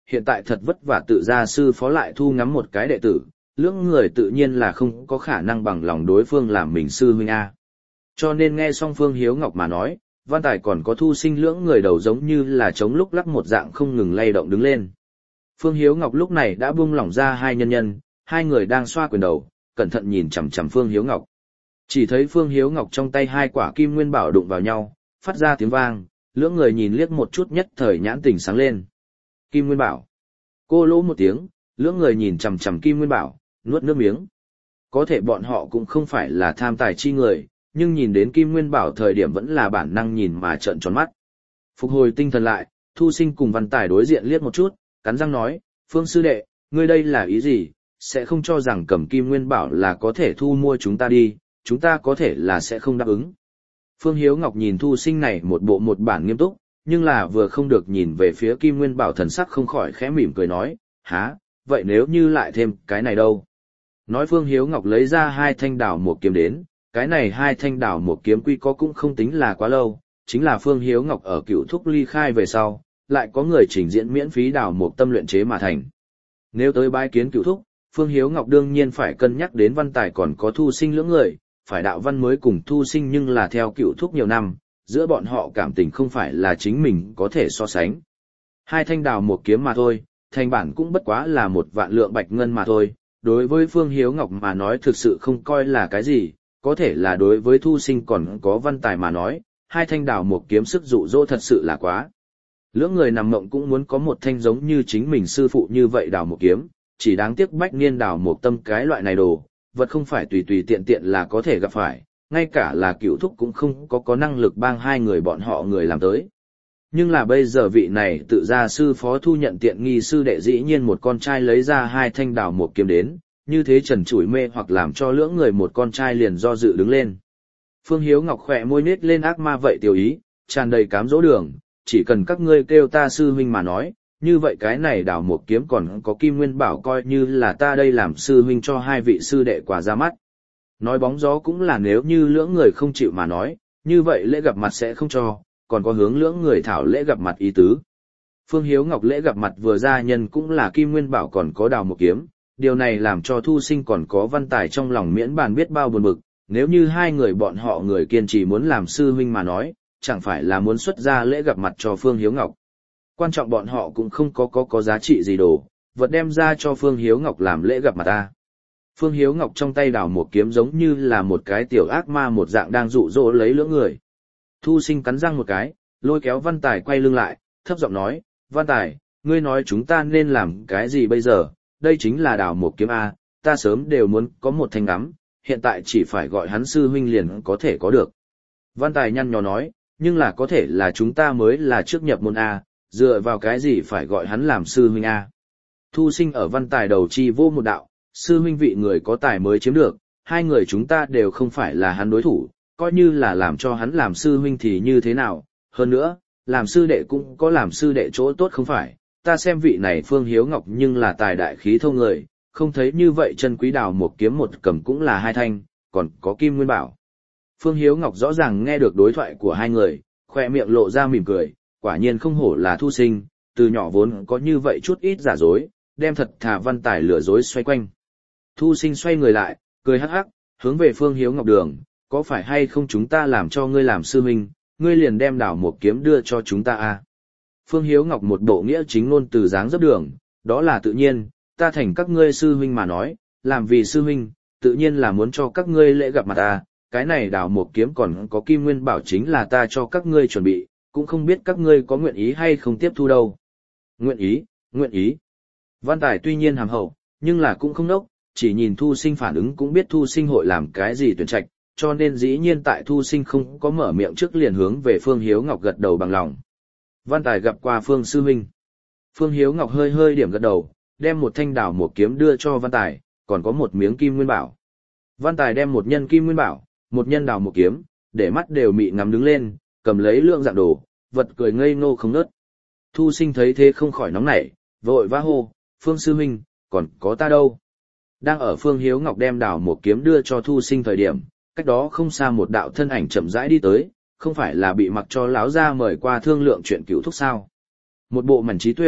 hiện tại thật vất vả tự ra sư phó lại thu ngắm một cái đệ tử, lưỡng người tự nhiên là không có khả năng bằng lòng đối phương làm mình sư huynh A. Cho nên nghe xong Phương Hiếu Ngọc mà nói, Văn Tài còn có Thu Sinh lưỡng người đầu giống như là chống lúc lắc một dạng không ngừng lay động đứng lên. Phương Hiếu Ngọc lúc này đã buông lỏng ra hai nhân nhân, hai người đang xoa quyền đầu, cẩn thận nhìn chằm chằm Phương Hiếu Ngọc. Chỉ thấy Phương Hiếu Ngọc trong tay hai quả kim nguyên bảo đụng vào nhau, phát ra tiếng vang, lưỡng người nhìn liếc một chút nhất thời nhãn tình sáng lên. Kim nguyên bảo. Cô lỗ một tiếng, lưỡng người nhìn chằm chằm kim nguyên bảo, nuốt nước miếng. Có thể bọn họ cũng không phải là tham tài chi người, nhưng nhìn đến kim nguyên bảo thời điểm vẫn là bản năng nhìn mà trợn tròn mắt. Phục hồi tinh thần lại, Thu Sinh cùng Văn Tài đối diện liếc một chút, cắn răng nói, Phương sư đệ, ngươi đây là ý gì, sẽ không cho rằng cầm kim nguyên bảo là có thể thu mua chúng ta đi, chúng ta có thể là sẽ không đáp ứng. Phương Hiếu Ngọc nhìn Thu Sinh này một bộ một bản nghiêm túc, nhưng là vừa không được nhìn về phía kim nguyên bảo thần sắc không khỏi khẽ mỉm cười nói, há, vậy nếu như lại thêm cái này đâu? Nói Phương Hiếu Ngọc lấy ra hai thanh đào một kiếm đến, cái này hai thanh đào một kiếm quy có cũng không tính là quá lâu, chính là Phương Hiếu Ngọc ở Cựu Thúc ly khai về sau, lại có người trình diễn miễn phí đào một tâm luyện chế mà thành. Nếu tới bái kiến Cựu Thúc, Phương Hiếu Ngọc đương nhiên phải cân nhắc đến Văn Tài còn có Thu Sinh lưỡng người, phải đạo văn mới cùng Thu Sinh nhưng là theo Cựu Thúc nhiều năm, giữa bọn họ cảm tình không phải là chính mình có thể so sánh. Hai thanh đào một kiếm mà thôi, thành bản cũng bất quá là một vạn lượng bạch ngân mà thôi, đối với Phương Hiếu Ngọc mà nói thực sự không coi là cái gì, có thể là đối với Thu Sinh còn có Văn Tài mà nói, hai thanh đào một kiếm sức dụ dỗ thật sự là quá. Lưỡng người nằm mộng cũng muốn có một thanh giống như chính mình sư phụ như vậy đào một kiếm, chỉ đáng tiếc bách niên đào một tâm cái loại này đồ, vật không phải tùy tùy tiện tiện là có thể gặp phải, ngay cả là Cựu Thúc cũng không có có năng lực bang hai người bọn họ người làm tới. Nhưng là bây giờ vị này tự ra sư phó thu nhận tiện nghi sư đệ dĩ nhiên một con trai lấy ra hai thanh đào một kiếm đến, như thế trần trụi mê hoặc làm cho lưỡng người một con trai liền do dự đứng lên. Phương Hiếu Ngọc khỏe môi nết lên ác ma vậy tiểu ý, tràn đầy cám dỗ đường, chỉ cần các ngươi kêu ta sư huynh mà nói, như vậy cái này đào một kiếm còn có kim nguyên bảo coi như là ta đây làm sư huynh cho hai vị sư đệ quà ra mắt. Nói bóng gió cũng là nếu như lưỡng người không chịu mà nói, như vậy lễ gặp mặt sẽ không cho, còn có hướng lưỡng người thảo lễ gặp mặt ý tứ. Phương Hiếu Ngọc lễ gặp mặt vừa ra nhân cũng là kim nguyên bảo còn có đào một kiếm, điều này làm cho Thu Sinh còn có Văn Tài trong lòng miễn bàn biết bao buồn bực, nếu như hai người bọn họ người kiên trì muốn làm sư huynh mà nói, chẳng phải là muốn xuất ra lễ gặp mặt cho Phương Hiếu Ngọc. Quan trọng bọn họ cũng không có có có giá trị gì đồ, vật đem ra cho Phương Hiếu Ngọc làm lễ gặp mặt ta. Phương Hiếu Ngọc trong tay đào một kiếm giống như là một cái tiểu ác ma một dạng đang dụ dỗ lấy lưỡng người. Thu Sinh cắn răng một cái, lôi kéo Văn Tài quay lưng lại, thấp giọng nói, Văn Tài, ngươi nói chúng ta nên làm cái gì bây giờ, đây chính là đào một kiếm A, ta sớm đều muốn có một thanh ngắm, hiện tại chỉ phải gọi hắn sư huynh liền có thể có được. Văn Tài nhăn nhó nói, nhưng là có thể là chúng ta mới là trước nhập môn A, dựa vào cái gì phải gọi hắn làm sư huynh A. Thu Sinh ở Văn Tài đầu chi vô một đạo, sư huynh vị người có tài mới chiếm được, hai người chúng ta đều không phải là hắn đối thủ, coi như là làm cho hắn làm sư huynh thì như thế nào, hơn nữa, làm sư đệ cũng có làm sư đệ chỗ tốt không phải, ta xem vị này Phương Hiếu Ngọc nhưng là tài đại khí thô người, không thấy như vậy chân quý đào một kiếm một cầm cũng là hai thanh, còn có kim nguyên bảo. Phương Hiếu Ngọc rõ ràng nghe được đối thoại của hai người, khoe miệng lộ ra mỉm cười, quả nhiên không hổ là Thu Sinh, từ nhỏ vốn có như vậy chút ít giả dối, đem thật thà Văn Tài lừa dối xoay quanh. Thu Sinh xoay người lại, cười hắc hắc, hướng về Phương Hiếu Ngọc đường, có phải hay không chúng ta làm cho ngươi làm sư huynh, ngươi liền đem đảo một kiếm đưa cho chúng ta à? Phương Hiếu Ngọc một bộ nghĩa chính ngôn từ dáng dấp đường, đó là tự nhiên, ta thành các ngươi sư huynh mà nói, làm vì sư huynh, tự nhiên là muốn cho các ngươi lễ gặp mặt à, cái này đảo một kiếm còn có kim nguyên bảo chính là ta cho các ngươi chuẩn bị, cũng không biết các ngươi có nguyện ý hay không tiếp thu đâu. Nguyện ý, nguyện ý. Văn Tài tuy nhiên hàm hậu, nhưng là cũng không nốc, chỉ nhìn Thu Sinh phản ứng cũng biết Thu Sinh hội làm cái gì tuyển trạch, cho nên dĩ nhiên tại Thu Sinh không có mở miệng trước liền hướng về Phương Hiếu Ngọc gật đầu bằng lòng. Văn Tài gặp qua Phương sư huynh. Phương Hiếu Ngọc hơi hơi điểm gật đầu, đem một thanh đào một kiếm đưa cho Văn Tài, còn có một miếng kim nguyên bảo. Văn Tài đem một nhân kim nguyên bảo, một nhân đào một kiếm, để mắt đều mị ngắm đứng lên, cầm lấy lượng dạng đồ, vật cười ngây ngô không nớt. Thu Sinh thấy thế không khỏi nóng nảy, vội vã hô, Phương sư huynh, còn có ta đâu. Đang ở Phương Hiếu Ngọc đem đào một kiếm đưa cho Thu Sinh thời điểm, cách đó không xa một đạo thân ảnh chậm rãi đi tới, không phải là bị mặc cho láo ra mời qua thương lượng chuyện Cựu Thúc sao. Một bộ mảnh trí tuệ,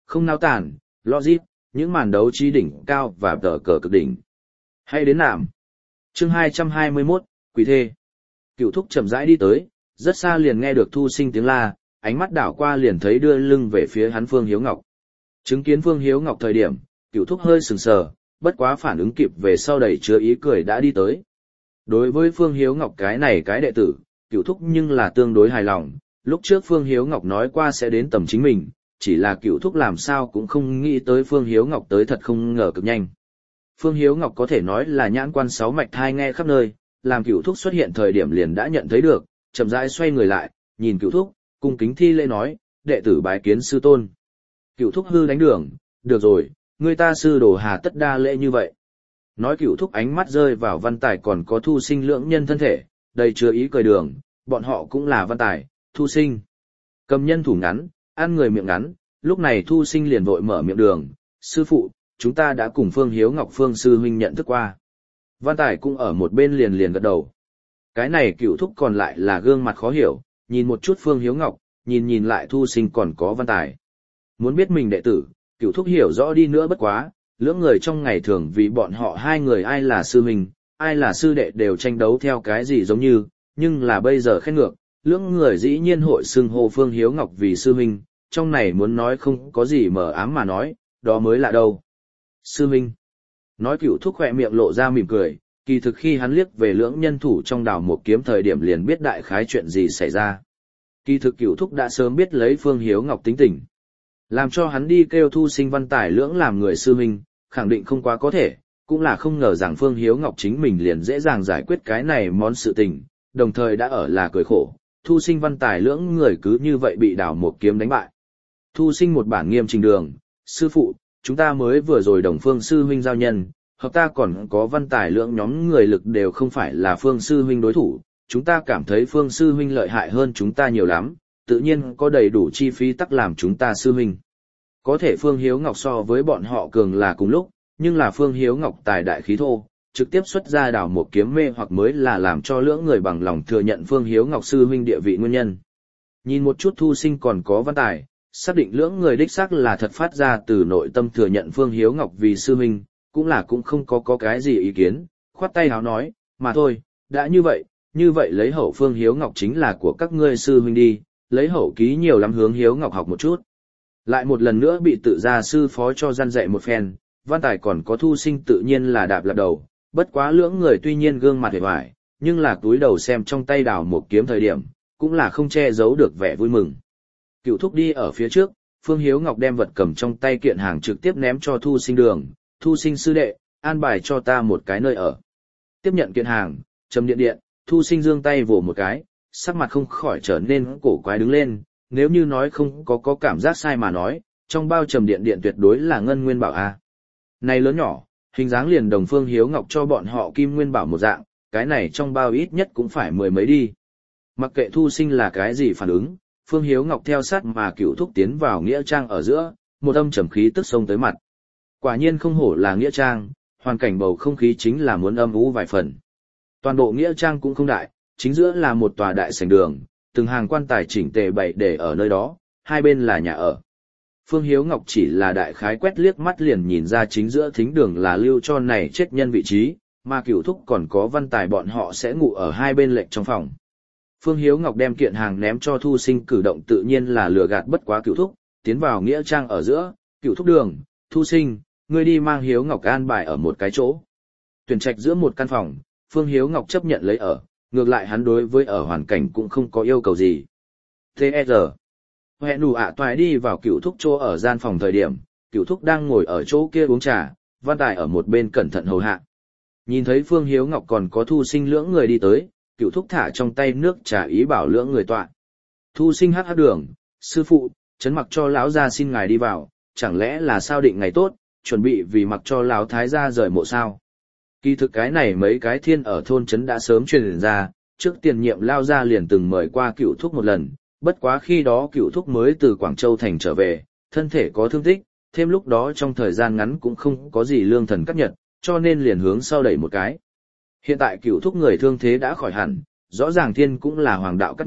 không nao tản, logic, những màn đấu trí đỉnh cao và tờ cờ cực đỉnh. Hay đến nạm. Chương hai trăm hai mươi mốt, Quỷ thê. Cửu thúc chậm rãi đi tới, rất xa liền nghe được Thu Sinh tiếng la, ánh mắt đảo qua liền thấy đưa lưng về phía hắn Phương Hiếu Ngọc. Chứng kiến Phương Hiếu Ngọc thời điểm, Cửu thúc hơi sừng sờ, bất quá phản ứng kịp về sau đầy chứa ý cười đã đi tới. Đối với Phương Hiếu Ngọc cái này cái đệ tử, Cửu thúc nhưng là tương đối hài lòng, lúc trước Phương Hiếu Ngọc nói qua sẽ đến tầm chính mình, chỉ là Cửu thúc làm sao cũng không nghĩ tới Phương Hiếu Ngọc tới thật không ngờ cực nhanh. Phương Hiếu Ngọc có thể nói là nhãn quan sáu mạch thai nghe khắp nơi, làm Cửu thúc xuất hiện thời điểm liền đã nhận thấy được, chậm rãi xoay người lại, nhìn Cửu thúc, cung kính thi lễ nói, đệ tử bái kiến sư tôn. Cửu thúc hư đánh đường, được rồi, người ta sư đồ hà tất đa lễ như vậy. Nói Cửu thúc ánh mắt rơi vào Văn Tài còn có Thu Sinh lưỡng nhân thân thể, đầy chứa ý cười đường, bọn họ cũng là Văn Tài, Thu Sinh. Cầm nhân thủ ngắn, ăn người miệng ngắn, lúc này Thu Sinh liền vội mở miệng đường, sư phụ, chúng ta đã cùng Phương Hiếu Ngọc Phương sư huynh nhận thức qua. Văn Tài cũng ở một bên liền liền gật đầu. Cái này Cửu thúc còn lại là gương mặt khó hiểu, nhìn một chút Phương Hiếu Ngọc, nhìn nhìn lại Thu Sinh còn có Văn Tài. Muốn biết mình đệ tử, Cửu thúc hiểu rõ đi nữa bất quá, lưỡng người trong ngày thường vì bọn họ hai người ai là sư huynh, ai là sư đệ đều tranh đấu theo cái gì giống như, nhưng là bây giờ khen ngược, lưỡng người dĩ nhiên hội xưng hô Phương Hiếu Ngọc vì sư huynh, trong này muốn nói không có gì mờ ám mà nói, đó mới là đâu. Sư huynh. Nói Cửu thúc khỏe miệng lộ ra mỉm cười, kỳ thực khi hắn liếc về lưỡng nhân thủ trong đảo một kiếm thời điểm liền biết đại khái chuyện gì xảy ra. Kỳ thực Cửu thúc đã sớm biết lấy Phương Hiếu Ngọc tính tình. Làm cho hắn đi kêu Thu Sinh Văn Tài lưỡng làm người sư huynh, khẳng định không quá có thể, cũng là không ngờ rằng Phương Hiếu Ngọc chính mình liền dễ dàng giải quyết cái này món sự tình, đồng thời đã ở là cười khổ, Thu Sinh Văn Tài lưỡng người cứ như vậy bị đảo một kiếm đánh bại. Thu Sinh một bản nghiêm trình đường, sư phụ, chúng ta mới vừa rồi đồng Phương sư huynh giao nhân, hợp ta còn có Văn Tài lưỡng nhóm người lực đều không phải là Phương sư huynh đối thủ, chúng ta cảm thấy Phương sư huynh lợi hại hơn chúng ta nhiều lắm, tự nhiên có đầy đủ chi phí tắc làm chúng ta sư huynh. Có thể Phương Hiếu Ngọc so với bọn họ cường là cùng lúc, nhưng là Phương Hiếu Ngọc tài đại khí thô, trực tiếp xuất ra đảo một kiếm mê hoặc mới là làm cho lưỡng người bằng lòng thừa nhận Phương Hiếu Ngọc sư huynh địa vị nguyên nhân. Nhìn một chút Thu Sinh còn có Văn Tài, xác định lưỡng người đích xác là thật phát ra từ nội tâm thừa nhận Phương Hiếu Ngọc vì sư huynh, cũng là cũng không có có cái gì ý kiến, khoát tay háo nói, mà thôi, đã như vậy, như vậy lấy hậu Phương Hiếu Ngọc chính là của các ngươi sư huynh đi, lấy hậu ký nhiều lắm hướng Hiếu Ngọc học một chút. Lại một lần nữa bị tự gia sư phó cho gian dạy một phen, Văn Tài còn có Thu Sinh tự nhiên là đạp lạp đầu, bất quá lưỡng người tuy nhiên gương mặt hề hoài, nhưng là túi đầu xem trong tay đào một kiếm thời điểm, cũng là không che giấu được vẻ vui mừng. Cửu thúc đi ở phía trước, Phương Hiếu Ngọc đem vật cầm trong tay kiện hàng trực tiếp ném cho Thu Sinh đường, Thu Sinh sư đệ, an bài cho ta một cái nơi ở. Tiếp nhận kiện hàng, trầm điện điện, Thu Sinh giương tay vỗ một cái, sắc mặt không khỏi trở nên cổ quái đứng lên, nếu như nói không có có cảm giác sai mà nói, trong bao trầm điện điện tuyệt đối là ngân nguyên bảo a. Này lớn nhỏ, hình dáng liền đồng Phương Hiếu Ngọc cho bọn họ kim nguyên bảo một dạng, cái này trong bao ít nhất cũng phải mười mấy đi. Mặc kệ Thu Sinh là cái gì phản ứng, Phương Hiếu Ngọc theo sát mà Cửu thúc tiến vào nghĩa trang ở giữa, một âm trầm khí tức xông tới mặt. Quả nhiên không hổ là nghĩa trang, hoàn cảnh bầu không khí chính là muốn âm u vài phần. Toàn bộ nghĩa trang cũng không đại, chính giữa là một tòa đại sảnh đường, từng hàng quan tài chỉnh tề bày để ở nơi đó, hai bên là nhà ở. Phương Hiếu Ngọc chỉ là đại khái quét liếc mắt liền nhìn ra chính giữa thính đường là lưu cho này chết nhân vị trí, mà Cửu thúc còn có Văn Tài bọn họ sẽ ngủ ở hai bên lệch trong phòng. Phương Hiếu Ngọc đem kiện hàng ném cho Thu Sinh cử động tự nhiên là lừa gạt bất quá Cửu thúc, tiến vào nghĩa trang ở giữa, Cửu thúc đường, Thu Sinh, ngươi đi mang Hiếu Ngọc an bài ở một cái chỗ. Tuyển trạch giữa một căn phòng, Phương Hiếu Ngọc chấp nhận lấy ở, ngược lại hắn đối với ở hoàn cảnh cũng không có yêu cầu gì. tê e rờ. Hẹn đủ ạ toài đi vào Cửu thúc chỗ ở gian phòng thời điểm, Cửu thúc đang ngồi ở chỗ kia uống trà, Văn Tài ở một bên cẩn thận hầu hạ. Nhìn thấy Phương Hiếu Ngọc còn có Thu Sinh lưỡng người đi tới, Cửu thúc thả trong tay nước trà ý bảo lưỡng người tọa. Thu Sinh hắc hắc đường, sư phụ, chấn mặc cho lão gia xin ngài đi vào, chẳng lẽ là sao định ngày tốt, chuẩn bị vì mặc cho lão thái gia rời mộ sao? Kỳ thực cái này mấy cái thiên ở thôn trấn đã sớm truyền ra, trước tiền nhiệm lao gia liền từng mời qua Cửu thúc một lần, bất quá khi đó Cửu thúc mới từ Quảng Châu thành trở về, thân thể có thương tích, thêm lúc đó trong thời gian ngắn cũng không có gì lương thần cắt nhật, cho nên liền hướng sau đẩy một cái. Hiện tại Cửu thúc người thương thế đã khỏi hẳn, rõ ràng thiên cũng là hoàng đạo cắt nhật,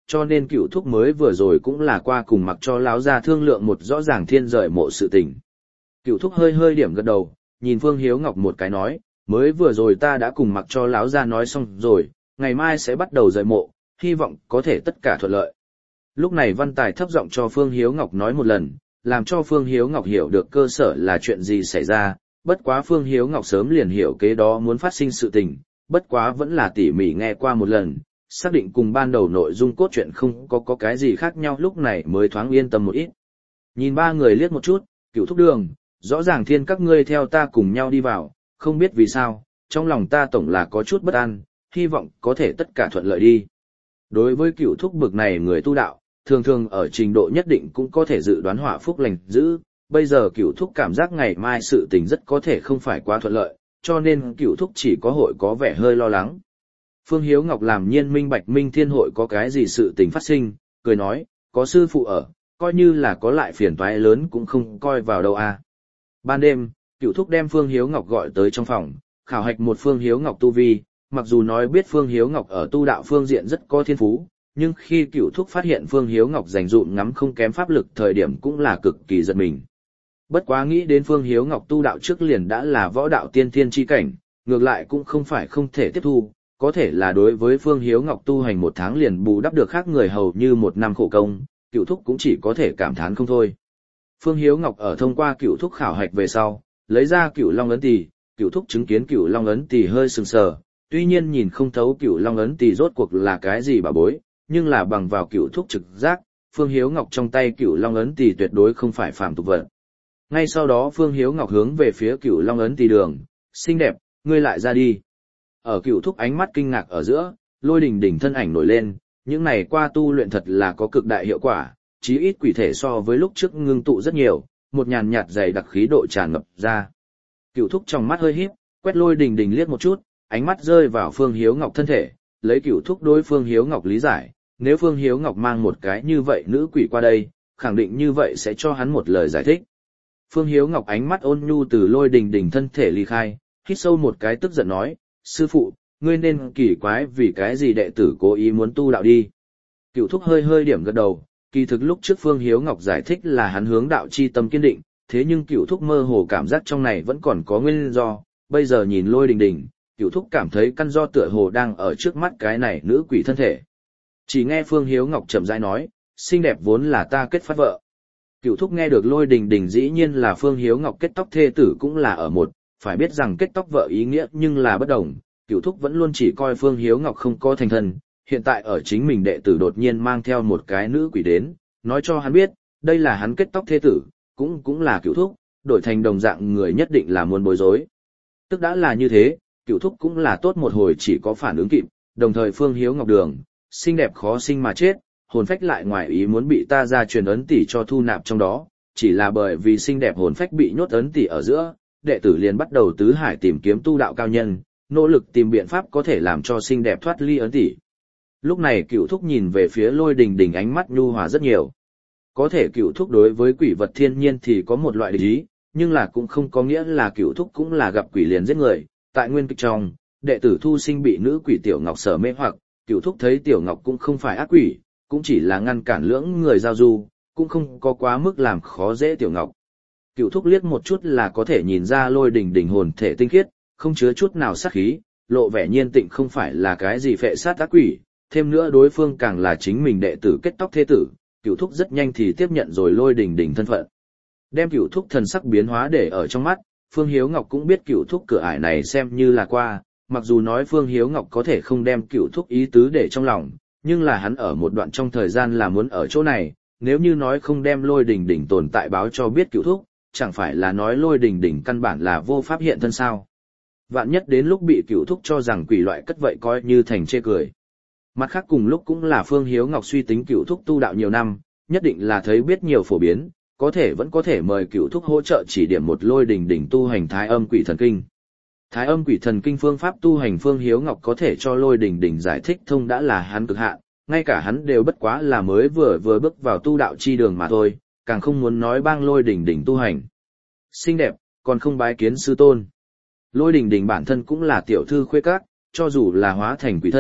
cho nên cựu thúc mới vừa rồi cũng là qua cùng mặc cho lão gia thương lượng một rõ ràng thiên rời mộ sự tình. Cựu thúc hơi hơi điểm gật đầu, nhìn Phương Hiếu Ngọc một cái nói, mới vừa rồi ta đã cùng mặc cho lão gia nói xong rồi, ngày mai sẽ bắt đầu rời mộ, hy vọng có thể tất cả thuận lợi. Lúc này Văn Tài thấp giọng cho Phương Hiếu Ngọc nói một lần, làm cho Phương Hiếu Ngọc hiểu được cơ sở là chuyện gì xảy ra, bất quá Phương Hiếu Ngọc sớm liền hiểu kế đó muốn phát sinh sự tình, bất quá vẫn là tỉ mỉ nghe qua một lần, xác định cùng ban đầu nội dung cốt truyện không có có cái gì khác nhau, lúc này mới thoáng yên tâm một ít. Nhìn ba người liếc một chút, Cửu thúc đường, rõ ràng thiên các ngươi theo ta cùng nhau đi vào, không biết vì sao, trong lòng ta tổng là có chút bất an, hy vọng có thể tất cả thuận lợi đi. Đối với Cửu thúc bực này người tu đạo, thường thường ở trình độ nhất định cũng có thể dự đoán họa phúc lành dữ, bây giờ Cửu thúc cảm giác ngày mai sự tình rất có thể không phải quá thuận lợi, cho nên Cửu thúc chỉ có hội có vẻ hơi lo lắng. Phương Hiếu Ngọc làm nhiên minh bạch Minh Thiên hội có cái gì sự tình phát sinh, cười nói, có sư phụ ở, coi như là có lại phiền toái lớn cũng không coi vào đâu à. Ban đêm, Cửu thúc đem Phương Hiếu Ngọc gọi tới trong phòng, khảo hạch một Phương Hiếu Ngọc tu vi, mặc dù nói biết Phương Hiếu Ngọc ở tu đạo phương diện rất có thiên phú, nhưng khi Cửu thúc phát hiện Phương Hiếu Ngọc dành dụm ngắm không kém pháp lực thời điểm cũng là cực kỳ giật mình. Bất quá nghĩ đến Phương Hiếu Ngọc tu đạo trước liền đã là võ đạo tiên thiên chi cảnh, ngược lại cũng không phải không thể tiếp thu, có thể là đối với Phương Hiếu Ngọc tu hành một tháng liền bù đắp được khác người hầu như một năm khổ công, Cửu thúc cũng chỉ có thể cảm thán không thôi. Phương Hiếu Ngọc ở thông qua Cửu thúc khảo hạch về sau, lấy ra Cửu Long ấn tỳ, Cửu thúc chứng kiến Cửu Long ấn tỳ hơi sừng sờ, tuy nhiên nhìn không thấu Cửu Long ấn tỳ rốt cuộc là cái gì bà bối, nhưng là bằng vào Cửu thúc trực giác, Phương Hiếu Ngọc trong tay Cửu Long ấn tỳ tuyệt đối không phải phàm tục vật. Ngay sau đó Phương Hiếu Ngọc hướng về phía Cửu Long ấn tỳ đường, xinh đẹp, ngươi lại ra đi. Ở Cửu thúc ánh mắt kinh ngạc ở giữa, Lôi Đình Đình thân ảnh nổi lên, những này qua tu luyện thật là có cực đại hiệu quả, chí ít quỷ thể so với lúc trước ngưng tụ rất nhiều, một nhàn nhạt dày đặc khí độ tràn ngập ra. Cửu thúc trong mắt hơi híp, quét Lôi Đình Đình liếc một chút, ánh mắt rơi vào Phương Hiếu Ngọc thân thể, lấy Cửu thúc đối Phương Hiếu Ngọc lý giải, nếu Phương Hiếu Ngọc mang một cái như vậy nữ quỷ qua đây, khẳng định như vậy sẽ cho hắn một lời giải thích. Phương Hiếu Ngọc ánh mắt ôn nhu từ Lôi Đình Đình thân thể ly khai, hít sâu một cái tức giận nói, sư phụ, ngươi nên kỳ quái vì cái gì đệ tử cố ý muốn tu đạo đi. Cửu thúc hơi hơi điểm gật đầu, kỳ thực lúc trước Phương Hiếu Ngọc giải thích là hắn hướng đạo chi tâm kiên định, thế nhưng Cửu thúc mơ hồ cảm giác trong này vẫn còn có nguyên do, bây giờ nhìn Lôi Đình Đình, Cửu thúc cảm thấy căn do tựa hồ đang ở trước mắt cái này nữ quỷ thân thể. Chỉ nghe Phương Hiếu Ngọc chậm rãi nói, xinh đẹp vốn là ta kết phát vợ. Cửu thúc nghe được Lôi Đình Đình dĩ nhiên là Phương Hiếu Ngọc kết tóc thê tử cũng là ở một, phải biết rằng kết tóc vợ ý nghĩa nhưng là bất đồng, Cửu thúc vẫn luôn chỉ coi Phương Hiếu Ngọc không có thành thân, hiện tại ở chính mình đệ tử đột nhiên mang theo một cái nữ quỷ đến, nói cho hắn biết, đây là hắn kết tóc thê tử, cũng cũng là Cửu thúc, đổi thành đồng dạng người nhất định là muốn bối rối. Tức đã là như thế, Cửu thúc cũng là tốt một hồi chỉ có phản ứng kịp, đồng thời Phương Hiếu Ngọc đường, xinh đẹp khó sinh mà chết, hồn phách lại ngoài ý muốn bị ta ra truyền ấn tỷ cho thu nạp trong đó, chỉ là bởi vì xinh đẹp hồn phách bị nhốt ấn tỷ ở giữa, đệ tử liền bắt đầu tứ hải tìm kiếm tu đạo cao nhân, nỗ lực tìm biện pháp có thể làm cho xinh đẹp thoát ly ấn tỷ. Lúc này Cửu thúc nhìn về phía Lôi Đình Đình ánh mắt nhu hòa rất nhiều. Có thể Cửu thúc đối với quỷ vật thiên nhiên thì có một loại địch ý, nhưng là cũng không có nghĩa là Cửu thúc cũng là gặp quỷ liền giết người. Tại nguyên kịch trong, đệ tử Thu Sinh bị nữ quỷ Tiểu Ngọc sở mê hoặc, Cửu thúc thấy Tiểu Ngọc cũng không phải ác quỷ, cũng chỉ là ngăn cản lưỡng người giao du, cũng không có quá mức làm khó dễ Tiểu Ngọc. Cửu thúc liếc một chút là có thể nhìn ra Lôi Đình Đình hồn thể tinh khiết, không chứa chút nào sát khí, lộ vẻ nhiên tịnh không phải là cái gì phệ sát ác quỷ, thêm nữa đối phương càng là chính mình đệ tử kết tóc thế tử, Cửu thúc rất nhanh thì tiếp nhận rồi Lôi Đình Đình thân phận. Đem Cửu thúc thần sắc biến hóa để ở trong mắt, Phương Hiếu Ngọc cũng biết Cửu thúc cửa ải này xem như là qua, mặc dù nói Phương Hiếu Ngọc có thể không đem Cửu thúc ý tứ để trong lòng, nhưng là hắn ở một đoạn trong thời gian là muốn ở chỗ này, nếu như nói không đem Lôi Đình Đình tồn tại báo cho biết Cửu thúc, chẳng phải là nói Lôi Đình Đình căn bản là vô pháp hiện thân sao. Vạn nhất đến lúc bị Cửu thúc cho rằng quỷ loại cất vậy coi như thành chê cười. Mặt khác cùng lúc cũng là Phương Hiếu Ngọc suy tính Cửu thúc tu đạo nhiều năm, nhất định là thấy biết nhiều phổ biến, có thể vẫn có thể mời Cửu thúc hỗ trợ chỉ điểm một Lôi Đình Đình tu hành Thái Âm Quỷ Thần Kinh. Thái Âm Quỷ Thần Kinh phương pháp tu hành Phương Hiếu Ngọc có thể cho Lôi Đình Đình giải thích thông đã là hắn cực hạn, ngay cả hắn đều bất quá là mới vừa vừa bước vào tu đạo chi đường mà thôi, càng không muốn nói bang Lôi Đình Đình tu hành. Xinh đẹp, còn không bái kiến sư tôn. Lôi Đình Đình bản thân cũng là tiểu thư khuê các, cho dù là hóa thành quỷ thân,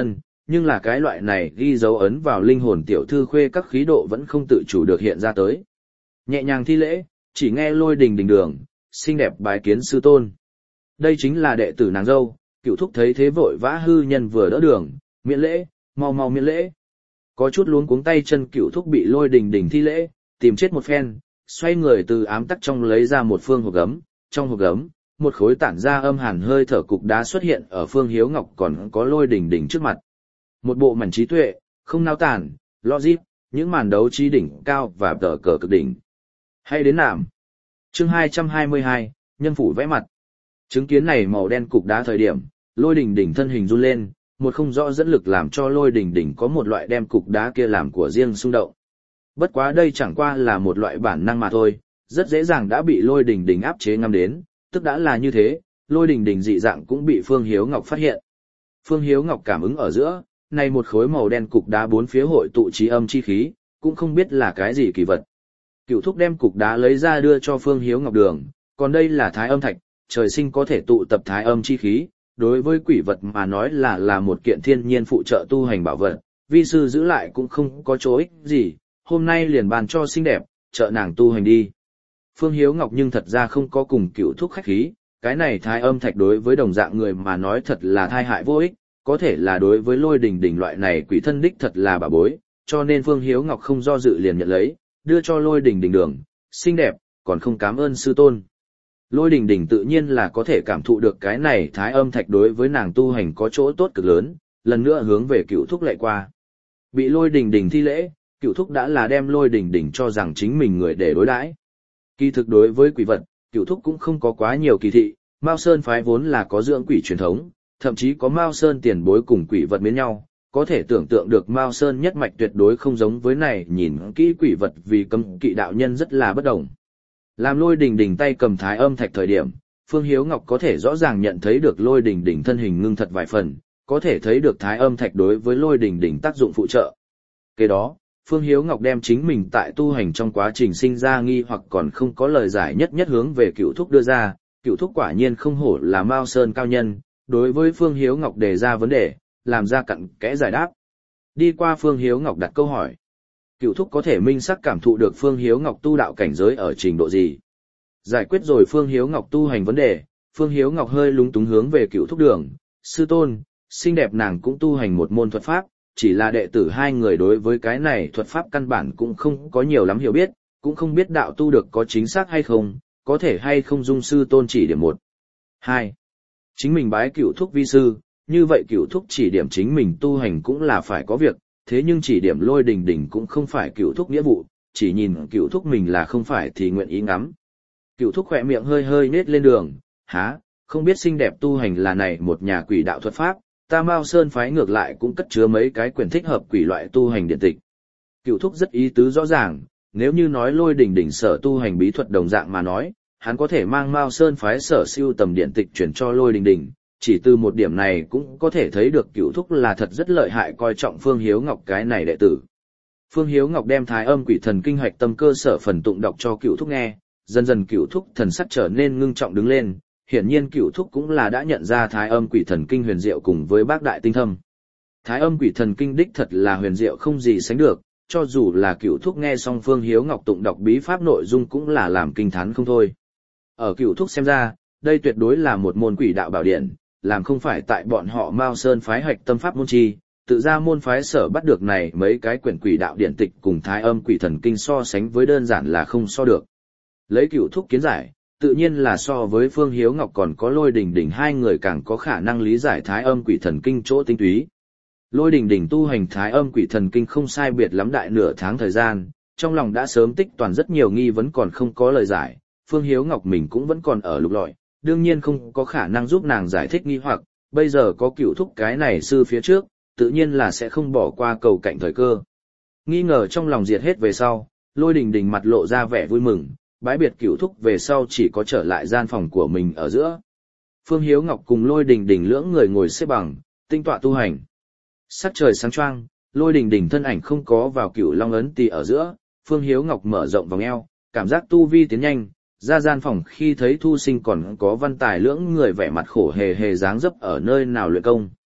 nhưng là cái loại này ghi dấu ấn vào linh hồn tiểu thư khuê các khí độ vẫn không tự chủ được hiện ra tới. Nhẹ nhàng thi lễ, chỉ nghe Lôi Đình Đình đường, xinh đẹp bái kiến sư tôn. Đây chính là đệ tử nàng dâu, Cửu thúc thấy thế vội vã hư nhân vừa đỡ đường, miễn lễ, mau mau miễn lễ. Có chút luống cuống tay chân Cửu thúc bị Lôi Đình Đình thi lễ, tìm chết một phen, xoay người từ ám tắc trong lấy ra một phương hộp gấm, trong hộp gấm, một khối tản ra âm hàn hơi thở cục đá xuất hiện ở Phương Hiếu Ngọc còn có Lôi Đình Đình trước mặt. Một bộ mảnh trí tuệ, không nao tản, logic, những màn đấu trí đỉnh cao và tờ cờ cực đỉnh. Hay đến nạm. Chương hai trăm hai mươi hai, nhân phủ vẽ mặt. Chứng kiến này màu đen cục đá thời điểm, Lôi Đình Đình thân hình run lên, một không rõ dẫn lực làm cho Lôi Đình Đình có một loại đem cục đá kia làm của riêng xung động. Bất quá đây chẳng qua là một loại bản năng mà thôi, rất dễ dàng đã bị Lôi Đình Đình áp chế ngắm đến, tức đã là như thế, Lôi Đình Đình dị dạng cũng bị Phương Hiếu Ngọc phát hiện. Phương Hiếu Ngọc cảm ứng ở giữa, này một khối màu đen cục đá bốn phía hội tụ trí âm chi khí, cũng không biết là cái gì kỳ vật. Cửu thúc đem cục đá lấy ra đưa cho Phương Hiếu Ngọc đường, còn đây là thái âm thạch, trời sinh có thể tụ tập thái âm chi khí, đối với quỷ vật mà nói là là một kiện thiên nhiên phụ trợ tu hành bảo vật, vi sư giữ lại cũng không có chỗ ích gì, hôm nay liền bàn cho xinh đẹp, trợ nàng tu hành đi. Phương Hiếu Ngọc nhưng thật ra không có cùng Cửu thúc khách khí, cái này thái âm thạch đối với đồng dạng người mà nói thật là thai hại vô ích, có thể là đối với Lôi Đình Đình loại này quỷ thân đích thật là bà bối, cho nên Phương Hiếu Ngọc không do dự liền nhận lấy, đưa cho Lôi Đình Đình đường, xinh đẹp, còn không cảm ơn sư tôn. Lôi Đình Đình tự nhiên là có thể cảm thụ được cái này thái âm thạch đối với nàng tu hành có chỗ tốt cực lớn, lần nữa hướng về Cửu thúc lạy qua. Bị Lôi Đình Đình thi lễ, Cửu thúc đã là đem Lôi Đình Đình cho rằng chính mình người để đối đãi. Kỳ thực đối với quỷ vật, Cửu thúc cũng không có quá nhiều kỳ thị, Mao Sơn phái vốn là có dưỡng quỷ truyền thống, thậm chí có Mao Sơn tiền bối cùng quỷ vật miến nhau, có thể tưởng tượng được Mao Sơn nhất mạch tuyệt đối không giống với này, nhìn kỹ quỷ vật vì cấm kỵ đạo nhân rất là bất đồng. Làm Lôi Đình Đình tay cầm thái âm thạch thời điểm, Phương Hiếu Ngọc có thể rõ ràng nhận thấy được Lôi Đình Đình thân hình ngưng thật vài phần, có thể thấy được thái âm thạch đối với Lôi Đình Đình tác dụng phụ trợ. Kế đó, Phương Hiếu Ngọc đem chính mình tại tu hành trong quá trình sinh ra nghi hoặc còn không có lời giải nhất nhất hướng về Cửu thúc đưa ra, Cửu thúc quả nhiên không hổ là Mao Sơn cao nhân, đối với Phương Hiếu Ngọc đề ra vấn đề, làm ra cặn kẽ giải đáp. Đi qua Phương Hiếu Ngọc đặt câu hỏi. Cửu thúc có thể minh xác cảm thụ được Phương Hiếu Ngọc tu đạo cảnh giới ở trình độ gì. Giải quyết rồi Phương Hiếu Ngọc tu hành vấn đề, Phương Hiếu Ngọc hơi lúng túng hướng về Cửu thúc đường, sư tôn, xinh đẹp nàng cũng tu hành một môn thuật pháp, chỉ là đệ tử hai người đối với cái này thuật pháp căn bản cũng không có nhiều lắm hiểu biết, cũng không biết đạo tu được có chính xác hay không, có thể hay không dung sư tôn chỉ điểm một. Hai. Chính mình bái Cửu thúc vi sư, như vậy Cửu thúc chỉ điểm chính mình tu hành cũng là phải có việc, thế nhưng chỉ điểm Lôi Đình Đình cũng không phải Cửu thúc nghĩa vụ, chỉ nhìn Cửu thúc mình là không phải thì nguyện ý ngắm. Cửu thúc khỏe miệng hơi hơi nết lên đường, há, không biết xinh đẹp tu hành là này một nhà quỷ đạo thuật pháp, ta Mao Sơn phái ngược lại cũng cất chứa mấy cái quyển thích hợp quỷ loại tu hành điện tịch. Cửu thúc rất ý tứ rõ ràng, nếu như nói Lôi Đình Đình sở tu hành bí thuật đồng dạng mà nói, hắn có thể mang Mao Sơn phái sở siêu tầm điện tịch chuyển cho Lôi Đình Đình, chỉ từ một điểm này cũng có thể thấy được Cửu thúc là thật rất lợi hại coi trọng Phương Hiếu Ngọc cái này đệ tử. Phương Hiếu Ngọc đem Thái Âm Quỷ Thần Kinh hoạch tâm cơ sở phần tụng đọc cho Cửu thúc nghe, dần dần Cửu thúc thần sắc trở nên ngưng trọng đứng lên, hiển nhiên Cửu thúc cũng là đã nhận ra Thái Âm Quỷ Thần Kinh huyền diệu cùng với bác đại tinh thâm. Thái Âm Quỷ Thần Kinh đích thật là huyền diệu không gì sánh được, cho dù là Cửu thúc nghe xong Phương Hiếu Ngọc tụng đọc bí pháp nội dung cũng là làm kinh thán không thôi. Ở Cửu thúc xem ra, đây tuyệt đối là một môn quỷ đạo bảo điển, làm không phải tại bọn họ Mao Sơn phái hoạch tâm pháp môn chi, tự ra môn phái sở bắt được này mấy cái quyển quỷ đạo điển tịch cùng Thái Âm Quỷ Thần Kinh so sánh với đơn giản là không so được. Lấy Cửu thúc kiến giải, tự nhiên là so với Phương Hiếu Ngọc còn có Lôi Đình Đình hai người càng có khả năng lý giải Thái Âm Quỷ Thần Kinh chỗ tinh túy. Lôi Đình Đình tu hành Thái Âm Quỷ Thần Kinh không sai biệt lắm đại nửa tháng thời gian, trong lòng đã sớm tích toàn rất nhiều nghi vấn còn không có lời giải, Phương Hiếu Ngọc mình cũng vẫn còn ở lục lọi, đương nhiên không có khả năng giúp nàng giải thích nghi hoặc, bây giờ có Cửu thúc cái này sư phía trước, tự nhiên là sẽ không bỏ qua cầu cạnh thời cơ. Nghi ngờ trong lòng diệt hết về sau, Lôi Đình Đình mặt lộ ra vẻ vui mừng, bái biệt Cửu thúc về sau chỉ có trở lại gian phòng của mình ở giữa. Phương Hiếu Ngọc cùng Lôi Đình Đình lưỡng người ngồi xếp bằng, tinh tọa tu hành. Sắc trời sáng choang, Lôi Đình Đình thân ảnh không có vào Cửu Long ấn tỳ ở giữa, Phương Hiếu Ngọc mở rộng vòng eo, cảm giác tu vi tiến nhanh, ra gian phòng khi thấy Thu Sinh còn có Văn Tài lưỡng người vẻ mặt khổ hề hề dáng dấp ở nơi nào luyện công.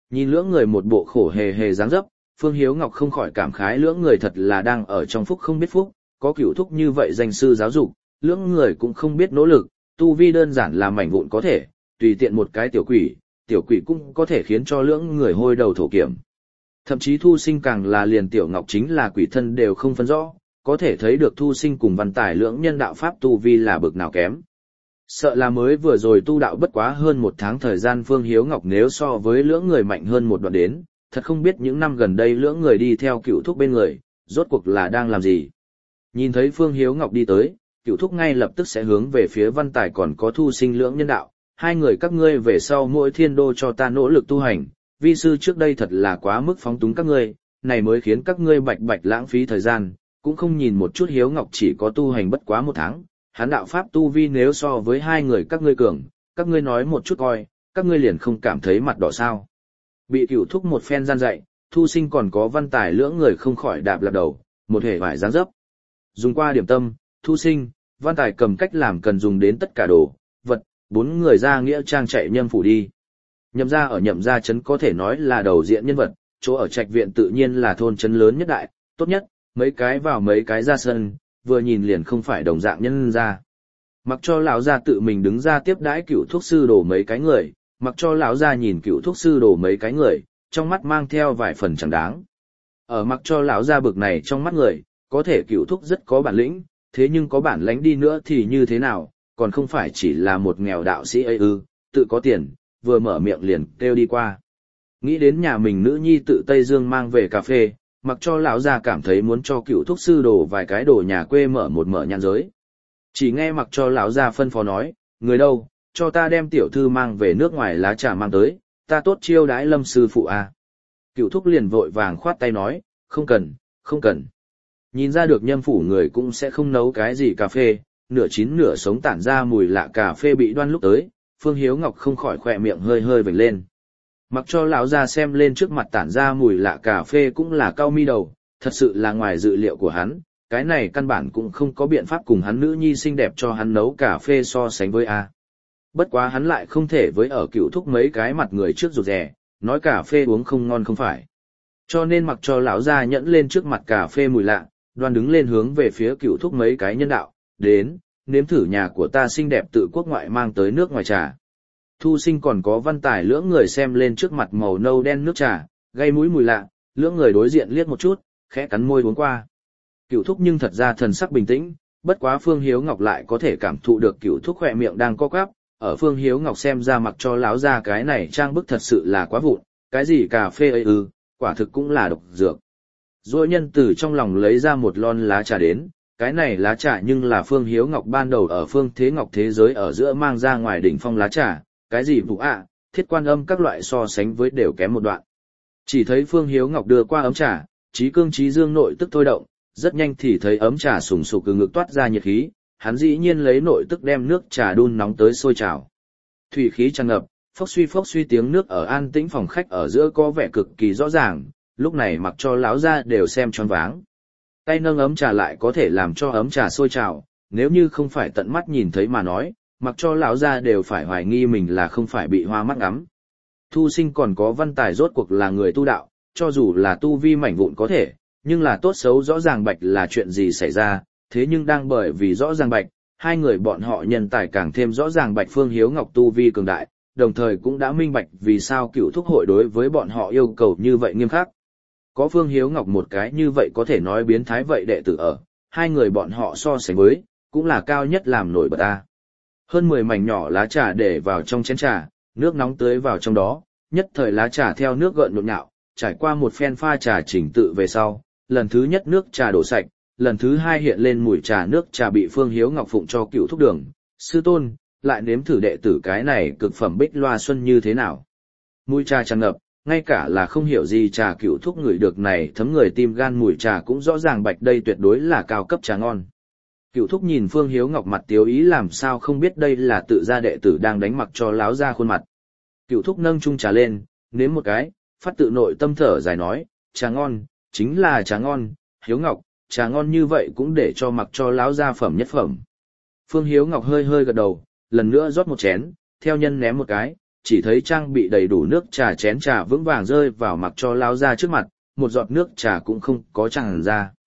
Nhìn lưỡng người một bộ khổ hề hề dáng dấp, Phương Hiếu Ngọc không khỏi cảm khái lưỡng người thật là đang ở trong phúc không biết phúc, có cửu thúc như vậy danh sư giáo dục, lưỡng người cũng không biết nỗ lực, tu vi đơn giản là mảnh vụn có thể, tùy tiện một cái tiểu quỷ, tiểu quỷ cũng có thể khiến cho lưỡng người hôi đầu thổ kiểm. Thậm chí Thu Sinh càng là liền tiểu ngọc chính là quỷ thân đều không phân rõ, có thể thấy được Thu Sinh cùng Văn Tài lưỡng nhân đạo pháp tu vi là bực nào kém. Sợ là mới vừa rồi tu đạo bất quá hơn một tháng thời gian Phương Hiếu Ngọc nếu so với lưỡng người mạnh hơn một đoạn đến, thật không biết những năm gần đây lưỡng người đi theo cựu thúc bên người, rốt cuộc là đang làm gì. Nhìn thấy Phương Hiếu Ngọc đi tới, cựu thúc ngay lập tức sẽ hướng về phía Văn Tài còn có Thu Sinh lưỡng nhân đạo, hai người các ngươi về sau mỗi thiên đô cho ta nỗ lực tu hành, vi sư trước đây thật là quá mức phóng túng các ngươi, này mới khiến các ngươi bạch bạch lãng phí thời gian, cũng không nhìn một chút Hiếu Ngọc chỉ có tu hành bất quá một tháng, hắn đạo pháp tu vi nếu so với hai người các ngươi cường, các ngươi nói một chút coi, các ngươi liền không cảm thấy mặt đỏ sao. Bị cửu thúc một phen gian dạy, Thu Sinh còn có Văn Tài lưỡng người không khỏi đạp lật đầu, một hề vải dáng dấp. Dùng qua điểm tâm, Thu Sinh, Văn Tài cầm cách làm cần dùng đến tất cả đồ, vật, bốn người ra nghĩa trang chạy Nhâm phủ đi. Nhậm gia ở Nhậm gia trấn có thể nói là đầu diện nhân vật, chỗ ở trạch viện tự nhiên là thôn trấn lớn nhất đại, tốt nhất, mấy cái vào mấy cái ra sân, vừa nhìn liền không phải đồng dạng nhân gia. Mặc cho lão gia tự mình đứng ra tiếp đãi cựu thuốc sư đổ mấy cái người, mặc cho lão gia nhìn cựu thuốc sư đổ mấy cái người, trong mắt mang theo vài phần chẳng đáng. Ở mặc cho lão gia bực này trong mắt người, có thể cựu thuốc rất có bản lĩnh, thế nhưng có bản lãnh đi nữa thì như thế nào, còn không phải chỉ là một nghèo đạo sĩ ấy ư, tự có tiền, vừa mở miệng liền kêu đi qua. Nghĩ đến nhà mình nữ nhi tự Tây Dương mang về cà phê, mặc cho lão gia cảm thấy muốn cho cựu thuốc sư đổ vài cái đồ nhà quê mở một mở nhãn giới. Chỉ nghe mặc cho lão gia phân phó nói, người đâu, cho ta đem tiểu thư mang về nước ngoài lá trà mang tới, ta tốt chiêu đãi Lâm sư phụ à. Cựu thúc liền vội vàng khoát tay nói, không cần, không cần. Nhìn ra được Nhâm phủ người cũng sẽ không nấu cái gì cà phê, nửa chín nửa sống tản ra mùi lạ cà phê bị đoan lúc tới, Phương Hiếu Ngọc không khỏi khỏe miệng hơi hơi vểnh lên. Mặc cho lão gia xem lên trước mặt tản ra mùi lạ cà phê cũng là cau mi đầu, thật sự là ngoài dự liệu của hắn, cái này căn bản cũng không có biện pháp cùng hắn nữ nhi xinh đẹp cho hắn nấu cà phê so sánh với a. Bất quá hắn lại không thể với ở cựu thúc mấy cái mặt người trước rụt rè, nói cà phê uống không ngon không phải. Cho nên mặc cho lão gia nhẫn lên trước mặt cà phê mùi lạ, đoan đứng lên hướng về phía cựu thúc mấy cái nhân đạo, đến, nếm thử nhà của ta xinh đẹp tự quốc ngoại mang tới nước ngoài trà. Thu Sinh còn có Văn Tài lưỡng người xem lên trước mặt màu nâu đen nước trà, gây mũi mùi lạ, lưỡng người đối diện liếc một chút, khẽ cắn môi uống qua. Cựu thúc nhưng thật ra thần sắc bình tĩnh, bất quá Phương Hiếu Ngọc lại có thể cảm thụ được cựu thúc khỏe miệng đang co quắp, ở Phương Hiếu Ngọc xem ra mặc cho láo ra cái này trang bức thật sự là quá vụn, cái gì cà phê ấy ư, quả thực cũng là độc dược. Rồi nhân từ trong lòng lấy ra một lon lá trà đến, cái này lá trà nhưng là Phương Hiếu Ngọc ban đầu ở Phương Thế Ngọc thế giới ở giữa mang ra ngoài đỉnh phong lá trà, cái gì vụ ạ, thiết quan âm các loại so sánh với đều kém một đoạn. Chỉ thấy Phương Hiếu Ngọc đưa qua ấm trà, trí cương trí dương nội tức thôi động, rất nhanh thì thấy ấm trà sùng sục từ ngực toát ra nhiệt khí, hắn dĩ nhiên lấy nội tức đem nước trà đun nóng tới sôi trào. Thủy khí tràn ngập, phốc suy phốc suy tiếng nước ở an tĩnh phòng khách ở giữa có vẻ cực kỳ rõ ràng, lúc này mặc cho lão gia đều xem choáng váng. Tay nâng ấm trà lại có thể làm cho ấm trà sôi trào, nếu như không phải tận mắt nhìn thấy mà nói, mặc cho lão gia đều phải hoài nghi mình là không phải bị hoa mắt ngắm. Thu Sinh còn có Văn Tài rốt cuộc là người tu đạo, cho dù là tu vi mảnh vụn có thể, nhưng là tốt xấu rõ ràng bạch là chuyện gì xảy ra, thế nhưng đang bởi vì rõ ràng bạch, hai người bọn họ nhân tài càng thêm rõ ràng bạch Phương Hiếu Ngọc tu vi cường đại, đồng thời cũng đã minh bạch vì sao cựu thúc hội đối với bọn họ yêu cầu như vậy nghiêm khắc. Có Phương Hiếu Ngọc một cái như vậy có thể nói biến thái vậy đệ tử ở, hai người bọn họ so sánh với, cũng là cao nhất làm nổi bật ta. Hơn mười mảnh nhỏ lá trà để vào trong chén trà, nước nóng tưới vào trong đó, nhất thời lá trà theo nước gợn nhộn nhạo, trải qua một phen pha trà chỉnh tự về sau, lần thứ nhất nước trà đổ sạch, lần thứ hai hiện lên mùi trà nước trà bị Phương Hiếu Ngọc phụng cho cựu thúc đường, sư tôn, lại nếm thử đệ tử cái này cực phẩm bích loa xuân như thế nào. Mùi trà tràn ngập, ngay cả là không hiểu gì trà cựu thúc người được này thấm người tim gan mùi trà cũng rõ ràng bạch đây tuyệt đối là cao cấp trà ngon. Cựu thúc nhìn Phương Hiếu Ngọc mặt tiếu ý làm sao không biết đây là tự gia đệ tử đang đánh mặc cho láo ra khuôn mặt. Cựu thúc nâng chung trà lên, nếm một cái, phát tự nội tâm thở dài nói, trà ngon, chính là trà ngon, Hiếu Ngọc, trà ngon như vậy cũng để cho mặc cho láo ra phẩm nhất phẩm. Phương Hiếu Ngọc hơi hơi gật đầu, lần nữa rót một chén, theo nhân ném một cái, chỉ thấy trang bị đầy đủ nước trà chén trà vững vàng rơi vào mặc cho lao ra trước mặt, một giọt nước trà cũng không có tràn ra.